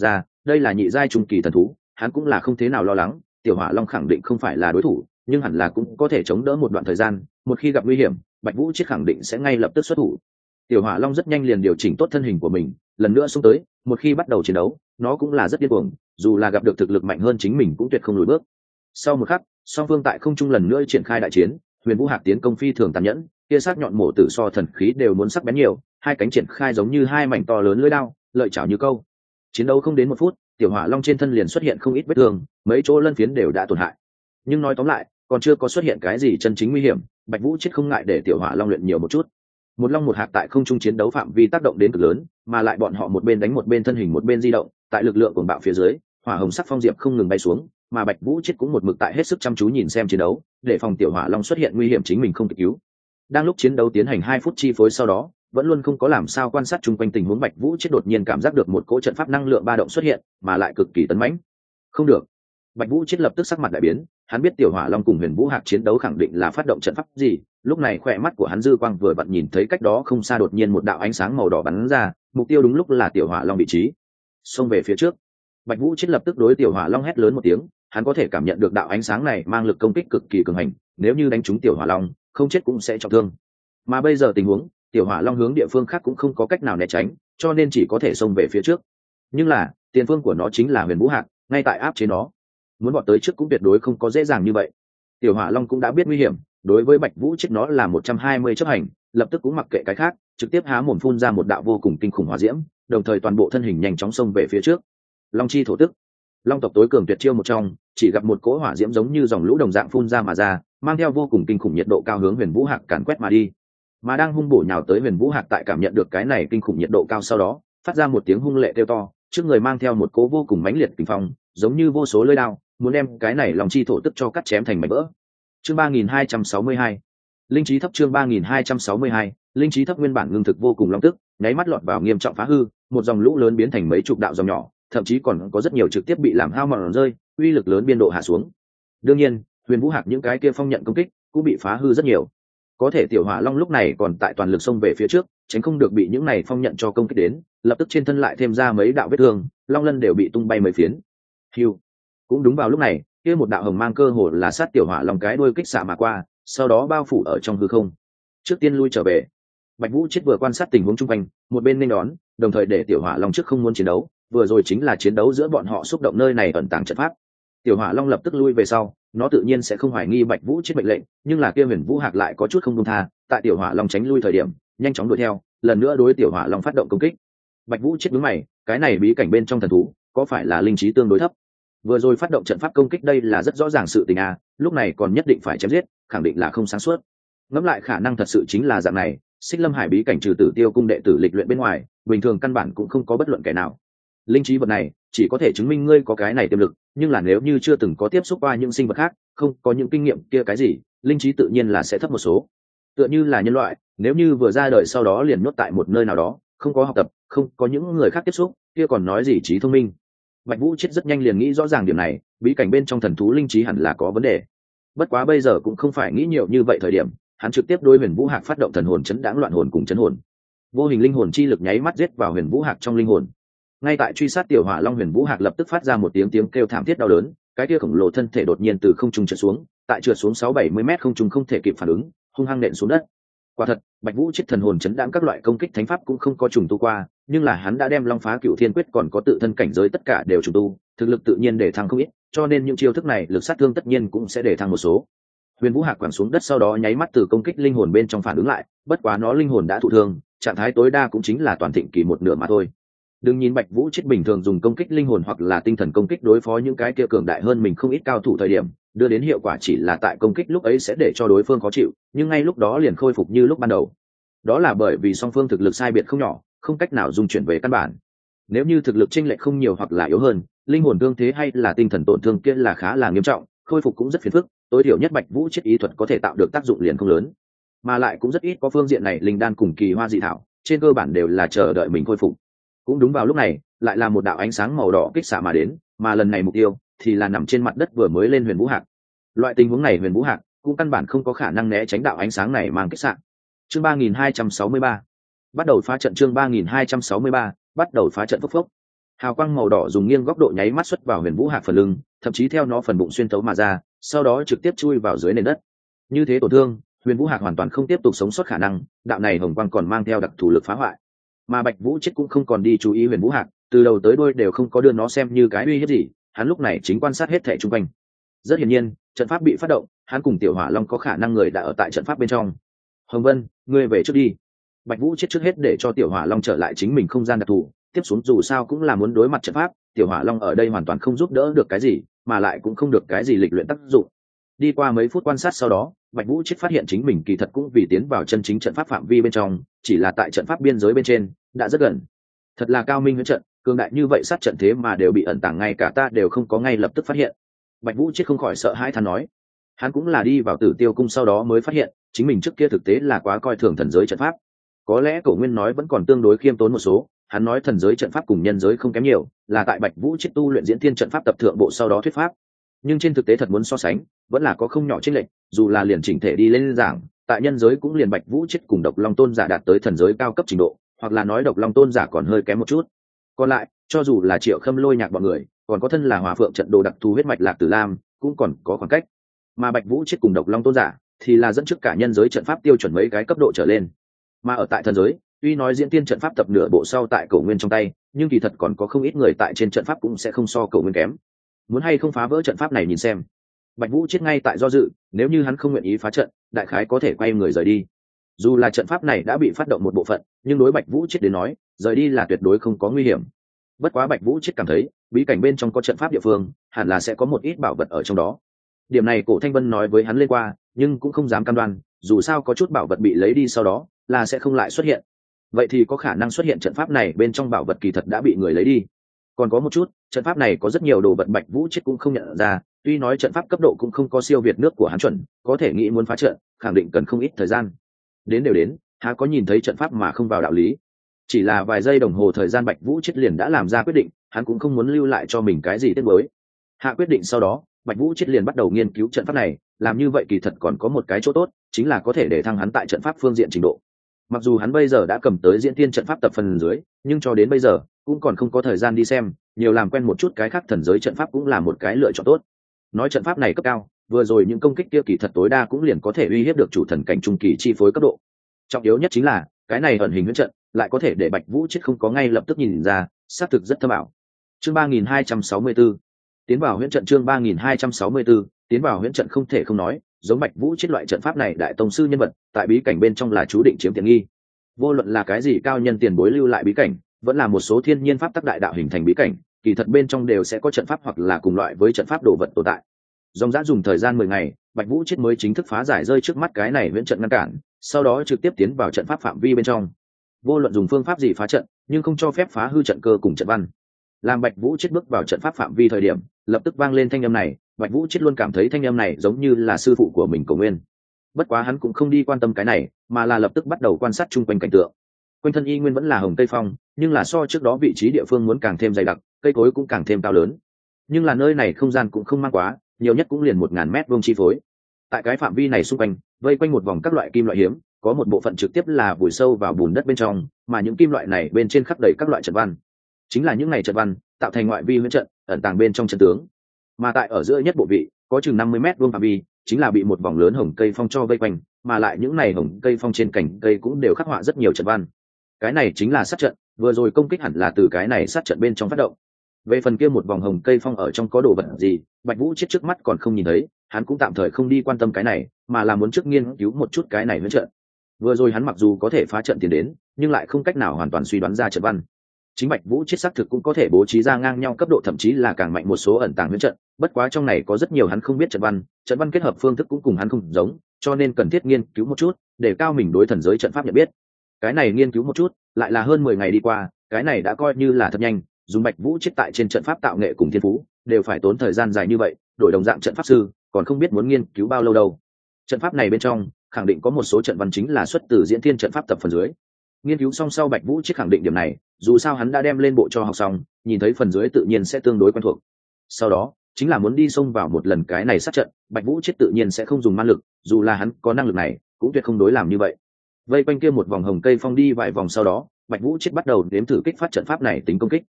đây là nhị giai trung kỳ thần thú, hắn cũng là không thế nào lo lắng, tiểu hỏa long khẳng định không phải là đối thủ, nhưng hẳn là cũng có thể chống đỡ một đoạn thời gian, một khi gặp nguy hiểm Bạch Vũ Chiết khẳng định sẽ ngay lập tức xuất thủ. Tiểu hỏa long rất nhanh liền điều chỉnh tốt thân hình của mình, lần nữa xông tới, một khi bắt đầu chiến đấu nó cũng là rất điên cuồng, dù là gặp được thực lực mạnh hơn chính mình cũng tuyệt không lùi bước. Sau một khắc, song phương tại không trung lần nữa triển khai đại chiến. Huyền Vũ Hạc tiến công phi thường tàn nhẫn, kia sắc nhọn mổ tử so thần khí đều muốn sắc bén nhiều, hai cánh triển khai giống như hai mảnh to lớn lưỡi đao, lợi chảo như câu. Chiến đấu không đến 1 phút, tiểu hỏa long trên thân liền xuất hiện không ít vết thương, mấy chỗ lân phiến đều đã tổn hại. Nhưng nói tóm lại, còn chưa có xuất hiện cái gì chân chính nguy hiểm, Bạch Vũ Chiết không ngại để tiểu hỏa long luyện nhiều một chút. Một long một hạc tại không trung chiến đấu phạm vi tác động đến cực lớn, mà lại bọn họ một bên đánh một bên thân hình một bên di động, tại lực lượng cuồng bạo phía dưới, hỏa hồng sắc phong diệp không ngừng bay xuống, mà Bạch Vũ Chiết cũng một mực tại hết sức chăm chú nhìn xem chiến đấu, để phòng tiểu hỏa long xuất hiện nguy hiểm chính mình không kịp cứu. Đang lúc chiến đấu tiến hành 2 phút chi phối sau đó, vẫn luôn không có làm sao quan sát chung quanh tình huống, Bạch Vũ Chiết đột nhiên cảm giác được một cỗ trận pháp năng lượng ba động xuất hiện, mà lại cực kỳ tấn mãnh. Không được. Bạch Vũ Chiết lập tức sắc mặt đại biến, hắn biết tiểu hỏa long cùng Huyền Vũ Hạc chiến đấu khẳng định là phát động trận pháp gì, lúc này khỏe mắt của hắn dư quang vừa vặn nhìn thấy cách đó không xa đột nhiên một đạo ánh sáng màu đỏ bắn ra, mục tiêu đúng lúc là tiểu hỏa long vị trí. Xông về phía trước. Bạch Vũ Chiết lập tức đối tiểu hỏa long hét lớn một tiếng, hắn có thể cảm nhận được đạo ánh sáng này mang lực công kích cực kỳ cường hành, nếu như đánh trúng tiểu hỏa long, không chết cũng sẽ trọng thương. Mà bây giờ tình huống, tiểu hỏa long hướng địa phương khác cũng không có cách nào né tránh, cho nên chỉ có thể xông về phía trước. Nhưng là, tiền phương của nó chính là Huyền Vũ Hạc, ngay tại áp chế nó. Muốn bọn tới trước cũng tuyệt đối không có dễ dàng như vậy. Tiểu hỏa long cũng đã biết nguy hiểm, đối với Bạch Vũ Chiết nó là 120 chấp hành, lập tức cũng mặc kệ cái khác, trực tiếp há mồm phun ra một đạo vô cùng kinh khủng hỏa diễm, đồng thời toàn bộ thân hình nhanh chóng xông về phía trước. Long chi thổ tức, long tộc tối cường tuyệt chiêu một trong, chỉ gặp một cỗ hỏa diễm giống như dòng lũ đồng dạng phun ra mà ra, mang theo vô cùng kinh khủng nhiệt độ cao hướng Huyền Vũ Hạc càn quét mà đi. Mà đang hung bổ nhào tới Huyền Vũ Hạc tại cảm nhận được cái này kinh khủng nhiệt độ cao sau đó, phát ra một tiếng hung lệ kêu to, trước người mang theo một cỗ vô cùng mãnh liệt kình phong, giống như vô số lưỡi đao, muốn đem cái này long chi thổ tức cho cắt chém thành mảnh vỡ. Chương 3262, linh trí thấp. Chương 3262, linh trí thấp. Nguyên bản ngưng thực vô cùng long tức, nháy mắt lọt vào nghiêm trọng phá hư, một dòng lũ lớn biến thành mấy chục đạo dòng nhỏ, thậm chí còn có rất nhiều trực tiếp bị làm hao mòn rơi, uy lực lớn biên độ hạ xuống. Đương nhiên, Huyền Vũ Hạc những cái kia phong nhận công kích cũng bị phá hư rất nhiều. Có thể tiểu hỏa long lúc này còn tại toàn lực xông về phía trước, tránh không được bị những này phong nhận cho công kích đến, lập tức trên thân lại thêm ra mấy đạo vết thương, long lân đều bị tung bay mấy phiến. Hưu. Cũng đúng vào lúc này, kia một đạo hồng mang cơ hồ là sát tiểu hỏa long cái đuôi kích xạ mà qua, sau đó bao phủ ở trong hư không. Trước tiên lui trở về. Bạch Vũ Chiết vừa quan sát tình huống xung quanh, một bên nên đón, đồng thời để tiểu hỏa long trước không muốn chiến đấu, vừa rồi chính là chiến đấu giữa bọn họ xúc động nơi này ẩn tàng trận pháp. Tiểu hỏa long lập tức lui về sau, nó tự nhiên sẽ không hoài nghi Bạch Vũ Chiết mệnh lệnh, nhưng là kia Huyền Vũ Hạc lại có chút không buông tha, tại tiểu hỏa long tránh lui thời điểm, nhanh chóng đuổi theo, lần nữa đối tiểu hỏa long phát động công kích. Bạch Vũ Chiết nhướng mày, cái này bí cảnh bên trong thần thú, có phải là linh trí tương đối thấp? Vừa rồi phát động trận pháp công kích đây là rất rõ ràng sự tình a, lúc này còn nhất định phải chém giết, khẳng định là không sáng suốt. Ngẫm lại khả năng thật sự chính là dạng này, Xích Lâm Hải bí cảnh trừ Tử Tiêu cung đệ tử lịch luyện bên ngoài, bình thường căn bản cũng không có bất luận kẻ nào. Linh trí vật này chỉ có thể chứng minh ngươi có cái này tiềm lực, nhưng là nếu như chưa từng có tiếp xúc qua những sinh vật khác, không có những kinh nghiệm kia cái gì, linh trí tự nhiên là sẽ thấp một số. Tựa như là nhân loại, nếu như vừa ra đời sau đó liền nhốt tại một nơi nào đó, không có học tập, không có những người khác tiếp xúc, kia còn nói gì trí thông minh. Bạch Vũ Chiết rất nhanh liền nghĩ rõ ràng điểm này, bí cảnh bên trong thần thú linh trí hẳn là có vấn đề. Bất quá bây giờ cũng không phải nghĩ nhiều như vậy thời điểm, hắn trực tiếp đối Huyền Vũ Hạc phát động thần hồn chấn đãng loạn hồn cùng chấn hồn. Vô hình linh hồn chi lực nháy mắt giết vào Huyền Vũ Hạc trong linh hồn. Ngay tại truy sát tiểu hỏa long, Huyền Vũ Hạc lập tức phát ra một tiếng kêu thảm thiết đau đớn, cái kia khổng lồ thân thể đột nhiên từ không trung trượt xuống, tại trượt xuống 6-70 mét không trung không thể kịp phản ứng, hung hăng nện xuống đất. Quả thật, Bạch Vũ Chiết thần hồn chấn đãng các loại công kích thánh pháp cũng không có trùng tu qua, nhưng là hắn đã đem Long Phá Cửu Thiên Quyết còn có tự thân cảnh giới tất cả đều trùng tu, thực lực tự nhiên để thăng không ít, cho nên những chiêu thức này lực sát thương tất nhiên cũng sẽ để thăng một số. Huyền Vũ Hạc quẳng xuống đất sau đó nháy mắt từ công kích linh hồn bên trong phản ứng lại, bất quá nó linh hồn đã thụ thương, trạng thái tối đa cũng chính là toàn thịnh kỳ một nửa mà thôi. Đừng nhìn Bạch Vũ Chiết bình thường dùng công kích linh hồn hoặc là tinh thần công kích đối phó những cái kia cường đại hơn mình không ít cao thủ thời điểm, đưa đến hiệu quả chỉ là tại công kích lúc ấy sẽ để cho đối phương khó chịu, nhưng ngay lúc đó liền khôi phục như lúc ban đầu. Đó là bởi vì song phương thực lực sai biệt không nhỏ, không cách nào dung chuyển về căn bản. Nếu như thực lực chênh lệch không nhiều hoặc là yếu hơn, linh hồn thương thế hay là tinh thần tổn thương kia là khá là nghiêm trọng, khôi phục cũng rất phiền phức, tối thiểu nhất Bạch Vũ Chiết ý thuật có thể tạo được tác dụng liền không lớn, mà lại cũng rất ít có phương diện này linh đan cùng kỳ hoa dị thảo, trên cơ bản đều là chờ đợi mình khôi phục. Cũng đúng vào lúc này, lại là một đạo ánh sáng màu đỏ kích xạ mà đến, mà lần này mục tiêu thì là nằm trên mặt đất vừa mới lên Huyền Vũ Hạc. Loại tình huống này Huyền Vũ Hạc cũng căn bản không có khả năng né tránh đạo ánh sáng này mang kích xạ. Chương 3263, bắt đầu phá trận. Chương 3263, bắt đầu phá trận. Phốc phốc. hào quang màu đỏ dùng nghiêng góc độ nháy mắt xuất vào Huyền Vũ Hạc phần lưng, thậm chí theo nó phần bụng xuyên tấu mà ra, sau đó trực tiếp chui vào dưới nền đất. Như thế tổn thương, Huyền Vũ Hạc hoàn toàn không tiếp tục sống sót khả năng, đạo này hồng quang còn mang theo đặc thù lực phá hoại. Mà Bạch Vũ Chết cũng không còn đi chú ý Huyền Vũ Hạc, từ đầu tới đuôi đều không có đưa nó xem như cái uy hiếp gì, hắn lúc này chính quan sát hết thảy xung quanh. Rất hiển nhiên, trận pháp bị phát động, hắn cùng Tiểu Hỏa Long có khả năng người đã ở tại trận pháp bên trong. Hồng Vân, ngươi về trước đi. Bạch Vũ Chết trước hết để cho Tiểu Hỏa Long trở lại chính mình không gian đặc thù, tiếp xuống dù sao cũng là muốn đối mặt trận pháp, Tiểu Hỏa Long ở đây hoàn toàn không giúp đỡ được cái gì, mà lại cũng không được cái gì lịch luyện tác dụng. Đi qua mấy phút quan sát sau đó, Bạch Vũ Chết phát hiện chính mình kỳ thật cũng vì tiến vào chân chính trận pháp phạm vi bên trong, chỉ là tại trận pháp biên giới bên trên, đã rất gần. Thật là cao minh huyễn trận, cường đại như vậy sát trận thế mà đều bị ẩn tàng, ngay cả ta đều không có ngay lập tức phát hiện. Bạch Vũ Chết không khỏi sợ hãi than nói, hắn cũng là đi vào Tử Tiêu cung sau đó mới phát hiện, chính mình trước kia thực tế là quá coi thường thần giới trận pháp. Có lẽ Cổ Nguyên nói vẫn còn tương đối khiêm tốn một số, hắn nói thần giới trận pháp cùng nhân giới không kém nhiều, là tại Bạch Vũ Chết tu luyện diễn thiên trận pháp tập thượng bộ sau đó thuyết pháp. Nhưng trên thực tế thật muốn so sánh, vẫn là có không nhỏ chênh lệch, dù là liền chỉnh thể đi lên giảng, tại nhân giới cũng liền Bạch Vũ Chết cùng Độc Long Tôn giả đạt tới thần giới cao cấp trình độ, hoặc là nói Độc Long Tôn giả còn hơi kém một chút. Còn lại, cho dù là Triệu Khâm Lôi Nhạc bọn người, còn có thân là Hỏa Phượng trận đồ đặc thù huyết mạch Lạc Tử Lam, cũng còn có khoảng cách. Mà Bạch Vũ Chết cùng Độc Long Tôn giả thì là dẫn trước cả nhân giới trận pháp tiêu chuẩn mấy cái cấp độ trở lên. Mà ở tại thần giới, tuy nói diễn tiên trận pháp tập nửa bộ sau tại Cổ Nguyên trong tay, nhưng kỳ thật còn có không ít người tại trên trận pháp cũng sẽ không so Cổ Nguyên kém. Muốn hay không phá vỡ trận pháp này nhìn xem. Bạch Vũ Chết ngay tại do dự, nếu như hắn không nguyện ý phá trận, đại khái có thể quay người rời đi. Dù là trận pháp này đã bị phát động một bộ phận, nhưng đối Bạch Vũ Chết đến nói, rời đi là tuyệt đối không có nguy hiểm. Bất quá Bạch Vũ Chết cảm thấy, bí cảnh bên trong có trận pháp địa phương, hẳn là sẽ có một ít bảo vật ở trong đó. Điểm này Cổ Thanh Vân nói với hắn lên qua, nhưng cũng không dám cam đoan, dù sao có chút bảo vật bị lấy đi sau đó, là sẽ không lại xuất hiện. Vậy thì có khả năng xuất hiện trận pháp này bên trong bảo vật kỳ thật đã bị người lấy đi. Còn có một chút, trận pháp này có rất nhiều đồ vật Bạch Vũ Chết cũng không nhận ra, tuy nói trận pháp cấp độ cũng không có siêu việt nước của hắn chuẩn, có thể nghĩ muốn phá trận, khẳng định cần không ít thời gian. Đến đều đến, há có nhìn thấy trận pháp mà không vào đạo lý. Chỉ là vài giây đồng hồ thời gian Bạch Vũ Chết liền đã làm ra quyết định, hắn cũng không muốn lưu lại cho mình cái gì tiếc nuối. Hạ quyết định sau đó, Bạch Vũ Chết liền bắt đầu nghiên cứu trận pháp này, làm như vậy kỳ thật còn có một cái chỗ tốt, chính là có thể để thăng hắn tại trận pháp phương diện trình độ. Mặc dù hắn bây giờ đã cầm tới diễn tiên trận pháp tập phần dưới, nhưng cho đến bây giờ cũng còn không có thời gian đi xem, nhiều làm quen một chút cái khác thần giới trận pháp cũng là một cái lựa chọn tốt. Nói trận pháp này cấp cao, vừa rồi những công kích kia kỳ thật tối đa cũng liền có thể uy hiếp được chủ thần cảnh trung kỳ chi phối cấp độ. Trọng yếu nhất chính là cái này ẩn hình huyễn trận lại có thể để Bạch Vũ Chết không có ngay lập tức nhìn ra, xác thực rất thâm ảo. Chương 3264 tiến vào huyễn trận, chương 3264 tiến vào huyễn trận. Không thể không nói, giống Bạch Vũ Chết loại trận pháp này đại tông sư nhân vật, tại bí cảnh bên trong là chú định chiếm tiện nghi. Vô luận là cái gì cao nhân tiền bối lưu lại bí cảnh, vẫn là một số thiên nhiên pháp tắc đại đạo hình thành bí cảnh, kỳ thật bên trong đều sẽ có trận pháp hoặc là cùng loại với trận pháp đồ vật tồn tại. Dòng dã dùng thời gian 10 ngày, Bạch Vũ Chết mới chính thức phá giải rơi trước mắt cái này huyễn trận ngăn cản, sau đó trực tiếp tiến vào trận pháp phạm vi bên trong. Vô luận dùng phương pháp gì phá trận, nhưng không cho phép phá hư trận cơ cùng trận văn. Làm Bạch Vũ Chết bước vào trận pháp phạm vi thời điểm, lập tức vang lên thanh âm này, Bạch Vũ Chết luôn cảm thấy thanh âm này giống như là sư phụ của mình Cổ Nguyên. Bất quá hắn cũng không đi quan tâm cái này, mà là lập tức bắt đầu quan sát chung quanh cảnh tượng. Quanh thân y nguyên vẫn là hồng tây phong, nhưng là so trước đó vị trí địa phương muốn càng thêm dày đặc, cây cối cũng càng thêm cao lớn. Nhưng là nơi này không gian cũng không mang quá, nhiều nhất cũng liền 1000 mét vuông chi phối. Tại cái phạm vi này xung quanh, vây quanh một vòng các loại kim loại hiếm, có một bộ phận trực tiếp là vùi sâu vào bùn đất bên trong, mà những kim loại này bên trên khắc đầy các loại trận văn. Chính là những này trận văn tạo thành ngoại vi huyễn trận, ẩn tàng bên trong trận tướng. Mà tại ở giữa nhất bộ vị, có chừng 50 mét vuông phạm vi, chính là bị một vòng lớn hồng cây phong cho vây quanh, mà lại những này hồng cây phong trên cành cây cũng đều khắc họa rất nhiều trận văn. Cái này chính là sát trận, vừa rồi công kích hẳn là từ cái này sát trận bên trong phát động. Về phần kia một vòng hồng cây phong ở trong có đồ vật gì, Bạch Vũ Chết trước mắt còn không nhìn thấy, hắn cũng tạm thời không đi quan tâm cái này, mà là muốn trước nghiên cứu một chút cái này huyễn trận. Vừa rồi hắn mặc dù có thể phá trận tiền đến, nhưng lại không cách nào hoàn toàn suy đoán ra trận văn. Chính Bạch Vũ Chết xác thực cũng có thể bố trí ra ngang nhau cấp độ, thậm chí là càng mạnh một số ẩn tàng huyễn trận, bất quá trong này có rất nhiều hắn không biết trận văn kết hợp phương thức cũng cùng hắn không giống, cho nên cần thiết nghiên cứu một chút, để cao mình đối thần giới trận pháp nhận biết. Cái này nghiên cứu một chút, lại là hơn 10 ngày đi qua, cái này đã coi như là thật nhanh, dùng Bạch Vũ Chết tại trên trận pháp tạo nghệ cùng thiên phú, đều phải tốn thời gian dài như vậy, đổi đồng dạng trận pháp sư, còn không biết muốn nghiên cứu bao lâu đâu. Trận pháp này bên trong, khẳng định có một số trận văn chính là xuất từ diễn thiên trận pháp tập phần dưới. Nghiên cứu xong sau Bạch Vũ Chết khẳng định điểm này, dù sao hắn đã đem lên bộ cho học xong, nhìn thấy phần dưới tự nhiên sẽ tương đối quen thuộc. Sau đó, chính là muốn đi xông vào một lần cái này sát trận, Bạch Vũ Chết tự nhiên sẽ không dùng ma lực, dù là hắn có năng lực này, cũng tuyệt không đối làm như vậy. Vây quanh kia một vòng hồng cây phong đi vài vòng sau đó, Bạch Vũ Chết bắt đầu đếm thử kích phát trận pháp này tính công kích.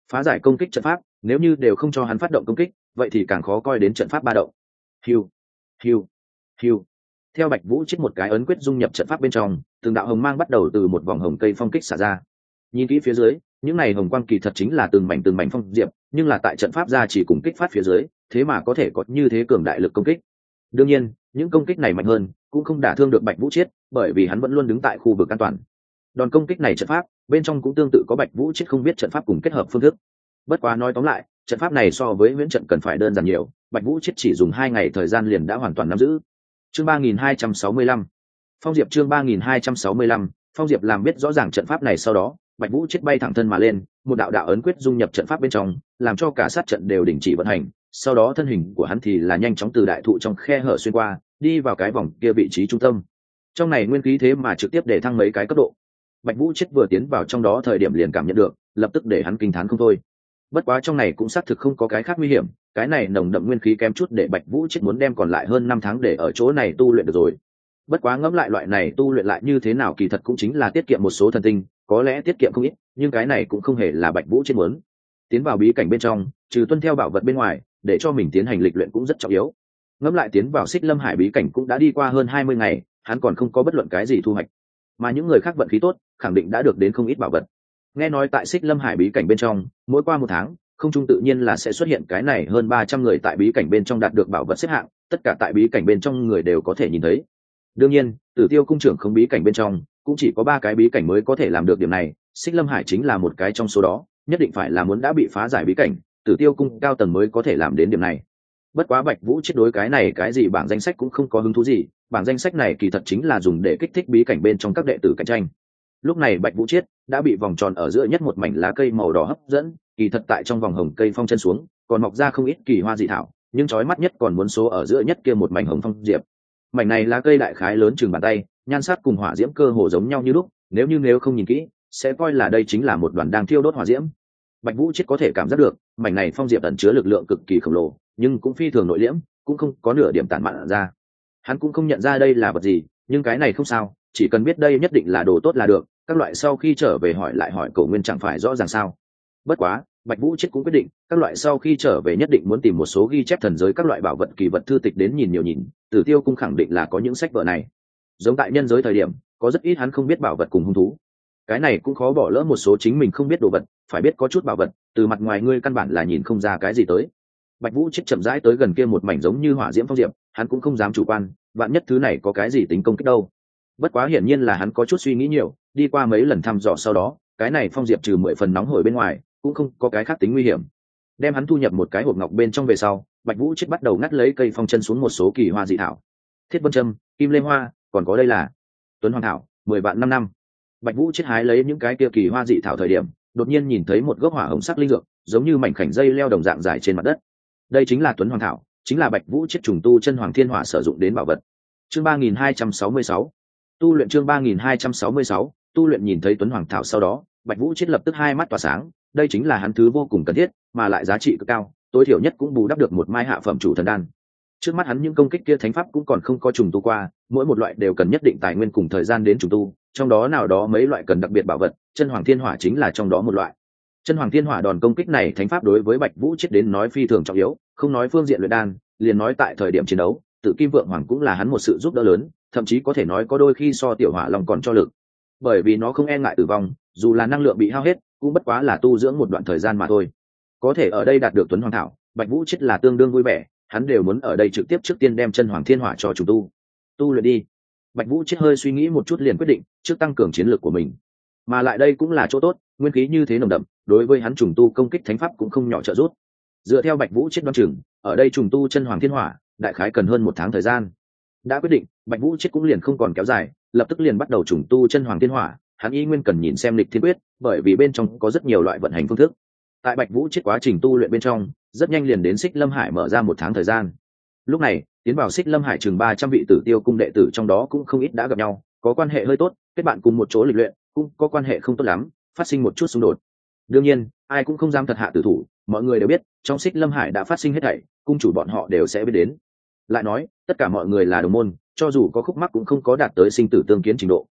phá giải công kích trận pháp, nếu như đều không cho hắn phát động công kích, vậy thì càng khó coi đến trận pháp ba động. Hiu, hiu, hiu. Theo Bạch Vũ chết một cái ấn quyết dung nhập trận pháp bên trong, từng đạo hồng mang bắt đầu từ một vòng hồng cây phong kích xả ra. Nhìn kỹ phía dưới, những này hồng quang kỳ thật chính là từng mảnh phong diệp, nhưng là tại trận pháp ra chỉ cùng kích phát phía dưới, thế mà có thể có như thế cường đại lực công kích. Đương nhiên, những công kích này mạnh hơn, cũng không đả thương được Bạch Vũ Chiết, bởi vì hắn vẫn luôn đứng tại khu vực an toàn. Đòn công kích này trận pháp, bên trong cũng tương tự có Bạch Vũ Chiết không biết trận pháp cùng kết hợp phương thức. Bất quá nói tóm lại, trận pháp này so với huyễn trận cần phải đơn giản nhiều, Bạch Vũ Chiết chỉ dùng 2 ngày thời gian liền đã hoàn toàn nắm giữ. Chương 3265. Phong Diệp chương 3265, Phong Diệp làm biết rõ ràng trận pháp này sau đó, Bạch Vũ Chiết bay thẳng thân mà lên, một đạo đạo ấn quyết dung nhập trận pháp bên trong, làm cho cả sát trận đều đình chỉ vận hành, sau đó thân hình của hắn thì là nhanh chóng từ đại thụ trong khe hở xuyên qua, đi vào cái vòng kia vị trí trung tâm. Trong này nguyên khí thế mà trực tiếp để thăng mấy cái cấp độ. Bạch Vũ Chiết vừa tiến vào trong đó thời điểm liền cảm nhận được, lập tức để hắn kinh thán không thôi. Bất quá trong này cũng xác thực không có cái khác nguy hiểm, cái này nồng đậm nguyên khí kém chút để Bạch Vũ Chiết muốn đem còn lại hơn 5 tháng để ở chỗ này tu luyện được rồi. Bất quá ngẫm lại loại này tu luyện lại như thế nào kỳ thật cũng chính là tiết kiệm một số thần tinh, có lẽ tiết kiệm không ít, nhưng cái này cũng không hề là Bạch Vũ Chiết muốn. Tiến vào bí cảnh bên trong, trừ tuân theo bảo vật bên ngoài, để cho mình tiến hành lịch luyện cũng rất trọng yếu. Ngẫm lại tiến vào Xích Lâm Hải bí cảnh cũng đã đi qua hơn 20 ngày, hắn còn không có bất luận cái gì thu hoạch, mà những người khác vận khí tốt, khẳng định đã được đến không ít bảo vật. Nghe nói tại Xích Lâm Hải bí cảnh bên trong, mỗi qua 1 tháng, không trung tự nhiên là sẽ xuất hiện cái này hơn 300 người tại bí cảnh bên trong đạt được bảo vật xếp hạng, tất cả tại bí cảnh bên trong người đều có thể nhìn thấy. Đương nhiên, Tử Tiêu cung trưởng không bí cảnh bên trong, cũng chỉ có 3 cái bí cảnh mới có thể làm được điểm này, Xích Lâm Hải chính là một cái trong số đó, nhất định phải là muốn đã bị phá giải bí cảnh, Tử Tiêu cung cao tầng mới có thể làm đến điểm này. Bất quá Bạch Vũ Chiết đối cái này cái gì bảng danh sách cũng không có hứng thú gì, bảng danh sách này kỳ thật chính là dùng để kích thích bí cảnh bên trong các đệ tử cạnh tranh. Lúc này Bạch Vũ Chiết đã bị vòng tròn ở giữa nhất một mảnh lá cây màu đỏ hấp dẫn, kỳ thật tại trong vòng hồng cây phong chân xuống, còn mọc ra không ít kỳ hoa dị thảo, nhưng chói mắt nhất còn muốn số ở giữa nhất kia một mảnh hồng phong diệp. Mảnh này lá cây đại khái lớn chừng bàn tay, nhan sắc cùng hỏa diễm cơ hồ giống nhau như lúc, nếu không nhìn kỹ, sẽ coi là đây chính là một đoàn đang thiêu đốt hỏa diễm. Bạch Vũ Chiết có thể cảm giác được, mảnh này phong diệp ẩn chứa lực lượng cực kỳ khổng lồ, nhưng cũng phi thường nội liễm, cũng không có nửa điểm tản mạn ra. Hắn cũng không nhận ra đây là vật gì, nhưng cái này không sao, chỉ cần biết đây nhất định là đồ tốt là được, các loại sau khi trở về hỏi lại hỏi Cổ Nguyên chẳng phải rõ ràng sao. Bất quá, Bạch Vũ Chiết cũng quyết định, các loại sau khi trở về nhất định muốn tìm một số ghi chép thần giới các loại bảo vật kỳ vật thư tịch đến nhìn nhiều nhìn, Tử Tiêu cung khẳng định là có những sách vở này. Giống tại nhân giới thời điểm, có rất ít hắn không biết bảo vật cùng hung thú. Cái này cũng khó bỏ lỡ một số chính mình không biết đồ vật, phải biết có chút bảo vật, từ mặt ngoài ngươi căn bản là nhìn không ra cái gì tới. Bạch Vũ Chiết chậm rãi tới gần kia một mảnh giống như hỏa diễm phong diệp, hắn cũng không dám chủ quan, vạn nhất thứ này có cái gì tính công kích đâu. Bất quá hiển nhiên là hắn có chút suy nghĩ nhiều, đi qua mấy lần thăm dò sau đó, cái này phong diệp trừ 10 phần nóng hổi bên ngoài, cũng không có cái khác tính nguy hiểm. Đem hắn thu nhập một cái hộp ngọc bên trong về sau, Bạch Vũ Chiết bắt đầu ngắt lấy cây phong chân xuống một số kỳ hoa dị thảo. Thiết vân châm, kim lê hoa, còn có đây là Tuấn Hoàng thảo, 10 vạn 5 năm. Bạch Vũ Chiết hái lấy những cái kia kỳ hoa dị thảo thời điểm, đột nhiên nhìn thấy một gốc hỏa hồng sắc linh dược, giống như mảnh khảnh dây leo đồng dạng dài trên mặt đất. Đây chính là Tuấn Hoàng thảo, chính là Bạch Vũ Chiết trùng tu chân Hoàng Thiên Hỏa sử dụng đến bảo vật. Chương 3266. Tu luyện chương 3266, tu luyện nhìn thấy Tuấn Hoàng thảo sau đó, Bạch Vũ Chiết lập tức hai mắt tỏa sáng, đây chính là hắn thứ vô cùng cần thiết, mà lại giá trị cực cao, tối thiểu nhất cũng bù đắp được một mai hạ phẩm chủ thần đan. Trước mắt hắn những công kích kia thánh pháp cũng còn không có trùng tu qua, mỗi một loại đều cần nhất định tài nguyên cùng thời gian đến trùng tu, trong đó nào đó mấy loại cần đặc biệt bảo vật, chân Hoàng Thiên Hỏa chính là trong đó một loại. Chân Hoàng Thiên Hỏa đòn công kích này thánh pháp đối với Bạch Vũ Chiết đến nói phi thường trọng yếu, không nói phương diện luyện đan, liền nói tại thời điểm chiến đấu, Tự Kim Vượng Hoàng cũng là hắn một sự giúp đỡ lớn, thậm chí có thể nói có đôi khi so tiểu hỏa long còn cho lực. Bởi vì nó không e ngại tử vong, dù là năng lượng bị hao hết, cũng bất quá là tu dưỡng một đoạn thời gian mà thôi. Có thể ở đây đạt được Tuấn Hoàng thảo, Bạch Vũ Chiết là tương đương vui vẻ, hắn đều muốn ở đây trực tiếp trước tiên đem chân Hoàng Thiên Hỏa cho trùng tu luyện đi. Bạch Vũ Chiết hơi suy nghĩ một chút liền quyết định trước tăng cường chiến lược của mình, mà lại đây cũng là chỗ tốt, nguyên khí như thế nồng đậm, đối với hắn trùng tu công kích thánh pháp cũng không nhỏ trợ giúp. Dựa theo Bạch Vũ Chiết đoán chừng, ở đây trùng tu chân Hoàng Thiên Hỏa, đại khái cần hơn 1 tháng thời gian. Đã quyết định, Bạch Vũ Chiết cũng liền không còn kéo dài, lập tức liền bắt đầu trùng tu chân Hoàng Thiên Hỏa. Hắn y nguyên cần nhìn xem lịch thiên quyết, bởi vì bên trong có rất nhiều loại vận hành phương thức. Tại Bạch Vũ Chiết quá trình tu luyện bên trong, rất nhanh liền đến Xích Lâm Hải mở ra 1 tháng thời gian. Lúc này, tiến vào Xích Lâm Hải chừng 300 vị Tử Tiêu cung đệ tử trong đó cũng không ít đã gặp nhau, có quan hệ hơi tốt, kết bạn cùng một chỗ lịch luyện, cũng có quan hệ không tốt lắm, phát sinh một chút xung đột. Đương nhiên, ai cũng không dám thật hạ tử thủ, mọi người đều biết, trong Xích Lâm Hải đã phát sinh hết thảy, cung chủ bọn họ đều sẽ biết đến. Lại nói, tất cả mọi người là đồng môn, cho dù có khúc mắc cũng không có đạt tới sinh tử tương kiến trình độ.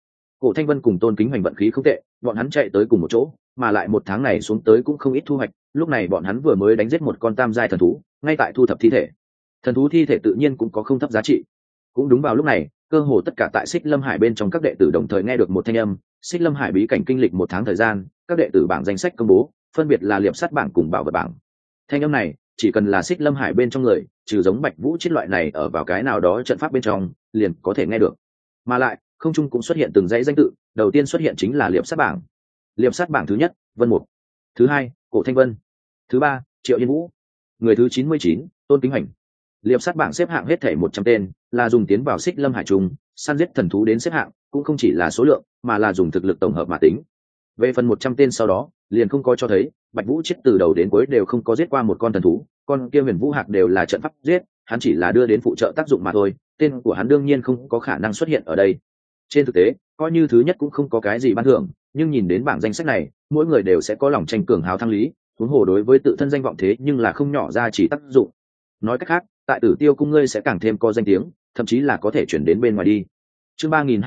Cổ Thanh Vân cùng Tôn Kính Hoành vận khí không tệ, bọn hắn chạy tới cùng một chỗ, mà lại một tháng này xuống tới cũng không ít thu hoạch. Lúc này bọn hắn vừa mới đánh giết một con tam giai thần thú, ngay tại thu thập thi thể. Thần thú thi thể tự nhiên cũng có không thấp giá trị. Cũng đúng vào lúc này, cơ hồ tất cả tại Xích Lâm Hải bên trong các đệ tử đồng thời nghe được một thanh âm. Xích Lâm Hải bí cảnh kinh lịch một tháng thời gian, các đệ tử bảng danh sách công bố, phân biệt là liệp sắt bảng cùng bảo vật bảng. Thanh âm này, chỉ cần là Xích Lâm Hải bên trong người, trừ giống Bạch Vũ Chiết loại này ở vào cái nào đó trận pháp bên trong, liền có thể nghe được. Mà lại, không trung cũng xuất hiện từng dãy danh tự, đầu tiên xuất hiện chính là liệp sắt bảng. Liệp sắt bảng thứ nhất, Vân Mục. Thứ hai, Cổ Thanh Vân. Thứ ba, Triệu Yên Vũ. Người thứ 99, Tôn Kính Hoành. Liệp sắt bảng xếp hạng hết thảy 100 tên, là dùng tiến vào Xích Lâm Hải trùng, săn giết thần thú đến xếp hạng, cũng không chỉ là số lượng, mà là dùng thực lực tổng hợp mà tính. Về phần 100 tên sau đó, liền không có cho thấy, Bạch Vũ Chiết từ đầu đến cuối đều không có giết qua một con thần thú, con kia Huyền Vũ Hạc đều là trận pháp giết, hắn chỉ là đưa đến phụ trợ tác dụng mà thôi, tên của hắn đương nhiên không có khả năng xuất hiện ở đây. Trên thực tế, coi như thứ nhất cũng không có cái gì ban thưởng, nhưng nhìn đến bảng danh sách này, mỗi người đều sẽ có lòng tranh cường hào thăng lý, huống hồ đối với tự thân danh vọng thế nhưng là không nhỏ ra chỉ tác dụng. Nói cách khác, tại Tử Tiêu cung ngươi sẽ càng thêm có danh tiếng, thậm chí là có thể chuyển đến bên ngoài đi. Chương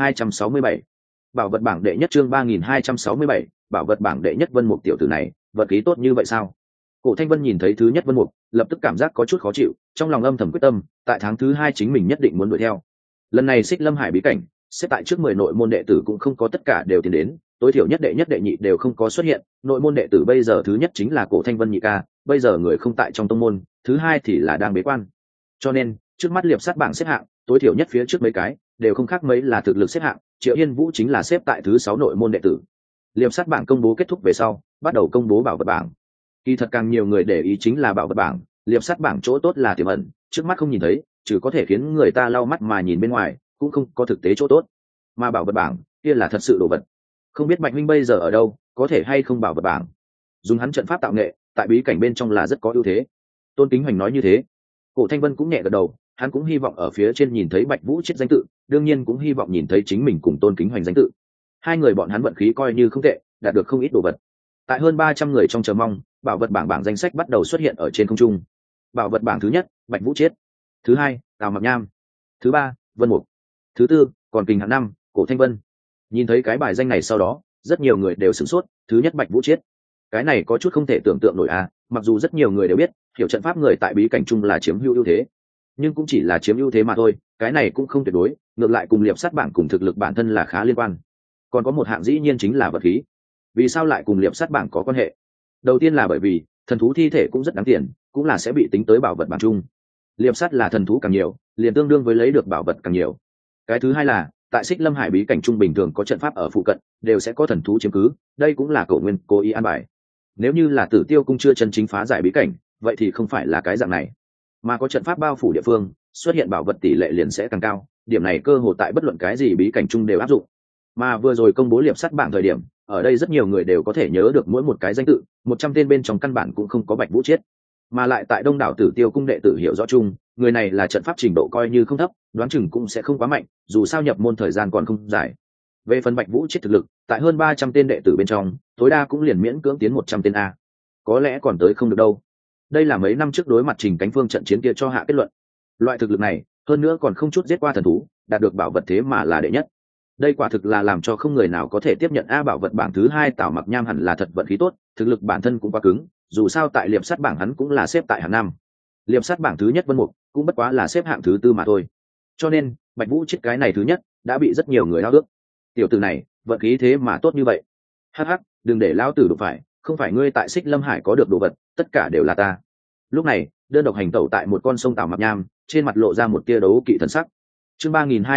3267. Bảo vật bảng đệ nhất, chương 3267, bảo vật bảng đệ nhất. Vân Mục tiểu tử này, vật khí tốt như vậy sao? Cổ Thanh Vân nhìn thấy thứ nhất Vân Mục, lập tức cảm giác có chút khó chịu, trong lòng âm thầm quyết tâm, tại tháng thứ 2 chính mình nhất định muốn đuổi theo. Lần này Xích Lâm Hải bí cảnh, xếp tại trước 10 nội môn đệ tử cũng không có tất cả đều tiến đến, tối thiểu nhất đệ nhất đệ nhị đều không có xuất hiện, nội môn đệ tử bây giờ thứ nhất chính là Cổ Thanh Vân nhị ca, bây giờ người không tại trong tông môn, thứ hai thì là đang bế quan. Cho nên, trước mắt liệp sát bảng xếp hạng, tối thiểu nhất phía trước mấy cái đều không khác mấy là thực lực xếp hạng, Triệu Yên Vũ chính là xếp tại thứ 6 nội môn đệ tử. Liệp sát bảng công bố kết thúc về sau, bắt đầu công bố bảo vật bảng. Kỳ thật càng nhiều người để ý chính là bảo vật bảng, liệp sát bảng chỗ tốt là tiềm ẩn, trước mắt không nhìn thấy, trừ có thể khiến người ta lau mắt mà nhìn bên ngoài, cũng không có thực tế chỗ tốt. Mà bảo vật bảng, kia là thật sự đồ vật. Không biết Bạch Minh bây giờ ở đâu, có thể hay không bảo vật bảng. Dùng hắn trận pháp tạo nghệ, tại bí cảnh bên trong là rất có ưu thế. Tôn Kính Hoành nói như thế. Cổ Thanh Vân cũng nhẹ gật đầu, hắn cũng hy vọng ở phía trên nhìn thấy Bạch Vũ Chiết danh tự, đương nhiên cũng hy vọng nhìn thấy chính mình cùng Tôn Kính Hoành danh tự. Hai người bọn hắn vận khí coi như không tệ, đạt được không ít đồ vật. Tại hơn 300 người trong chờ mong, bảo vật bảng danh sách bắt đầu xuất hiện ở trên không trung. Bảo vật bảng thứ nhất, Bạch Vũ Chiết. Thứ hai, Tào Mặc Nham. Thứ ba, Vân Mục. Thứ tư, còn kình hạng 5, Cổ Thanh Vân. Nhìn thấy cái bài danh này sau đó, rất nhiều người đều sửng sốt, thứ nhất Bạch Vũ Chiết. Cái này có chút không thể tưởng tượng nổi à, mặc dù rất nhiều người đều biết, hiểu trận pháp người tại bí cảnh chung là chiếm ưu thế, nhưng cũng chỉ là chiếm ưu thế mà thôi, cái này cũng không tuyệt đối, ngược lại cùng liệp sát bảng cùng thực lực bản thân là khá liên quan. Còn có một hạng dĩ nhiên chính là vật khí. Vì sao lại cùng liệp sát bảng có quan hệ? Đầu tiên là bởi vì thần thú thi thể cũng rất đáng tiền, cũng là sẽ bị tính tới bảo vật bảng chung. Liệp sát là thần thú càng nhiều, liền tương đương với lấy được bảo vật càng nhiều. Cái thứ hai là tại Xích Lâm Hải bí cảnh trung bình thường có trận pháp ở phụ cận, đều sẽ có thần thú chiếm cứ, đây cũng là Cổ Nguyên cố ý an bài. Nếu như là Tử Tiêu cung chưa chân chính phá giải bí cảnh, vậy thì không phải là cái dạng này. Mà có trận pháp bao phủ địa phương, xuất hiện bảo vật tỷ lệ liền sẽ càng cao, điểm này cơ hồ tại bất luận cái gì bí cảnh chung đều áp dụng. Mà vừa rồi công bố liệp sắt bảng thời điểm, ở đây rất nhiều người đều có thể nhớ được mỗi một cái danh tự, 100 tên bên trong căn bản cũng không có Bạch Vũ Chiết. Mà lại tại đông đảo Tử Tiêu cung đệ tử hiểu rõ chung, người này là trận pháp trình độ coi như không thấp, đoán chừng cũng sẽ không quá mạnh, dù sao nhập môn thời gian còn không dài. Về phần Bạch Vũ Chiết thực lực, tại hơn 300 tên đệ tử bên trong, tối đa cũng liền miễn cưỡng tiến 100 tên a. Có lẽ còn tới không được đâu. Đây là mấy năm trước đối mặt Trình Cánh Phương trận chiến kia cho hạ kết luận. Loại thực lực này, hơn nữa còn không chút giết qua thần thú, đạt được bảo vật thế mà là đệ nhất. Đây quả thực là làm cho không người nào có thể tiếp nhận a. Bảo vật bảng thứ hai Tào Mặc Nham hẳn là thật vận khí tốt, thực lực bản thân cũng quá cứng, dù sao tại liệp sát bảng hắn cũng là xếp tại hạng 5. Liệp sát bảng thứ nhất Vân Mục cũng bất quá là xếp hạng thứ 4 mà thôi. Cho nên, Bạch Vũ Chiết cái này thứ nhất, đã bị rất nhiều người ao ước. Tiểu tử này, vận khí thế mà tốt như vậy. Hắc hắc, đừng để lão tử đụng phải, không phải ngươi tại Xích Lâm Hải có được đồ vật, tất cả đều là ta. Lúc này, đơn độc hành tẩu tại một con sông Tào Mặc Nham, trên mặt lộ ra một tia đấu kỵ thần sắc. Chương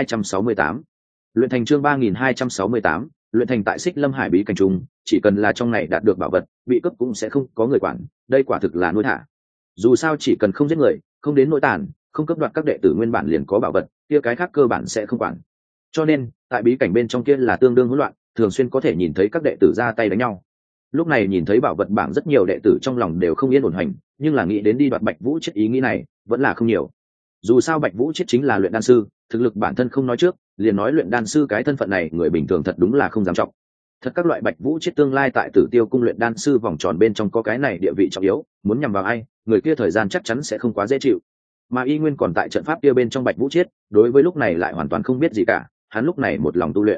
3268. Luyện thành, chương 3268, luyện thành tại Xích Lâm Hải bí cảnh trùng, chỉ cần là trong này đạt được bảo vật, bị cướp cũng sẽ không có người quản, đây quả thực là nuôi thả. Dù sao chỉ cần không giết người, không đến nội tàn, không cướp đoạt các đệ tử nguyên bản liền có bảo vật, kia cái khác cơ bản sẽ không quản. Cho nên, tại bí cảnh bên trong kia là tương đương hỗn loạn, thường xuyên có thể nhìn thấy các đệ tử ra tay đánh nhau. Lúc này nhìn thấy bảo vật bảng rất nhiều đệ tử trong lòng đều không yên ổn hành, nhưng là nghĩ đến đi đoạt Bạch Vũ Chiết ý nghĩ này vẫn là không nhiều. Dù sao Bạch Vũ Chiết chính là luyện đan sư, thực lực bản thân không nói trước, liền nói luyện đan sư cái thân phận này người bình thường thật đúng là không dám trọng. Thật các loại Bạch Vũ Chiết tương lai tại Tử Tiêu cung luyện đan sư vòng tròn bên trong có cái này địa vị trọng yếu, muốn nhằm vào ai, người kia thời gian chắc chắn sẽ không quá dễ chịu. Mà y nguyên còn tại trận pháp kia bên trong Bạch Vũ Chiết, đối với lúc này lại hoàn toàn không biết gì cả, hắn lúc này một lòng tu luyện.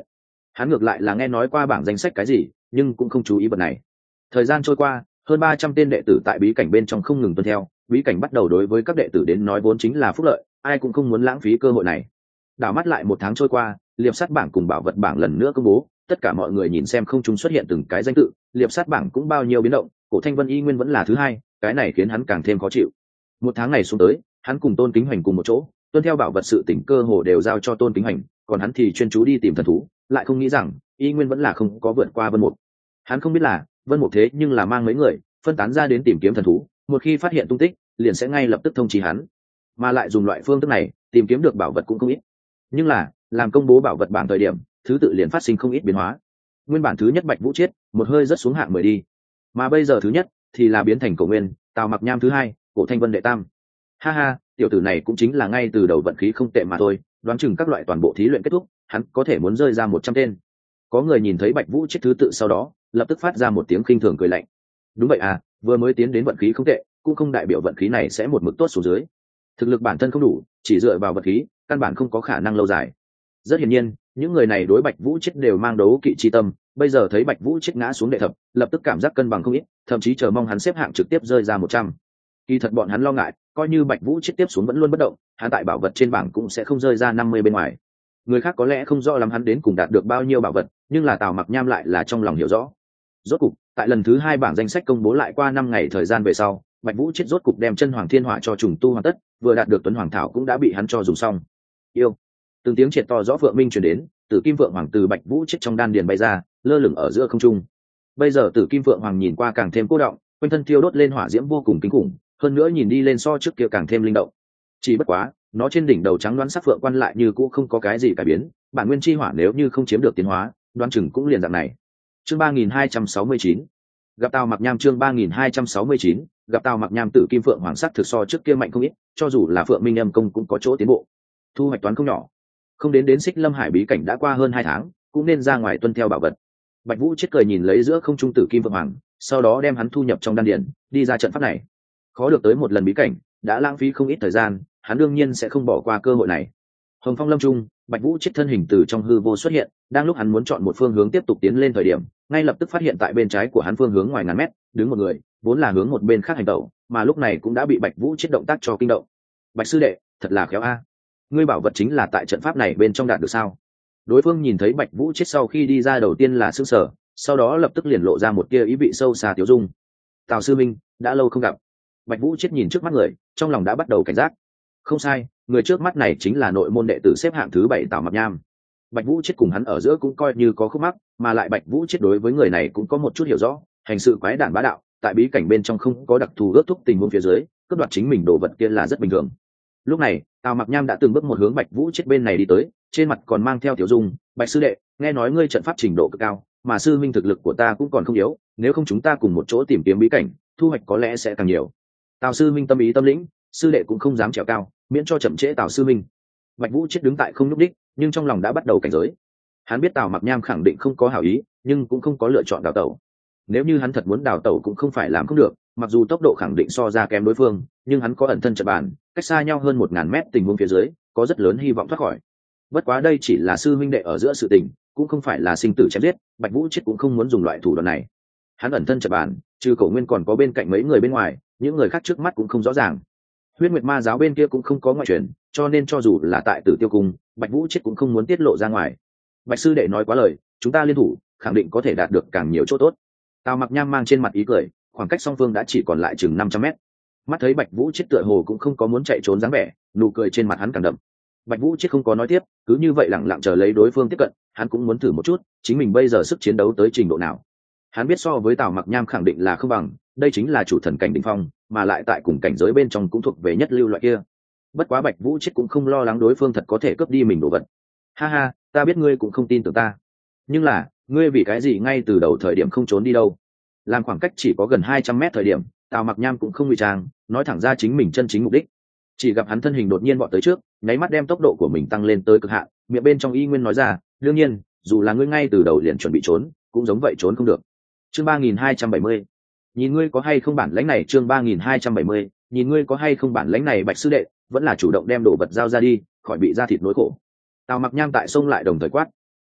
Hắn ngược lại là nghe nói qua bảng danh sách cái gì, nhưng cũng không chú ý vật này. Thời gian trôi qua, hơn 300 tên đệ tử tại bí cảnh bên trong không ngừng tuân theo, bí cảnh bắt đầu đối với các đệ tử đến nói vốn chính là phúc lợi, ai cũng không muốn lãng phí cơ hội này. Đảo mắt lại một tháng trôi qua, liệp sát bảng cùng bảo vật bảng lần nữa công bố, tất cả mọi người nhìn xem không trung xuất hiện từng cái danh tự, liệp sát bảng cũng bao nhiêu biến động, Cổ Thanh Vân y nguyên vẫn là thứ hai, cái này khiến hắn càng thêm khó chịu. Một tháng này xuống tới, hắn cùng Tôn Kính Hoành cùng một chỗ, tuân theo bảo vật sự tỉnh cơ hồ đều giao cho Tôn Kính Hoành, còn hắn thì chuyên chú đi tìm thần thú, lại không nghĩ rằng y nguyên vẫn là không có vượt qua Vân Mục. Hắn không biết là Vân Mục thế nhưng là mang mấy người phân tán ra đến tìm kiếm thần thú, một khi phát hiện tung tích liền sẽ ngay lập tức thông trì hắn, mà lại dùng loại phương thức này tìm kiếm được bảo vật cũng không ít. Nhưng là làm công bố bảo vật bảng thời điểm, thứ tự liền phát sinh không ít biến hóa. Nguyên bản thứ nhất Bạch Vũ Chiết một hơi rất xuống hạng 10 đi, mà bây giờ thứ nhất thì là biến thành Cổ Nguyên, Tào Mặc Nham thứ hai, Cổ Thanh Vân đệ tam. Ha ha, tiểu tử này cũng chính là ngay từ đầu vận khí không tệ mà thôi, đoán chừng các loại toàn bộ thí luyện kết thúc, hắn có thể muốn rơi ra 100 tên. Có người nhìn thấy Bạch Vũ Chiết thứ tự sau đó, lập tức phát ra một tiếng khinh thường cười lạnh. Đúng vậy à, vừa mới tiến đến vận khí không tệ, cũng không đại biểu vận khí này sẽ một mực tốt xuống dưới. Thực lực bản thân không đủ, chỉ dựa vào vận khí, căn bản không có khả năng lâu dài. Rất hiển nhiên, những người này đối Bạch Vũ Chiết đều mang đấu kỵ chi tâm, bây giờ thấy Bạch Vũ Chiết ngã xuống đệ thập, lập tức cảm giác cân bằng không ít, thậm chí chờ mong hắn xếp hạng trực tiếp rơi ra 100. Kỳ thật bọn hắn lo ngại, coi như Bạch Vũ Chiết tiếp xuống vẫn luôn bất động, hắn tại bảo vật trên bảng cũng sẽ không rơi ra 50 bên ngoài. Người khác có lẽ không rõ lắm hắn đến cùng đạt được bao nhiêu bảo vật, nhưng là Tào Mặc Nham lại là trong lòng hiểu rõ. Rốt cục, tại lần thứ 2 bảng danh sách công bố lại qua 5 ngày thời gian về sau, Bạch Vũ Chiết rốt cục đem chân Hoàng Thiên Hỏa cho trùng tu hoàn tất, vừa đạt được Tuấn Hoàng Thảo cũng đã bị hắn cho dùng xong. Yêu. Từng tiếng triệt to rõ vượng minh truyền đến, Tử Kim Vượng Hoàng từ Bạch Vũ Chiết trong đan điền bay ra, lơ lửng ở giữa không trung. Bây giờ Tử Kim Vượng Hoàng nhìn qua càng thêm cô động, quanh thân thiêu đốt lên hỏa diễm vô cùng kinh khủng, hơn nữa nhìn đi lên so trước kia càng thêm linh động. Chỉ bất quá, nó trên đỉnh đầu trắng đoán sắc phượng quan lại như cũ không có cái gì cải biến, bản nguyên chi hỏa nếu như không chiếm được tiến hóa, đoán chừng cũng liền dạng này. Chương 3269. Gặp Tào Mặc Nham chương 3269, gặp Tào Mặc Nham Tử Kim Phượng Hoàng sắc thực so trước kia mạnh không ít, cho dù là Phượng Minh Âm công cũng có chỗ tiến bộ. Thu hoạch toán không nhỏ. Không đến Xích Lâm Hải bí cảnh đã qua hơn 2 tháng, cũng nên ra ngoài tuân theo bảo vật. Bạch Vũ chết cười nhìn lấy giữa không trung Tử Kim Phượng Hoàng, sau đó đem hắn thu nhập trong đan điền, đi ra trận pháp này. Khó được tới một lần bí cảnh, đã lãng phí không ít thời gian, hắn đương nhiên sẽ không bỏ qua cơ hội này. Hồng Phong Lâm Trung, Bạch Vũ chết thân hình từ trong hư vô xuất hiện, đang lúc hắn muốn chọn một phương hướng tiếp tục tiến lên thời điểm, ngay lập tức phát hiện tại bên trái của hắn phương hướng ngoài ngàn mét, đứng một người, vốn là hướng một bên khác hành tẩu, mà lúc này cũng đã bị Bạch Vũ chết động tác cho kinh động. Bạch sư đệ, thật là khéo a. Ngươi bảo vật chính là tại trận pháp này bên trong đạt được sao? Đối phương nhìn thấy Bạch Vũ chết sau khi đi ra đầu tiên là sửng sở, sau đó lập tức liền lộ ra một tia ý vị sâu xa tiêu dung. Tào sư minh, đã lâu không gặp. Bạch Vũ chết nhìn trước mắt người, trong lòng đã bắt đầu cảnh giác. Không sai, người trước mắt này chính là nội môn đệ tử xếp hạng thứ 7 Tào Mặc Nham. Bạch Vũ chết cùng hắn ở giữa cũng coi như có khúc mắc, mà lại Bạch Vũ chết đối với người này cũng có một chút hiểu rõ, hành sự quái đản bá đạo, tại bí cảnh bên trong không có đặc thù ước thúc tình huống phía dưới, cướp đoạt chính mình đồ vật kia là rất bình thường. Lúc này, Tào Mặc Nham đã từng bước một hướng Bạch Vũ chết bên này đi tới, trên mặt còn mang theo tiểu dung, "Bạch sư đệ, nghe nói ngươi trận pháp trình độ cực cao, mà sư minh thực lực của ta cũng còn không yếu, nếu không chúng ta cùng một chỗ tìm kiếm bí cảnh, thu hoạch có lẽ sẽ càng nhiều." Tào sư minh tâm ý tâm lĩnh, sư đệ cũng không dám trèo cao, miễn cho chậm trễ Tào sư minh. Bạch Vũ chết đứng tại không nhúc đích, nhưng trong lòng đã bắt đầu cảnh giới. Hắn biết Tào Mặc Nham khẳng định không có hảo ý, nhưng cũng không có lựa chọn đào tẩu. Nếu như hắn thật muốn đào tẩu cũng không phải làm không được, mặc dù tốc độ khẳng định so ra kém đối phương, nhưng hắn có ẩn thân trận bàn, cách xa nhau hơn 1000 mét tình huống phía dưới, có rất lớn hy vọng thoát khỏi. Bất quá đây chỉ là sư minh đệ ở giữa sự tình, cũng không phải là sinh tử chém giết, Bạch Vũ chết cũng không muốn dùng loại thủ đoạn này. Hắn ẩn thân trận bàn, trừ Cổ Nguyên còn có bên cạnh mấy người bên ngoài, những người khác trước mắt cũng không rõ ràng. Huyết Nguyệt Ma giáo bên kia cũng không có ngoại truyền, cho nên cho dù là tại Tử Tiêu cung, Bạch Vũ chết cũng không muốn tiết lộ ra ngoài. Bạch sư đệ nói quá lời, chúng ta liên thủ, khẳng định có thể đạt được càng nhiều chỗ tốt. Tào Mặc Nham mang trên mặt ý cười, khoảng cách song phương đã chỉ còn lại chừng 500 mét. Mắt thấy Bạch Vũ chết tựa hồ cũng không có muốn chạy trốn dáng vẻ, nụ cười trên mặt hắn càng đậm. Bạch Vũ chết không có nói tiếp, cứ như vậy lặng lặng chờ lấy đối phương tiếp cận, hắn cũng muốn thử một chút, chính mình bây giờ sức chiến đấu tới trình độ nào. Hắn biết so với Tào Mặc Nham khẳng định là không bằng, đây chính là chủ thần cảnh đỉnh phong, mà lại tại cùng cảnh giới bên trong cũng thuộc về nhất lưu loại kia. Bất quá Bạch Vũ chết cũng không lo lắng đối phương thật có thể cướp đi mình đồ vật. Ha ha, ta biết ngươi cũng không tin tưởng ta, nhưng là ngươi vì cái gì ngay từ đầu thời điểm không trốn đi đâu? Làm khoảng cách chỉ có gần 200 mét thời điểm, Tào Mặc Nham cũng không ngụy trang, nói thẳng ra chính mình chân chính mục đích. Chỉ gặp hắn thân hình đột nhiên vọt tới trước, nháy mắt đem tốc độ của mình tăng lên tới cực hạn, miệng bên trong y nguyên nói ra, đương nhiên, dù là ngươi ngay từ đầu liền chuẩn bị trốn, cũng giống vậy trốn không được. Chương 3270. Nhìn ngươi có hay không bản lãnh này, chương 3270, nhìn ngươi có hay không bản lãnh này Bạch sư đệ, vẫn là chủ động đem đồ vật giao ra đi, khỏi bị ra thịt nỗi khổ. Tào Mặc Nham tại sông lại đồng thời quát.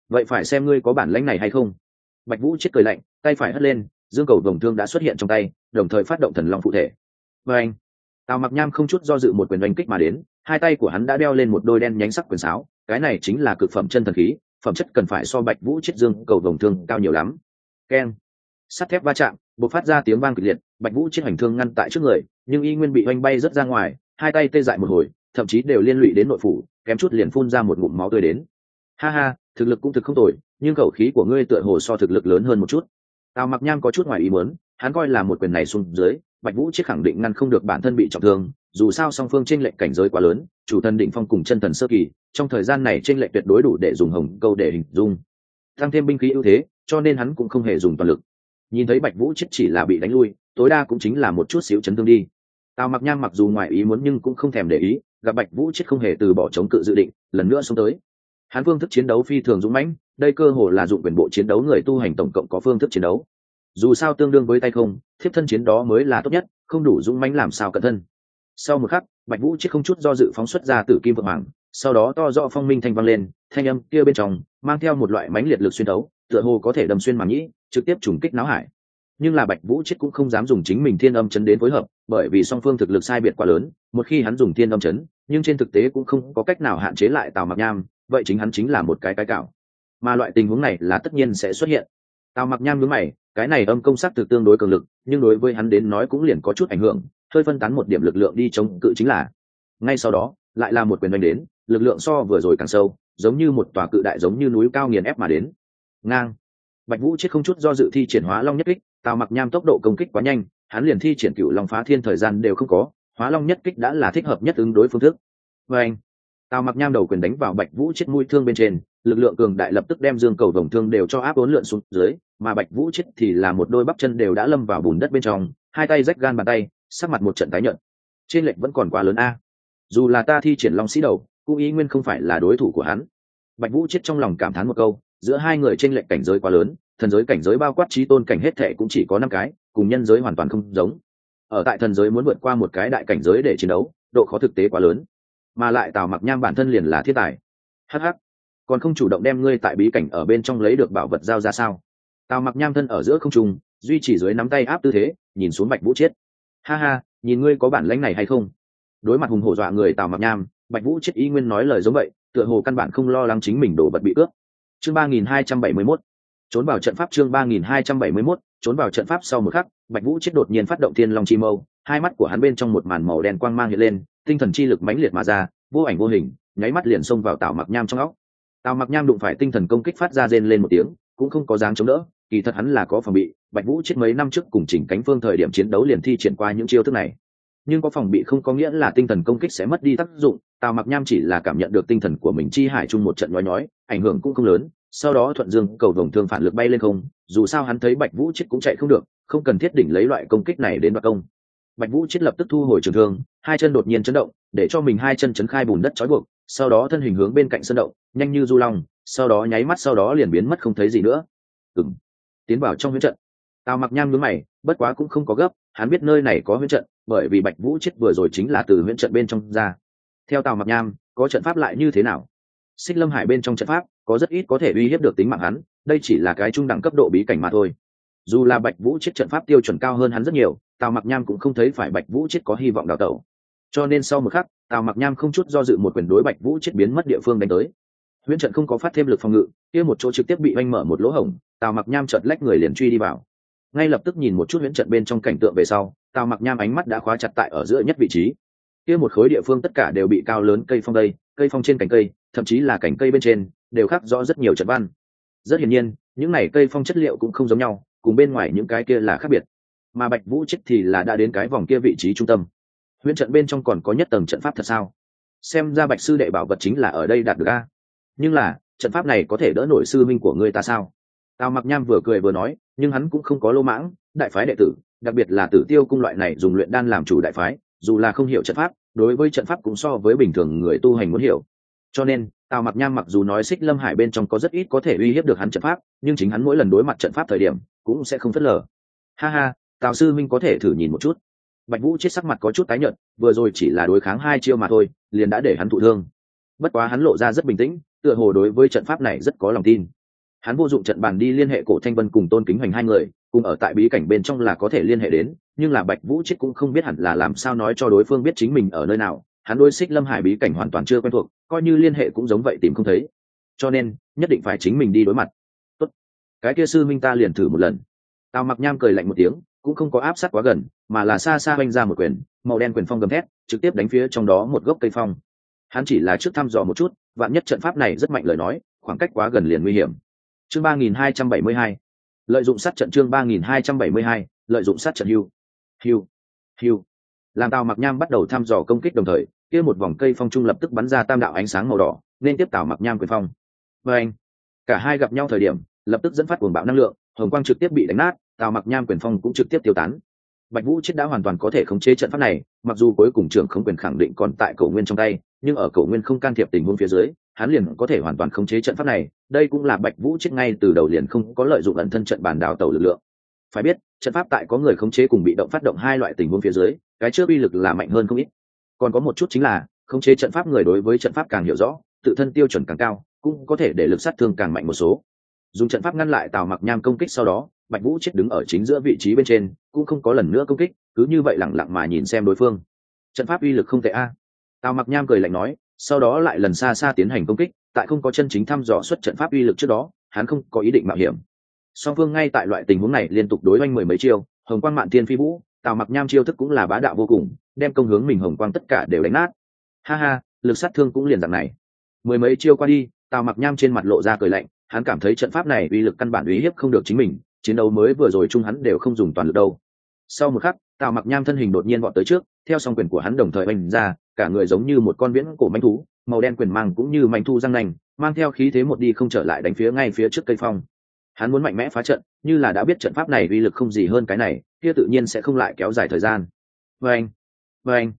vậy phải xem ngươi có bản lãnh này hay không. Bạch Vũ chết cười lạnh, tay phải hất lên, dương cầu vồng thương đã xuất hiện trong tay, đồng thời phát động thần long phụ thể. Và anh, Tào Mặc Nham không chút do dự một quyền đánh kích mà đến, hai tay của hắn đã đeo lên một đôi đen nhánh sắc quyền sáo, cái này chính là cực phẩm chân thần khí, phẩm chất cần phải so Bạch Vũ chết dương cầu vồng thương cao nhiều lắm. Keng, sắt thép va chạm, bộc phát ra tiếng vang kịch liệt, Bạch Vũ chết hành thương ngăn tại trước người, nhưng y nguyên bị oanh bay rất ra ngoài, hai tay tê dại một hồi, thậm chí đều liên lụy đến nội phủ, kém chút liền phun ra một ngụm máu tươi đến. Ha ha, thực lực cũng thực không tồi, nhưng khẩu khí của ngươi tựa hồ so thực lực lớn hơn một chút. Tào Mặc Nham có chút ngoài ý muốn, hắn coi là một quyền này xuống dưới, Bạch Vũ chết khẳng định ngăn không được bản thân bị trọng thương, dù sao song phương chênh lệch cảnh giới quá lớn, chủ thần đỉnh phong cùng chân thần sơ kỳ, trong thời gian này chênh lệch tuyệt đối đủ để dùng hồng câu để hình dung. Tăng thêm binh khí ưu thế, cho nên hắn cũng không hề dùng toàn lực. Nhìn thấy Bạch Vũ chết chỉ là bị đánh lui, tối đa cũng chính là một chút xíu chấn thương đi. Tào Mặc Nham mặc dù ngoài ý muốn nhưng cũng không thèm để ý, gặp Bạch Vũ chết không hề từ bỏ chống cự dự định, lần nữa xông tới. Hắn phương thức chiến đấu phi thường dũng mãnh, đây cơ hồ là dụng quyền bộ chiến đấu người tu hành tổng cộng có phương thức chiến đấu. Dù sao tương đương với tay không, thiếp thân chiến đó mới là tốt nhất, không đủ dũng mãnh làm sao cẩn thân. Sau một khắc, Bạch Vũ chết không chút do dự phóng xuất ra Tử Kim Vượng Hoàng, sau đó to rõ phong minh thanh vang lên, thanh âm kia bên trong mang theo một loại mãnh liệt lực xuyên đấu, tựa hồ có thể đâm xuyên màng nhĩ, trực tiếp trùng kích náo hải. Nhưng là Bạch Vũ chết cũng không dám dùng chính mình thiên âm chấn đến phối hợp, bởi vì song phương thực lực sai biệt quá lớn, một khi hắn dùng thiên âm chấn, nhưng trên thực tế cũng không có cách nào hạn chế lại Tào Mặc Nham, vậy chính hắn chính là một cái cạo. Mà loại tình huống này là tất nhiên sẽ xuất hiện. Tào Mặc Nham nhướng mày, cái này âm công sắc thực tương đối cường lực, nhưng đối với hắn đến nói cũng liền có chút ảnh hưởng, hơi phân tán một điểm lực lượng đi chống cự chính là. Ngay sau đó, lại là một quyền đánh đến, lực lượng so vừa rồi càng sâu, giống như một tòa cự đại giống như núi cao nghiền ép mà đến. Ngang. Bạch Vũ chết không chút do dự thi triển Hóa Long nhất kích, Tào Mặc Nham tốc độ công kích quá nhanh, hắn liền thi triển Cửu Long Phá Thiên thời gian đều không có, Hóa Long nhất kích đã là thích hợp nhất ứng đối phương thức. Và anh, Tào Mặc Nham đầu quyền đánh vào Bạch Vũ chết mũi thương bên trên, lực lượng cường đại lập tức đem dương cầu vòng thương đều cho áp uốn lượn xuống dưới, mà Bạch Vũ chết thì là một đôi bắp chân đều đã lâm vào bùn đất bên trong, hai tay rách gan bàn tay, sắc mặt một trận tái nhợt. Trên lệch vẫn còn quá lớn a. Dù là ta thi triển Long Sĩ Đầu, cũng ý nguyên không phải là đối thủ của hắn. Bạch Vũ chết trong lòng cảm thán một câu, giữa hai người trên lệch cảnh giới quá lớn, thần giới cảnh giới bao quát chí tôn cảnh hết thệ cũng chỉ có 5 cái, cùng nhân giới hoàn toàn không giống. Ở tại thần giới muốn vượt qua một cái đại cảnh giới để chiến đấu, độ khó thực tế quá lớn. Mà lại Tào Mặc Nham bản thân liền là thiên tài. Hắc hắc, còn không chủ động đem ngươi tại bí cảnh ở bên trong lấy được bảo vật giao ra sao? Tào Mặc Nham thân ở giữa không trung, duy chỉ dưới nắm tay áp tư thế, nhìn xuống Bạch Vũ chết. Ha ha, nhìn ngươi có bản lĩnh này hay không? Đối mặt hùng hổ dọa người Tào Mặc Nham, Bạch Vũ chết y nguyên nói lời giống vậy, tựa hồ căn bản không lo lắng chính mình đồ vật bị cướp. Chương 3271, trốn vào trận pháp. Chương 3271, trốn vào trận pháp. Sau một khắc, Bạch Vũ chết đột nhiên phát động Thiên Long Chi Mâu, hai mắt của hắn bên trong một màn màu đen quang mang hiện lên, tinh thần chi lực mãnh liệt mà ra, vô ảnh vô hình, nháy mắt liền xông vào Tào Mặc Nham trong óc. Tào Mặc Nham đụng phải tinh thần công kích phát ra rên lên một tiếng, cũng không có dáng chống đỡ, kỳ thật hắn là có phòng bị, Bạch Vũ chết mấy năm trước cùng Chỉnh Cánh Phương thời điểm chiến đấu liền thi triển qua những chiêu thức này. Nhưng có phòng bị không có nghĩa là tinh thần công kích sẽ mất đi tác dụng, Tào Mặc Nham chỉ là cảm nhận được tinh thần của mình chi hải chung một trận nhói nhói, ảnh hưởng cũng không lớn, sau đó thuận dương cầu vồng thương phản lực bay lên không, dù sao hắn thấy Bạch Vũ chết cũng chạy không được, không cần thiết đỉnh lấy loại công kích này đến đoạt công. Bạch Vũ chết lập tức thu hồi trường thương, hai chân đột nhiên chấn động, để cho mình hai chân chấn khai bùn đất trói buộc, sau đó thân hình hướng bên cạnh sân động, nhanh như du long, sau đó nháy mắt sau đó liền biến mất không thấy gì nữa. Tiến vào trong huyễn trận. Tào Mặc Nham nhướng mày, bất quá cũng không có gấp, hắn biết nơi này có huyễn trận, bởi vì Bạch Vũ chết vừa rồi chính là từ huyễn trận bên trong ra. Theo Tào Mặc Nham, có trận pháp lại như thế nào? Xích Lâm Hải bên trong trận pháp có rất ít có thể uy hiếp được tính mạng hắn, đây chỉ là cái trung đẳng cấp độ bí cảnh mà thôi. Dù là Bạch Vũ chết trận pháp tiêu chuẩn cao hơn hắn rất nhiều, Tào Mặc Nham cũng không thấy phải Bạch Vũ chết có hy vọng đào tẩu. Cho nên sau một khắc, Tào Mặc Nham không chút do dự một quyền đối Bạch Vũ chết biến mất địa phương đánh tới. Huyễn trận không có phát thêm lực phòng ngự, kia một chỗ trực tiếp bị oanh mở một lỗ hổng, Tào Mặc Nham chợt lách người liền truy đi vào. Ngay lập tức nhìn một chút huyễn trận bên trong cảnh tượng về sau, Tào Mặc Nham ánh mắt đã khóa chặt tại ở giữa nhất vị trí. Kia một khối địa phương tất cả đều bị cao lớn cây phong đây, cây phong trên cành cây, thậm chí là cành cây bên trên, đều khắc rõ rất nhiều trận văn. Rất hiển nhiên, những này cây phong chất liệu cũng không giống nhau, cùng bên ngoài những cái kia là khác biệt. Mà Bạch Vũ chết thì là đã đến cái vòng kia vị trí trung tâm. Huyễn trận bên trong còn có nhất tầng trận pháp thật sao? Xem ra Bạch sư đệ bảo vật chính là ở đây đạt được a. Nhưng là, trận pháp này có thể đỡ nổi sư minh của ngươi ta sao? Tào Mặc Nham vừa cười vừa nói, nhưng hắn cũng không có lô mãng, đại phái đệ tử, đặc biệt là Tử Tiêu cung loại này dùng luyện đan làm chủ đại phái, dù là không hiểu trận pháp, đối với trận pháp cũng so với bình thường người tu hành muốn hiểu. Cho nên, Tào Mặc Nham mặc dù nói Xích Lâm Hải bên trong có rất ít có thể uy hiếp được hắn trận pháp, nhưng chính hắn mỗi lần đối mặt trận pháp thời điểm, cũng sẽ không phớt lờ. Ha ha, Tào sư minh có thể thử nhìn một chút. Bạch Vũ chết sắc mặt có chút tái nhợt, vừa rồi chỉ là đối kháng 2 chiêu mà thôi, liền đã để hắn thụ thương. Bất quá hắn lộ ra rất bình tĩnh, tựa hồ đối với trận pháp này rất có lòng tin. Hắn vô dụng trận bàn đi liên hệ Cổ Thanh Vân cùng Tôn Kính Hoành hai người, cùng ở tại bí cảnh bên trong là có thể liên hệ đến, nhưng là Bạch Vũ Chết cũng không biết hẳn là làm sao nói cho đối phương biết chính mình ở nơi nào. Hắn đối Xích Lâm Hải bí cảnh hoàn toàn chưa quen thuộc, coi như liên hệ cũng giống vậy tìm không thấy, cho nên nhất định phải chính mình đi đối mặt. Tốt, cái kia sư minh ta liền thử một lần. Tào Mặc Nham cười lạnh một tiếng, cũng không có áp sát quá gần, mà là xa xa vung ra một quyền, màu đen quyền phong gầm thét, trực tiếp đánh phía trong đó một gốc cây phong. Hắn chỉ là trước thăm dò một chút, vạn nhất trận pháp này rất mạnh lời nói, khoảng cách quá gần liền nguy hiểm. Chương 3272, lợi dụng sát trận. Chương 3272, lợi dụng sát trận. Hưu. Làm Tào Mặc Nham bắt đầu thăm dò công kích đồng thời, kia một vòng cây phong trung lập tức bắn ra tam đạo ánh sáng màu đỏ, nên tiếp Tào Mặc Nham quyền phong. Và anh, cả hai gặp nhau thời điểm, lập tức dẫn phát cuồng bạo năng lượng, hồng quang trực tiếp bị đánh nát, Tào Mặc Nham quyền phong cũng trực tiếp tiêu tán. Bạch Vũ Chết đã hoàn toàn có thể khống chế trận pháp này, mặc dù cuối cùng trưởng không quyền khẳng định còn tại Cổ Nguyên trong tay, nhưng ở Cổ Nguyên không can thiệp tình huống phía dưới, hắn liền có thể hoàn toàn khống chế trận pháp này. Đây cũng là Bạch Vũ Chết ngay từ đầu liền không có lợi dụng ẩn thân trận bàn đào tẩu lực lượng. Phải biết, trận pháp tại có người khống chế cùng bị động phát động hai loại tình huống phía dưới, cái trước uy lực là mạnh hơn không ít. Còn có một chút chính là, khống chế trận pháp người đối với trận pháp càng hiểu rõ, tự thân tiêu chuẩn càng cao, cũng có thể để lực sát thương càng mạnh một số. Dùng trận pháp ngăn lại Tào Mặc Nham công kích sau đó, Bạch Vũ Chết đứng ở chính giữa vị trí bên trên, cũng không có lần nữa công kích, cứ như vậy lặng lặng mà nhìn xem đối phương. Trận pháp uy lực không tệ a. Tào Mặc Nham cười lạnh nói, sau đó lại lần xa xa tiến hành công kích, tại không có chân chính thăm dò xuất trận pháp uy lực trước đó, hắn không có ý định mạo hiểm. Song phương ngay tại loại tình huống này liên tục đối oanh mười mấy chiêu, hồng quang mạn tiên phi vũ, Tào Mặc Nham chiêu thức cũng là bá đạo vô cùng, đem công hướng mình hồng quang tất cả đều đánh nát. Ha ha, lực sát thương cũng liền dạng này. Mười mấy chiêu qua đi, Tào Mặc Nham trên mặt lộ ra cười lạnh, hắn cảm thấy trận pháp này uy lực căn bản uy hiếp không được chính mình, chiến đấu mới vừa rồi chung hắn đều không dùng toàn lực đâu. Sau một khắc, Tào Mặc Nham thân hình đột nhiên vọt tới trước, theo song quyền của hắn đồng thời oanh ra, cả người giống như một con viễn cổ manh thú, màu đen quyền mang cũng như manh thu răng nanh, mang theo khí thế một đi không trở lại đánh phía ngay phía trước cây phong. Hắn muốn mạnh mẽ phá trận, như là đã biết trận pháp này uy lực không gì hơn cái này, kia tự nhiên sẽ không lại kéo dài thời gian. Vâng.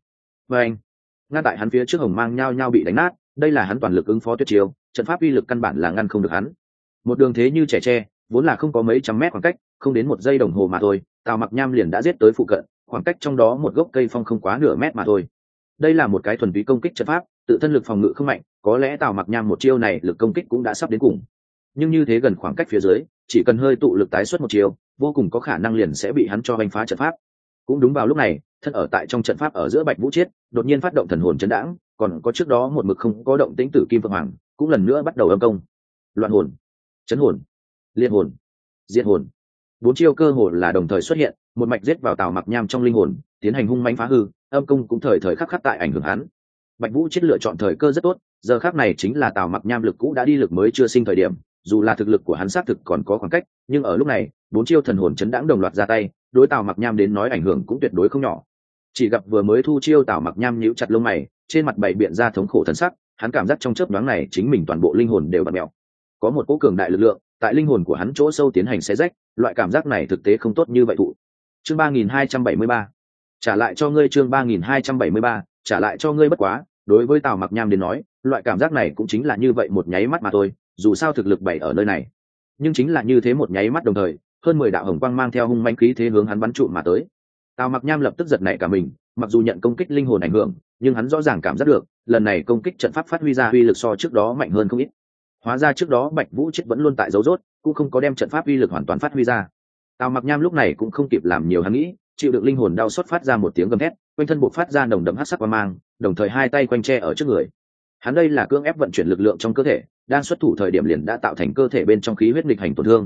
Ngay tại hắn phía trước hồng mang nhao nhao bị đánh nát, đây là hắn toàn lực ứng phó tuyệt chiêu, trận pháp uy lực căn bản là ngăn không được hắn. Một đường thế như trẻ tre, vốn là không có mấy trăm mét khoảng cách, không đến một giây đồng hồ mà thôi, Tào Mặc Nham liền đã giết tới phụ cận, khoảng cách trong đó một gốc cây phong không quá nửa mét mà thôi. Đây là một cái thuần túy công kích trận pháp, tự thân lực phòng ngự không mạnh, có lẽ Tào Mặc Nham một chiêu này lực công kích cũng đã sắp đến cùng. Nhưng như thế gần khoảng cách phía dưới, chỉ cần hơi tụ lực tái xuất một chiêu, vô cùng có khả năng liền sẽ bị hắn cho đánh phá trận pháp. Cũng đúng vào lúc này, thân ở tại trong trận pháp ở giữa Bạch Vũ Chết đột nhiên phát động thần hồn chấn đãng, còn có trước đó một mực không có động tĩnh Tử Kim Phượng Hoàng cũng lần nữa bắt đầu âm công. Loạn hồn, chấn hồn, liên hồn, diệt hồn, bốn chiêu cơ hồ là đồng thời xuất hiện, một mạch giết vào Tào Mặc Nham trong linh hồn, tiến hành hung mãnh phá hư, âm công cũng thời thời khắc khắc tại ảnh hưởng hắn. Bạch Vũ Chết lựa chọn thời cơ rất tốt, giờ khắc này chính là Tào Mặc Nham lực cũ đã đi lực mới chưa sinh thời điểm, dù là thực lực của hắn xác thực còn có khoảng cách, nhưng ở lúc này, bốn chiêu thần hồn chấn đãng đồng loạt ra tay, đối Tào Mặc Nham đến nói ảnh hưởng cũng tuyệt đối không nhỏ. Chỉ gặp vừa mới thu chiêu Tào Mặc Nham nhíu chặt lông mày, trên mặt bày biện ra thống khổ thần sắc, hắn cảm giác trong chớp nhoáng này chính mình toàn bộ linh hồn đều bặm mèo. Có một cỗ cường đại lực lượng tại linh hồn của hắn chỗ sâu tiến hành xé rách, loại cảm giác này thực tế không tốt như vậy thụ. Chương 3273, trả lại cho ngươi. Chương 3273, trả lại cho ngươi. Bất quá, đối với Tào Mặc Nham đến nói, loại cảm giác này cũng chính là như vậy một nháy mắt mà thôi, dù sao thực lực bày ở nơi này. Nhưng chính là như thế một nháy mắt đồng thời, hơn 10 đạo hồng quang mang theo hung mãnh khí thế hướng hắn bắn trụm mà tới. Tào Mặc Nham lập tức giật nảy cả mình, mặc dù nhận công kích linh hồn ảnh hưởng, nhưng hắn rõ ràng cảm giác được, lần này công kích trận pháp phát huy ra uy lực so trước đó mạnh hơn không ít. Hóa ra trước đó Bạch Vũ Chết vẫn luôn tại dấu rốt, cũng không có đem trận pháp uy lực hoàn toàn phát huy ra. Tào Mặc Nham lúc này cũng không kịp làm nhiều hắn nghĩ, chịu đựng linh hồn đau xót phát ra một tiếng gầm thét, quanh thân bộc phát ra nồng đậm hắc sắc quang mang, đồng thời hai tay quanh che ở trước người. Hắn đây là cưỡng ép vận chuyển lực lượng trong cơ thể, đang xuất thủ thời điểm liền đã tạo thành cơ thể bên trong khí huyết nghịch hành tổn thương.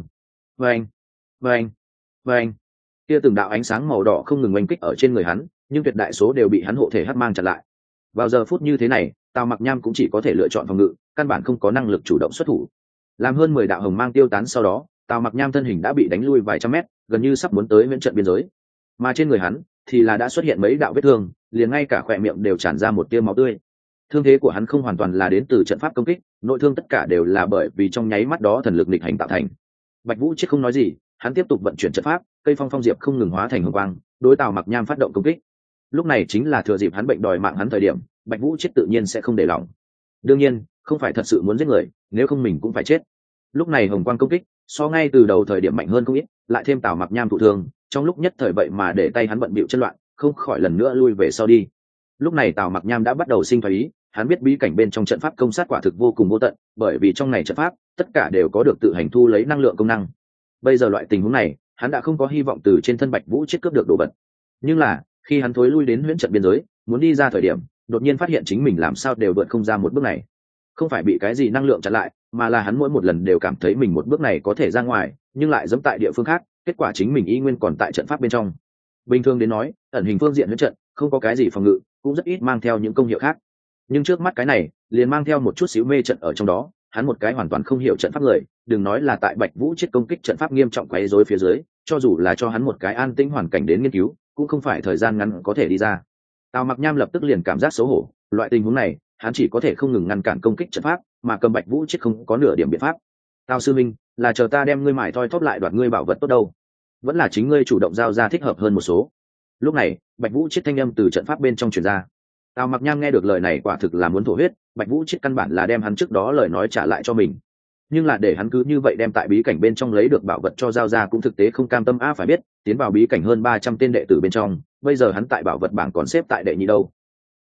Vâng. Kia từng đạo ánh sáng màu đỏ không ngừng oanh kích ở trên người hắn, nhưng tuyệt đại số đều bị hắn hộ thể hắc mang chặn lại. Vào giờ phút như thế này, Tào Mặc Nham cũng chỉ có thể lựa chọn phòng ngự, căn bản không có năng lực chủ động xuất thủ. Làm hơn 10 đạo hồng mang tiêu tán sau đó, Tào Mặc Nham thân hình đã bị đánh lui vài trăm mét, gần như sắp muốn tới miễn trận biên giới. Mà trên người hắn thì là đã xuất hiện mấy đạo vết thương, liền ngay cả khóe miệng đều tràn ra một tia máu tươi. Thương thế của hắn không hoàn toàn là đến từ trận pháp công kích, nội thương tất cả đều là bởi vì trong nháy mắt đó thần lực nghịch hành tạo thành. Bạch Vũ Chết không nói gì, hắn tiếp tục vận chuyển trận pháp, cây phong phong diệp không ngừng hóa thành hồng quang, đối Tào Mặc Nham phát động công kích. Lúc này chính là thừa dịp hắn bệnh đòi mạng hắn thời điểm, Bạch Vũ Chết tự nhiên sẽ không để lòng. Đương nhiên, không phải thật sự muốn giết người, nếu không mình cũng phải chết. Lúc này hồng quang công kích, so ngay từ đầu thời điểm mạnh hơn không ít, lại thêm Tào Mặc Nham thụ thương, trong lúc nhất thời vậy mà để tay hắn bận bịu chân loạn, không khỏi lần nữa lui về sau đi. Lúc này Tào Mặc Nham đã bắt đầu sinh thái ý, hắn biết bí cảnh bên trong trận pháp công sát quả thực vô cùng vô tận, bởi vì trong này trận pháp tất cả đều có được tự hành thu lấy năng lượng công năng. Bây giờ loại tình huống này, hắn đã không có hy vọng từ trên thân Bạch Vũ Chiết cướp được đồ vật. Nhưng là, khi hắn thối lui đến huyễn trận biên giới, muốn đi ra thời điểm, đột nhiên phát hiện chính mình làm sao đều vượt không ra một bước này. Không phải bị cái gì năng lượng chặn lại, mà là hắn mỗi một lần đều cảm thấy mình một bước này có thể ra ngoài, nhưng lại giẫm tại địa phương khác, kết quả chính mình y nguyên còn tại trận pháp bên trong. Bình thường đến nói, ẩn hình phương diện huyễn trận không có cái gì phòng ngự, cũng rất ít mang theo những công hiệu khác. Nhưng trước mắt cái này, liền mang theo một chút xíu mê trận ở trong đó, hắn một cái hoàn toàn không hiểu trận pháp người, đừng nói là tại Bạch Vũ Chiết công kích trận pháp nghiêm trọng quấy rối phía dưới, cho dù là cho hắn một cái an tĩnh hoàn cảnh đến nghiên cứu, cũng không phải thời gian ngắn có thể đi ra. Tào Mặc Nham lập tức liền cảm giác xấu hổ, loại tình huống này, hắn chỉ có thể không ngừng ngăn cản công kích trận pháp, mà cầm Bạch Vũ Chiết không có nửa điểm biện pháp. Tào sư minh, là chờ ta đem ngươi mải thoi thóp lại đoạt ngươi bảo vật tốt đâu, vẫn là chính ngươi chủ động giao ra thích hợp hơn một số. Lúc này, Bạch Vũ Chiết thanh âm từ trận pháp bên trong truyền ra. Tào Mặc Nham nghe được lời này quả thực là muốn thổ huyết, Bạch Vũ Chiết căn bản là đem hắn trước đó lời nói trả lại cho mình, nhưng là để hắn cứ như vậy đem tại bí cảnh bên trong lấy được bảo vật cho giao ra cũng thực tế không cam tâm. Phải biết tiến vào bí cảnh hơn 300 tên đệ tử bên trong, bây giờ hắn tại bảo vật bảng còn xếp tại đệ nhị đâu,